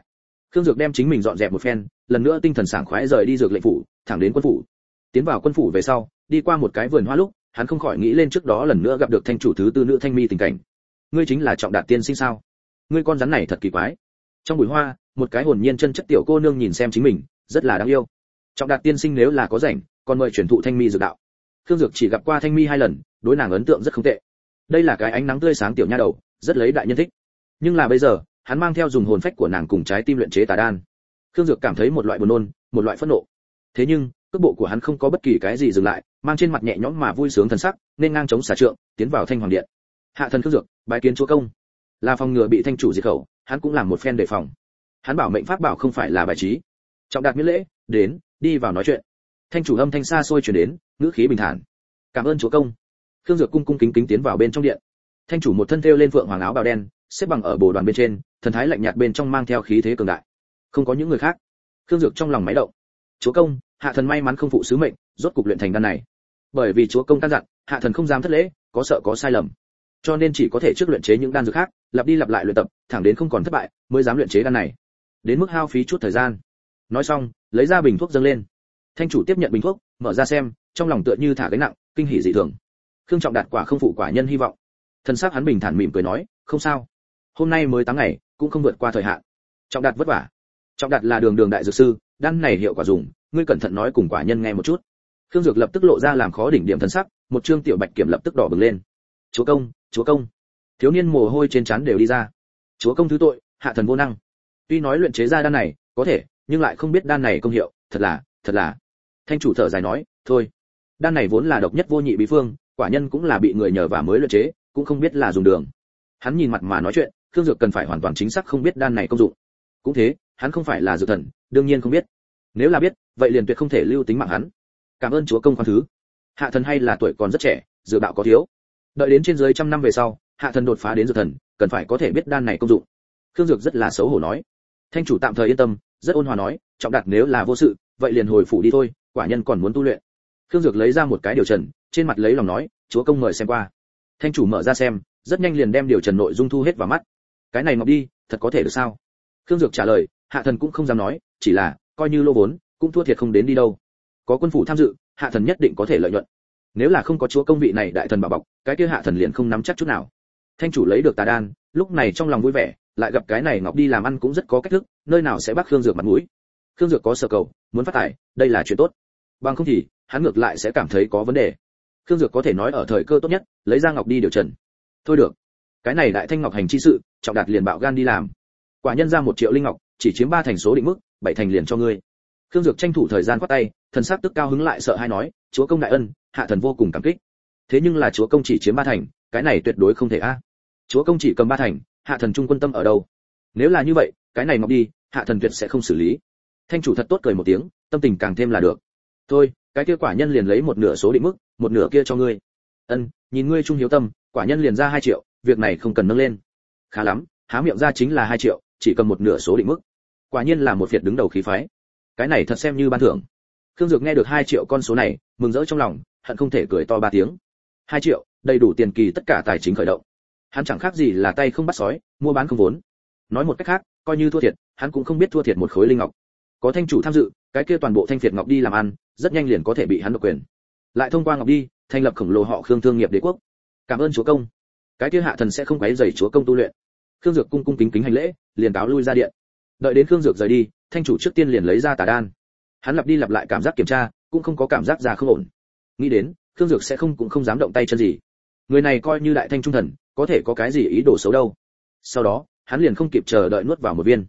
Khương Dược đem chính mình dọn dẹp một phen, lần nữa tinh thần sảng khoái rời đi dược lệnh phủ, thẳng đến quân phủ. Tiến vào quân phủ về sau, đi qua một cái vườn hoa lúc, hắn không khỏi nghĩ lên trước đó lần nữa gặp được thanh chủ thứ tư nữ Thanh Mi tình cảnh. Ngươi chính là Trọng Đạt tiên sinh sao? Ngươi con rắn này thật kỳ quái. Trong bụi hoa, một cái hồn nhiên chân chất tiểu cô nương nhìn xem chính mình, rất là đáng yêu. Trọng Đạt tiên sinh nếu là có rảnh, còn mời truyền thụ Thanh Mi dược đạo. Khương Dược chỉ gặp qua Thanh Mi 2 lần, đối nàng ấn tượng rất không tệ. Đây là cái ánh nắng tươi sáng tiểu nha đầu, rất lấy đại nhân thích. Nhưng là bây giờ, hắn mang theo dùng hồn phách của nàng cùng trái tim luyện chế tà đan. Khương Dược cảm thấy một loại buồn nôn, một loại phẫn nộ. Thế nhưng, cước bộ của hắn không có bất kỳ cái gì dừng lại, mang trên mặt nhẹ nhõm mà vui sướng thần sắc, nên ngang chống xà trượng, tiến vào Thanh Hoàng điện. Hạ thần Khương Dược, bái kiến chúa công. Là phòng ngừa bị thanh chủ diệt khẩu, hắn cũng làm một phen đề phòng. Hắn bảo mệnh pháp bảo không phải là bài trí. Trọng Đạt miễn lễ, đến, đi vào nói chuyện. Thanh chủ âm thanh xa xôi truyền đến, ngữ khí bình thản. Cảm ơn chúa công. Khương Dược cung cung kính kính tiến vào bên trong điện. Thanh chủ một thân thêu lên phượng hoàng áo bào đen, xếp bằng ở bồ đoàn bên trên, thần thái lạnh nhạt bên trong mang theo khí thế cường đại. Không có những người khác. Khương Dược trong lòng máy động. Chúa công, hạ thần may mắn không phụ sứ mệnh, rốt cục luyện thành đan này. Bởi vì chúa công căn dặn, hạ thần không dám thất lễ, có sợ có sai lầm, cho nên chỉ có thể trước luyện chế những đan dược khác, lặp đi lặp lại luyện tập, thẳng đến không còn thất bại, mới dám luyện chế đan này. Đến mức hao phí chút thời gian. Nói xong, lấy ra bình thuốc dâng lên. Thanh chủ tiếp nhận bình thuốc, mở ra xem, trong lòng tựa như thả gánh nặng, kinh hỉ dị thường. Khương Trọng Đạt quả không phụ quả nhân hy vọng. Thân xác hắn bình thản mỉm cười nói, không sao. Hôm nay mới 8 ngày, cũng không vượt qua thời hạn. Trọng Đạt vất vả. Trọng Đạt là đường đại dược sư, đan này hiệu quả dùng, ngươi cẩn thận nói cùng quả nhân nghe một chút. Khương Dược lập tức lộ ra làm khó đỉnh điểm thân sắc, một trương tiểu bạch kiểm lập tức đỏ bừng lên. Chúa công, chúa công. Thiếu niên mồ hôi trên trán đều đi ra. Chúa công thứ tội, hạ thần vô năng. Tuy nói luyện chế ra đan này, có thể, nhưng lại không biết đan này công hiệu, thật là. Thanh chủ thở dài nói, thôi. Đan này vốn là độc nhất vô nhị bí phương, quả nhân cũng là bị người nhờ và mới luyện chế, cũng không biết là dùng đường. Hắn nhìn mặt mà nói chuyện, Khương Dược cần phải hoàn toàn chính xác không biết đan này công dụng. Cũng thế, hắn không phải là dược thần, đương nhiên không biết. Nếu là biết, vậy liền tuyệt không thể lưu tính mạng hắn. Cảm ơn chúa công khoan thứ. Hạ thần hay là tuổi còn rất trẻ, dược đạo có thiếu. Đợi đến trên dưới 100 năm về sau, hạ thần đột phá đến dược thần, cần phải có thể biết đan này công dụng. Khương Dược rất là xấu hổ nói. Thanh chủ tạm thời yên tâm, rất ôn hòa nói, Trọng Đạt nếu là vô sự, vậy liền hồi phủ đi thôi, quả nhân còn muốn tu luyện. Khương Dược lấy ra một cái điều trần, trên mặt lấy lòng nói, chúa công mời xem qua. Thanh chủ mở ra xem, rất nhanh liền đem điều trần nội dung thu hết vào mắt. Cái này ngọc đi, thật có thể được sao? Khương Dược trả lời, hạ thần cũng không dám nói, chỉ là coi như lô vốn, cũng thua thiệt không đến đi đâu. Có quân phủ tham dự, hạ thần nhất định có thể lợi nhuận. Nếu là không có chúa công vị này đại thần bảo bọc, cái kia hạ thần liền không nắm chắc chút nào. Thanh chủ lấy được tà đan, lúc này trong lòng vui vẻ, lại gặp cái này ngọc đi làm ăn cũng rất có cách thức, nơi nào sẽ bắt Khương Dược mặt mũi. Khương Dược có sở cầu, muốn phát tài, đây là chuyện tốt. Bằng không thì, hắn ngược lại sẽ cảm thấy có vấn đề. Khương Dược có thể nói ở thời cơ tốt nhất, lấy ra ngọc đi điều trần. Thôi được, cái này đại thanh ngọc hành chi sự, Trọng Đạt liền bạo gan đi làm. Quả nhân ra 1 triệu linh ngọc, chỉ chiếm 3 thành số định mức, 7 thành liền cho ngươi. Khương Dược tranh thủ thời gian quát tay, thần sắc tức cao hứng lại sợ hai nói, chúa công đại ân, hạ thần vô cùng cảm kích. Thế nhưng là chúa công chỉ chiếm 3 thành, cái này tuyệt đối không thể a. Chúa công chỉ cầm 3 thành, hạ thần trung quân tâm ở đâu? Nếu là như vậy, cái này ngọc đi, hạ thần tuyệt sẽ không xử lý. Thanh chủ thật tốt cười một tiếng, tâm tình càng thêm là được. Thôi, cái kia quả nhân liền lấy 1/2 số định mức, 1/2 kia cho ngươi. Ân, nhìn ngươi trung hiếu tâm, quả nhân liền ra 2 triệu, việc này không cần nâng lên. Khá lắm, há miệng ra chính là 2 triệu, chỉ cầm 1/2 số định mức. Quả nhiên là một việc đứng đầu khí phái. Cái này thật xem như ban thưởng. Khương Dược nghe được 2 triệu con số này, mừng rỡ trong lòng, hận không thể cười to 3 tiếng. 2 triệu, đầy đủ tiền kỳ tất cả tài chính khởi động. Hắn chẳng khác gì là tay không bắt sói, mua bán không vốn. Nói một cách khác, coi như thua thiệt, hắn cũng không biết thua thiệt một khối linh ngọc. Có thanh chủ tham dự, cái kia toàn bộ Thanh Việt ngọc đi làm ăn, rất nhanh liền có thể bị hắn độc quyền. Lại thông qua ngọc đi, thành lập khổng lồ họ Khương thương nghiệp đế quốc. Cảm ơn chúa công. Cái kia hạ thần sẽ không quấy rầy chúa công tu luyện. Khương Dược cung cung kính kính hành lễ, liền cáo lui ra điện. Đợi đến Khương Dược rời đi, thanh chủ trước tiên liền lấy ra tà đan. Hắn lặp đi lặp lại cảm giác kiểm tra, cũng không có cảm giác ra không ổn. Nghĩ đến, Khương Dược sẽ cũng không dám động tay chân gì. Người này coi như đại thanh trung thần, có thể có cái gì ý đồ xấu đâu. Sau đó, hắn liền không kịp chờ đợi nuốt vào một viên.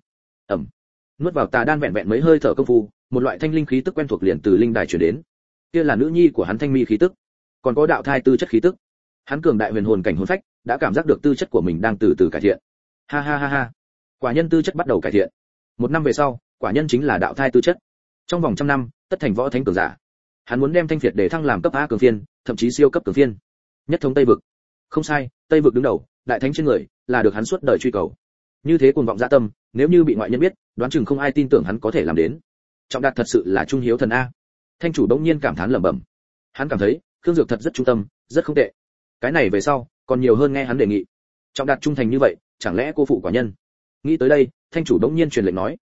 Nuốt vào tà đan vẹn vẹn mấy hơi thở công phu, một loại thanh linh khí tức quen thuộc liền từ linh đài truyền đến. Kia là nữ nhi của hắn Thanh Mi khí tức, còn có đạo thai tư chất khí tức. Hắn cường đại huyền hồn cảnh hồn phách, đã cảm giác được tư chất của mình đang từ từ cải thiện. Ha ha ha ha. Quả nhân tư chất bắt đầu cải thiện. 1 năm về sau, quả nhân chính là đạo thai tư chất. Trong vòng 100 năm, tất thành võ thánh cường giả. Hắn muốn đem Thanh Việt để thăng làm cấp A cường phiên, thậm chí siêu cấp cường phiên. Nhất thống Tây vực. Không sai, Tây vực đứng đầu, đại thánh trên người, là được hắn suốt đời truy cầu. Như thế cuồng vọng dạ tâm, nếu như bị ngoại nhân biết, đoán chừng không ai tin tưởng hắn có thể làm đến. Trọng Đạt thật sự là trung hiếu thần a. Thanh chủ bỗng nhiên cảm thán lẩm bẩm. Hắn cảm thấy, Khương Dược thật rất trung tâm, rất không tệ. Cái này về sau, còn nhiều hơn nghe hắn đề nghị. Trọng Đạt trung thành như vậy, chẳng lẽ cô phụ quả nhân? Nghĩ tới đây, thanh chủ bỗng nhiên truyền lệnh nói,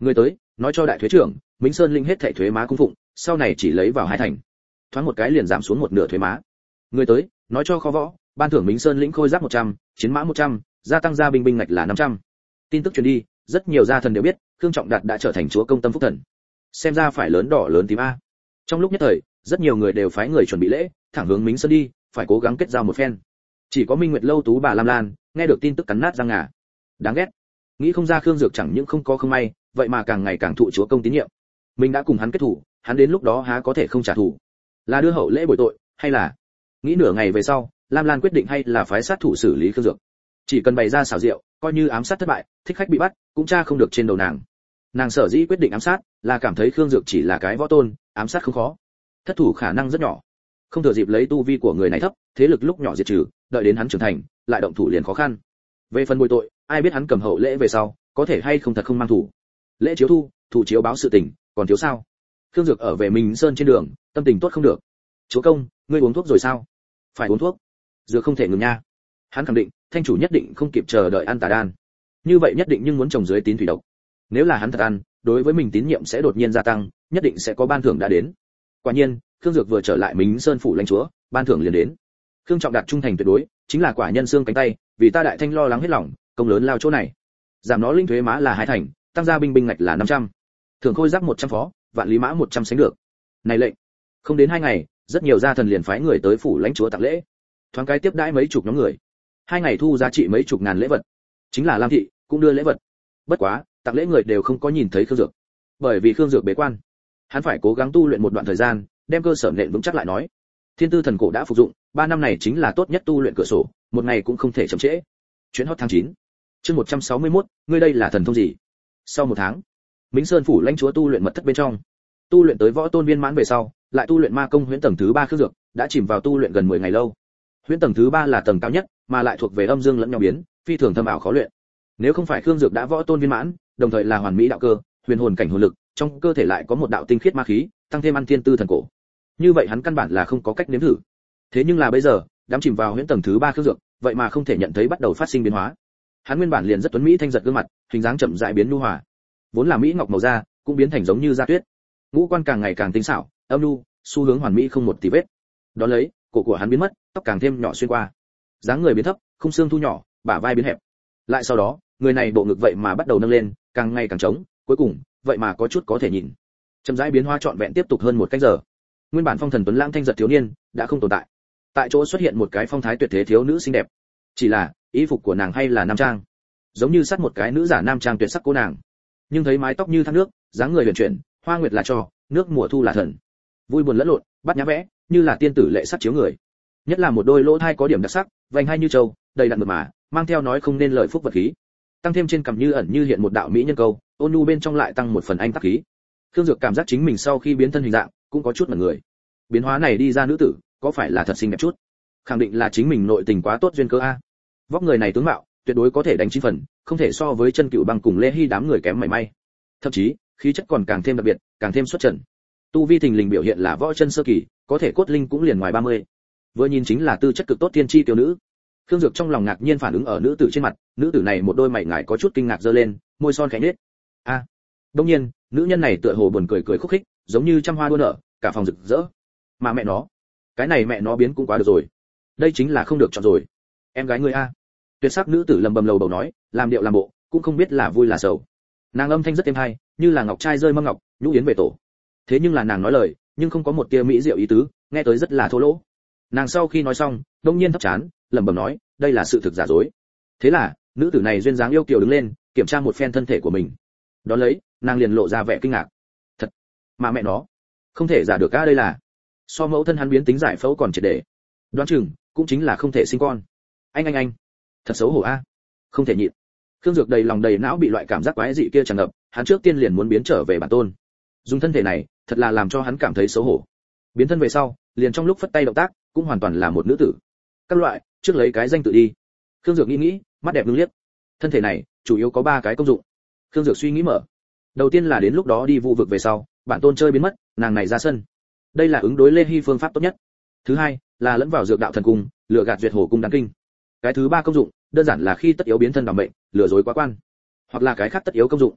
Người tới, nói cho đại thuế trưởng, Mính Sơn linh hết thảy thuế má cung phụng, sau này chỉ lấy vào 2 thành. Thoáng một cái liền giảm xuống một nửa thuế má. Người tới, nói cho kho võ, ban thưởng Mính Sơn lĩnh khôi giáp 100, chiến mã 100, gia tăng gia binh binh ngạch là 500. Tin tức truyền đi, rất nhiều gia thần đều biết, Khương Trọng Đạt đã trở thành chúa công tâm phúc thần. Xem ra phải lớn đỏ lớn tím a. Trong lúc nhất thời, rất nhiều người đều phái người chuẩn bị lễ, thẳng hướng Mính Sơn đi, phải cố gắng kết giao một phen. Chỉ có Minh Nguyệt lâu tú bà Lam Lan, nghe được tin tức cắn nát răng ngà. Đáng ghét. Nghĩ không ra Khương Dược chẳng những không có không may, vậy mà càng ngày càng thụ chúa công tín nhiệm. Mình đã cùng hắn kết thủ, hắn đến lúc đó há có thể không trả thù? Là đưa hậu lễ bồi tội, hay là... Nghĩ nửa ngày về sau, Lam Lan quyết định hay là phái sát thủ xử lý Khương Dược. Chỉ cần bày ra xảo diệu, coi như ám sát thất bại, thích khách bị bắt, cũng tra không được trên đầu nàng. Nàng sở dĩ quyết định ám sát, là cảm thấy Khương Dược chỉ là cái võ tôn, ám sát không khó. Thất thủ khả năng rất nhỏ. Không thừa dịp lấy tu vi của người này thấp, thế lực lúc nhỏ diệt trừ, đợi đến hắn trưởng thành, lại động thủ liền khó khăn. Về phần bồi tội, ai biết hắn cầm hậu lễ về sau, có thể hay không thật không mang thủ. Lễ chiếu thu, thủ chiếu báo sự tình, còn thiếu sao? Khương Dược ở về Minh Sơn trên đường, tâm tình tốt không được. Chúa công, ngươi uống thuốc rồi sao? Phải uống thuốc. Dược không thể ngừng nha. Hắn khẳng định, thanh chủ nhất định không kịp chờ đợi ăn tà đan. Như vậy nhất định nhưng muốn trồng dưới tín thủy độc. Nếu là hắn thật ăn, đối với mình tín nhiệm sẽ đột nhiên gia tăng, nhất định sẽ có ban thưởng đã đến. Quả nhiên, Khương Dược vừa trở lại Minh Sơn phủ lãnh chúa, ban thưởng liền đến. Khương Trọng Đạt trung thành tuyệt đối, chính là quả nhân xương cánh tay, vì ta đại thanh lo lắng hết lòng, công lớn lao chỗ này. Giảm nó linh thuế má là 2 thành, tăng gia binh binh ngạch là 500. Thưởng khôi giáp 100 phó, vạn lý mã 100 sánh được. Này lệnh. Không đến 2 ngày, rất nhiều gia thần liền phái người tới phủ lãnh chúa tặng lễ. Thoáng cái tiếp đãi mấy chục nhóm người. 2 ngày thu giá trị mấy chục ngàn lễ vật. Chính là Lam thị cũng đưa lễ vật. Bất quá, tặng lễ người đều không có nhìn thấy Khương Dược. Bởi vì Khương Dược bế quan, hắn phải cố gắng tu luyện một đoạn thời gian, đem cơ sở nền vững chắc lại nói. Thiên Tư thần cổ đã phục dụng, 3 năm này chính là tốt nhất tu luyện cửa sổ, một ngày cũng không thể chậm trễ. Chuyến hot tháng 9. Chương 161, ngươi đây là thần thông gì? Sau 1 tháng, Mính Sơn phủ lãnh chúa tu luyện mật thất bên trong. Tu luyện tới võ tôn viên mãn về sau, lại tu luyện ma công huyễn tầng thứ 3 Khương Dược, đã chìm vào tu luyện gần 10 ngày lâu. Huyễn tầng thứ 3 là tầng cao nhất, mà lại thuộc về âm dương lẫn nhau biến, phi thường thâm ảo khó luyện. Nếu không phải Khương Dược đã võ tôn viên mãn, đồng thời là hoàn mỹ đạo cơ, huyền hồn cảnh hồn lực, trong cơ thể lại có một đạo tinh khiết ma khí, tăng thêm ăn thiên tư thần cổ. Như vậy hắn căn bản là không có cách nếm thử. Thế nhưng là bây giờ, đám chìm vào huyễn tầng thứ 3 Khương Dược, vậy mà không thể nhận thấy bắt đầu phát sinh biến hóa. Hắn nguyên bản liền rất tuấn mỹ thanh giật gương mặt, hình dáng chậm rãi biến nhu hòa. Vốn là mỹ ngọc màu da, cũng biến thành giống như da tuyết. Ngũ quan càng ngày càng tinh xảo, âm nhu, xu hướng hoàn mỹ không một tì vết. Đó lấy, cổ của hắn biến mất, tóc càng thêm nhỏ xuyên qua. Dáng người biến thấp, khung xương thu nhỏ, bả vai biến hẹp. Lại sau đó, người này bộ ngực vậy mà bắt đầu nâng lên, càng ngày càng trống, cuối cùng, vậy mà có chút có thể nhìn. Chậm rãi biến hóa trọn vẹn tiếp tục hơn 1 canh giờ. Nguyên bản phong thần tuấn lãng thanh giật thiếu niên đã không tồn tại. Tại chỗ xuất hiện một cái phong thái tuyệt thế thiếu nữ xinh đẹp. Chỉ là, y phục của nàng hay là nam trang, giống như sát một cái nữ giả nam trang tuyệt sắc cô nàng. Nhưng thấy mái tóc như thác nước, dáng người huyền chuyển, hoa nguyệt là trò, nước mùa thu là thần. Vui buồn lẫn lộn, bắt nhã vẽ, như là tiên tử lệ sắc chiếu người. Nhất là một đôi lỗ thai có điểm đặc sắc, vành hai như châu, đầy đặn mượt mà, mang theo nói không nên lời phúc vật khí. Tăng thêm trên cằm như ẩn như hiện một đạo mỹ nhân câu, ôn nhu bên trong lại tăng một phần anh tắc khí. Khương Dược cảm giác chính mình sau khi biến thân hình dạng, cũng có chút mẩn người. Biến hóa này đi ra nữ tử, có phải là thật xinh đẹp chút? Khẳng định là chính mình nội tình quá tốt duyên cơ a. Vóc người này tướng mạo, tuyệt đối có thể đánh 9 phần, không thể so với chân cựu băng cùng Lê Hy đám người kém mảy may. Thậm chí, khí chất còn càng thêm đặc biệt, càng thêm xuất trần. Tu vi thình lình biểu hiện là võ chân sơ kỳ, có thể cốt linh cũng liền ngoài 30. Vừa nhìn chính là tư chất cực tốt tiên tri tiểu nữ. Khương Dược trong lòng ngạc nhiên phản ứng ở nữ tử trên mặt, nữ tử này một đôi mày ngài có chút kinh ngạc giơ lên, môi son khẽ nhếch. A. Đương nhiên, nữ nhân này tựa hồ buồn cười cười khúc khích, giống như trăm hoa đua nở, cả phòng rực rỡ. Mà mẹ nó, cái này mẹ nó biến cũng quá được rồi. Đây chính là không được chọn rồi. Em gái ngươi a. Tuyệt sắc nữ tử lầm bầm lầu bầu nói, làm điệu làm bộ, cũng không biết là vui là sầu. Nàng âm thanh rất êm hay, như là ngọc trai rơi mâm ngọc, nhũ yến về tổ. Thế nhưng là nàng nói lời, nhưng không có một tia mỹ diệu ý tứ, nghe tới rất là thô lỗ. Nàng sau khi nói xong, đông nhiên thấp chán, lẩm bẩm nói, đây là sự thực giả dối. Thế là, nữ tử này duyên dáng yêu kiều đứng lên, kiểm tra một phen thân thể của mình. Đó lấy, nàng liền lộ ra vẻ kinh ngạc. Thật, mà mẹ nó, không thể giả được a, đây là so mẫu thân hắn biến tính giải phẫu còn triệt để. Đoán chừng, cũng chính là không thể sinh con. Anh, thật xấu hổ a. Không thể nhịn. Khương Dược đầy lòng đầy não bị loại cảm giác quái dị kia tràn ngập, hắn trước tiên liền muốn biến trở về bản tôn. Dùng thân thể này, thật là làm cho hắn cảm thấy xấu hổ. Biến thân về sau, liền trong lúc phất tay động tác, cũng hoàn toàn là một nữ tử. Các loại, trước lấy cái danh tự đi. Khương Dược nghĩ, mắt đẹp ngưng liếc. Thân thể này, chủ yếu có 3 cái công dụng. Khương Dược suy nghĩ mở. Đầu tiên là đến lúc đó đi vụ vực về sau, bản tôn chơi biến mất, nàng này ra sân. Đây là ứng đối Lê Hy phương pháp tốt nhất. Thứ hai, là lẫn vào dược đạo thần cung, lừa gạt duyệt hồ cung đan kinh. Cái thứ 3 công dụng, đơn giản là khi tất yếu biến thân đảm mệnh, lừa dối quá quan. Hoặc là cái khác tất yếu công dụng.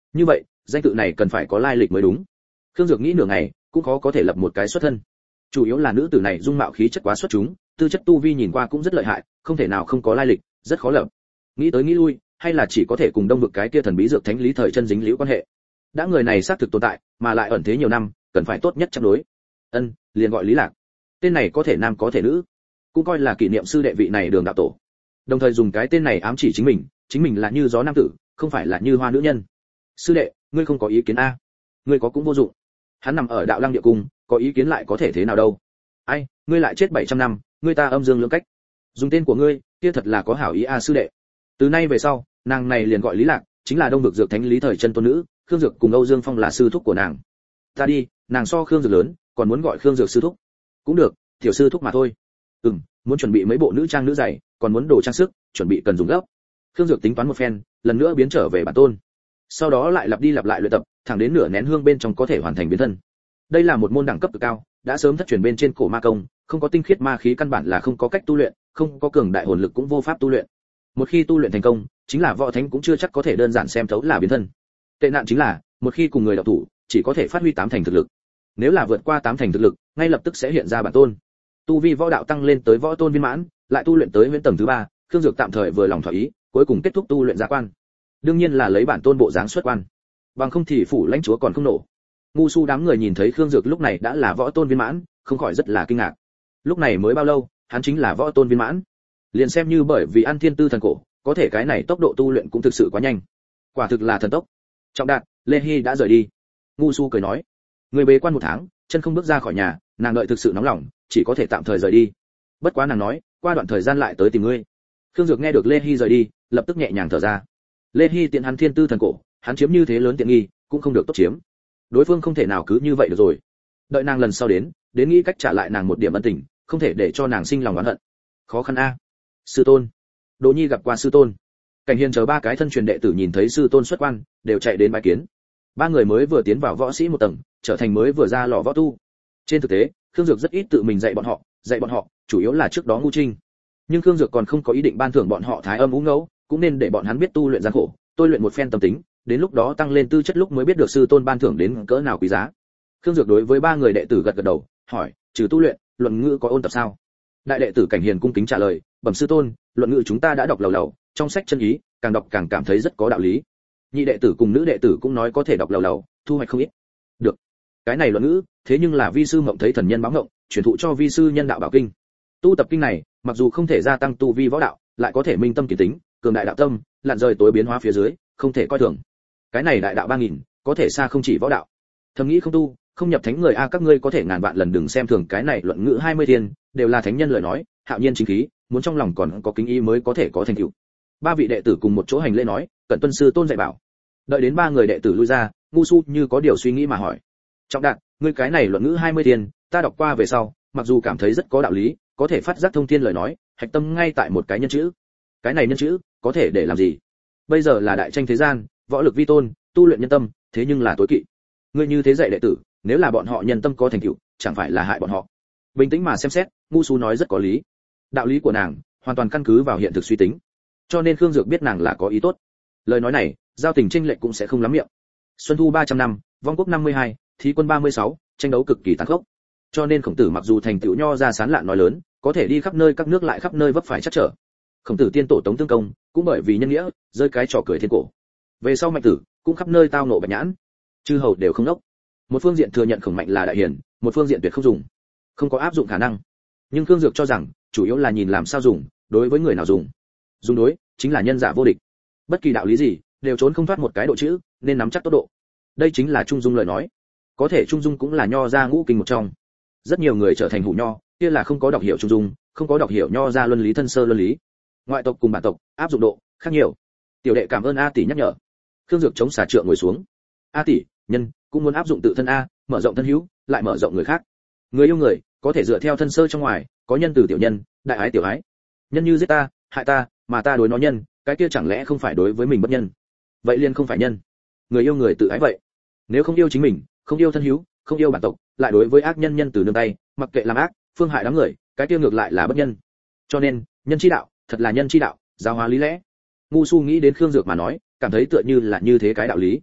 Như vậy danh tự này cần phải có lai lịch mới đúng. Khương Dược nghĩ nửa ngày cũng khó có thể lập một cái xuất thân. Chủ yếu là nữ tử này dung mạo khí chất quá xuất chúng, tư chất tu vi nhìn qua cũng rất lợi hại, không thể nào không có lai lịch, rất khó lập. Nghĩ tới nghĩ lui, hay là chỉ có thể cùng đông vực cái kia thần bí dược thánh Lý Thời Chân dính liễu quan hệ. Đã người này xác thực tồn tại, mà lại ẩn thế nhiều năm, cần phải tốt nhất chấp đối. Liền gọi Lý Lạc. Tên này có thể nam có thể nữ, cũng coi là kỷ niệm sư đệ vị này Đường đạo tổ. Đồng thời dùng cái tên này ám chỉ chính mình là như gió nam tử, không phải là như hoa nữ nhân. Sư đệ, ngươi không có ý kiến a? Ngươi có cũng vô dụng. Hắn nằm ở Đạo Lăng địa cung, có ý kiến lại có thể thế nào đâu? Ai, ngươi lại chết 700 năm, ngươi ta âm dương lưỡng cách. Dùng tên của ngươi, kia thật là có hảo ý a sư đệ. Từ nay về sau, nàng này liền gọi Lý Lạc, chính là đông vực dược thánh Lý Thời Chân tôn nữ, Khương Dược cùng Âu Dương Phong là sư thúc của nàng. Ta đi, nàng so Khương Dược lớn, còn muốn gọi Khương Dược sư thúc. Cũng được, tiểu sư thúc mà thôi. Muốn chuẩn bị mấy bộ nữ trang nữ giày, còn muốn đồ trang sức, chuẩn bị cần dùng gấp. Khương Dược tính toán một phen, lần nữa biến trở về bản tôn. Sau đó lại lặp đi lặp lại luyện tập, thẳng đến nửa nén hương bên trong có thể hoàn thành biến thân. Đây là một môn đẳng cấp cực cao, đã sớm thất truyền bên trên cổ ma công, không có tinh khiết ma khí căn bản là không có cách tu luyện, không có cường đại hồn lực cũng vô pháp tu luyện. Một khi tu luyện thành công, chính là võ thánh cũng chưa chắc có thể đơn giản xem thấu là biến thân. Tệ nạn chính là, một khi cùng người đạo thủ, chỉ có thể phát huy 8 thành thực lực. Nếu là vượt qua 8 thành thực lực, ngay lập tức sẽ hiện ra bản tôn. Tu vi võ đạo tăng lên tới võ tôn viên mãn, lại tu luyện tới huyễn tầng thứ 3, Khương Dược tạm thời vừa lòng thỏa ý, cuối cùng kết thúc tu luyện gia quan. Đương nhiên là lấy bản tôn bộ dáng xuất quan. Bằng không thì phủ lãnh chúa còn không nổ. Ngu su đám người nhìn thấy Khương Dược lúc này đã là võ tôn viên mãn, không khỏi rất là kinh ngạc. Lúc này mới bao lâu, hắn chính là võ tôn viên mãn. Liền xem như bởi vì ăn thiên tư thần cổ, có thể cái này tốc độ tu luyện cũng thực sự quá nhanh. Quả thực là thần tốc. Trọng Đạt, Lê Hi đã rời đi. Ngu su cười nói, người bế quan 1 tháng, chân không bước ra khỏi nhà, nàng đợi thực sự nóng lòng, chỉ có thể tạm thời rời đi. Bất quá nàng nói, qua đoạn thời gian lại tới tìm ngươi. Khương Dược nghe được Lê Hi rời đi, lập tức nhẹ nhàng thở ra. Lê Hi tiện hắn thiên tư thần cổ, hắn chiếm như thế lớn tiện nghi, cũng không được tốt chiếm. Đối phương không thể nào cứ như vậy được rồi. Đợi nàng lần sau đến nghĩ cách trả lại nàng một điểm ân tình, không thể để cho nàng sinh lòng oán hận. Khó khăn a. Sư tôn. Đỗ Nhi gặp qua sư tôn. Cảnh Hiền chờ 3 cái thân truyền đệ tử nhìn thấy sư tôn xuất quan, đều chạy đến bái kiến. 3 người mới vừa tiến vào võ sĩ một tầng, trở thành mới vừa ra lò võ tu. Trên thực tế, Khương Dược rất ít tự mình dạy bọn họ, chủ yếu là trước đó ngu trinh. Nhưng Khương Dược còn không có ý định ban thưởng bọn họ thái âm ngũ ngẫu, cũng nên để bọn hắn biết tu luyện gian khổ, tôi luyện một phen tâm tính, đến lúc đó tăng lên tư chất lúc mới biết được sư tôn ban thưởng đến cỡ nào quý giá. Khương Dược đối với 3 người đệ tử gật gật đầu, hỏi, trừ tu luyện, luận ngữ có ôn tập sao? Đại đệ tử Cảnh Hiền cung kính trả lời, bẩm sư tôn, luận ngữ chúng ta đã đọc lầu lầu, trong sách chân ý, càng đọc càng cảm thấy rất có đạo lý. Nhị đệ tử cùng nữ đệ tử cũng nói có thể đọc lầu lầu, thu hoạch không ít. Được. Cái này luận ngữ, thế nhưng là vi sư mộng thấy thần nhân báo ngộng, truyền thụ cho vi sư nhân đạo bảo kinh. Tu tập kinh này, mặc dù không thể gia tăng tu vi võ đạo, lại có thể minh tâm kiến tính, cường đại đạo tâm, lặn rời tối biến hóa phía dưới, không thể coi thường. Cái này đại đạo 3000, có thể xa không chỉ võ đạo. Thầm nghĩ không tu, không nhập thánh người a, các ngươi có thể ngàn vạn lần đừng xem thường cái này luận ngữ 20 thiên, đều là thánh nhân lời nói, hạo nhiên chính khí, muốn trong lòng còn có kính ý mới có thể có thành tựu. 3 vị đệ tử cùng một chỗ hành lễ nói, cẩn tuân sư tôn dạy bảo. Đợi đến 3 người đệ tử lui ra, ngu su như có điều suy nghĩ mà hỏi, Trọng Đạt, ngươi cái này luận ngữ 20 thiên, ta đọc qua về sau, mặc dù cảm thấy rất có đạo lý, có thể phát giác thông thiên lời nói, hạch tâm ngay tại một cái nhân chữ. Cái này nhân chữ, có thể để làm gì? Bây giờ là đại tranh thế gian, võ lực vi tôn, tu luyện nhân tâm, thế nhưng là tối kỵ. Ngươi như thế dạy đệ tử, nếu là bọn họ nhân tâm có thành tựu, chẳng phải là hại bọn họ. Bình tĩnh mà xem xét, ngu su nói rất có lý. Đạo lý của nàng, hoàn toàn căn cứ vào hiện thực suy tính. Cho nên Khương Dược biết nàng là có ý tốt. Lời nói này, giao tình chênh lệch cũng sẽ không lắm miệng. Xuân thu 300 năm, vong quốc 52, thí quân 36, tranh đấu cực kỳ tàn khốc. Cho nên Khổng Tử mặc dù thành tựu nho ra sán lạn nói lớn, có thể đi khắp nơi các nước lại khắp nơi vấp phải chắc trở. Khổng Tử tiên tổ Tống Tương Công, cũng bởi vì nhân nghĩa, rơi cái trò cười thiên cổ. Về sau Mạnh Tử, cũng khắp nơi tao nộ Bạch Nhãn. Chư hầu đều không đốc. Một phương diện thừa nhận Khổng Mạnh là đại hiền, một phương diện tuyệt không dùng, không có áp dụng khả năng. Nhưng Khương Dược cho rằng, chủ yếu là nhìn làm sao dùng, đối với người nào dùng. Dùng đối, chính là nhân giả vô địch. Bất kỳ đạo lý gì, đều trốn không thoát một cái độ chữ, nên nắm chắc tốc độ. Đây chính là trung dung lời nói. Có thể trung dung cũng là nho ra ngũ kinh một trong. Rất nhiều người trở thành hủ nho, kia là không có đọc hiểu trung dung, không có đọc hiểu nho ra luân lý thân sơ luân lý. Ngoại tộc cùng bản tộc, áp dụng độ khác nhiều. Tiểu đệ cảm ơn A tỷ nhắc nhở. Khương Dược chống xà trượng ngồi xuống. A tỷ, nhân cũng muốn áp dụng tự thân a, mở rộng thân hữu, lại mở rộng người khác. Người yêu người, có thể dựa theo thân sơ trong ngoài, có nhân từ tiểu nhân, đại ái tiểu ái. Nhân như giết ta, hại ta, mà ta đối nó nhân, cái kia chẳng lẽ không phải đối với mình bất nhân? Vậy liền không phải nhân. Người yêu người tự ái vậy. Nếu không yêu chính mình, không yêu thân hữu, không yêu bản tộc, lại đối với ác nhân nhân từ nương tay, mặc kệ làm ác, phương hại đám người, cái kia ngược lại là bất nhân. Cho nên, nhân chi đạo, thật là nhân chi đạo, giáo hóa lý lẽ. Ngu Su nghĩ đến Khương Dược mà nói, cảm thấy tựa như là như thế cái đạo lý.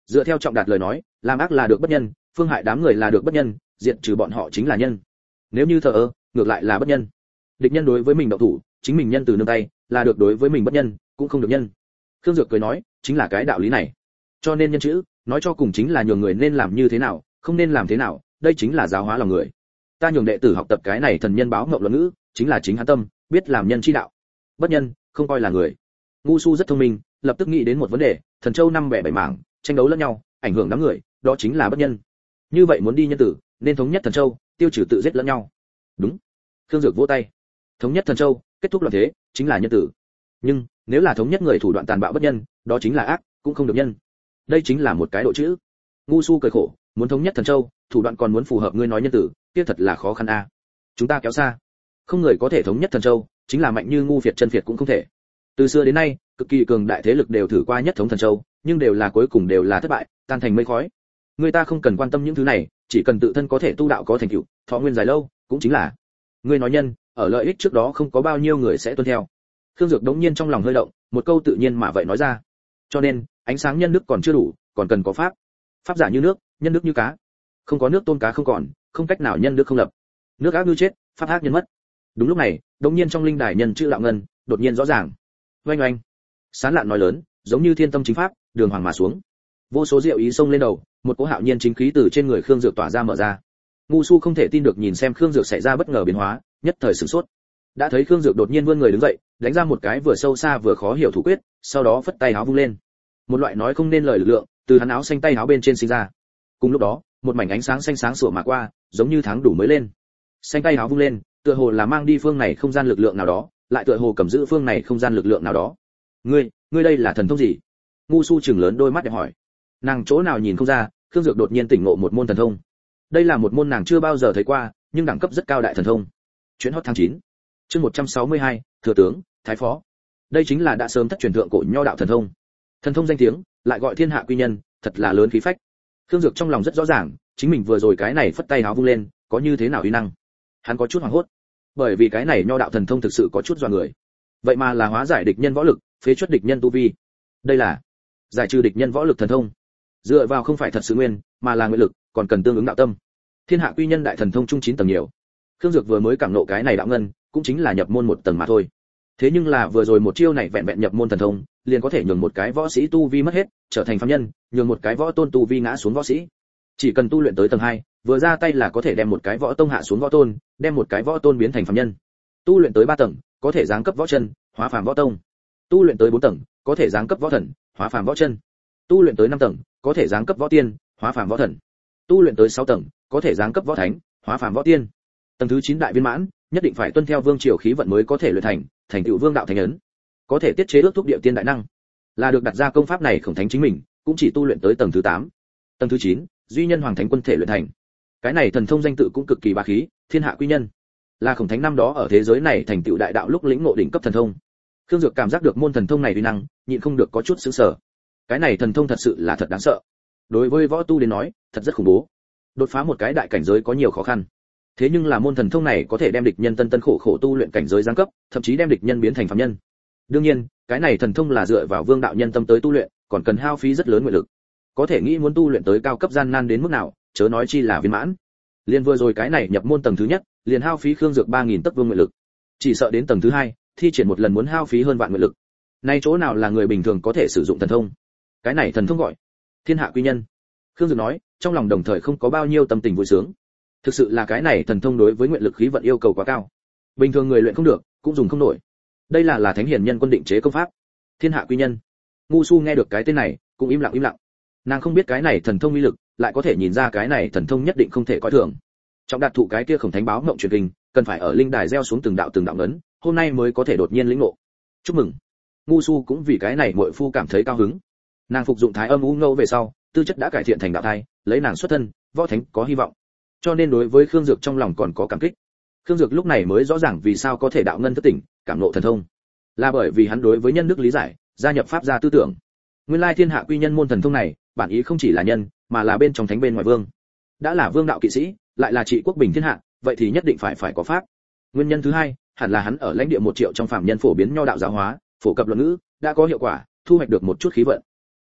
Dựa theo Trọng Đạt lời nói, làm ác là được bất nhân, phương hại đám người là được bất nhân, diệt trừ bọn họ chính là nhân. Nếu như thờ ơ, ngược lại là bất nhân. Địch nhân đối với mình động thủ, chính mình nhân từ nương tay, là được, đối với mình bất nhân, cũng không được nhân. Khương Dược cười nói, chính là cái đạo lý này. Cho nên nhân chữ, nói cho cùng chính là nhường người nên làm như thế nào, không nên làm thế nào, đây chính là giáo hóa lòng người. Ta nhường đệ tử học tập cái này thần nhân báo ngộng luận ngữ, chính là chính hắn tâm, biết làm nhân chi đạo. Bất nhân, không coi là người. Ngu Su rất thông minh, lập tức nghĩ đến một vấn đề, thần châu năm bẻ bảy mảng, tranh đấu lẫn nhau, ảnh hưởng đám người, đó chính là bất nhân. Như vậy muốn đi nhân tử, nên thống nhất thần châu, tiêu trừ tự giết lẫn nhau. Đúng. Khương Dược vỗ tay. Thống nhất thần châu, kết thúc loạn thế, chính là nhân tử. Nhưng nếu là thống nhất người thủ đoạn tàn bạo bất nhân, đó chính là ác, cũng không được nhân. Đây chính là một cái độ chữ. Ngu Su cười khổ, muốn thống nhất thần châu, thủ đoạn còn muốn phù hợp ngươi nói nhân tử, kia thật là khó khăn a. Chúng ta kéo xa, không người có thể thống nhất thần châu, chính là mạnh như ngu phiệt chân phiệt cũng không thể. Từ xưa đến nay, cực kỳ cường đại thế lực đều thử qua nhất thống thần châu, nhưng đều là cuối cùng đều là thất bại, tan thành mây khói. Người ta không cần quan tâm những thứ này, chỉ cần tự thân có thể tu đạo có thành tựu, thọ nguyên dài lâu, cũng chính là ngươi nói nhân, ở lợi ích trước đó không có bao nhiêu người sẽ tuân theo. Khương Dược đống nhiên trong lòng hơi động, một câu tự nhiên mà vậy nói ra. Cho nên, ánh sáng nhân đức còn chưa đủ, còn cần có pháp. Pháp giả như nước, nhân đức như cá. Không có nước tôn cá không còn, không cách nào nhân đức không lập. Nước ác ngư chết, pháp ác nhân mất. Đúng lúc này, đống nhiên trong linh đài nhân chữ đạo ngân, đột nhiên rõ ràng. Oanh oanh. Sán lạn nói lớn, giống như thiên tâm chính pháp, đường hoàng mà xuống. Vô số diệu ý xông lên đầu, một cỗ hạo nhiên chính khí từ trên người Khương Dược tỏa ra mở ra. Ngu Su không thể tin được nhìn xem Khương Dược xảy ra bất ngờ biến hóa, nhất thời sửng sốt. Đã thấy Khương Dược đột nhiên vươn người đứng dậy, đánh ra một cái vừa sâu xa vừa khó hiểu thủ quyết, sau đó phất tay áo vung lên. Một loại nói không nên lời lực lượng từ hắn áo xanh tay áo bên trên sinh ra. Cùng lúc đó, một mảnh ánh sáng xanh sáng sủa mà qua, giống như tháng đủ mới lên. Xanh tay áo vung lên, tựa hồ là mang đi phương này không gian lực lượng nào đó, lại tựa hồ cầm giữ phương này không gian lực lượng nào đó. Ngươi đây là thần thông gì? Ngu Su trừng lớn đôi mắt để hỏi. Nàng chỗ nào nhìn không ra, Khương Dược đột nhiên tỉnh ngộ một môn thần thông. Đây là một môn nàng chưa bao giờ thấy qua, nhưng đẳng cấp rất cao đại thần thông. Chuyến hot tháng 9. Chương 162, thừa tướng, thái phó. Đây chính là đã sớm thất truyền thượng cổ nho đạo thần thông. Thần thông danh tiếng, lại gọi thiên hạ quy nhân, thật là lớn khí phách. Khương Dược trong lòng rất rõ ràng, chính mình vừa rồi cái này phất tay áo vung lên, có như thế nào uy năng. Hắn có chút hoảng hốt, bởi vì cái này nho đạo thần thông thực sự có chút dọa người. Vậy mà là hóa giải địch nhân võ lực, phế chuất địch nhân tu vi. Đây là giải trừ địch nhân võ lực thần thông. Dựa vào không phải thật sự nguyên, mà là nguyện lực, còn cần tương ứng đạo tâm. Thiên hạ quy nhân đại thần thông trung 9 tầng nhiều. Khương Dược vừa mới cảm ngộ cái này đạo ngân, cũng chính là nhập môn một tầng mà thôi. Thế nhưng là vừa rồi một chiêu này vẹn vẹn nhập môn thần thông, liền có thể nhường một cái võ sĩ tu vi mất hết, trở thành phàm nhân, nhường một cái võ tôn tu vi ngã xuống võ sĩ. Chỉ cần tu luyện tới tầng 2, vừa ra tay là có thể đem một cái võ tông hạ xuống võ tôn, đem một cái võ tôn biến thành phàm nhân. Tu luyện tới 3 tầng, có thể giáng cấp võ chân, hóa phàm võ tông. Tu luyện tới 4 tầng, có thể giáng cấp võ thần, hóa phàm võ chân. Tu luyện tới 5 tầng, có thể giáng cấp võ tiên, hóa phàm võ thần. Tu luyện tới 6 tầng, có thể giáng cấp võ thánh, hóa phàm võ tiên. Tầng thứ 9 đại viên mãn, nhất định phải tuân theo vương triều khí vận mới có thể luyện thành tựu vương đạo thánh ấn. Có thể tiết chế ước thúc địa tiên đại năng. Là được đặt ra công pháp này Khổng Thánh chính mình, cũng chỉ tu luyện tới tầng thứ 8. Tầng thứ 9, duy nhân hoàng thánh quân thể luyện thành. Cái này thần thông danh tự cũng cực kỳ bá khí, thiên hạ quy nhân. Là Khổng Thánh năm đó ở thế giới này thành tựu đại đạo lúc lĩnh ngộ đỉnh cấp thần thông. Khương Dược cảm giác được môn thần thông này uy năng, nhịn không được có chút sửng sở. Cái này thần thông thật sự là thật đáng sợ. Đối với võ tu đến nói, thật rất khủng bố. Đột phá một cái đại cảnh giới có nhiều khó khăn. Thế nhưng là môn thần thông này có thể đem địch nhân tân khổ khổ tu luyện cảnh giới giáng cấp, thậm chí đem địch nhân biến thành phàm nhân. Đương nhiên, cái này thần thông là dựa vào vương đạo nhân tâm tới tu luyện, còn cần hao phí rất lớn nguyện lực. Có thể nghĩ muốn tu luyện tới cao cấp gian nan đến mức nào, chớ nói chi là viên mãn. Liên vừa rồi cái này nhập môn tầng thứ nhất, liền hao phí Khương Dược 3000 tấc vương nguyện lực. Chỉ sợ đến tầng thứ 2, thi triển một lần muốn hao phí hơn vạn nguyện lực. Nay chỗ nào là người bình thường có thể sử dụng thần thông. Cái này thần thông gọi thiên hạ quy nhân. Khương Dược nói, trong lòng đồng thời không có bao nhiêu tâm tình vui sướng. Thực sự là cái này thần thông đối với nguyện lực khí vận yêu cầu quá cao. Bình thường người luyện không được, cũng dùng không nổi. Đây là thánh hiền nhân quân định chế công pháp. Thiên hạ quy nhân. Ngu Su nghe được cái tên này, cũng im lặng. Nàng không biết cái này thần thông uy lực, lại có thể nhìn ra cái này thần thông nhất định không thể coi thường. Trọng Đạt thụ cái kia Khổng Thánh báo ngộng truyền kinh, cần phải ở linh đài gieo xuống từng đạo ngấn, hôm nay mới có thể đột nhiên lĩnh ngộ. Chúc mừng. Ngu Su cũng vì cái này muội phu cảm thấy cao hứng. Nàng phục dụng Thái Âm U Ngâu về sau, tư chất đã cải thiện thành đạo thai, lấy nàng xuất thân, võ thánh có hy vọng. Cho nên đối với Khương Dược trong lòng còn có cảm kích. Khương Dược lúc này mới rõ ràng vì sao có thể đạo ngân thức tỉnh, cảm ngộ thần thông. Là bởi vì hắn đối với nhân đức lý giải, gia nhập pháp gia tư tưởng. Nguyên lai thiên hạ quy nhân môn thần thông này, bản ý không chỉ là nhân, mà là bên trong thánh bên ngoài vương. Đã là vương đạo kỵ sĩ, lại là trị quốc bình thiên hạ, vậy thì nhất định phải có pháp. Nguyên nhân thứ hai, hẳn là hắn ở lãnh địa 1 triệu trong phàm nhân phổ biến nho đạo giáo hóa, phổ cập luận ngữ, đã có hiệu quả, thu hoạch được một chút khí vận.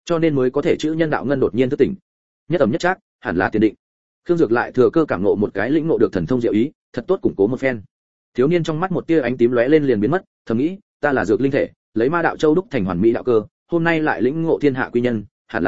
cho nên mới có thể chữ nhân đạo ngân đột nhiên thức tỉnh. Nhất ẩm nhất trác, hẳn là tiền định. Khương Dược lại thừa cơ cảm ngộ một cái lĩnh ngộ được thần thông diệu ý, thật tốt củng cố một phen. Thiếu niên trong mắt một tia ánh tím lóe lên liền biến mất, thầm nghĩ, ta là dược linh thể, lấy ma đạo châu đúc thành hoàn mỹ đạo cơ, hôm nay lại lĩnh ngộ thiên hạ quy nhân, hẳn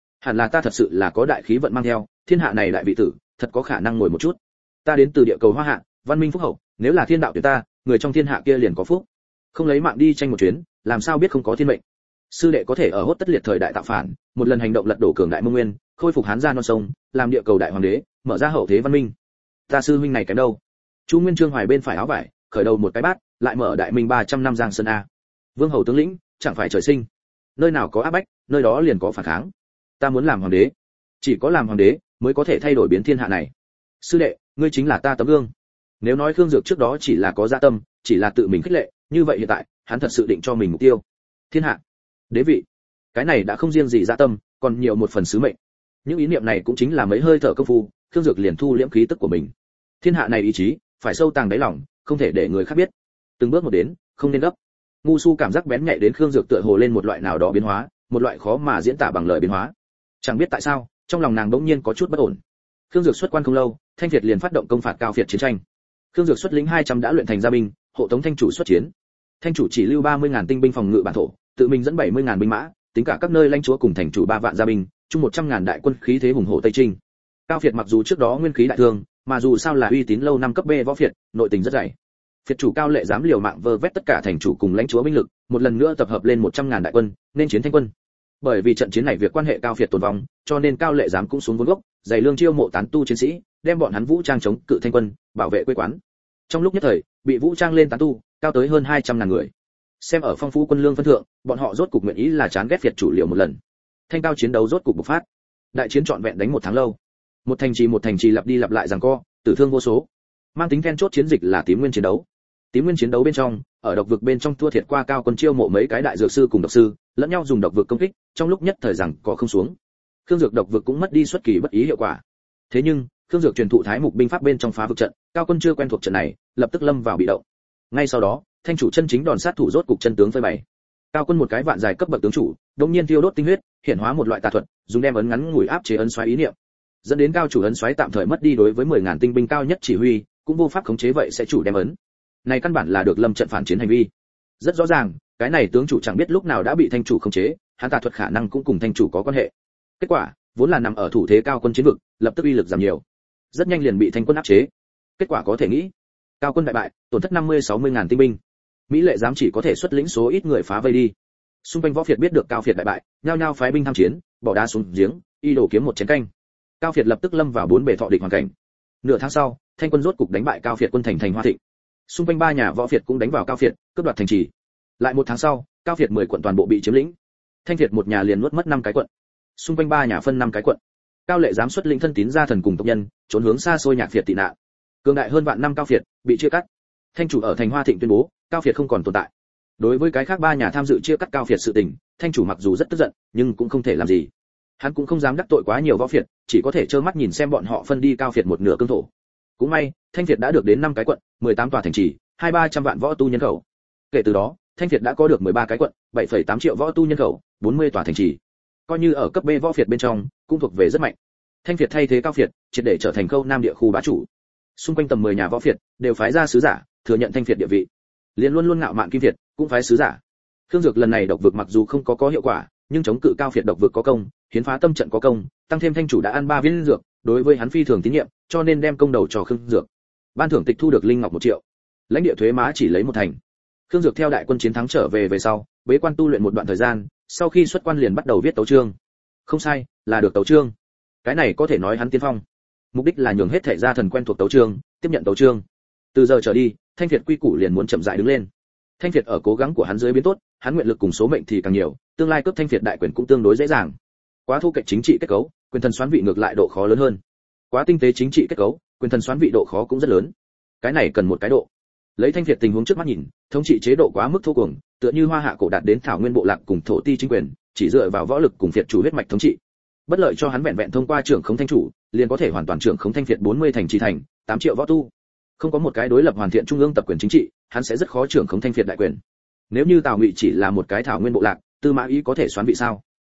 là ta thật sự là có đại khí vận mang theo, thiên hạ này đại vị tử, thật có khả năng ngồi một chút. Ta đến từ địa cầu Hoa Hạ, văn minh phúc hậu, nếu là thiên đạo tuyệt ta, người trong thiên hạ kia liền có phúc. Không lấy mạng đi tranh một chuyến, làm sao biết không có thiên mệnh. Sư đệ có thể ở hốt tất liệt thời đại tạo phản, một lần hành động lật đổ cường đại Mông Nguyên, khôi phục Hán gia non sông, làm địa cầu đại hoàng đế, mở ra hậu thế văn minh. Ta sư huynh này kém đâu? Chu Nguyên Trương hoài bên phải áo vải, khởi đầu một cái bát, lại mở đại minh 300 năm giang sơn a. Vương hầu tướng lĩnh, chẳng phải trời sinh. Nơi nào có áp bách, nơi đó liền có phản kháng. Ta muốn làm hoàng đế, chỉ có làm hoàng đế mới có thể thay đổi biến thiên hạ này. Sư đệ, ngươi chính là ta tấm gương. Nếu nói Khương Dược trước đó chỉ là có dạ tâm, chỉ là tự mình khích lệ, như vậy hiện tại, hắn thật sự định cho mình mục tiêu. Thiên hạ, đế vị. Cái này đã không riêng gì dạ tâm, còn nhiều một phần sứ mệnh. Những ý niệm này cũng chính là mấy hơi thở công phu, Khương Dược liền thu liễm khí tức của mình. Thiên hạ này ý chí, phải sâu tàng đáy lòng, không thể để người khác biết. Từng bước một đến, không nên gấp. Ngu Su cảm giác bén nhạy đến Khương Dược tựa hồ lên một loại nào đó biến hóa, một loại khó mà diễn tả bằng lời biến hóa. Chẳng biết tại sao, trong lòng nàng bỗng nhiên có chút bất ổn. Khương Dược xuất quan không lâu, Thanh Việt liền phát động công phạt Cao Việt chiến tranh. Khương Dược xuất lĩnh 200 đã luyện thành gia binh, hộ tống Thanh chủ xuất chiến. Thanh chủ chỉ lưu 30.000 tinh binh phòng ngự bản thổ, tự mình dẫn 70.000 binh mã, tính cả các nơi lãnh chúa cùng thành chủ 3 vạn gia binh, chung 100.000 đại quân khí thế hùng hổ Tây Trinh. Cao Việt mặc dù trước đó nguyên khí đại thương, mà dù sao là uy tín lâu năm cấp B võ Việt, nội tình rất dày. Việt chủ Cao Lệ dám liều mạng vơ vét tất cả thành chủ cùng lãnh chúa binh lực, một lần nữa tập hợp lên 100.000 đại quân, nên chiến Thanh quân. Bởi vì trận chiến này việc quan hệ Cao Việt tồn vong, cho nên Cao Lệ dám cũng xuống vốn gốc, dày lương chiêu mộ tán tu chiến sĩ, đem bọn hắn vũ trang chống cự Thanh quân, bảo vệ quê quán. Trong lúc nhất thời, bị vũ trang lên tán tu, cao tới hơn 200.000 người. Xem ở phong phú quân lương phân thượng, bọn họ rốt cục nguyện ý là chán ghét Việt chủ liều một lần. Thanh cao chiến đấu rốt cục bộc phát. Đại chiến trọn vẹn đánh một tháng lâu. Một thành trì lặp đi lặp lại giằng co, tử thương vô số. Mang tính then chốt chiến dịch là Tím Nguyên chiến đấu. Tím Nguyên chiến đấu bên trong, ở độc vực bên trong thua thiệt qua Cao quân chiêu mộ mấy cái đại dược sư cùng độc sư, lẫn nhau dùng độc vực công kích, trong lúc nhất thời rằng có không xuống. Khương Dược độc vực cũng mất đi xuất kỳ bất ý hiệu quả. Thế nhưng, Khương Dược truyền thụ Thái Mục binh pháp bên trong phá vực trận, Cao quân chưa quen thuộc trận này, lập tức lâm vào bị động. Ngay sau đó, Thanh chủ chân chính đòn sát thủ rốt cục chân tướng phơi bày. Cao quân một cái vạn dài cấp bậc tướng chủ, đột nhiên tiêu đốt tinh huyết, hiện hóa một loại tà thuật, dùng đem ấn ngắn ngủi áp chế ấn xoáy ý niệm, dẫn đến cao chủ ấn xoáy tạm thời mất đi đối với 10.000 tinh binh cao nhất chỉ huy, cũng vô pháp khống chế vậy sẽ chủ đem ấn. Này căn bản là được lâm trận phản chiến hành vi. Rất rõ ràng, cái này tướng chủ chẳng biết lúc nào đã bị thanh chủ khống chế, hắn tà thuật khả năng cũng cùng thanh chủ có quan hệ. Kết quả, vốn là nằm ở thủ thế cao quân chiến vực, lập tức uy lực giảm nhiều. Rất nhanh liền bị thanh quân áp chế. Kết quả có thể nghĩ, cao quân đại bại, tổn thất 50-60.000 tinh binh. Mỹ lệ dám chỉ có thể xuất lĩnh số ít người phá vây đi. Xung quanh võ Việt biết được Cao Việt đại bại, nhao nhao phái binh tham chiến, bỏ đá xuống giếng, y đồ kiếm một chén canh. Cao Việt lập tức lâm vào bốn bề thọ địch hoàn cảnh. Nửa tháng sau, Thanh quân rốt cục đánh bại Cao Việt quân thành Hoa Thịnh. Xung quanh ba nhà võ Việt cũng đánh vào Cao Việt, cướp đoạt thành trì. Lại một tháng sau, Cao Việt 10 quận toàn bộ bị chiếm lĩnh. Thanh Việt một nhà liền nuốt mất 5 cái quận. Xung quanh ba nhà phân 5 cái quận. Cao Lệ dám xuất lĩnh thân tín gia thần cùng tộc nhân, trốn hướng xa xôi Nhạc Việt tị nạn. Cường đại hơn vạn năm Cao Việt bị chia cắt. Thanh chủ ở thành Hoa Thịnh tuyên bố, Cao Việt không còn tồn tại. Đối với cái khác ba nhà tham dự chia cắt Cao Việt sự tình, Thanh chủ mặc dù rất tức giận, nhưng cũng không thể làm gì. Hắn cũng không dám đắc tội quá nhiều võ Việt, chỉ có thể trơ mắt nhìn xem bọn họ phân đi Cao Việt một nửa cương thổ. Cũng may, Thanh Việt đã được đến 5 cái quận, 18 tòa thành trì, 2-300 vạn võ tu nhân khẩu. Kể từ đó, Thanh Việt đã có được 13 cái quận, 7,8 triệu võ tu nhân khẩu, 40 tòa thành trì. Coi như ở cấp B võ Việt bên trong, cũng thuộc về rất mạnh. Thanh Việt thay thế Cao Việt, triệt để trở thành Khâu Nam địa khu bá chủ. Xung quanh tầm 10 nhà võ Việt đều phái ra sứ giả, thừa nhận Thanh Việt địa vị. Liên luôn luôn ngạo mạn Kim Việt cũng phái sứ giả. Khương Dược lần này độc vực mặc dù không có hiệu quả, nhưng chống cự Cao Việt độc vực có công, hiến phá tâm trận có công, tăng thêm thanh chủ đã ăn 3 viên dược, đối với hắn phi thường tín nhiệm, cho nên đem công đầu cho Khương Dược. Ban thưởng tịch thu được linh ngọc 1 triệu. Lãnh địa thuế má chỉ lấy 1 thành. Khương Dược theo đại quân chiến thắng trở về sau, bế quan tu luyện một đoạn thời gian, sau khi xuất quan liền bắt đầu viết tấu chương. Không sai, là được tấu chương. Cái này có thể nói hắn tiên phong. Mục đích là nhường hết thể gia thần quen thuộc tấu chương, tiếp nhận tấu chương. Từ giờ trở đi, Thanh Việt quy củ liền muốn chậm rãi đứng lên. Thanh Việt ở cố gắng của hắn dưới biến tốt, hắn nguyện lực cùng số mệnh thì càng nhiều, tương lai cướp Thanh Việt đại quyền cũng tương đối dễ dàng. Quá thu kệch chính trị kết cấu, quyền thần xoán vị ngược lại độ khó lớn hơn. Quá tinh tế chính trị kết cấu, quyền thần xoán vị độ khó cũng rất lớn. Cái này cần một cái độ. Lấy Thanh Việt tình huống trước mắt nhìn, thống trị chế độ quá mức thô cuồng, tựa như Hoa Hạ cổ đạt đến thảo nguyên bộ lạc cùng thổ ti chính quyền, chỉ dựa vào võ lực cùng Việt chủ huyết mạch thống trị. Bất lợi cho hắn vẹn vẹn thông qua trưởng khống thanh chủ, liền có thể hoàn toàn trưởng khống Thanh Việt 40 thành trì thành, 8 triệu võ tu. Không có một cái đối lập hoàn thiện trung ương tập quyền chính trị, hắn sẽ rất khó trưởng khống Thanh Việt đại quyền. Nếu như Tào Ngụy chỉ là một cái thảo nguyên bộ lạc, Tư Mã Ý có thể xoán vị sao?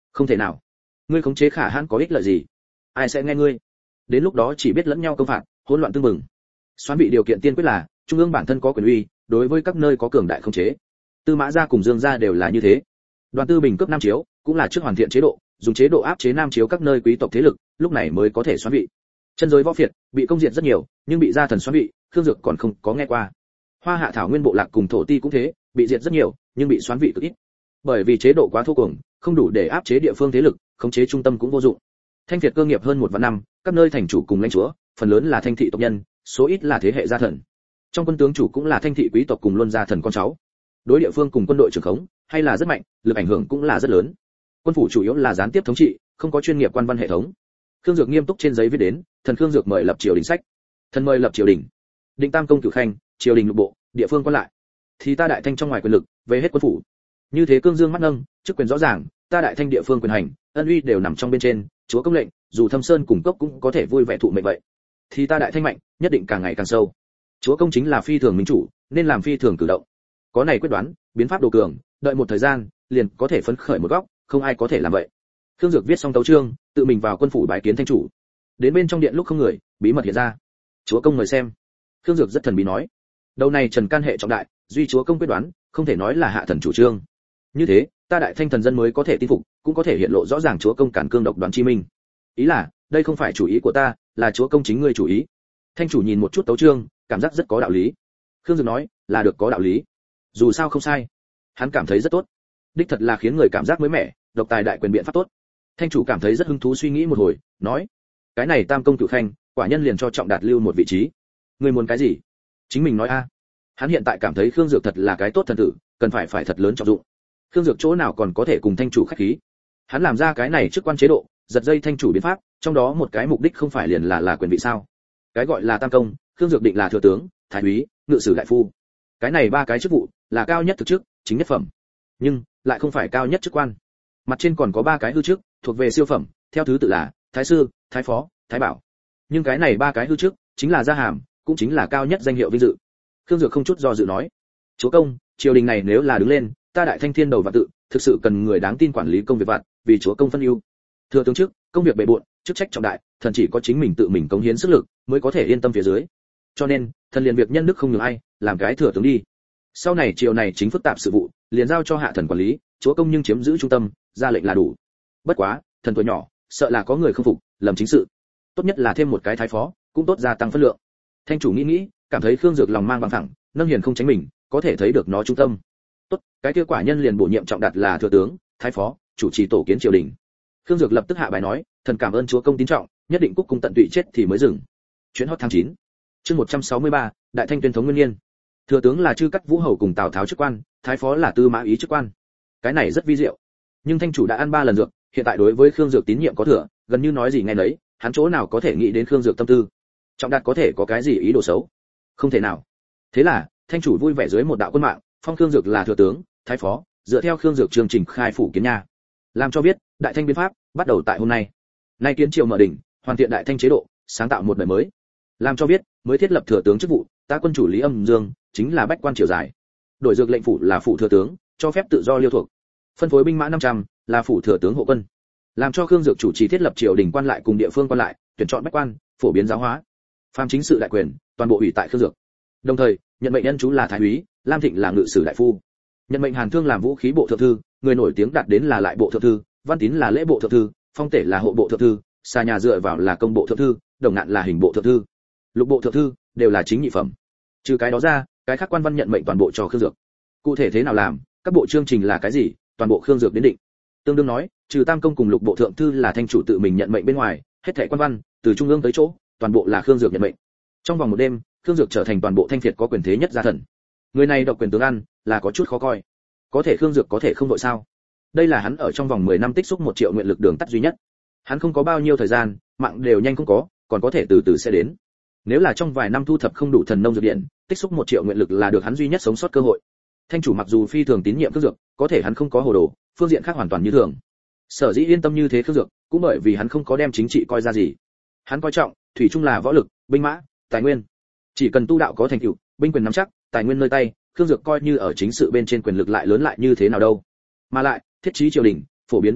Không thể nào, ngươi khống chế Khả Hãn có ích lợi gì? Ai sẽ nghe ngươi? Đến lúc đó chỉ biết lẫn nhau công phạt, hỗn loạn tương mừng. Xoán vị điều kiện tiên quyết là trung ương bản thân có quyền uy, đối với các nơi có cường đại khống chế. Tư Mã gia cùng Dương gia đều là như thế. Đoàn Tư Bình cướp Nam Chiếu, cũng là trước hoàn thiện chế độ, dùng chế độ áp chế Nam Chiếu các nơi quý tộc thế lực, lúc này mới có thể xoán vị. Chân giới võ phiệt bị công diệt rất nhiều, nhưng bị gia thần xoán vị, Khương Dược còn không có nghe qua. Hoa Hạ Thảo Nguyên bộ lạc cùng thổ ti cũng thế, bị diệt rất nhiều, nhưng bị xoán vị cực ít. Bởi vì chế độ quá thô cuồng, không đủ để áp chế địa phương thế lực, khống chế trung tâm cũng vô dụng. Thanh Việt cơ nghiệp hơn 1 vạn năm, các nơi thành chủ cùng lãnh chúa, phần lớn là thanh thị tộc nhân, số ít là thế hệ gia thần. Trong quân tướng chủ cũng là thanh thị quý tộc cùng luân gia thần con cháu. Đối địa phương cùng quân đội trưởng khống, hay là rất mạnh, lực ảnh hưởng cũng là rất lớn. Quân phủ chủ yếu là gián tiếp thống trị, không có chuyên nghiệp quan văn hệ thống. Khương Dược nghiêm túc trên giấy viết đến, thần Khương Dược mời lập triều đình sách. Thần mời lập triều đình. Định tam công cửu khanh, triều đình lục bộ, địa phương quan lại. Thì ta đại thanh trong ngoài quyền lực, về hết quân phủ. Như thế cương dương mắt nâng, chức quyền rõ ràng, ta đại thanh địa phương quyền hành, ân uy đều nằm trong bên trên, chúa công lệnh, dù thâm sơn cùng cốc cũng có thể vui vẻ thụ mệnh vậy. Thì ta đại thanh mạnh, nhất định càng ngày càng sâu. Chúa công chính là phi thường minh chủ, nên làm phi thường cử động. Có này quyết đoán, biến pháp đồ cường, đợi một thời gian, liền có thể phấn khởi một góc, không ai có thể làm vậy. Khương Dược viết xong tấu chương, tự mình vào quân phủ bái kiến thanh chủ. Đến bên trong điện lúc không người, bí mật hiện ra. Chúa công mời xem. Khương Dược rất thần bí nói, đầu này Trần can hệ trọng đại, duy chúa công quyết đoán, không thể nói là hạ thần chủ trương. Như thế, ta đại thanh thần dân mới có thể tin phục, cũng có thể hiện lộ rõ ràng chúa công cản cương độc đoán chi minh. Ý là, đây không phải chủ ý của ta, là chúa công chính ngươi chủ ý. Thanh chủ nhìn một chút tấu chương, cảm giác rất có đạo lý. Khương Dược nói, là được có đạo lý. Dù sao không sai. Hắn cảm thấy rất tốt. Đích thật là khiến người cảm giác mới mẻ, độc tài đại quyền biện pháp tốt. Thanh chủ cảm thấy rất hứng thú suy nghĩ một hồi, nói, cái này tam công cửu khanh, quả nhân liền cho Trọng Đạt lưu một vị trí. Ngươi muốn cái gì? Chính mình nói a. Hắn hiện tại cảm thấy Khương Dược thật là cái tốt thần tử, cần phải thật lớn trọng dụng. Khương Dược chỗ nào còn có thể cùng thanh chủ khách khí. Hắn làm ra cái này chức quan chế độ, giật dây thanh chủ biến pháp, trong đó một cái mục đích không phải liền là quyền vị sao? Cái gọi là tam công, Khương Dược định là thừa tướng, thái úy, ngự sử đại phu. Cái này 3 cái chức vụ là cao nhất thực chức, chính nhất phẩm. Nhưng lại không phải cao nhất chức quan. Mặt trên còn có 3 cái hư chức, thuộc về siêu phẩm, theo thứ tự là thái sư, thái phó, thái bảo. Nhưng cái này 3 cái hư chức chính là gia hàm, cũng chính là cao nhất danh hiệu vinh dự. Khương Dược không chút do dự nói, chúa công, triều đình này nếu là đứng lên, ta đại thanh thiên đầu và tự, thực sự cần người đáng tin quản lý công việc vặt, vì chúa công phân ưu. Thừa tướng chức, công việc bề bộn, chức trách trọng đại, thần chỉ có chính mình tự mình cống hiến sức lực, mới có thể yên tâm phía dưới. Cho nên, thần liền việc nhân đức không nhường ai, làm cái thừa tướng đi. Sau này triều này chính phức tạp sự vụ, liền giao cho hạ thần quản lý, chúa công nhưng chiếm giữ trung tâm, ra lệnh là đủ. Bất quá, thần tuổi nhỏ, sợ là có người không phục, lầm chính sự. Tốt nhất là thêm một cái thái phó, cũng tốt gia tăng phân lượng. Thanh chủ nghĩ, cảm thấy Khương Dược lòng mang bằng thẳng, nâng hiền không tránh mình, có thể thấy được nó trung tâm. Tốt, cái kia quả nhân liền bổ nhiệm Trọng Đạt là thừa tướng, thái phó, chủ trì tổ kiến triều đình. Khương Dược lập tức hạ bài nói, thần cảm ơn chúa công tín trọng, nhất định cúc cung tận tụy chết thì mới dừng. Chuyến hot tháng 9. Chương 163, Đại Thanh tuyên thống nguyên niên. Thừa tướng là Chư Cắt Vũ hầu cùng Tào Tháo chức quan, thái phó là Tư Mã Ý chức quan. Cái này rất vi diệu. Nhưng thanh chủ đã ăn 3 lần dược, hiện tại đối với Khương Dược tín nhiệm có thừa, gần như nói gì nghe nấy, hắn chỗ nào có thể nghĩ đến Khương Dược tâm tư. Trọng Đạt có thể có cái gì ý đồ xấu? Không thể nào. Thế là, thanh chủ vui vẻ dưới một đạo quân mạng, phong Khương Dược là thừa tướng, thái phó, dựa theo Khương Dược chương trình khai phủ kiến nhà. Làm cho biết, Đại Thanh biến pháp bắt đầu tại hôm nay. Nay kiến triều mở đỉnh, hoàn thiện Đại Thanh chế độ, sáng tạo một đời mới. Làm cho biết, mới thiết lập thừa tướng chức vụ, ta quân chủ Lý Âm Dương chính là bách quan triều dài. Đổi dược lệnh phủ là phủ thừa tướng, cho phép tự do liêu thuộc. Phân phối binh mã 500 là phủ thừa tướng hộ quân. Làm cho Khương Dược chủ trì thiết lập triều đình quan lại cùng địa phương quan lại, tuyển chọn bách quan, phổ biến giáo hóa. Phàm chính sự đại quyền, toàn bộ ủy tại Khương Dược. Đồng thời, nhận mệnh nhân chú là thái úy, Lam Thịnh là ngự sử đại phu. Nhận mệnh Hàn Thương làm vũ khí bộ thượng thư, người nổi tiếng đạt đến là lại bộ thượng thư, Văn Tín là lễ bộ thượng thư, Phong Tể là hộ bộ thượng thư, Xa Nhà dựa vào là công bộ thượng thư, Đồng Ngạn là hình bộ thượng thư. Lục bộ thượng thư đều là chính nhị phẩm. Trừ cái đó ra, cái khác quan văn nhận mệnh toàn bộ cho Khương Dược. Cụ thể thế nào làm, các bộ chương trình là cái gì, toàn bộ Khương Dược đến định. Tương đương nói, trừ tam công cùng lục bộ thượng thư là thanh chủ tự mình nhận mệnh bên ngoài, hết thảy quan văn, từ trung ương tới chỗ, toàn bộ là Khương Dược nhận mệnh. Trong vòng một đêm, Khương Dược trở thành toàn bộ Thanh Việt có quyền thế nhất gia thần. Người này độc quyền tướng ăn, là có chút khó coi. Có thể Khương Dược có thể không đội sao? Đây là hắn ở trong vòng 10 năm tích xúc 1 triệu nguyện lực đường tắt duy nhất. Hắn không có bao nhiêu thời gian, mạng đều nhanh không có, còn có thể từ từ sẽ đến. Nếu là trong vài năm thu thập không đủ thần nông dược điện, tích xúc 1 triệu nguyện lực là được hắn duy nhất sống sót cơ hội. Thanh chủ mặc dù phi thường tín nhiệm Khương Dược, có thể hắn không có hồ đồ, phương diện khác hoàn toàn như thường. Sở dĩ yên tâm như thế Khương Dược, cũng bởi vì hắn không có đem chính trị coi ra gì. Hắn coi trọng, thủy chung là võ lực, binh mã, tài nguyên. Chỉ cần tu đạo có thành tựu, binh quyền nắm chắc, tài nguyên nơi tay, Khương Dược coi như ở chính sự bên trên quyền lực lại lớn lại như thế nào đâu. Mà lại, thiết trí triều đình, phổ biến biến pháp,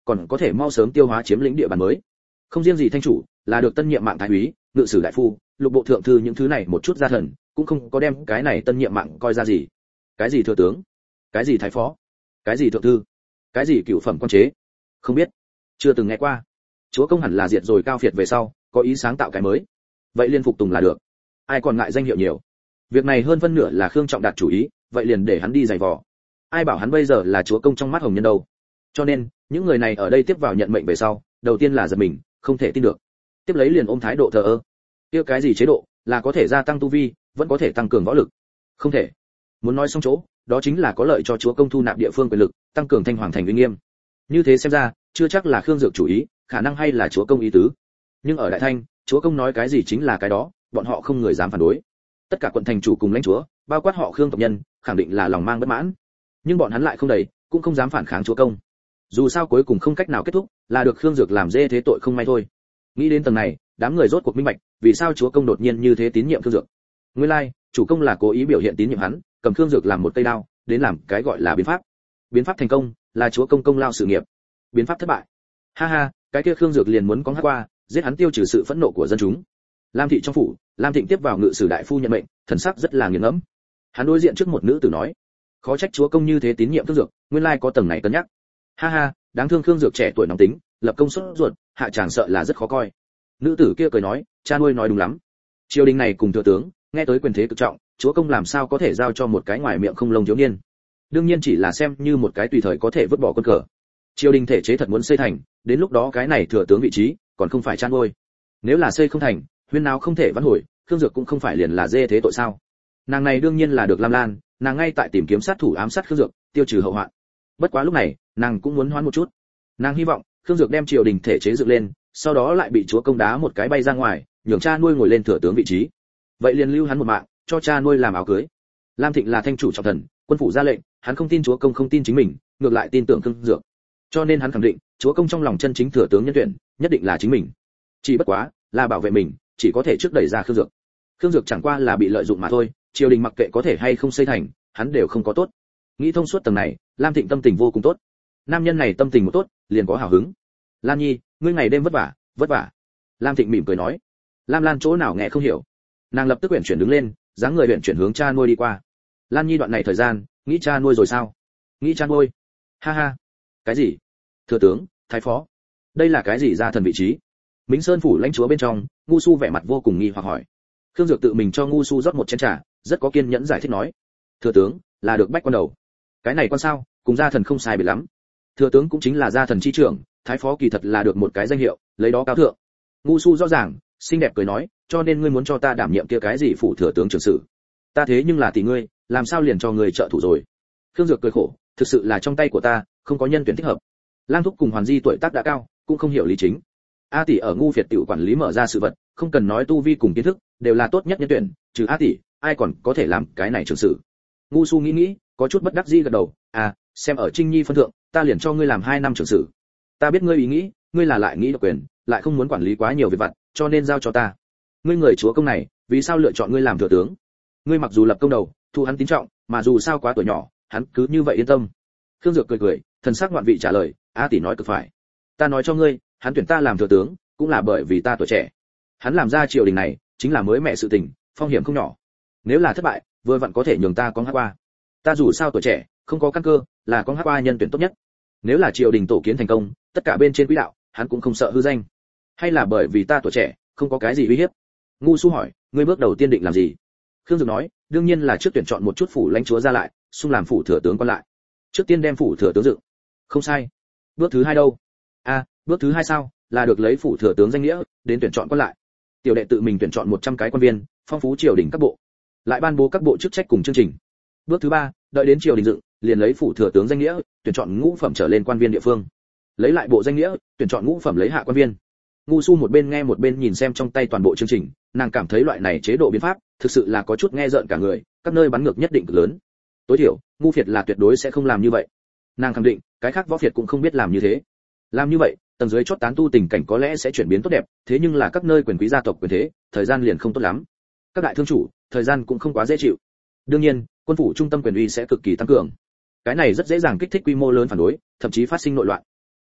còn có thể mau sớm tiêu hóa chiếm lĩnh địa bàn mới. Không riêng gì thanh chủ, là được tân nhiệm mạng thái úy, ngự sử đại phu, lục bộ thượng thư những thứ này một chút gia thần, cũng không có đem cái này tân nhiệm mạng coi ra gì. Cái gì thừa tướng, cái gì thái phó, cái gì thượng thư, cái gì cựu phẩm quan chế, không biết, chưa từng nghe qua. Chúa công hẳn là diệt rồi Cao Phiệt về sau, có ý sáng tạo cái mới. Vậy liên phục tùng là được. Ai còn ngại danh hiệu nhiều. Việc này hơn phân nửa là Khương Trọng Đạt chủ ý, vậy liền để hắn đi giày vò. Ai bảo hắn bây giờ là chúa công trong mắt hồng nhân đâu. Cho nên, những người này ở đây tiếp vào nhận mệnh về sau, đầu tiên là giật mình, không thể tin được. Tiếp lấy liền ôm thái độ thờ ơ. Kia cái gì chế độ, là có thể gia tăng tu vi, vẫn có thể tăng cường võ lực. Không thể. Muốn nói xong chỗ, đó chính là có lợi cho chúa công thu nạp địa phương quyền lực, tăng cường thanh hoàng thành uy nghiêm. Như thế xem ra, chưa chắc là Khương Dược chủ ý, khả năng hay là chúa công ý tứ. Nhưng ở Đại Thanh, chúa công nói cái gì chính là cái đó, bọn họ không người dám phản đối. Tất cả quận thành chủ cùng lãnh chúa, bao quát họ Khương tộc nhân, khẳng định là lòng mang bất mãn. Nhưng bọn hắn lại không đầy, cũng không dám phản kháng chúa công. Dù sao cuối cùng không cách nào kết thúc, là được Khương Dược làm dê thế tội không may thôi. Nghĩ đến tầng này, đám người rốt cuộc minh bạch, vì sao chúa công đột nhiên như thế tín nhiệm Khương Dược. Nguyên lai, chủ công là cố ý biểu hiện tín nhiệm hắn, cầm Khương Dược làm một cây đao, đến làm cái gọi là biến pháp. Biến pháp thành công, là chúa công công lao sự nghiệp. Biến pháp thất bại, ha ha, cái kia Khương Dược liền muốn cóng hát qua, giết hắn tiêu trừ sự phẫn nộ của dân chúng. Lam thị trong phủ, Lam Thịnh tiếp vào ngự sử đại phu nhận mệnh, thần sắc rất là nghiền ngẫm. Hắn đối diện trước một nữ tử nói, khó trách chúa công như thế tín nhiệm Khương Dược, nguyên lai có tầng này cân nhắc. Ha ha, đáng thương Khương Dược trẻ tuổi nóng tính, lập công sốt ruột, hạ chàng sợ là rất khó coi. Nữ tử kia cười nói, cha nuôi nói đúng lắm. Triều đình này cùng thừa tướng, nghe tới quyền thế cực trọng, chúa công làm sao có thể giao cho một cái ngoài miệng không lông thiếu niên. Đương nhiên chỉ là xem như một cái tùy thời có thể vứt bỏ quân cờ. Triều đình thể chế thật muốn xây thành, đến lúc đó cái này thừa tướng vị trí, còn không phải cha nuôi. Nếu là xây không thành, huyên nào không thể vãn hồi, Khương Dược cũng không phải liền là dê thế tội sao? Nàng này đương nhiên là được Lam Lan, nàng ngay tại tìm kiếm sát thủ ám sát Khương Dược, tiêu trừ hậu hoạn. Bất quá lúc này, nàng cũng muốn hoán một chút. Nàng hy vọng Khương Dược đem triều đình thể chế dựng lên, sau đó lại bị chúa công đá một cái bay ra ngoài, nhường cha nuôi ngồi lên thừa tướng vị trí. Vậy liền lưu hắn một mạng, cho cha nuôi làm áo cưới. Lam Thịnh là thanh chủ trọng thần, quân phủ ra lệnh, hắn không tin chúa công không tin chính mình, ngược lại tin tưởng Khương Dược. Cho nên hắn khẳng định, chúa công trong lòng chân chính thừa tướng nhân tuyển, nhất định là chính mình. Chỉ bất quá, là bảo vệ mình, chỉ có thể trước đẩy ra Khương Dược. Khương Dược chẳng qua là bị lợi dụng mà thôi, triều đình mặc kệ có thể hay không xây thành, hắn đều không có tốt. Nghĩ thông suốt tầng này, Lam Thịnh tâm tình vô cùng tốt. Nam nhân này tâm tình một tốt, liền có hào hứng. Lan Nhi, ngươi ngày đêm vất vả, vất vả. Lam Thịnh mỉm cười nói. Lam Lan chỗ nào nghe không hiểu. Nàng lập tức uyển chuyển đứng lên, dáng người uyển chuyển hướng cha nuôi đi qua. Lan Nhi đoạn này thời gian, nghĩ cha nuôi rồi sao? Nghĩ cha nuôi? Ha ha. Cái gì? Thừa tướng, thái phó? Đây là cái gì gia thần vị trí? Mính Sơn phủ lãnh chúa bên trong, Ngu Su vẻ mặt vô cùng nghi hoặc hỏi. Khương Dược tự mình cho Ngu Su rót một chén trà, rất có kiên nhẫn giải thích nói. Thừa tướng, là được bách quan đầu. Cái này quan sao, cùng gia thần không sai biệt lắm. Thừa tướng cũng chính là gia thần chi trưởng, thái phó kỳ thật là được một cái danh hiệu, lấy đó cao thượng. Ngu Su rõ ràng, xinh đẹp cười nói, cho nên ngươi muốn cho ta đảm nhiệm kia cái gì phủ thừa tướng trưởng sự. Ta thế nhưng là tỷ ngươi, làm sao liền cho ngươi trợ thủ rồi? Khương Dược cười khổ, thực sự là trong tay của ta, không có nhân tuyển thích hợp. Lang thúc cùng Hoàn Di tuổi tác đã cao, cũng không hiểu lý chính. A tỷ ở Ngu Việt tiểu quản lý mở ra sự vật, không cần nói tu vi cùng kiến thức, đều là tốt nhất nhân tuyển, trừ A tỷ, ai còn có thể làm cái này trưởng sự. Ngu Su nghĩ nghĩ, có chút bất đắc dĩ gật đầu, à, xem ở Trinh Nhi phân thượng, ta liền cho ngươi làm 2 năm trưởng sự. Ta biết ngươi ý nghĩ, ngươi là lại nghĩ độc quyền, lại không muốn quản lý quá nhiều việc vặt, cho nên giao cho ta. Ngươi người chúa công này, vì sao lựa chọn ngươi làm thừa tướng? Ngươi mặc dù lập công đầu, thu hắn tín trọng, mà dù sao quá tuổi nhỏ, hắn cứ như vậy yên tâm. Khương Dược cười cười, thần sắc ngoạn vị trả lời, A tỷ nói cực phải. Ta nói cho ngươi, hắn tuyển ta làm thừa tướng, cũng là bởi vì ta tuổi trẻ. Hắn làm ra triều đình này, chính là mới mẹ sự tình, phong hiểm không nhỏ. Nếu là thất bại, vừa vặn có thể nhường ta con hát qua. Ta dù sao tuổi trẻ, không có căn cơ, là con hát qua nhân tuyển tốt nhất. Nếu là triều đình tổ kiến thành công, tất cả bên trên quỹ đạo, hắn cũng không sợ hư danh. Hay là bởi vì ta tuổi trẻ, không có cái gì uy hiếp? Ngu Su hỏi, ngươi bước đầu tiên định làm gì? Khương Dược nói, đương nhiên là trước tuyển chọn một chút phủ lãnh chúa ra lại, xung làm phủ thừa tướng còn lại. Trước tiên đem phủ thừa tướng dựng. Không sai. Bước thứ 2 đâu? Bước thứ 2 sao? Là được lấy phủ thừa tướng danh nghĩa, đến tuyển chọn còn lại. Tiểu đệ tự mình tuyển chọn 100 cái quan viên, phong phú triều đình các bộ. Lại ban bố các bộ chức trách cùng chương trình. Bước thứ 3, đợi đến triều đình dựng, liền lấy phủ thừa tướng danh nghĩa, tuyển chọn ngũ phẩm trở lên quan viên địa phương. Lấy lại bộ danh nghĩa, tuyển chọn ngũ phẩm lấy hạ quan viên. Ngu Su một bên nghe một bên nhìn xem trong tay toàn bộ chương trình, nàng cảm thấy loại này chế độ biến pháp, thực sự là có chút nghe rợn cả người, các nơi bắn ngược nhất định cực lớn. Tối thiểu, Ngu Việt là tuyệt đối sẽ không làm như vậy. Nàng khẳng định, cái khác võ Việt cũng không biết làm như thế. Làm như vậy, tầng dưới chót tán tu tình cảnh có lẽ sẽ chuyển biến tốt đẹp, thế nhưng là các nơi quyền quý gia tộc quyền thế, thời gian liền không tốt lắm. Các đại thương chủ, thời gian cũng không quá dễ chịu. Đương nhiên, quân phủ trung tâm quyền uy sẽ cực kỳ tăng cường. Cái này rất dễ dàng kích thích quy mô lớn phản đối, thậm chí phát sinh nội loạn.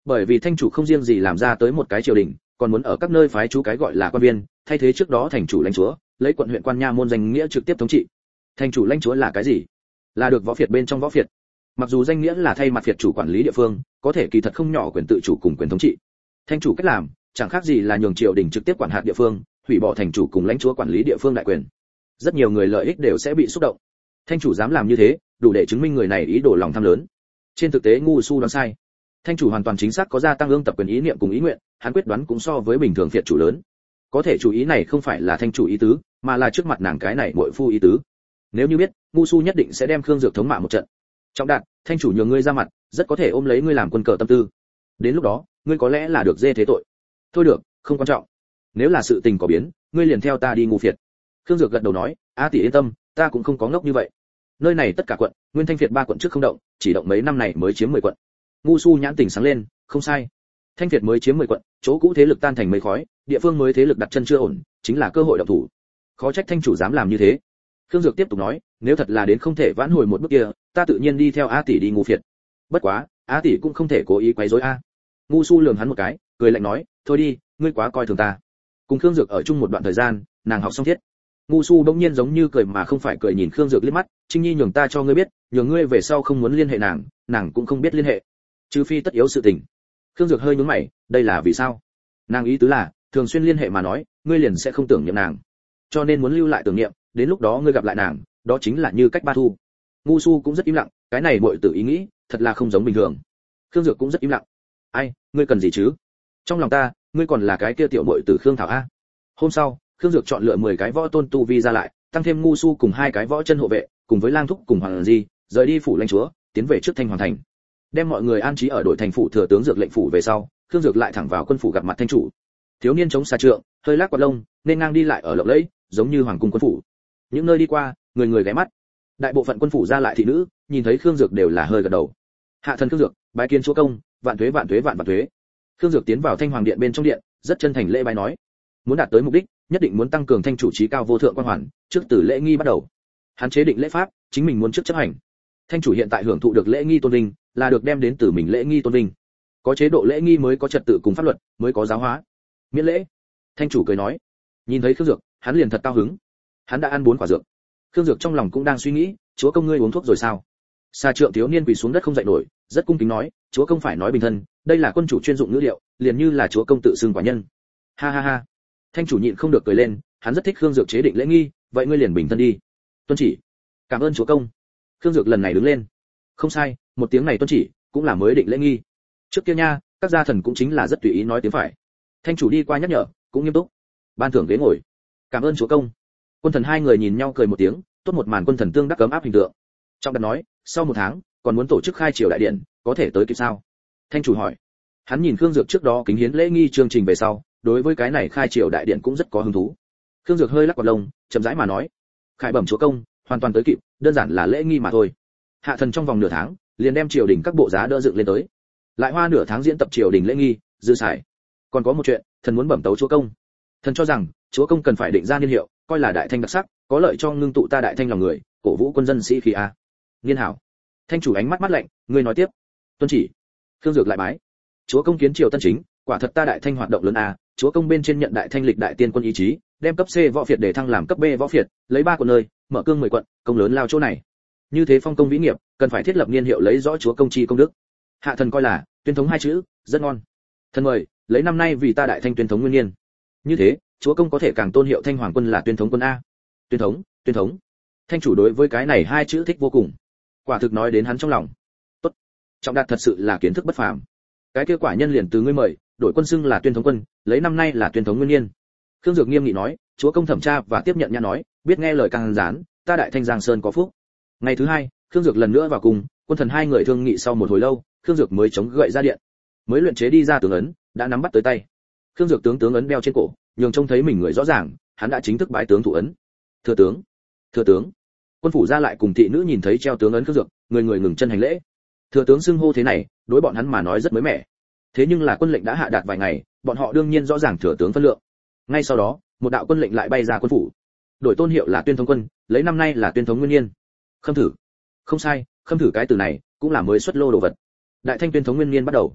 Bởi vì thanh chủ không riêng gì làm ra tới một cái triều đình, còn muốn ở các nơi phái chú cái gọi là quan viên, thay thế trước đó thành chủ lãnh chúa, lấy quận huyện quan nha môn danh nghĩa trực tiếp thống trị. Thành chủ lãnh chúa là cái gì? Là được võ phiệt bên trong võ phiệt. Mặc dù danh nghĩa là thay mặt phiệt chủ quản lý địa phương, có thể kỳ thật không nhỏ quyền tự chủ cùng quyền thống trị. Thanh chủ cách làm, chẳng khác gì là nhường triều đình trực tiếp quản hạt địa phương, hủy bỏ thành chủ cùng lãnh chúa quản lý địa phương đại quyền. Rất nhiều người lợi ích đều sẽ bị xúc động. Thanh chủ dám làm như thế, đủ để chứng minh người này ý đồ lòng tham lớn. Trên thực tế ngu su đoán sai. Thanh chủ hoàn toàn chính xác có gia tăng ương tập quyền ý niệm cùng ý nguyện, hắn quyết đoán cũng so với bình thường phiệt chủ lớn. Có thể chủ ý này không phải là thanh chủ ý tứ, mà là trước mặt nàng cái này muội phu ý tứ. Nếu như biết, ngu su nhất định sẽ đem Khương Dược thống mạ một trận. Trọng Đạt, thanh chủ nhường ngươi ra mặt, rất có thể ôm lấy ngươi làm quân cờ tâm tư. Đến lúc đó, ngươi có lẽ là được dê thế tội. Thôi được, không quan trọng. Nếu là sự tình có biến, ngươi liền theo ta đi ngu phiệt. Khương Dược gật đầu nói, a tỷ yên tâm, ta cũng không có ngốc như vậy. Nơi này tất cả quận, nguyên thanh phiệt 3 quận trước không động, chỉ động mấy năm này mới chiếm 10 quận. Ngu su nhãn tỉnh sáng lên, không sai. Thanh phiệt mới chiếm 10 quận, chỗ cũ thế lực tan thành mây khói, địa phương mới thế lực đặt chân chưa ổn, chính là cơ hội động thủ. Khó trách thanh chủ dám làm như thế. Khương Dược tiếp tục nói, nếu thật là đến không thể vãn hồi một bước kia, ta tự nhiên đi theo a tỷ đi ngu phiệt. Bất quá, a tỷ cũng không thể cố ý quấy rối a. Ngu su lườm hắn một cái, cười lạnh nói, thôi đi, ngươi quá coi thường ta. Cùng Khương Dược ở chung một đoạn thời gian, nàng học xong thiết. Ngu su bỗng nhiên giống như cười mà không phải cười nhìn Khương Dược liếc mắt, Trinh Nhi nhường ta cho ngươi biết, nhường ngươi về sau không muốn liên hệ nàng, nàng cũng không biết liên hệ, trừ phi tất yếu sự tình. Khương Dược hơi nhướng mày, đây là vì sao? Nàng ý tứ là, thường xuyên liên hệ mà nói, ngươi liền sẽ không tưởng niệm nàng, cho nên muốn lưu lại tưởng niệm, đến lúc đó ngươi gặp lại nàng, đó chính là như cách ba thu. Ngu su cũng rất im lặng, cái này muội tử ý nghĩ, thật là không giống bình thường. Khương Dược cũng rất im lặng. Ai, ngươi cần gì chứ? Trong lòng ta, ngươi còn là cái kia tiểu muội tử Khương Thảo a. Hôm sau, Khương Dược chọn lựa 10 cái võ tôn tu vi ra lại, tăng thêm ngu su cùng 2 cái võ chân hộ vệ, cùng với Lang Thúc cùng Hoàng Di, rời đi phủ lãnh chúa, tiến về trước Thanh Hoàng thành. Đem mọi người an trí ở đội thành phủ thừa tướng Dược lệnh phủ về sau, Khương Dược lại thẳng vào quân phủ gặp mặt thanh chủ. Thiếu niên chống xà trượng, hơi lắc quạt lông, nên ngang đi lại ở lộng lẫy, giống như hoàng cung quân phủ. Những nơi đi qua, người người ghé mắt. Đại bộ phận quân phủ ra lại thị nữ, nhìn thấy Khương Dược đều là hơi gật đầu. Hạ thần Khương Dược, bái kiến chúa công, vạn tuế vạn tuế vạn vạn tuế. Khương Dược tiến vào Thanh Hoàng điện bên trong điện, rất chân thành lễ bái nói, muốn đạt tới mục đích, nhất định muốn tăng cường thanh chủ trí cao vô thượng quan hoàn, trước từ lễ nghi bắt đầu. Hắn chế định lễ pháp, chính mình muốn trước chấp hành. Thanh chủ hiện tại hưởng thụ được lễ nghi tôn vinh, là được đem đến từ mình lễ nghi tôn vinh. Có chế độ lễ nghi mới có trật tự cùng pháp luật, mới có giáo hóa. Miễn lễ. Thanh chủ cười nói. Nhìn thấy Khương Dược, hắn liền thật cao hứng. Hắn đã ăn 4 quả dược. Khương Dược trong lòng cũng đang suy nghĩ, chúa công ngươi uống thuốc rồi sao? Sa trượng thiếu niên quỳ xuống đất không dậy nổi, rất cung kính nói, chúa công phải nói bình thân, đây là quân chủ chuyên dụng ngữ điệu, liền như là chúa công tự xưng quả nhân. Ha ha ha. Thanh chủ nhịn không được cười lên, hắn rất thích Khương Dược chế định lễ nghi, vậy ngươi liền bình thân đi. Tuân chỉ. Cảm ơn chúa công. Khương Dược lần này đứng lên. Không sai, một tiếng này tuân chỉ, cũng là mới định lễ nghi. Trước kia nha, các gia thần cũng chính là rất tùy ý nói tiếng phải. Thanh chủ đi qua nhắc nhở, cũng nghiêm túc. Ban thưởng ghế ngồi. Cảm ơn chúa công. Quân thần hai người nhìn nhau cười một tiếng, tốt một màn quân thần tương đắc cấm áp hình tượng. Trọng Đạt nói, sau 1 tháng, còn muốn tổ chức khai triều đại điện, có thể tới kịp sao? Thanh chủ hỏi. Hắn nhìn Khương Dược trước đó kính hiến lễ nghi chương trình về sau, đối với cái này khai triều đại điện cũng rất có hứng thú. Khương Dược hơi lắc quạt lông, chậm rãi mà nói, khải bẩm chúa công, hoàn toàn tới kịp, đơn giản là lễ nghi mà thôi. Hạ thần trong vòng nửa tháng, liền đem triều đình các bộ giá đỡ dựng lên tới. Lại hoa nửa tháng diễn tập triều đình lễ nghi, dư xài. Còn có một chuyện, thần muốn bẩm tấu chúa công. Thần cho rằng, chúa công cần phải định ra niên hiệu, coi là đại thanh đặc sắc, có lợi cho ngưng tụ ta đại thanh lòng người, cổ vũ quân dân sĩ khí a. Niên hảo. Thanh chủ ánh mắt mắt lạnh, ngươi nói tiếp. Tuân chỉ. Khương Dược lại bái. Chúa công kiến triều tân chính, quả thật ta đại thanh hoạt động lớn a, chúa công bên trên nhận đại thanh lịch đại tiên quân ý chí, đem cấp C võ phiệt để thăng làm cấp B võ phiệt, lấy 3 quận nơi, mở cương 10 quận, công lớn lao chỗ này. Như thế phong công vĩ nghiệp, cần phải thiết lập niên hiệu lấy rõ chúa công chi công đức. Hạ thần coi là, tuyên thống 2 chữ, rất ngon. Thần mời, lấy năm nay vì ta đại thanh tuyên thống nguyên niên. Như thế, chúa công có thể càng tôn hiệu thanh hoàng quân là tuyên thống quân a. Tuyên thống, tuyên thống. Thanh chủ đối với cái này 2 chữ thích vô cùng. Quả thực nói đến hắn trong lòng. Tốt. Trọng Đạt thật sự là kiến thức bất phàm. Cái kia quả nhân liền từ ngươi mời, đổi quân xưng là tuyên thống quân, lấy năm nay là tuyên thống nguyên niên. Khương Dược nghiêm nghị nói, chúa công thẩm tra và tiếp nhận nhã nói, biết nghe lời càng gián, ta đại thanh giang sơn có phúc. Ngày thứ 2, Khương Dược lần nữa vào cùng, quân thần hai người thương nghị sau một hồi lâu, Khương Dược mới chống gậy ra điện. Mới luyện chế đi ra tướng ấn, đã nắm bắt tới tay. Khương Dược tướng ấn đeo trên cổ, nhường trông thấy mình người rõ ràng, hắn đã chính thức bái tướng thủ ấn. Thừa tướng, thừa tướng. Quân phủ ra lại cùng thị nữ nhìn thấy treo tướng ấn Khương Dược, người người ngừng chân hành lễ. Thừa tướng xưng hô thế này, đối bọn hắn mà nói rất mới mẻ. Thế nhưng là quân lệnh đã hạ đạt vài ngày, bọn họ đương nhiên rõ ràng thừa tướng phân lượng. Ngay sau đó, một đạo quân lệnh lại bay ra quân phủ. Đổi tôn hiệu là tuyên thống quân, lấy năm nay là tuyên thống nguyên niên. Khâm thử. Không sai, khâm thử cái từ này cũng là mới xuất lô đồ vật. Đại thanh tuyên thống nguyên niên bắt đầu.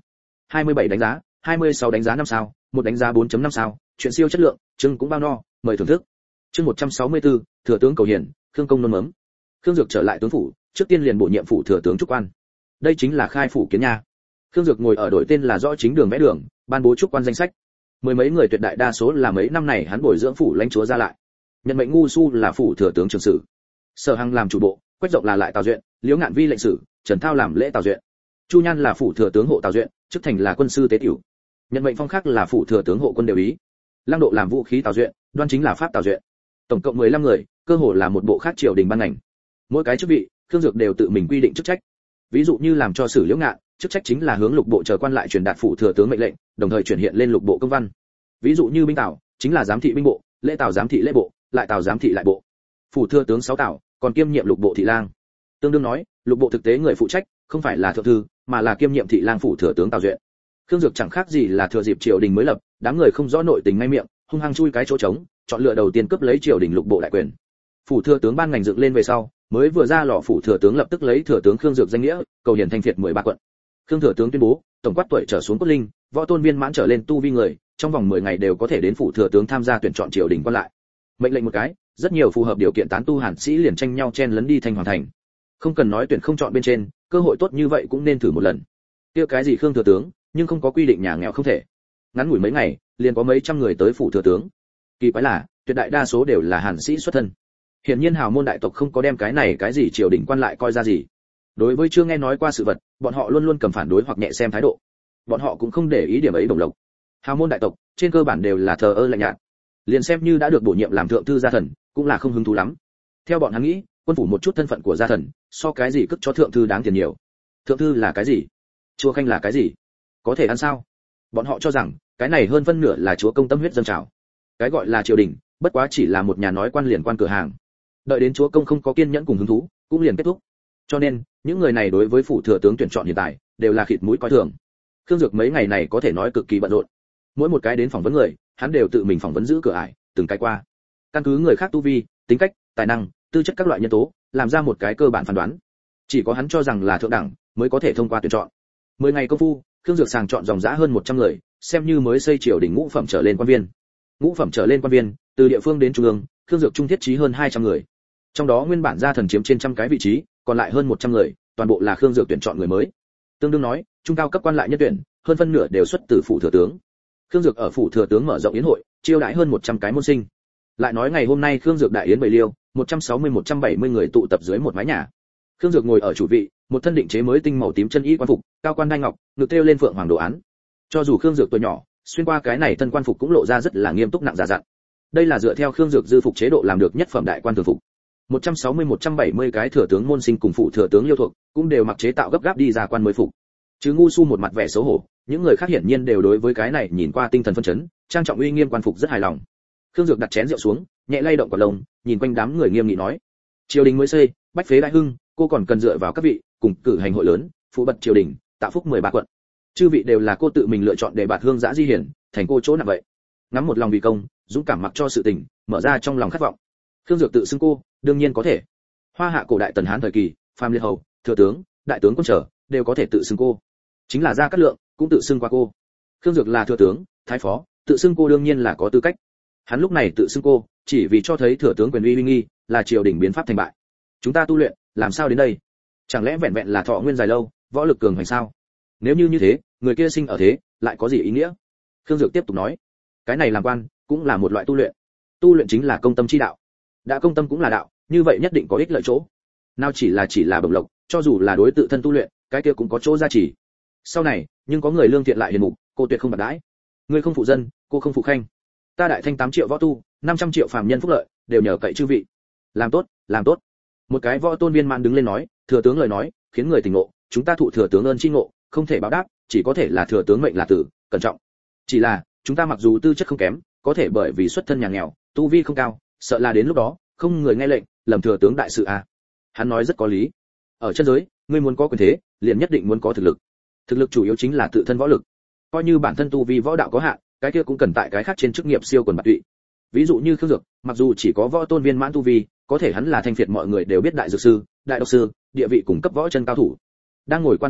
27 đánh giá, 26 đánh giá 5 sao, một đánh giá 4.5 sao, chuyện siêu chất lượng, chương cũng bao no, mời thưởng thức. Chương 164, thừa tướng cầu hiền, Khương công nôn mớm. Khương Dược trở lại tướng phủ, trước tiên liền bổ nhiệm phủ thừa tướng trúc quan. Đây chính là khai phủ kiến nha. Khương Dược ngồi ở đổi tên là rõ chính đường vẽ đường, ban bố trúc quan danh sách. Mười mấy người tuyệt đại đa số là mấy năm này hắn bồi dưỡng phủ lãnh chúa ra lại. Nhận mệnh ngu su là phủ thừa tướng trường sử, Sở Hằng làm chủ bộ, Quách Rộng là lại Tào Duyện, Liễu Ngạn Vi lệnh sử, Trần Thao làm lễ Tào Duyện. Chu Nhan là phủ thừa tướng hộ Tào Duyện, chức thành là quân sư tế tiểu. Nhận mệnh Phong Khắc là phủ thừa tướng hộ quân đều ý. Lăng Độ làm vũ khí Tào Duyện, Đoan Chính là pháp Tào Duyện. Tổng cộng 15 người, cơ hồ là một bộ khác triều đình ban ngành. Mỗi cái chức vị, Khương Dược đều tự mình quy định chức trách. Ví dụ như làm cho Sử Liễu Ngạn, chức trách chính là hướng lục bộ chờ quan lại truyền đạt phủ thừa tướng mệnh lệnh, đồng thời chuyển hiện lên lục bộ công văn. Ví dụ như binh Tào, chính là giám thị binh bộ, lễ Tào giám thị lễ bộ, lại Tào giám thị lại bộ. Phủ thừa tướng 6 Tào, còn kiêm nhiệm lục bộ thị lang. Tương đương nói, lục bộ thực tế người phụ trách không phải là thượng thư, mà là kiêm nhiệm thị lang phủ thừa tướng Tào Duyện. Khương Dược chẳng khác gì là thừa dịp triều đình mới lập, đám người không rõ nội tình ngay miệng, hung hăng chui cái chỗ trống, chọn lựa đầu tiên cướp lấy triều đình lục bộ đại quyền. Phủ thừa tướng ban ngành dựng lên về sau, mới vừa ra lò phủ thừa tướng lập tức lấy thừa tướng Khương Dược danh nghĩa, cầu hiển thanh phiệt 13 quận. Khương thừa tướng tuyên bố, tổng quát tuổi trở xuống cốt linh, võ tôn viên mãn trở lên tu vi người, trong vòng 10 ngày đều có thể đến phủ thừa tướng tham gia tuyển chọn triều đình quan lại. Mệnh lệnh một cái, rất nhiều phù hợp điều kiện tán tu hàn sĩ liền tranh nhau chen lấn đi Thanh Hoàng thành. Không cần nói tuyển không chọn bên trên, cơ hội tốt như vậy cũng nên thử một lần. Kia cái gì Khương thừa tướng, nhưng không có quy định nhà nghèo không thể. Ngắn ngủi mấy ngày, liền có mấy trăm người tới phủ thừa tướng. Kỳ quái là, tuyệt đại đa số đều là hàn sĩ xuất thân. Hiển nhiên hào môn đại tộc không có đem cái này cái gì triều đình quan lại coi ra gì. Đối với chưa nghe nói qua sự vật, bọn họ luôn luôn cầm phản đối hoặc nhẹ xem thái độ. Bọn họ cũng không để ý điểm ấy đồng lộc. Hào môn đại tộc, trên cơ bản đều là thờ ơ lạnh nhạt. Liền xem như đã được bổ nhiệm làm thượng thư gia thần, cũng là không hứng thú lắm. Theo bọn hắn nghĩ, quân phủ một chút thân phận của gia thần, so cái gì cất cho thượng thư đáng tiền nhiều. Thượng thư là cái gì? Chua khanh là cái gì? Có thể ăn sao? Bọn họ cho rằng, cái này hơn phân nửa là chúa công tâm huyết dâng trào. Cái gọi là triều đình, bất quá chỉ là một nhà nói quan liền quan cửa hàng. Đợi đến chúa công không có kiên nhẫn cùng hứng thú, cũng liền kết thúc. Cho nên, những người này đối với phủ thừa tướng tuyển chọn hiện tại, đều là khịt mũi coi thường. Khương Dược mấy ngày này có thể nói cực kỳ bận rộn. Mỗi một cái đến phỏng vấn người, hắn đều tự mình phỏng vấn giữ cửa ải, từng cái qua. Căn cứ người khác tu vi, tính cách, tài năng, tư chất các loại nhân tố, làm ra một cái cơ bản phán đoán. Chỉ có hắn cho rằng là thượng đẳng, mới có thể thông qua tuyển chọn. 10 ngày công phu, Khương Dược sàng chọn dòng dã hơn 100 người, xem như mới xây triều đình ngũ phẩm trở lên quan viên. Ngũ phẩm trở lên quan viên, từ địa phương đến trung ương, Khương Dược trung thiết trí hơn 200 người. Trong đó nguyên bản gia thần chiếm trên trăm cái vị trí, còn lại hơn 100 người, toàn bộ là Khương Dược tuyển chọn người mới. Tương đương nói, trung cao cấp quan lại nhân tuyển, hơn phân nửa đều xuất từ phủ thừa tướng. Khương Dược ở phủ thừa tướng mở rộng yến hội, chiêu đãi hơn 100 cái môn sinh. Lại nói ngày hôm nay Khương Dược đại yến bày liêu, 160-170 người tụ tập dưới một mái nhà. Khương Dược ngồi ở chủ vị, một thân định chế mới tinh màu tím chân y quan phục, cao quan đai ngọc, ngực treo lên phượng hoàng đồ án. Cho dù Khương Dược tuổi nhỏ, xuyên qua cái này thân quan phục cũng lộ ra rất là nghiêm túc nặng giả dặn. Đây là dựa theo Khương Dược dư phục chế độ làm được nhất phẩm đại quan thường phục. 160-170 cái thừa tướng môn sinh cùng phụ thừa tướng liêu thuộc, cũng đều mặc chế tạo gấp gáp đi ra quan mới phục. Chứ ngu su một mặt vẻ xấu hổ, những người khác hiển nhiên đều đối với cái này nhìn qua tinh thần phân chấn, trang trọng uy nghiêm quan phục rất hài lòng. Khương Dược đặt chén rượu xuống, nhẹ lay động quả lồng, nhìn quanh đám người nghiêm nghị nói: triều đình mới xây, bách phế đại hưng, cô còn cần dựa vào các vị cùng cử hành hội lớn, phụ bật triều đình, tạo phúc 13 quận. Chư vị đều là cô tự mình lựa chọn để bạt hương dã di hiển, thành cô chỗ nặng vậy. Ngắm một lòng vì công, dũng cảm mặc cho sự tình, mở ra trong lòng khát vọng. Khương Dược tự xưng cô, đương nhiên có thể. Hoa hạ cổ đại tần hán thời kỳ, phàm liệt hầu, thừa tướng, đại tướng quân trở, đều có thể tự xưng cô. Chính là Gia Cát Lượng cũng tự xưng qua cô. Khương Dược là thừa tướng, thái phó, tự xưng cô đương nhiên là có tư cách. Hắn lúc này tự xưng cô, chỉ vì cho thấy thừa tướng quyền uy uy nghi, là triều đình biến pháp thành bại. Chúng ta tu luyện, làm sao đến đây? Chẳng lẽ vẹn vẹn là thọ nguyên dài lâu, võ lực cường hành sao? Nếu như thế, người kia sinh ở thế, lại có gì ý nghĩa? Khương Dược tiếp tục nói, cái này làm quan, cũng là một loại tu luyện. Tu luyện chính là công tâm chi đạo. Đã công tâm cũng là đạo, như vậy nhất định có ích lợi chỗ. Nào chỉ là bổng lộc, cho dù là đối tự thân tu luyện, cái kia cũng có chỗ gia trì. Sau này, nhưng có người lương thiện lại hiền mục, cô tuyệt không bạc đãi. Ngươi không phụ dân, cô không phụ khanh. Ta đại thanh 8 triệu võ tu, 500 triệu phàm nhân phúc lợi, đều nhờ cậy chư vị. Làm tốt, làm tốt. Một cái võ tôn viên mãn đứng lên nói, thừa tướng lời nói, khiến người tỉnh ngộ, chúng ta thụ thừa tướng ơn chi ngộ, không thể báo đáp, chỉ có thể là thừa tướng mệnh là tử, cẩn trọng. Chỉ là, chúng ta mặc dù tư chất không kém, có thể bởi vì xuất thân nhà nghèo, tu vi không cao, sợ là đến lúc đó, không người nghe lệnh, lầm thừa tướng đại sự à. Hắn nói rất có lý. Ở chân giới, ngươi muốn có quyền thế, liền nhất định muốn có thực lực. Thực lực chủ yếu chính là tự thân võ lực. Coi như bản thân tu vi võ đạo có hạn, cái kia cũng cần tại cái khác trên chức nghiệp siêu quần bạt tụy. Ví dụ như Khương Dược, mặc dù chỉ có võ tôn viên mãn tu vi, có thể hắn là thanh phiệt mọi người đều biết đại dược sư, đại độc sư, địa vị cùng cấp võ chân cao thủ. Đang ngồi quan mới lại,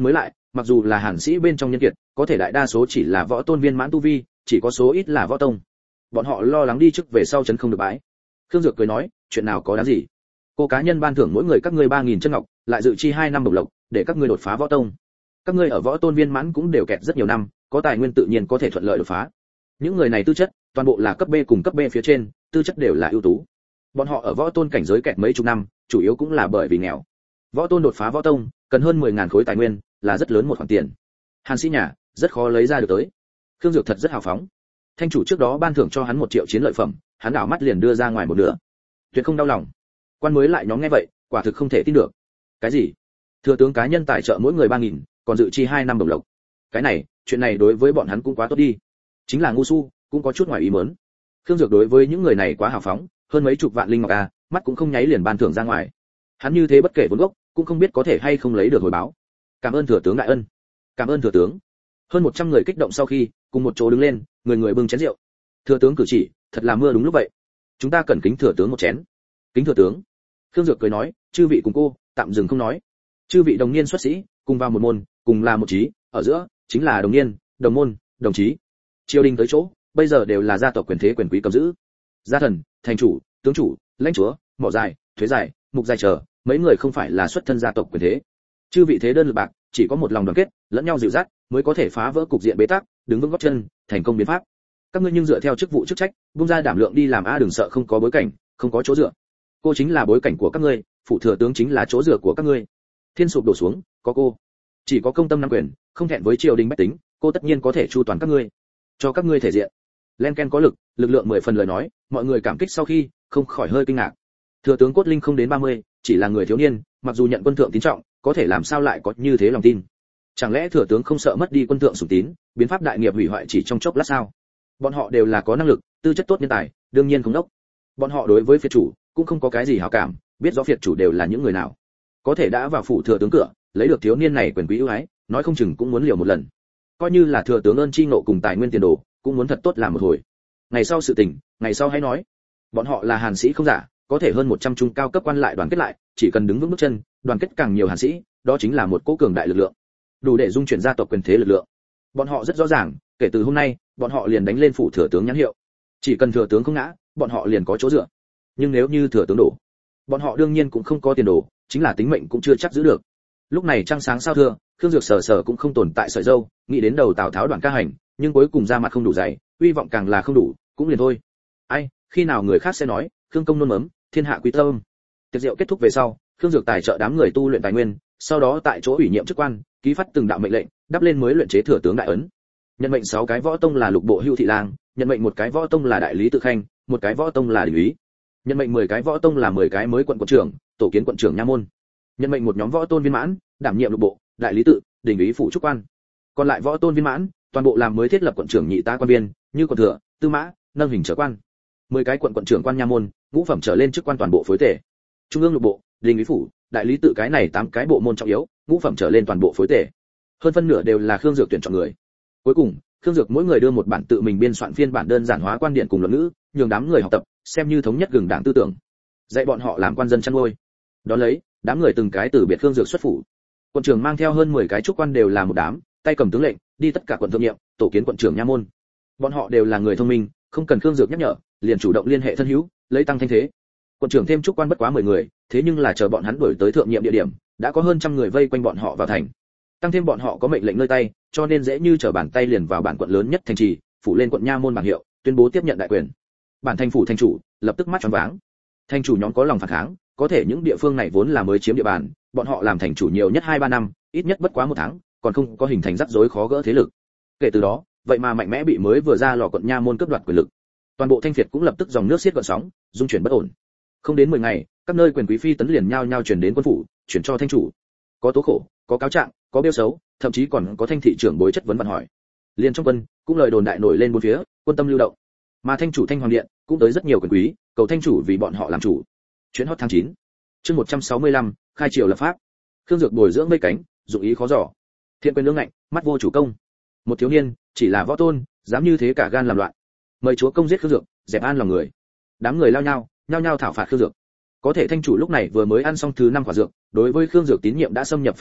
mặc dù là hàn sĩ bên trong nhân kiệt, có thể đại đa số chỉ là võ tôn viên mãn tu vi, chỉ có số ít là võ tông. Bọn họ lo lắng đi trước về sau chấn không được bãi. Khương Dược cười nói, chuyện nào có đáng gì? Cô cá nhân ban thưởng mỗi người các ngươi 3000 chân ngọc, lại dự chi 2 năm bổng lộc, để các ngươi đột phá võ tông. Các ngươi ở võ tôn viên mãn cũng đều kẹt rất nhiều năm, có tài nguyên tự nhiên có thể thuận lợi đột phá. Những người này tư chất, toàn bộ là cấp B cùng cấp B phía trên, tư chất đều là ưu tú. Bọn họ ở võ tôn cảnh giới kẹt mấy chục năm, chủ yếu cũng là bởi vì nghèo. Võ tôn đột phá võ tông, cần hơn 10.000 khối tài nguyên, là rất lớn một khoản tiền. Hàn sĩ nhà, rất khó lấy ra được tới. Khương Dược thật rất hào phóng. Thanh chủ trước đó ban thưởng cho hắn 1 triệu chiến lợi phẩm, hắn đảo mắt liền đưa ra ngoài một nửa. Tuyệt không đau lòng. Quan mới lại nhóm nghe vậy, quả thực không thể tin được. Cái gì? Thừa tướng cá nhân tài trợ mỗi người 3000, còn dự chi 2 năm bổng lộc. Cái này, chuyện này đối với bọn hắn cũng quá tốt đi. Chính là ngu su, cũng có chút ngoài ý muốn. Khương Dược đối với những người này quá hào phóng, hơn mấy chục vạn linh ngọc a, mắt cũng không nháy liền ban thưởng ra ngoài. Hắn như thế bất kể vốn gốc, cũng không biết có thể hay không lấy được hồi báo. Cảm ơn thừa tướng đại ân. Cảm ơn thừa tướng. Hơn 100 người kích động sau khi, cùng một chỗ đứng lên, người người bưng chén rượu. Thừa tướng cử chỉ, thật là mưa đúng lúc vậy. Chúng ta cần kính thừa tướng một chén. Kính thừa tướng. Khương Dược cười nói, chư vị cùng cô, tạm dừng không nói. Chư vị đồng niên xuất sĩ, cùng vào một môn, cùng là một chí, ở giữa chính là đồng niên, đồng môn, đồng chí. Triều đình tới chỗ, bây giờ đều là gia tộc quyền thế quyền quý cầm giữ. Gia thần, thành chủ, tướng chủ, lãnh chúa, mỏ dài, thuế dài, mục dài chờ, mấy người không phải là xuất thân gia tộc quyền thế. Chư vị thế đơn lực bạc, chỉ có một lòng đoàn kết, lẫn nhau dịu dắt, mới có thể phá vỡ cục diện bế tắc, đứng vững gót chân, thành công biến pháp. Các ngươi nhưng dựa theo chức vụ chức trách, buông ra đảm lượng đi làm a, đừng sợ không có bối cảnh, không có chỗ dựa. Cô chính là bối cảnh của các ngươi, phụ thừa tướng chính là chỗ dựa của các ngươi. Thiên sụp đổ xuống, có cô. Chỉ có công tâm nắm quyền, không thẹn với triều đình bách tính, cô tất nhiên có thể chu toàn các ngươi, cho các ngươi thể diện. Len Ken có lực, lực lượng 10 phần lời nói, mọi người cảm kích sau khi, không khỏi hơi kinh ngạc. Thừa tướng cốt linh không đến 30, chỉ là người thiếu niên, mặc dù nhận quân thượng tín trọng, có thể làm sao lại có như thế lòng tin? Chẳng lẽ thừa tướng không sợ mất đi quân thượng sủng tín, biến pháp đại nghiệp hủy hoại chỉ trong chốc lát sao? Bọn họ đều là có năng lực, tư chất tốt nhân tài, đương nhiên không đốc. Bọn họ đối với phiệt chủ cũng không có cái gì hảo cảm, biết rõ phiệt chủ đều là những người nào. Có thể đã vào phủ thừa tướng cửa, lấy được thiếu niên này quyền quý ưu ái, nói không chừng cũng muốn liều một lần. Coi như là thừa tướng ơn chi ngộ cùng tài nguyên tiền đồ, cũng muốn thật tốt làm một hồi. Ngày sau sự tình, ngày sau hãy nói. Bọn họ là hàn sĩ không giả, có thể hơn 100 trung cao cấp quan lại đoàn kết lại, chỉ cần đứng vững bước chân, đoàn kết càng nhiều hàn sĩ, đó chính là một cỗ cường đại lực lượng, đủ để dung chuyển gia tộc quyền thế lực lượng. Bọn họ rất rõ ràng, kể từ hôm nay, bọn họ liền đánh lên phủ thừa tướng nhãn hiệu. Chỉ cần thừa tướng không ngã, bọn họ liền có chỗ dựa. Nhưng nếu như thừa tướng đổ, bọn họ đương nhiên cũng không có tiền đồ, chính là tính mệnh cũng chưa chắc giữ được. Lúc này trăng sáng sao thưa, Khương Dược sờ cũng không tồn tại sợi dâu, nghĩ đến đầu Tào Tháo Đoạn Ca Hành, nhưng cuối cùng ra mặt không đủ dày, uy vọng càng là không đủ, cũng liền thôi. Ai, khi nào người khác sẽ nói, Khương công nôn mớm, thiên hạ quý tâm. Tiệc rượu kết thúc về sau, Khương Dược tài trợ đám người tu luyện tài nguyên, sau đó tại chỗ ủy nhiệm chức quan, ký phát từng đạo mệnh lệnh, đắp lên mới luyện chế thừa tướng đại ấn. Nhận mệnh 6 cái võ tông là lục bộ hưu thị lang, nhận mệnh 1 cái võ tông là đại lý tự khanh, 1 cái võ tông là đình úy. Nhận mệnh 10 cái võ tông là 10 cái mới quận trưởng, tổ kiến quận trưởng nha môn. Nhận mệnh một nhóm võ tôn viên mãn, đảm nhiệm lục bộ, đại lý tự, đình úy phụ trúc quan. Còn lại võ tôn viên mãn, toàn bộ làm mới thiết lập quận trưởng nhị tá quan viên, như quận thừa, tư mã, nâng hình trở quan. 10 cái quận trưởng quan nha môn, ngũ phẩm trở lên chức quan toàn bộ phối tể. Trung ương lục bộ, đình úy phủ, đại lý tự cái này 8 cái bộ môn trọng yếu, ngũ phẩm trở lên toàn bộ phối tể. Hơn phân nửa đều là Khương Dược tuyển chọn người. Cuối cùng, Khương Dược mỗi người đưa một bản tự mình biên soạn phiên bản đơn giản hóa quan điển cùng luận ngữ, nhường đám người học tập, xem như thống nhất gừng đảng tư tưởng, dạy bọn họ làm quan dân chăn nuôi. Đó lấy, đám người từng cái từ biệt Khương Dược xuất phủ. Quận trưởng mang theo hơn 10 cái trúc quan đều là một đám, tay cầm tướng lệnh, đi tất cả quận thượng nhiệm, tổ kiến quận trưởng nha môn. Bọn họ đều là người thông minh, không cần Khương Dược nhắc nhở, liền chủ động liên hệ thân hữu, lấy tăng thanh thế. Quận trưởng thêm trúc quan bất quá 10 người, thế nhưng là chờ bọn hắn đuổi tới thượng nhiệm địa điểm, đã có hơn trăm người vây quanh bọn họ vào thành. Tăng thêm bọn họ có mệnh lệnh nơi tay, cho nên dễ như trở bàn tay liền vào bản quận lớn nhất thành trì, phủ lên quận nha môn bảng hiệu, tuyên bố tiếp nhận đại quyền. Bản thành phủ thành chủ lập tức mắt tròn váng. Thành chủ nhóm có lòng phản kháng, có thể những địa phương này vốn là mới chiếm địa bàn, bọn họ làm thành chủ nhiều nhất 2-3 năm, ít nhất bất quá 1 tháng, còn không có hình thành rắc rối khó gỡ thế lực. Kể từ đó, vậy mà mạnh mẽ bị mới vừa ra lò quận nha môn cướp đoạt quyền lực. Toàn bộ Thanh Việt cũng lập tức dòng nước xiết gợn sóng, dung chuyển bất ổn. Không đến 10 ngày, các nơi quyền quý phi tấn liền nhao nhao truyền đến quân phủ, chuyển cho thanh chủ. Có tố khổ, có cáo trạng, có bêu xấu, thậm chí còn có thanh thị trưởng bối chất vấn vặn hỏi. Liên trong quân, cũng lời đồn đại nổi lên bốn phía, quân tâm lưu động. Mà thanh chủ Thanh Hoàng điện cũng tới rất nhiều quyền quý, cầu thanh chủ vì bọn họ làm chủ. Chuyến hot tháng 9. Chương 165, khai triều lập pháp. Khương Dược bồi dưỡng mây cánh, dụng ý khó dò. Thiện quyền lương ngạnh, mắt vô chủ công. Một thiếu niên, chỉ là võ tôn, dám như thế cả gan làm loạn. Mời chúa công giết Khương Dược, dẹp an lòng người. Đám người nhao nhao thảo phạt Khương Dược. Có thể thanh chủ lúc này vừa mới ăn xong thứ 5 quả dược, đối với Khương Dược tín nhiệm đã xâm nhập phế phủ,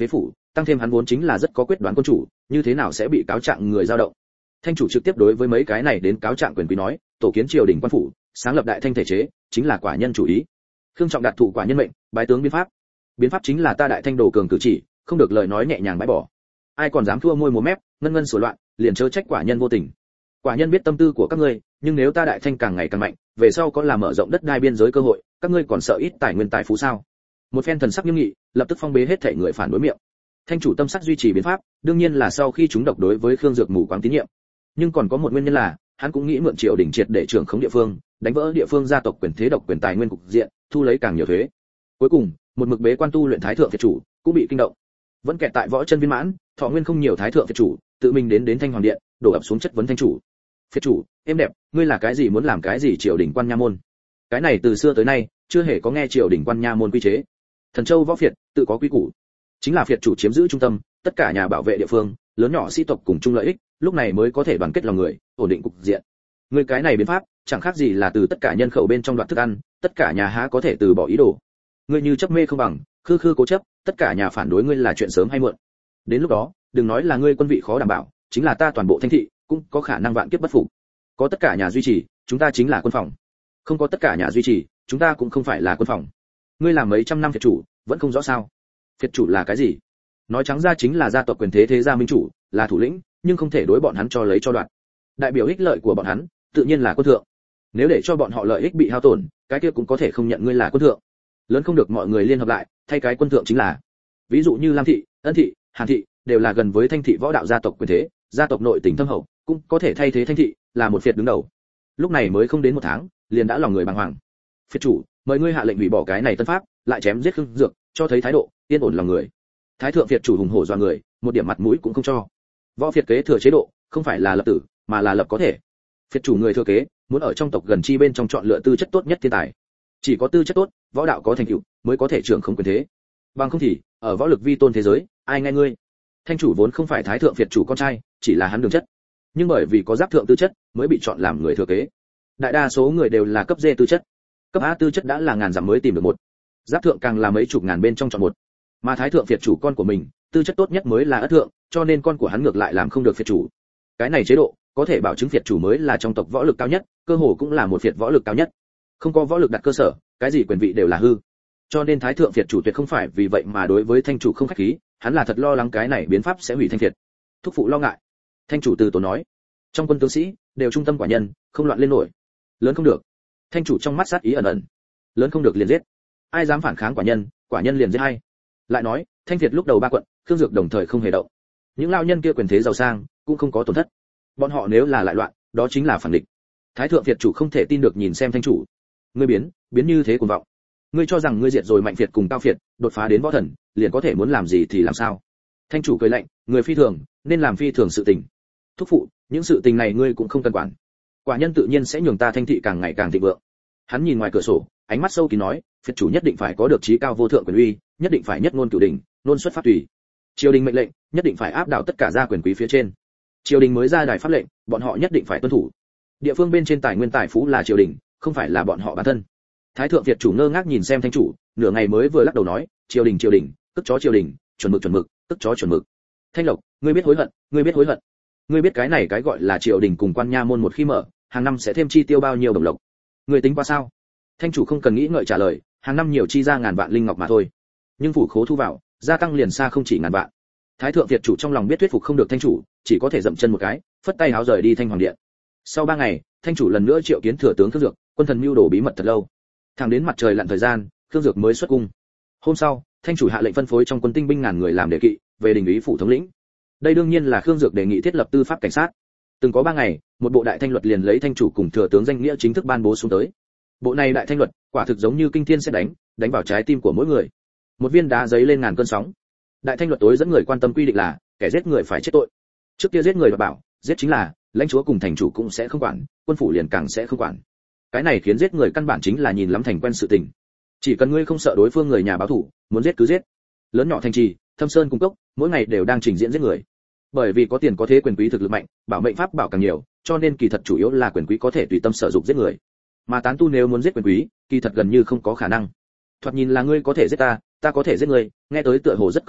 tăng thêm hắn vốn chính là rất có quyết đoán quân chủ, như thế nào sẽ bị cáo trạng người dao động. Thanh chủ trực tiếp đối với mấy cái này đến cáo trạng quyền quý nói, tổ kiến triều đình quan phủ, sáng lập đại thanh thể chế, chính là quả nhân chủ ý. Khương Trọng đạt thụ quả nhân mệnh, bái tướng biến pháp. Biến pháp chính là ta đại thanh đồ cường cử chỉ, không được lời nói nhẹ nhàng bãi bỏ. Ai còn dám thua môi múa mép, ngân ngân sủa loạn, liền chớ trách quả nhân vô tình. Quả nhân biết tâm tư của các ngươi, nhưng nếu ta đại thanh càng ngày càng mạnh, về sau có làm mở rộng đất đai biên giới cơ hội, các ngươi còn sợ ít tài nguyên tài phú sao? Một phen thần sắc nghiêm nghị, lập tức phong bế hết thảy người phản đối miệng. Thanh chủ tâm sắc duy trì biến pháp, đương nhiên là sau khi chúng độc đối với Khương Dược mù quáng tín nhiệm. Nhưng còn có một nguyên nhân là, hắn cũng nghĩ mượn triều đình triệt để trưởng khống địa phương, đánh vỡ địa phương gia tộc quyền thế độc quyền tài nguyên cục diện, thu lấy càng nhiều thuế. Cuối cùng, một mực bế quan tu luyện thái thượng phiệt chủ, cũng bị kinh động. Vẫn kẹt tại võ chân viên mãn, thọ nguyên không nhiều thái thượng phiệt chủ, tự mình đến Thanh Hoàng điện, đổ ập xuống chất vấn thanh chủ. Phiệt chủ, em đẹp, ngươi là cái gì muốn làm cái gì triều đình quan nha môn? Cái này từ xưa tới nay, chưa hề có nghe triều đình quan nha môn quy chế. Thần châu võ phiệt, tự có quy củ. Chính là phiệt chủ chiếm giữ trung tâm, tất cả nhà bảo vệ địa phương, lớn nhỏ sĩ tộc cùng chung lợi ích, lúc này mới có thể đoàn kết lòng người, ổn định cục diện. Ngươi cái này biến pháp, chẳng khác gì là từ tất cả nhân khẩu bên trong đoạt thức ăn, tất cả nhà há có thể từ bỏ ý đồ. Ngươi như chấp mê không bằng, khư khư cố chấp, tất cả nhà phản đối ngươi là chuyện sớm hay muộn. Đến lúc đó, đừng nói là ngươi quân vị khó đảm bảo, chính là ta toàn bộ thanh thị, cũng có khả năng vạn kiếp bất phục. Có tất cả nhà duy trì, chúng ta chính là quân phòng. Không có tất cả nhà duy trì, chúng ta cũng không phải là quân phòng. Ngươi làm mấy trăm năm phiệt chủ, vẫn không rõ sao? Phiệt chủ là cái gì? Nói trắng ra chính là gia tộc quyền thế thế gia minh chủ, là thủ lĩnh, nhưng không thể đối bọn hắn cho lấy cho đoạt. Đại biểu ích lợi của bọn hắn, tự nhiên là quân thượng. Nếu để cho bọn họ lợi ích bị hao tổn, cái kia cũng có thể không nhận ngươi là quân thượng. Lớn không được mọi người liên hợp lại, thay cái quân thượng chính là. Ví dụ như Lam thị, Ân thị, Hàn thị, đều là gần với Thanh thị võ đạo gia tộc quyền thế, gia tộc nội tình thâm hậu, cũng có thể thay thế Thanh thị, là một phiệt đứng đầu. Lúc này mới không đến một tháng, liền đã lòng người bàng hoàng. Phiệt chủ, mời ngươi hạ lệnh hủy bỏ cái này tân pháp, lại chém giết Khương Dược, cho thấy thái độ yên ổn lòng người. Thái thượng phiệt chủ hùng hổ doa người, một điểm mặt mũi cũng không cho. Võ phiệt kế thừa chế độ, không phải là lập tử, mà là lập có thể. Phiệt chủ người thừa kế, muốn ở trong tộc gần chi bên trong chọn lựa tư chất tốt nhất thiên tài. Chỉ có tư chất tốt, võ đạo có thành tựu, mới có thể trưởng không quyền thế. Bằng không thì, ở võ lực vi tôn thế giới, ai nghe ngươi? Thanh chủ vốn không phải thái thượng phiệt chủ con trai, chỉ là hắn đường chất. Nhưng bởi vì có giáp thượng tư chất, mới bị chọn làm người thừa kế. Đại đa số người đều là cấp D tư chất. Cấp A tư chất đã là ngàn dặm mới tìm được một. Giáp thượng càng là mấy chục ngàn bên trong chọn một. Mà thái thượng phiệt chủ con của mình, tư chất tốt nhất mới là ất thượng, cho nên con của hắn ngược lại làm không được phiệt chủ. Cái này chế độ, có thể bảo chứng phiệt chủ mới là trong tộc võ lực cao nhất, cơ hồ cũng là một phiệt võ lực cao nhất. Không có võ lực đặt cơ sở, cái gì quyền vị đều là hư. Cho nên thái thượng phiệt chủ tuyệt không phải vì vậy mà đối với thanh chủ không khách khí, hắn là thật lo lắng cái này biến pháp sẽ hủy thanh phiệt. Thúc phụ lo ngại. Thanh chủ từ tốn nói, trong quân tướng sĩ đều trung tâm quả nhân, không loạn lên nổi. Lớn không được. Thanh chủ trong mắt sát ý ẩn ẩn. Lớn không được liền giết. Ai dám phản kháng quả nhân liền giết hay. Lại nói, thanh phiệt lúc đầu ba quận, Khương Dược đồng thời không hề động. Những lao nhân kia quyền thế giàu sang, cũng không có tổn thất. Bọn họ nếu là lại loạn, đó chính là phản địch. Thái thượng phiệt chủ không thể tin được nhìn xem thanh chủ. Ngươi biến như thế cuồng vọng. Ngươi cho rằng ngươi diệt rồi mạnh phiệt cùng cao phiệt, đột phá đến võ thần, liền có thể muốn làm gì thì làm sao? Thanh chủ cười lạnh, người phi thường, nên làm phi thường sự tình. Thúc phụ, những sự tình này ngươi cũng không cần quản. Quả nhân tự nhiên sẽ nhường ta thanh thị càng ngày càng thịnh vượng. Hắn nhìn ngoài cửa sổ, ánh mắt sâu kín nói, phiệt chủ nhất định phải có được trí cao vô thượng quyền uy, nhất định phải nhất ngôn cửu đình, ngôn xuất pháp tùy. Triều đình mệnh lệnh, nhất định phải áp đảo tất cả gia quyền quý phía trên. Triều đình mới ra đài pháp lệnh, bọn họ nhất định phải tuân thủ. Địa phương bên trên tài nguyên tài phú là triều đình, không phải là bọn họ bản thân. Thái thượng việt chủ ngơ ngác nhìn xem thanh chủ, nửa ngày mới vừa lắc đầu nói, triều đình, tức chó triều đình, chuẩn mực, tức chó chuẩn mực. Thanh Lộc, ngươi biết hối hận, ngươi biết cái này cái gọi là triều đình cùng quan nha môn một khi mở, hàng năm sẽ thêm chi tiêu bao nhiêu đồng lộc? Ngươi tính qua sao? Thanh chủ không cần nghĩ ngợi trả lời, hàng năm nhiều chi ra ngàn vạn linh ngọc mà thôi. Nhưng phủ khố thu vào, gia tăng liền xa không chỉ ngàn vạn. Thái thượng việt chủ trong lòng biết thuyết phục không được thanh chủ, chỉ có thể dậm chân một cái, phất tay háo rời đi Thanh Hoàng điện. Sau 3 ngày, thanh chủ lần nữa triệu kiến thừa tướng Khương Dược, quân thần mưu đồ bí mật thật lâu. Thẳng đến mặt trời lặn thời gian, Khương Dược mới xuất cung. Hôm sau, thanh chủ hạ lệnh phân phối trong quân tinh binh ngàn người làm đề kỵ, về đình úy phủ thống lĩnh. Đây đương nhiên là Khương Dược đề nghị thiết lập tư pháp cảnh sát. Từng có 3 ngày, một bộ đại thanh luật liền lấy thanh chủ cùng thừa tướng danh nghĩa chính thức ban bố xuống tới. Bộ này đại thanh luật, quả thực giống như kinh thiên sẽ đánh vào trái tim của mỗi người. Một viên đá giấy lên ngàn cơn sóng. Đại thanh luật tối dẫn người quan tâm quy định là, kẻ giết người phải chết tội. Trước kia giết người bảo, giết chính là, lãnh chúa cùng thành chủ cũng sẽ không quản, quân phủ liền càng sẽ không quản. Cái này khiến giết người căn bản chính là nhìn lắm thành quen sự tình. Chỉ cần ngươi không sợ đối phương người nhà báo thù, muốn giết cứ giết. Lớn nhỏ thành trì, thâm sơn cung cốc, mỗi ngày đều đang trình diễn giết người. Bởi vì có tiền có thế quyền quý thực lực mạnh, bảo mệnh pháp bảo càng nhiều, cho nên kỳ thật chủ yếu là quyền quý có thể tùy tâm sở dục giết người. Mà tán tu nếu muốn giết quyền quý, kỳ thật gần như không có khả năng. Thoạt nhìn là ngươi có thể giết ta, ta có thể giết ngươi, nghe tới tựa hồ rất công bằng,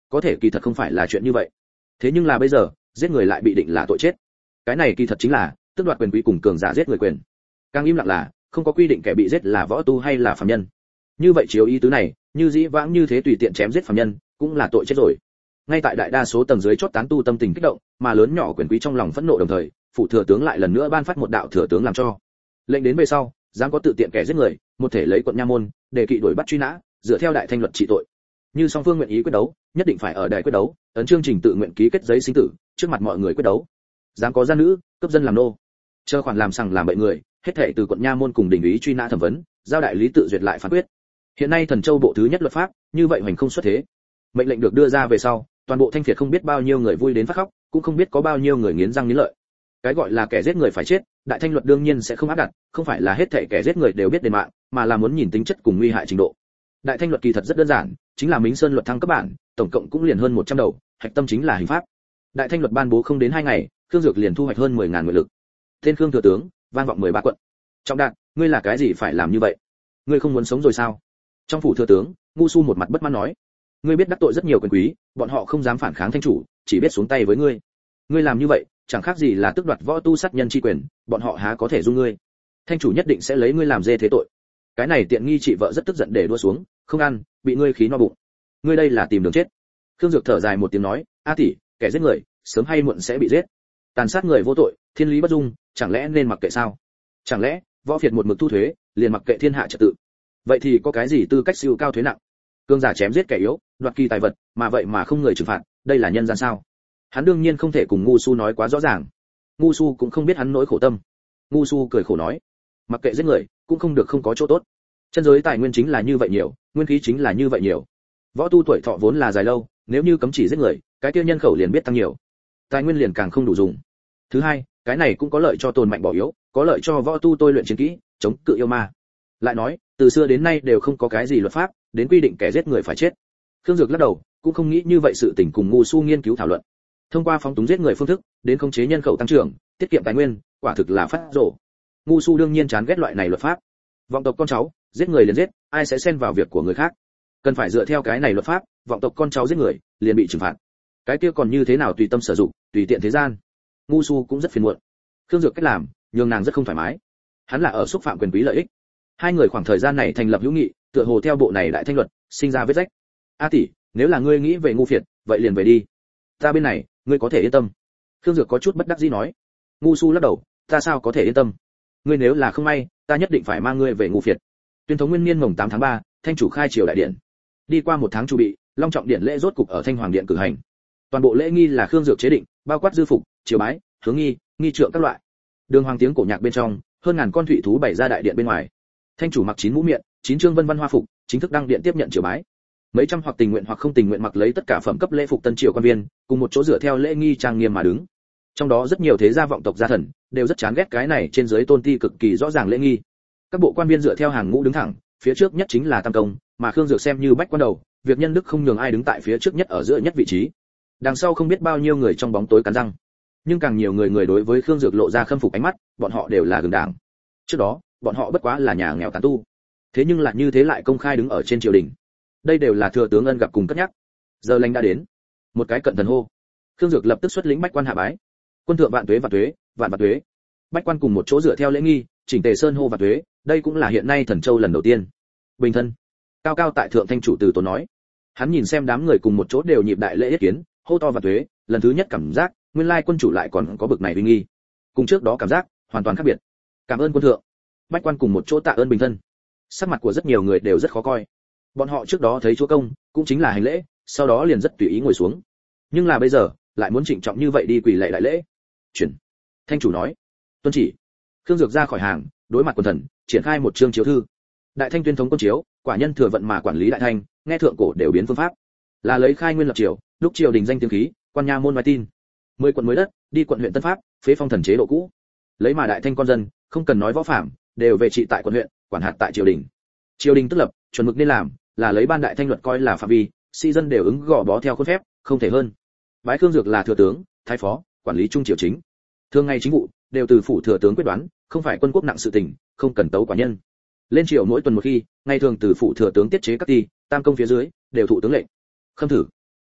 có thể kỳ thật không phải là chuyện như vậy. Thế nhưng là bây giờ, giết người lại bị định là tội chết. Cái này kỳ thật chính là tước đoạt quyền quý cùng cường giả giết người quyền. Càng im lặng là không có quy định kẻ bị giết là võ tu hay là phàm nhân. Như vậy chiếu ý tứ này, như dĩ vãng như thế tùy tiện chém giết phàm nhân, cũng là tội chết rồi. Ngay tại đại đa số tầng dưới chót tán tu tâm tình kích động, mà lớn nhỏ quyền quý trong lòng phẫn nộ đồng thời, phủ thừa tướng lại lần nữa ban phát một đạo thừa tướng làm cho. Lệnh đến về sau, dám có tự tiện kẻ giết người, một thể lấy quận nha môn, đề kỵ đuổi bắt truy nã, dựa theo đại thanh luật trị tội. Như song phương nguyện ý quyết đấu, nhất định phải ở đại quyết đấu, ấn chương trình tự nguyện ký kết giấy sinh tử, trước mặt mọi người quyết đấu. Dám có gian nữ, cấp dân làm nô, chờ khoản làm sằng làm bậy người, hết thảy từ quận nha môn cùng đình ý truy nã thẩm vấn, giao đại lý tự duyệt lại phán quyết. Hiện nay Thần Châu bộ thứ nhất luật pháp, như vậy hoành không xuất thế. Mệnh lệnh được đưa ra về sau, toàn bộ Thanh Việt không biết bao nhiêu người vui đến phát khóc, cũng không biết có bao nhiêu người nghiến răng nghiến lợi. Cái gọi là kẻ giết người phải chết, đại thanh luật đương nhiên sẽ không áp đặt, không phải là hết thảy kẻ giết người đều biết đền mạng, mà là muốn nhìn tính chất cùng nguy hại trình độ. Đại thanh luật kỳ thật rất đơn giản, chính là Mính Sơn luật thăng cấp bản, tổng cộng cũng liền hơn 100 đầu, hạch tâm chính là hình pháp. Đại thanh luật ban bố không đến 2 ngày, Khương Dược liền thu hoạch hơn 10.000 người lực. Tên Khương thừa tướng, vang vọng 13 quận. Trọng Đạt, ngươi là cái gì phải làm như vậy? Ngươi không muốn sống rồi sao? Trong phủ thừa tướng, Ngu Su một mặt bất mãn nói, ngươi biết đắc tội rất nhiều quyền quý, bọn họ không dám phản kháng thanh chủ, chỉ biết xuống tay với ngươi. Ngươi làm như vậy, chẳng khác gì là tước đoạt võ tu sát nhân chi quyền, bọn họ há có thể dung ngươi? Thanh chủ nhất định sẽ lấy ngươi làm dê thế tội. Cái này tiện nghi chị vợ rất tức giận để đua xuống, không ăn, bị ngươi khí no bụng. Ngươi đây là tìm đường chết. Khương Dược thở dài một tiếng nói, a tỷ, kẻ giết người, sớm hay muộn sẽ bị giết. Tàn sát người vô tội, thiên lý bất dung, chẳng lẽ nên mặc kệ sao? Chẳng lẽ võ phiệt một mực thu thuế, liền mặc kệ thiên hạ trật tự? Vậy thì có cái gì tư cách siêu cao thuế nặng? Cương giả chém giết kẻ yếu, đoạt kỳ tài vật, mà vậy mà không người trừng phạt, đây là nhân gian sao? Hắn đương nhiên không thể cùng Ngu Su nói quá rõ ràng. Ngu Su cũng không biết hắn nỗi khổ tâm. Ngu Su cười khổ nói, mặc kệ giết người, cũng không được không có chỗ tốt. Chân giới tài nguyên chính là như vậy nhiều, nguyên khí chính là như vậy nhiều. Võ tu tuổi thọ vốn là dài lâu, nếu như cấm chỉ giết người, cái tiêu nhân khẩu liền biết tăng nhiều, tài nguyên liền càng không đủ dùng. Thứ hai, cái này cũng có lợi cho tồn mạnh bỏ yếu, có lợi cho võ tu tôi luyện chiến kỹ, chống cự yêu ma. Lại nói, từ xưa đến nay đều không có cái gì luật pháp đến quy định kẻ giết người phải chết. Khương Dược lắc đầu, cũng không nghĩ như vậy sự tình cùng Ngu Su nghiên cứu thảo luận. Thông qua phóng túng giết người phương thức, đến khống chế nhân khẩu tăng trưởng, tiết kiệm tài nguyên, quả thực là phát rồ. Ngu Su đương nhiên chán ghét loại này luật pháp. Vọng tộc con cháu, giết người liền giết, ai sẽ xen vào việc của người khác? Cần phải dựa theo cái này luật pháp, vọng tộc con cháu giết người, liền bị trừng phạt. Cái kia còn như thế nào tùy tâm sử dụng, tùy tiện thế gian. Ngu Su cũng rất phiền muộn. Khương Dược cách làm, nhường nàng rất không thoải mái. Hắn là ở xúc phạm quyền quý lợi ích. Hai người khoảng thời gian này thành lập hữu nghị, tựa hồ theo bộ này đại thanh luật, sinh ra vết rách. A tỷ, nếu là ngươi nghĩ về Ngu phiệt, vậy liền về đi. Ta bên này, ngươi có thể yên tâm. Khương Dược có chút bất đắc dĩ nói. Ngu Su lắc đầu, ta sao có thể yên tâm? Ngươi nếu là không may, ta nhất định phải mang ngươi về Ngu phiệt. Tuyên thống nguyên niên mồng 8 tháng 3, thanh chủ khai triều đại điện. Đi qua 1 tháng chu bị, long trọng điện lễ rốt cục ở Thanh Hoàng điện cử hành. Toàn bộ lễ nghi là Khương Dược chế định, bao quát dư phục, triều bái, hướng nghi, nghi trượng các loại. Đường hoàng tiếng cổ nhạc bên trong, hơn ngàn con thủy thú bày ra đại điện bên ngoài. Thanh chủ mặc 9 mũ miệng, 9 trương vân văn hoa phục, chính thức đăng điện tiếp nhận triều bái. Mấy trăm hoặc tình nguyện hoặc không tình nguyện mặc lấy tất cả phẩm cấp lễ phục tân triều quan viên, cùng một chỗ dựa theo lễ nghi trang nghiêm mà đứng. Trong đó rất nhiều thế gia vọng tộc gia thần, đều rất chán ghét cái này trên dưới tôn ti cực kỳ rõ ràng lễ nghi. Các bộ quan viên dựa theo hàng ngũ đứng thẳng, phía trước nhất chính là tam công, mà Khương Dược xem như bách quan đầu, việc nhân đức không nhường ai đứng tại phía trước nhất ở giữa nhất vị trí. Đằng sau không biết bao nhiêu người trong bóng tối cắn răng, nhưng càng nhiều người đối với Khương Dược lộ ra khâm phục ánh mắt, bọn họ đều là gừng đảng. Trước đó, bọn họ bất quá là nhà nghèo tán tu, thế nhưng lại như thế lại công khai đứng ở trên triều đình. Đây đều là thừa tướng ân gặp cùng cất nhắc. Giờ lành đã đến, một cái cận thần hô. Khương Dược lập tức xuất lĩnh bách quan hạ bái. Quân thượng vạn tuế vạn tuế, vạn vạn tuế. Bách quan cùng một chỗ dựa theo lễ nghi, chỉnh tề sơn hô vạn tuế, đây cũng là hiện nay Thần Châu lần đầu tiên. Bình thân. Cao cao tại thượng thanh chủ từ tốn nói. Hắn nhìn xem đám người cùng một chỗ đều nhịp đại lễ yết kiến, hô to vạn tuế, lần thứ nhất cảm giác, nguyên lai quân chủ lại còn có bực này uy nghi. Cùng trước đó cảm giác hoàn toàn khác biệt. Cảm ơn quân thượng. Bách quan cùng một chỗ tạ ơn bình thân. Sắc mặt của rất nhiều người đều rất khó coi. Bọn họ trước đó thấy chúa công, cũng chính là hành lễ, sau đó liền rất tùy ý ngồi xuống. Nhưng là bây giờ, lại muốn trịnh trọng như vậy đi quỳ lạy đại lễ. Chuyển. Thanh chủ nói. Tuân chỉ. Khương Dược ra khỏi hàng, đối mặt quần thần, triển khai một chương chiếu thư. Đại Thanh tuyên thống quân chiếu, quả nhân thừa vận mà quản lý Đại Thanh, nghe thượng cổ đều biến phương pháp. Là lấy khai nguyên lập triều, lúc triều đình danh tiếng khí, quan nha môn nói tin. 10 quận mới đất, đi quận huyện Tân Pháp, phế phong thần chế độ cũ. Lấy mà Đại Thanh con dân, không cần nói võ phạm, đều về trị tại quận huyện, quản hạt tại triều đình. Triều đình tức lập, chuẩn mực nên làm, là lấy ban Đại Thanh luật coi là phạm vi, sĩ dân đều ứng gò bó theo khuôn phép, không thể hơn. Bái Khương Dược là thừa tướng, thái phó, quản lý trung triều chính. Thường ngày chính vụ đều từ phủ thừa tướng quyết đoán, không phải quân quốc nặng sự tình, không cần tấu quả nhân. Lên triều mỗi tuần một khi, ngày thường từ phủ thừa tướng tiết chế các ty, tam công phía dưới đều thụ tướng lệnh. Khâm thử.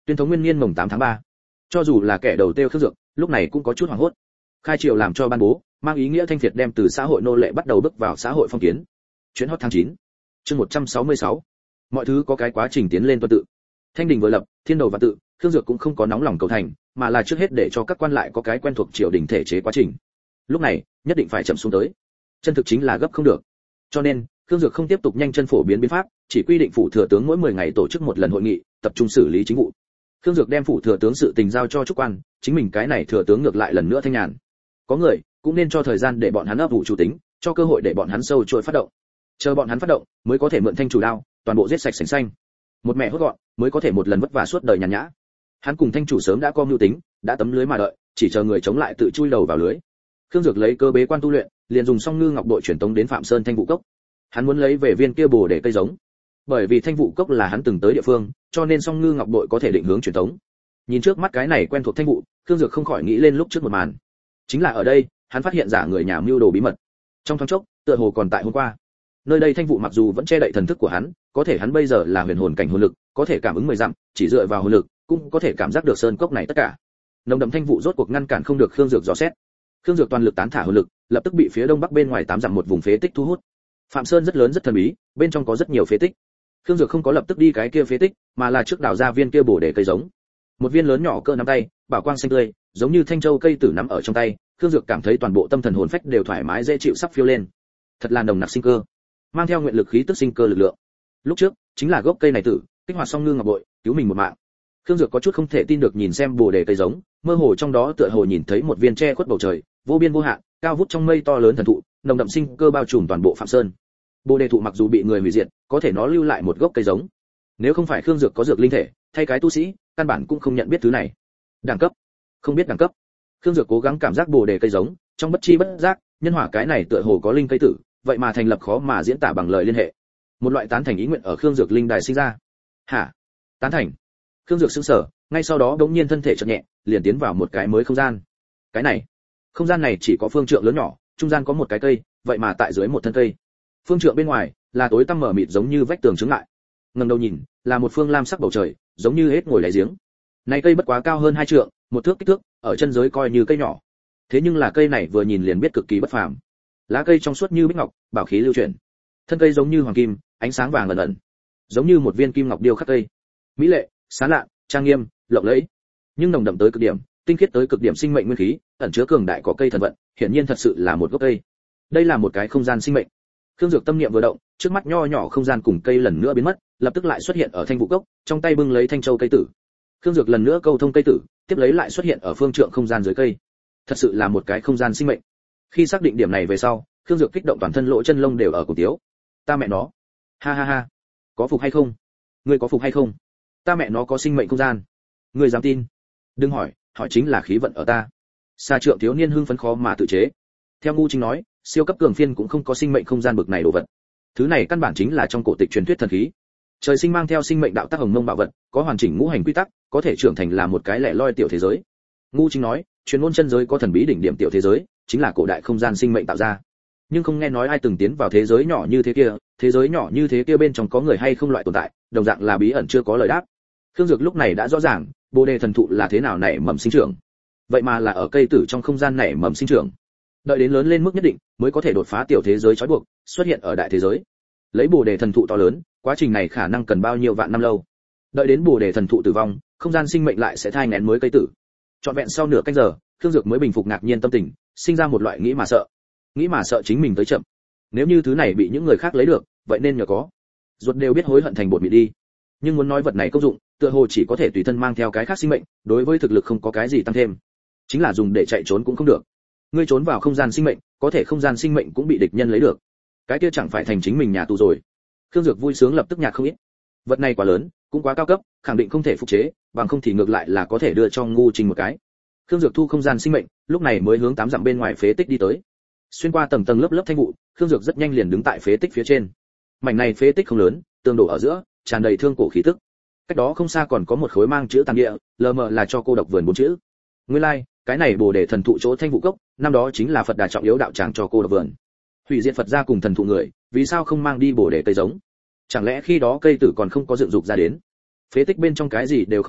Tuyên thống nguyên niên mồng 8 tháng 3. Cho dù là kẻ đầu tiêu Khương Dược, lúc này cũng có chút hoảng hốt. Khai triều làm cho ban bố, mang ý nghĩa thanh việt đem từ xã hội nô lệ bắt đầu bước vào xã hội phong kiến. Chuyến hot tháng 9. Chương 166. Mọi thứ có cái quá trình tiến lên tuần tự. Thanh đình vừa lập, thiên đầu và tự, Khương Dược cũng không có nóng lòng cầu thành, mà là trước hết để cho các quan lại có cái quen thuộc triều đình thể chế quá trình. Lúc này, nhất định phải chậm xuống tới. Chân thực chính là gấp không được. Cho nên, Khương Dược không tiếp tục nhanh chân phổ biến biến pháp, chỉ quy định phủ thừa tướng mỗi 10 ngày tổ chức một lần hội nghị, tập trung xử lý chính vụ. Khương Dược đem phủ thừa tướng sự tình giao cho trúc quan, chính mình cái này thừa tướng ngược lại lần nữa thanh nhàn. Có người, cũng nên cho thời gian để bọn hắn ấp ủ chủ tính, cho cơ hội để bọn hắn sâu trôi phát động. Chờ bọn hắn phát động, mới có thể mượn thanh chủ đao, toàn bộ giết sạch sành xanh. Một mẹ hốt gọn, mới có thể một lần vất vả suốt đời nhàn nhã. Hắn cùng thanh chủ sớm đã có mưu tính, đã tấm lưới mà đợi, chỉ chờ người chống lại tự chui đầu vào lưới. Khương Dược lấy cơ bế quan tu luyện, liền dùng Song Ngư Ngọc đội truyền tống đến Phạm Sơn Thanh Vũ Cốc. Hắn muốn lấy về viên kia bồ để cây giống. Bởi vì Thanh Vũ Cốc là hắn từng tới địa phương, cho nên Song Ngư Ngọc đội có thể định hướng truyền tống. Nhìn trước mắt cái này quen thuộc thanh vụ, Khương Dược không khỏi nghĩ lên lúc trước một màn. Chính là ở đây, hắn phát hiện giả người nhà mưu đồ bí mật. Trong thoáng chốc, tựa hồ còn tại hôm qua. Nơi đây thanh vụ mặc dù vẫn che đậy thần thức của hắn, có thể hắn bây giờ là huyền hồn cảnh hồn lực, có thể cảm ứng 10 dặm, chỉ dựa vào hồn lực, cũng có thể cảm giác được sơn cốc này tất cả. Nồng đậm thanh vụ rốt cuộc ngăn cản không được Khương Dược dò xét. Khương Dược toàn lực tán thả hồn lực, lập tức bị phía đông bắc bên ngoài 8 dặm một vùng phế tích thu hút. Phạm Sơn rất lớn rất thần bí, bên trong có rất nhiều phế tích. Khương Dược không có lập tức đi cái kia phế tích, mà là trước đào ra viên kia bổ để cây giống. Một viên lớn nhỏ cỡ nắm tay, bảo quang xanh tươi, giống như thanh châu cây tử nắm ở trong tay, Khương Dược cảm thấy toàn bộ tâm thần hồn phách đều thoải mái dễ chịu sắp phiêu lên. Thật là nồng nặc sinh cơ, mang theo nguyện lực khí tức sinh cơ lực lượng. Lúc trước, chính là gốc cây này tử, kích hoạt Song Ngư Ngọc bội, cứu mình một mạng. Khương Dược có chút không thể tin được nhìn xem bồ đề cây giống, mơ hồ trong đó tựa hồ nhìn thấy một viên che khuất bầu trời, vô biên vô hạn, cao vút trong mây to lớn thần thụ, nồng đậm sinh cơ bao trùm toàn bộ Phạm Sơn. Bồ đề thụ mặc dù bị người hủy diệt, có thể nó lưu lại một gốc cây giống. Nếu không phải Khương Dược có dược linh thể, thay cái tu sĩ, căn bản cũng không nhận biết thứ này. Đẳng cấp, không biết đẳng cấp. Khương Dược cố gắng cảm giác bồ đề cây giống, trong bất chi bất giác, nhân hỏa cái này tựa hồ có linh cây tử, vậy mà thành lập khó mà diễn tả bằng lời liên hệ. Một loại tán thành ý nguyện ở Khương Dược linh đài sinh ra. Hả? Tán thành? Khương Dược sững sờ, ngay sau đó đống nhiên thân thể chợt nhẹ, liền tiến vào một cái mới không gian. Cái này, không gian này chỉ có phương trượng lớn nhỏ, trung gian có một cái cây, vậy mà tại dưới một thân cây. Phương trượng bên ngoài là tối tăm mở mịt giống như vách tường chướng ngại. Ngẩng đầu nhìn, là một phương lam sắc bầu trời, giống như hết ngồi đáy giếng. Này cây bất quá cao hơn 2 trượng, một thước kích thước, ở chân giới coi như cây nhỏ. Thế nhưng là cây này vừa nhìn liền biết cực kỳ bất phàm. Lá cây trong suốt như bích ngọc, bảo khí lưu chuyển. Thân cây giống như hoàng kim, ánh sáng vàng ẩn ẩn, giống như một viên kim ngọc điêu khắc cây. Mỹ lệ, sáng lạ, trang nghiêm, lộng lẫy, nhưng nồng đậm tới cực điểm, tinh khiết tới cực điểm sinh mệnh nguyên khí, ẩn chứa cường đại có cây thần vận, hiển nhiên thật sự là một gốc cây. Đây là một cái không gian sinh mệnh. Khương Dược tâm niệm vừa động, trước mắt nho nhỏ không gian cùng cây lần nữa biến mất, lập tức lại xuất hiện ở thanh vũ cốc, trong tay bưng lấy thanh châu cây tử. Khương Dược lần nữa câu thông cây tử, tiếp lấy lại xuất hiện ở phương trượng không gian dưới cây. Thật sự là một cái không gian sinh mệnh. Khi xác định điểm này về sau, Khương Dược kích động toàn thân lỗ chân lông đều ở cổ tiếu. Ta mẹ nó, ha ha ha, có phục hay không? Ngươi có phục hay không? Ta mẹ nó có sinh mệnh không gian. Ngươi dám tin? Đừng hỏi, hỏi chính là khí vận ở ta. Sa Trượng thiếu niên hưng phấn khó mà tự chế. Theo Ngu Chính nói, siêu cấp cường phiên cũng không có sinh mệnh không gian bực này đồ vật. Thứ này căn bản chính là trong cổ tịch truyền thuyết thần khí. Trời sinh mang theo sinh mệnh đạo tác hồng mông bảo vật, có hoàn chỉnh ngũ hành quy tắc, có thể trưởng thành là một cái lẻ loi tiểu thế giới. Ngu Chính nói, truyền ngôn chân giới có thần bí đỉnh điểm tiểu thế giới, chính là cổ đại không gian sinh mệnh tạo ra. Nhưng không nghe nói ai từng tiến vào thế giới nhỏ như thế kia, thế giới nhỏ như thế kia bên trong có người hay không loại tồn tại, đồng dạng là bí ẩn chưa có lời đáp. Khương Dược lúc này đã rõ ràng, Bồ đề thần thụ là thế nào nảy mầm sinh trưởng. Vậy mà là ở cây tử trong không gian nảy mầm sinh trưởng. Đợi đến lớn lên mức nhất định, mới có thể đột phá tiểu thế giới trói buộc, xuất hiện ở đại thế giới. Lấy Bồ đề thần thụ to lớn, quá trình này khả năng cần bao nhiêu vạn năm lâu. Đợi đến Bồ đề thần thụ tử vong, không gian sinh mệnh lại sẽ thai nghén mới cây tử. Trọn vẹn sau nửa canh giờ, Khương Dược mới bình phục ngạc nhiên tâm tình, sinh ra một loại nghĩ mà sợ. Nghĩ mà sợ chính mình tới chậm. Nếu như thứ này bị những người khác lấy được, vậy nên nhờ có. Ruột đều biết hối hận thành bột mịn đi. Nhưng muốn nói vật này công dụng, tựa hồ chỉ có thể tùy thân mang theo cái khác sinh mệnh, đối với thực lực không có cái gì tăng thêm. Chính là dùng để chạy trốn cũng không được. Ngươi trốn vào không gian sinh mệnh, có thể không gian sinh mệnh cũng bị địch nhân lấy được. Cái kia chẳng phải thành chính mình nhà tù rồi. Khương Dược vui sướng lập tức nhạc không ít. Vật này quá lớn, cũng quá cao cấp, khẳng định không thể phục chế, bằng không thì ngược lại là có thể đưa cho Ngu Trình một cái. Khương Dược thu không gian sinh mệnh, lúc này mới hướng 8 dặm bên ngoài phế tích đi tới. Xuyên qua tầng tầng lớp lớp thanh vụ, Khương Dược rất nhanh liền đứng tại phế tích phía trên. Mảnh này phế tích không lớn, tường đổ ở giữa, tràn đầy thương cổ khí tức. Cách đó không xa còn có một khối mang chữ tàng địa, lờ mờ là cho cô độc vườn 4 chữ. Nguyên lai, cái này Bồ đề thần thụ chỗ thanh vụ cốc, năm đó chính là Phật Đà trọng yếu đạo tràng cho cô độc vườn. Hủy diệt Phật gia cùng thần thụ người, vì sao không mang đi Bồ đề cây giống? Chẳng lẽ khi đó cây tử còn không có dựng dục ra đến? Phế tích bên trong cái gì đều không có,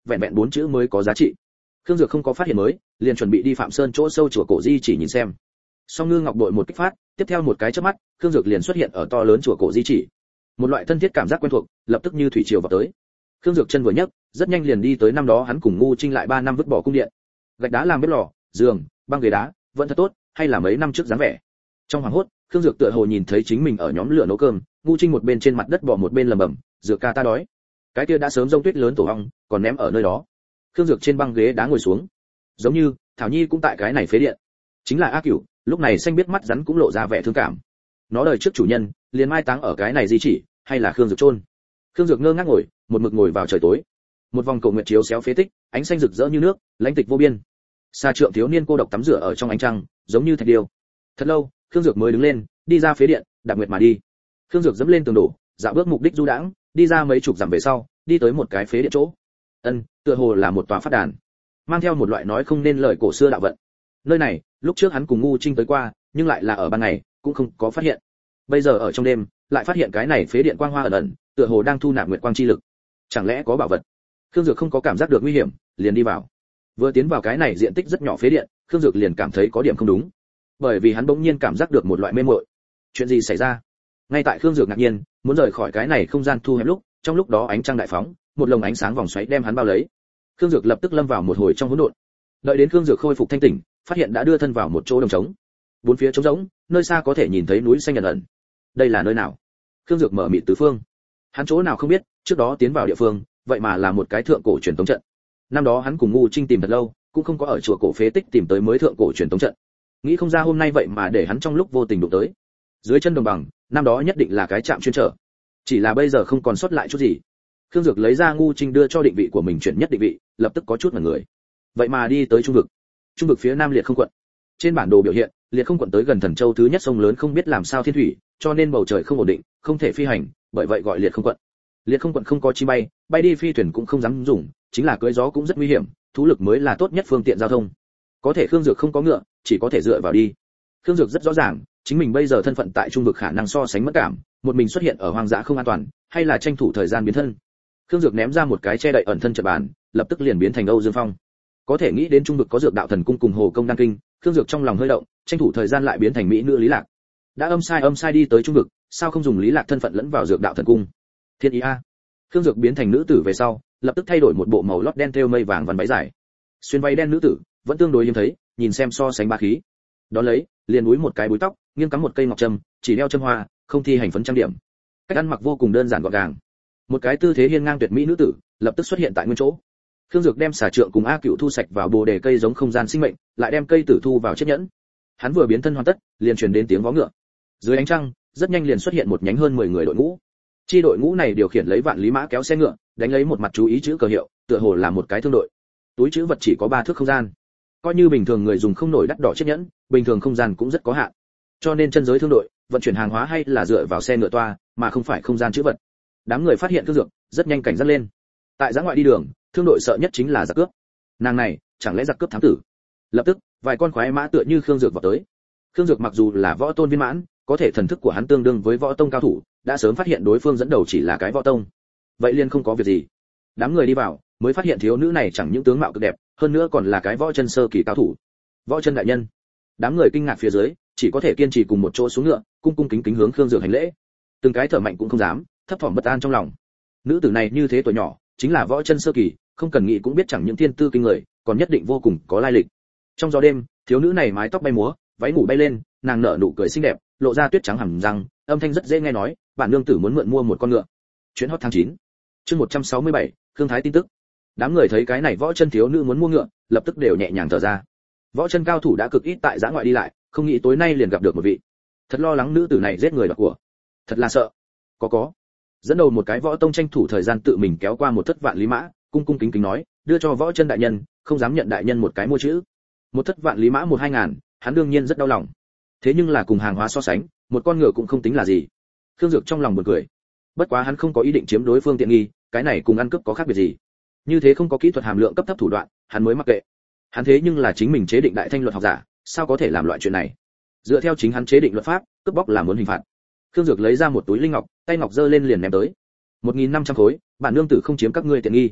vẹn vẹn 4 chữ mới có giá trị. Khương Dược không có phát hiện mới, liền chuẩn bị đi Phạm Sơn chỗ sâu chùa cổ di chỉ nhìn xem. Song Ngư Ngọc đội một kích phát, tiếp theo một cái chớp mắt, Khương Dược liền xuất hiện ở to lớn chùa cổ di chỉ. Một loại thân thiết cảm giác quen thuộc, lập tức như thủy triều vào tới. Khương Dược chân vừa nhấc, rất nhanh liền đi tới năm đó hắn cùng Ngu Trinh lại 3 năm vứt bỏ cung điện. Gạch đá làm bếp lò, giường, băng ghế đá, vẫn thật tốt, hay là mấy năm trước dáng vẻ. Trong hoàng hốt, Khương Dược tựa hồ nhìn thấy chính mình ở nhóm lửa nấu cơm, Ngu Trinh một bên trên mặt đất bỏ một bên lẩm bẩm, "Dược ca ta đói." Cái kia đã sớm rông tuyết lớn tổ ong, còn ném ở nơi đó. Khương Dược trên băng ghế đá ngồi xuống. Giống như Thảo Nhi cũng tại cái này phế điện. Chính là A Cửu, lúc này xanh biết mắt rắn cũng lộ ra vẻ thương cảm. Nó đời trước chủ nhân, liền mai táng ở cái này di chỉ, hay là Khương Dược chôn. Khương Dược ngơ ngác ngồi, một mực ngồi vào trời tối. Một vòng cầu nguyện chiếu xéo phế tích, ánh xanh rực rỡ như nước, lãnh tịch vô biên. Sa Trượng thiếu niên cô độc tắm rửa ở trong ánh trăng, giống như thạch điêu. Thật lâu, Khương Dược mới đứng lên, đi ra phế điện, đạp nguyệt mà đi. Khương Dược dẫm lên tường đổ, dạo bước mục đích du đãng, đi ra mấy chục dặm về sau, đi tới một cái phế điện chỗ. Tựa hồ là một tòa phát đàn, mang theo một loại nói không nên lời cổ xưa đạo vận. Nơi này, lúc trước hắn cùng Ngu Trinh tới qua, nhưng lại là ở ban ngày, cũng không có phát hiện. Bây giờ ở trong đêm, lại phát hiện cái này phế điện quang hoa ẩn ẩn, tựa hồ đang thu nạp nguyệt quang chi lực. Chẳng lẽ có bảo vật? Khương Dược không có cảm giác được nguy hiểm, liền đi vào. Vừa tiến vào cái này diện tích rất nhỏ phế điện, Khương Dược liền cảm thấy có điểm không đúng, bởi vì hắn bỗng nhiên cảm giác được một loại mê muội. Chuyện gì xảy ra? Ngay tại Khương Dược ngạc nhiên, muốn rời khỏi cái này không gian thu hẹp lúc, trong lúc đó ánh trăng đại phóng, một lồng ánh sáng vòng xoáy đem hắn bao lấy. Khương Dược lập tức lâm vào một hồi trong hỗn độn. Đợi đến Khương Dược khôi phục thanh tỉnh, phát hiện đã đưa thân vào một chỗ đồng trống. Bốn phía trống rỗng, nơi xa có thể nhìn thấy núi xanh ẩn ẩn. Đây là nơi nào? Khương Dược mở mịt tứ phương. Hắn chỗ nào không biết, trước đó tiến vào địa phương, vậy mà là một cái thượng cổ truyền tống trận. Năm đó hắn cùng Ngu Trinh tìm thật lâu, cũng không có ở chùa cổ phế tích tìm tới mới thượng cổ truyền tống trận. Nghĩ không ra hôm nay vậy mà để hắn trong lúc vô tình đụng tới. Dưới chân đồng bằng, năm đó nhất định là cái trạm chuyên trở. Chỉ là bây giờ không còn sót lại chút gì. Khương Dược lấy ra Ngu Trinh đưa cho định vị của mình chuyển nhất định vị, lập tức có chút ngẩn người. Vậy mà đi tới trung vực. Trung vực phía nam liệt không quận. Trên bản đồ biểu hiện, liệt không quận tới gần Thần Châu thứ nhất sông lớn không biết làm sao thiên thủy, cho nên bầu trời không ổn định, không thể phi hành, bởi vậy gọi liệt không quận. Liệt không quận không có chi bay, bay đi phi thuyền cũng không dám dùng, chính là cưỡi gió cũng rất nguy hiểm, thú lực mới là tốt nhất phương tiện giao thông. Có thể Khương Dược không có ngựa, chỉ có thể dựa vào đi. Khương Dược rất rõ ràng, chính mình bây giờ thân phận tại trung vực khả năng so sánh mất cảm, một mình xuất hiện ở hoang dã không an toàn, hay là tranh thủ thời gian biến thân. Khương Dược ném ra một cái che đậy ẩn thân trận bàn, lập tức liền biến thành Âu Dương Phong. Có thể nghĩ đến trung vực có Dược Đạo Thần Cung cùng Hồ Công Đan Kinh, Khương Dược trong lòng hơi động, tranh thủ thời gian lại biến thành mỹ nữ Lý Lạc. Đã âm sai đi tới trung vực, sao không dùng Lý Lạc thân phận lẫn vào Dược Đạo Thần Cung? Thiên ý a. Khương Dược biến thành nữ tử về sau, lập tức thay đổi một bộ màu lót đen thêu mây vàng vằn váy dài. Xuyên váy đen nữ tử, vẫn tương đối hiếm thấy, nhìn xem so sánh bá khí. Đó lấy, liền búi một cái búi tóc, nghiêng cắm một cây ngọc trâm, chỉ đeo châm hoa, không thi hành phấn trang điểm. Cách ăn mặc vô cùng đơn giản gọn gàng. Một cái tư thế hiên ngang tuyệt mỹ nữ tử, lập tức xuất hiện tại nguyên chỗ. Khương Dược đem xà trượng cùng A Cựu thu sạch vào bồ đề cây giống không gian sinh mệnh, lại đem cây tử thu vào chiếc nhẫn. Hắn vừa biến thân hoàn tất, liền truyền đến tiếng vó ngựa. Dưới ánh trăng, rất nhanh liền xuất hiện một nhánh hơn 10 người đội ngũ. Chi đội ngũ này điều khiển lấy vạn lý mã kéo xe ngựa, đánh lấy một mặt chú ý chữ cờ hiệu, tựa hồ là một cái thương đội. Túi chữ vật chỉ có 3 thước không gian. Coi như bình thường người dùng không nổi đắt đỏ chiếc nhẫn, bình thường không gian cũng rất có hạn. Cho nên chân giới thương đội, vận chuyển hàng hóa hay là dựa vào xe ngựa toa, mà không phải không gian chữ vật. Đám người phát hiện Khương Dược, rất nhanh cảnh giác lên. Tại giã ngoại đi đường, thương đội sợ nhất chính là giặc cướp. Nàng này, chẳng lẽ giặc cướp thám tử? Lập tức, vài con khoái mã tựa như Khương Dược vào tới. Khương Dược mặc dù là võ tôn viên mãn, có thể thần thức của hắn tương đương với võ tông cao thủ, đã sớm phát hiện đối phương dẫn đầu chỉ là cái võ tông. Vậy liền không có việc gì. Đám người đi vào, mới phát hiện thiếu nữ này chẳng những tướng mạo cực đẹp, hơn nữa còn là cái võ chân sơ kỳ cao thủ. Võ chân đại nhân. Đám người kinh ngạc phía dưới, chỉ có thể kiên trì cùng một chỗ xuống ngựa, cung cung kính kính hướng Khương Dược hành lễ. Từng cái thở mạnh cũng không dám, thấp thỏm bất an trong lòng. Nữ tử này như thế tuổi nhỏ, chính là võ chân sơ kỳ, không cần nghĩ cũng biết chẳng những thiên tư kinh người, còn nhất định vô cùng có lai lịch. Trong gió đêm, thiếu nữ này mái tóc bay múa, váy ngủ bay lên, nàng nở nụ cười xinh đẹp, lộ ra tuyết trắng hàm răng, âm thanh rất dễ nghe nói, bản nương tử muốn mượn mua một con ngựa. Chuyến hot tháng 9. Chương 167, Khương Thái tin tức. Đám người thấy cái này võ chân thiếu nữ muốn mua ngựa, lập tức đều nhẹ nhàng thở ra. Võ chân cao thủ đã cực ít tại giã ngoại đi lại, không nghĩ tối nay liền gặp được một vị. Thật lo lắng nữ tử này giết người đoạt của. Thật là sợ. Có. Dẫn đầu một cái võ tông tranh thủ thời gian tự mình kéo qua một thất vạn lý mã, cung cung kính kính nói, đưa cho võ chân đại nhân, không dám nhận đại nhân một cái mua chữ. Một thất vạn lý mã 1-2 ngàn, hắn đương nhiên rất đau lòng. Thế nhưng là cùng hàng hóa so sánh, một con ngựa cũng không tính là gì. Khương Dược trong lòng buồn cười. Bất quá hắn không có ý định chiếm đối phương tiện nghi, cái này cùng ăn cướp có khác biệt gì? Như thế không có kỹ thuật hàm lượng cấp thấp thủ đoạn, hắn mới mặc kệ. Hắn thế nhưng là chính mình chế định đại thanh luật học giả, sao có thể làm loại chuyện này? Dựa theo chính hắn chế định luật pháp, cướp bóc là muốn hình phạt. Khương Dược lấy ra một túi linh ngọc, tay ngọc giơ lên liền ném tới. 1.500 khối, bản nương tử không chiếm các ngươi tiện nghi.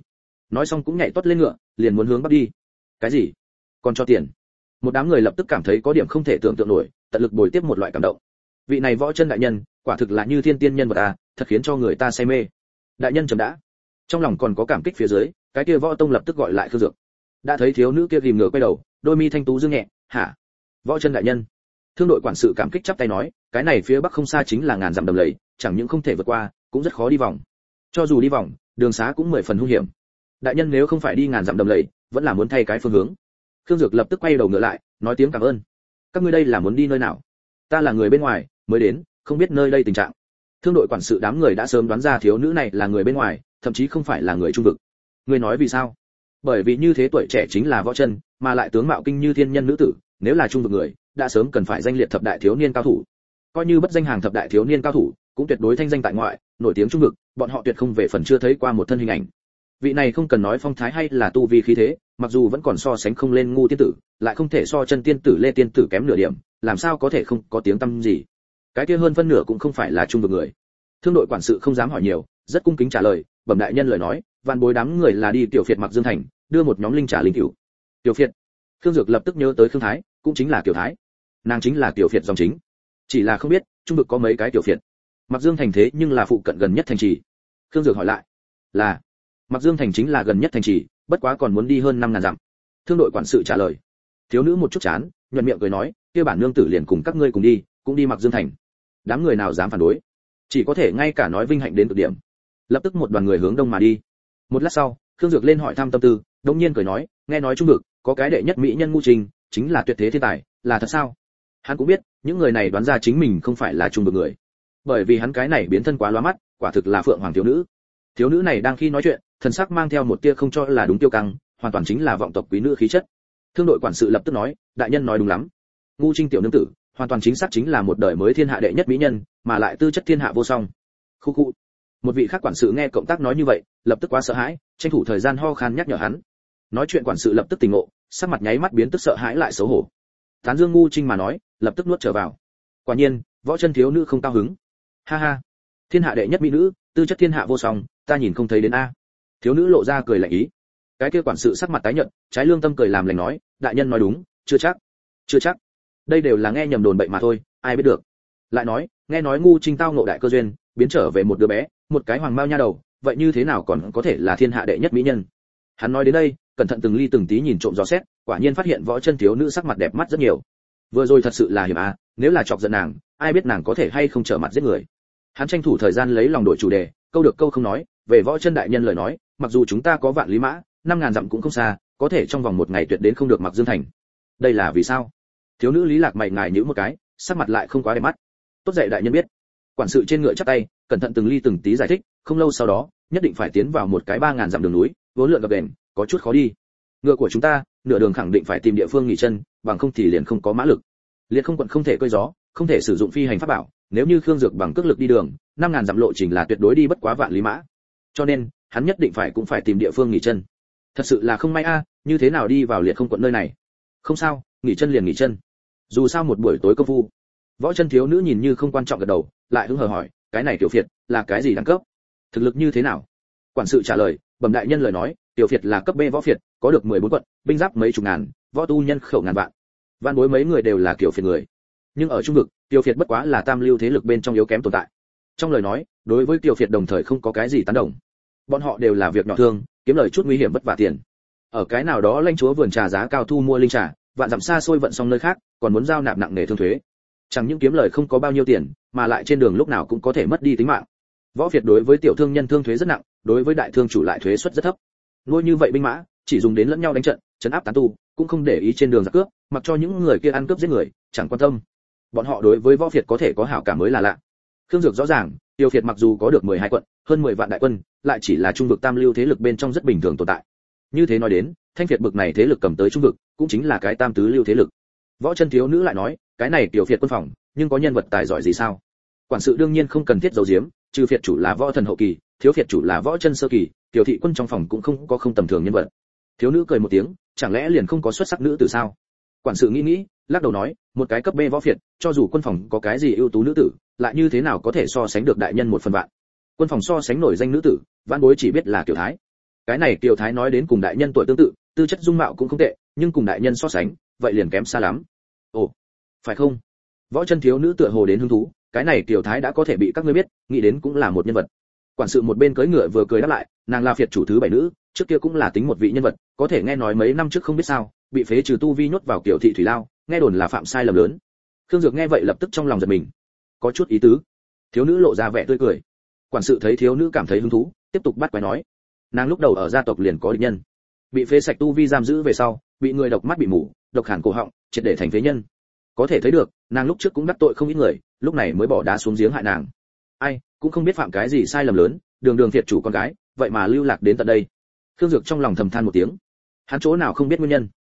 nói xong cũng nhảy tót lên ngựa, liền muốn hướng bắc đi. Cái gì? Còn cho tiền? Một đám người lập tức cảm thấy có điểm không thể tưởng tượng nổi, tận lực bồi tiếp một loại cảm động. Vị này Võ Chân đại nhân, quả thực là như thiên tiên nhân vật à, thật khiến cho người ta say mê. Đại nhân trầm đã. Trong lòng còn có cảm kích phía dưới, cái kia Võ Tông lập tức gọi lại Khương Dược. Đã thấy thiếu nữ kia ghim ngựa quay đầu, đôi mi thanh tú dương nhẹ, "Hả? Võ Chân đại nhân." Thương đội quản sự cảm kích chắp tay nói, cái này phía bắc không xa chính là ngàn dặm đầm lầy, chẳng những không thể vượt qua, cũng rất khó đi vòng. Cho dù đi vòng, đường xá cũng 10 phần hung hiểm. Đại nhân nếu không phải đi ngàn dặm đầm lầy, vẫn là muốn thay cái phương hướng. Khương Dược lập tức quay đầu ngựa lại, nói tiếng cảm ơn. Các ngươi đây là muốn đi nơi nào? Ta là người bên ngoài, mới đến, không biết nơi đây tình trạng. Thương đội quản sự đám người đã sớm đoán ra thiếu nữ này là người bên ngoài, thậm chí không phải là người trung vực. Ngươi nói vì sao? Bởi vì như thế tuổi trẻ chính là Võ Chân, mà lại tướng mạo kinh như thiên nhân nữ tử, nếu là trung vực người, đã sớm cần phải danh liệt thập đại thiếu niên cao thủ. Coi như bất danh hàng thập đại thiếu niên cao thủ, cũng tuyệt đối thanh danh tại ngoại, nổi tiếng trung vực, bọn họ tuyệt không về phần chưa thấy qua một thân hình ảnh. Vị này không cần nói phong thái hay là tu vi khí thế, mặc dù vẫn còn so sánh không lên ngu tiên tử, lại không thể so chân tiên tử Lê tiên tử kém nửa điểm, làm sao có thể không có tiếng tăm gì. Cái kia hơn phân nửa cũng không phải là trung vực người. Thương đội quản sự không dám hỏi nhiều, rất cung kính trả lời, bẩm đại nhân lời nói, van bối đám người là đi tiểu phiệt Mặc Dương thành, đưa một nhóm linh trà linh cửu. Tiểu phiệt. Khương Dược lập tức nhớ tới Khương Thái, cũng chính là Tiểu Thái. Nàng chính là tiểu phiệt dòng chính. Chỉ là không biết, trung vực có mấy cái tiểu phiệt. Mặc Dương thành thế nhưng là phụ cận gần nhất thành trì. Khương Dược hỏi lại. Là Mặc Dương thành chính là gần nhất thành trì, bất quá còn muốn đi hơn 5000 dặm. Thương đội quản sự trả lời. Thiếu nữ một chút chán, nhuận miệng cười nói, kia bản nương tử liền cùng các ngươi cùng đi, cũng đi Mặc Dương thành. Đám người nào dám phản đối? Chỉ có thể ngay cả nói vinh hạnh đến cực điểm. Lập tức một đoàn người hướng đông mà đi. Một lát sau, Khương Dược lên hỏi thăm tâm tư, đột nhiên cười nói, nghe nói trung vực có cái đệ nhất mỹ nhân Ngũ Trình, chính là tuyệt thế thiên tài, là thật sao? Hắn cũng biết, những người này đoán ra chính mình không phải là trung vực người. Bởi vì hắn cái này biến thân quá lóa mắt, quả thực là phượng hoàng thiếu nữ. Thiếu nữ này đang khi nói chuyện, thần sắc mang theo một tia không cho là đúng tiêu căng, hoàn toàn chính là vọng tộc quý nữ khí chất. Thương đội quản sự lập tức nói, đại nhân nói đúng lắm. Ngũ Trinh tiểu nương tử, hoàn toàn chính xác chính là một đời mới thiên hạ đệ nhất mỹ nhân, mà lại tư chất thiên hạ vô song. Khu khu. Một vị khác quản sự nghe cộng tác nói như vậy, lập tức quá sợ hãi, tranh thủ thời gian ho khan nhắc nhở hắn. Nói chuyện quản sự lập tức tỉnh ngộ, sắc mặt nháy mắt biến tức sợ hãi lại xấu hổ. Tán dương Ngũ Trinh mà nói, lập tức nuốt trở vào. Quả nhiên, Võ Chân thiếu nữ không cao hứng. Ha ha, thiên hạ đệ nhất mỹ nữ, tư chất thiên hạ vô song, ta nhìn không thấy đến a. Thiếu nữ lộ ra cười lạnh ý. Cái kia quản sự sắc mặt tái nhợt, trái lương tâm cười làm lành nói, đại nhân nói đúng, chưa chắc. Đây đều là nghe nhầm đồn bậy mà thôi, ai biết được. Lại nói, nghe nói Ngũ Trinh tao ngộ đại cơ duyên, biến trở về một đứa bé, một cái hoàng mao nha đầu, vậy như thế nào còn có thể là thiên hạ đệ nhất mỹ nhân? Hắn nói đến đây, cẩn thận từng ly từng tí nhìn trộm dò xét, quả nhiên phát hiện Võ Chân thiếu nữ sắc mặt đẹp mắt rất nhiều. Vừa rồi thật sự là hiểm a, nếu là chọc giận nàng, ai biết nàng có thể hay không trở mặt giết người. Hắn tranh thủ thời gian lấy lòng đổi chủ đề, câu được câu không nói, về Võ Chân đại nhân lời nói, mặc dù chúng ta có vạn lý mã, 5000 dặm cũng không xa, có thể trong vòng một ngày tuyệt đến không được Mặc Dương thành. Đây là vì sao? Thiếu nữ Lý Lạc mày ngài nhíu một cái, sắc mặt lại không quá đẹp mắt. Tốt dạy đại nhân biết. Quản sự trên ngựa chắp tay, cẩn thận từng ly từng tí giải thích, không lâu sau đó, nhất định phải tiến vào một cái 3000 dặm đường núi, vốn lượn gập ghềnh, có chút khó đi. Ngựa của chúng ta, nửa đường khẳng định phải tìm địa phương nghỉ chân, bằng không thì liền không có mã lực. Liệt không quận không thể cơi gió, không thể sử dụng phi hành pháp bảo, nếu như Khương Dược bằng cước lực đi đường, 5000 dặm lộ trình là tuyệt đối đi bất quá vạn lý mã. Cho nên, hắn nhất định phải cũng phải tìm địa phương nghỉ chân. Thật sự là không may a, như thế nào đi vào Liệt không quận nơi này? Không sao, nghỉ chân liền nghỉ chân. Dù sao một buổi tối công phu. Võ Chân thiếu nữ nhìn như không quan trọng gật đầu, lại hứng hờ hỏi, cái này tiểu phiệt là cái gì đẳng cấp? Thực lực như thế nào? Quản sự trả lời, bẩm đại nhân lời nói, tiểu phiệt là cấp B võ phiệt, có được 14 quận, binh giáp mấy chục ngàn, võ tu nhân khẩu ngàn vạn. Vạn bối mấy người đều là kiểu phiệt người. Nhưng ở trung vực, tiểu phiệt bất quá là tam lưu thế lực bên trong yếu kém tồn tại. Trong lời nói, đối với tiểu phiệt đồng thời không có cái gì tán đồng. Bọn họ đều là việc nhỏ thương, kiếm lời chút nguy hiểm vất vả tiền. Ở cái nào đó lãnh chúa vườn trà giá cao thu mua linh trà, vạn dặm xa xôi vận xong nơi khác, còn muốn giao nạp nặng nề thương thuế. Chẳng những kiếm lời không có bao nhiêu tiền, mà lại trên đường lúc nào cũng có thể mất đi tính mạng. Võ phiệt đối với tiểu thương nhân thương thuế rất nặng, đối với đại thương chủ lại thuế suất rất thấp. Nuôi như vậy binh mã, chỉ dùng đến lẫn nhau đánh trận, trấn áp tán tu, cũng không để ý trên đường giặc cướp, mặc cho những người kia ăn cướp giết người, chẳng quan tâm. Bọn họ đối với võ phiệt có thể có hảo cảm mới là lạ. Khương Dược rõ ràng, tiểu phiệt mặc dù có được 12 quận, hơn 10 vạn đại quân, lại chỉ là trung vực tam lưu thế lực bên trong rất bình thường tồn tại. Như thế nói đến, thanh phiệt bực này thế lực cầm tới trung vực, cũng chính là cái tam tứ lưu thế lực. Võ Chân thiếu nữ lại nói, cái này tiểu phiệt quân phòng, nhưng có nhân vật tài giỏi gì sao? Quản sự đương nhiên không cần thiết giấu giếm, trừ phiệt chủ là võ thần hậu kỳ, thiếu phiệt chủ là võ chân sơ kỳ, tiểu thị quân trong phòng cũng không có không tầm thường nhân vật. Thiếu nữ cười một tiếng, chẳng lẽ liền không có xuất sắc nữ tử sao? Quản sự nghĩ nghĩ, lắc đầu nói, một cái cấp B võ phiệt, cho dù quân phòng có cái gì ưu tú nữ tử, lại như thế nào có thể so sánh được đại nhân một phần vạn. Quân phòng so sánh nổi danh nữ tử, vãn bối chỉ biết là Kiều Thái. Cái này Kiều Thái nói đến cùng đại nhân tuổi tương tự, tư chất dung mạo cũng không tệ, nhưng cùng đại nhân so sánh, vậy liền kém xa lắm. Ồ, phải không? Võ Chân thiếu nữ tựa hồ đến hứng thú, cái này Kiều Thái đã có thể bị các ngươi biết, nghĩ đến cũng là một nhân vật. Quản sự một bên cưỡi ngựa vừa cười đáp lại, nàng là phiệt chủ thứ 7 nữ, trước kia cũng là tính một vị nhân vật, có thể nghe nói mấy năm trước không biết sao, bị phế trừ tu vi nhốt vào Kiều thị thủy lao, nghe đồn là phạm sai lầm lớn. Khương Dược nghe vậy lập tức trong lòng giật mình, có chút ý tứ. Thiếu nữ lộ ra vẻ tươi cười. Quản sự thấy thiếu nữ cảm thấy hứng thú, tiếp tục bắt quái nói, nàng lúc đầu ở gia tộc liền có địch nhân, bị phế sạch tu vi giam giữ về sau, bị người độc mắt bị mù, độc hàn cổ họng, triệt để thành phế nhân. Có thể thấy được, nàng lúc trước cũng đắc tội không ít người, lúc này mới bỏ đá xuống giếng hại nàng. Ai, cũng không biết phạm cái gì sai lầm lớn, đường đường thiệt chủ con gái, vậy mà lưu lạc đến tận đây. Khương Dược trong lòng thầm than một tiếng. Hắn chỗ nào không biết nguyên nhân.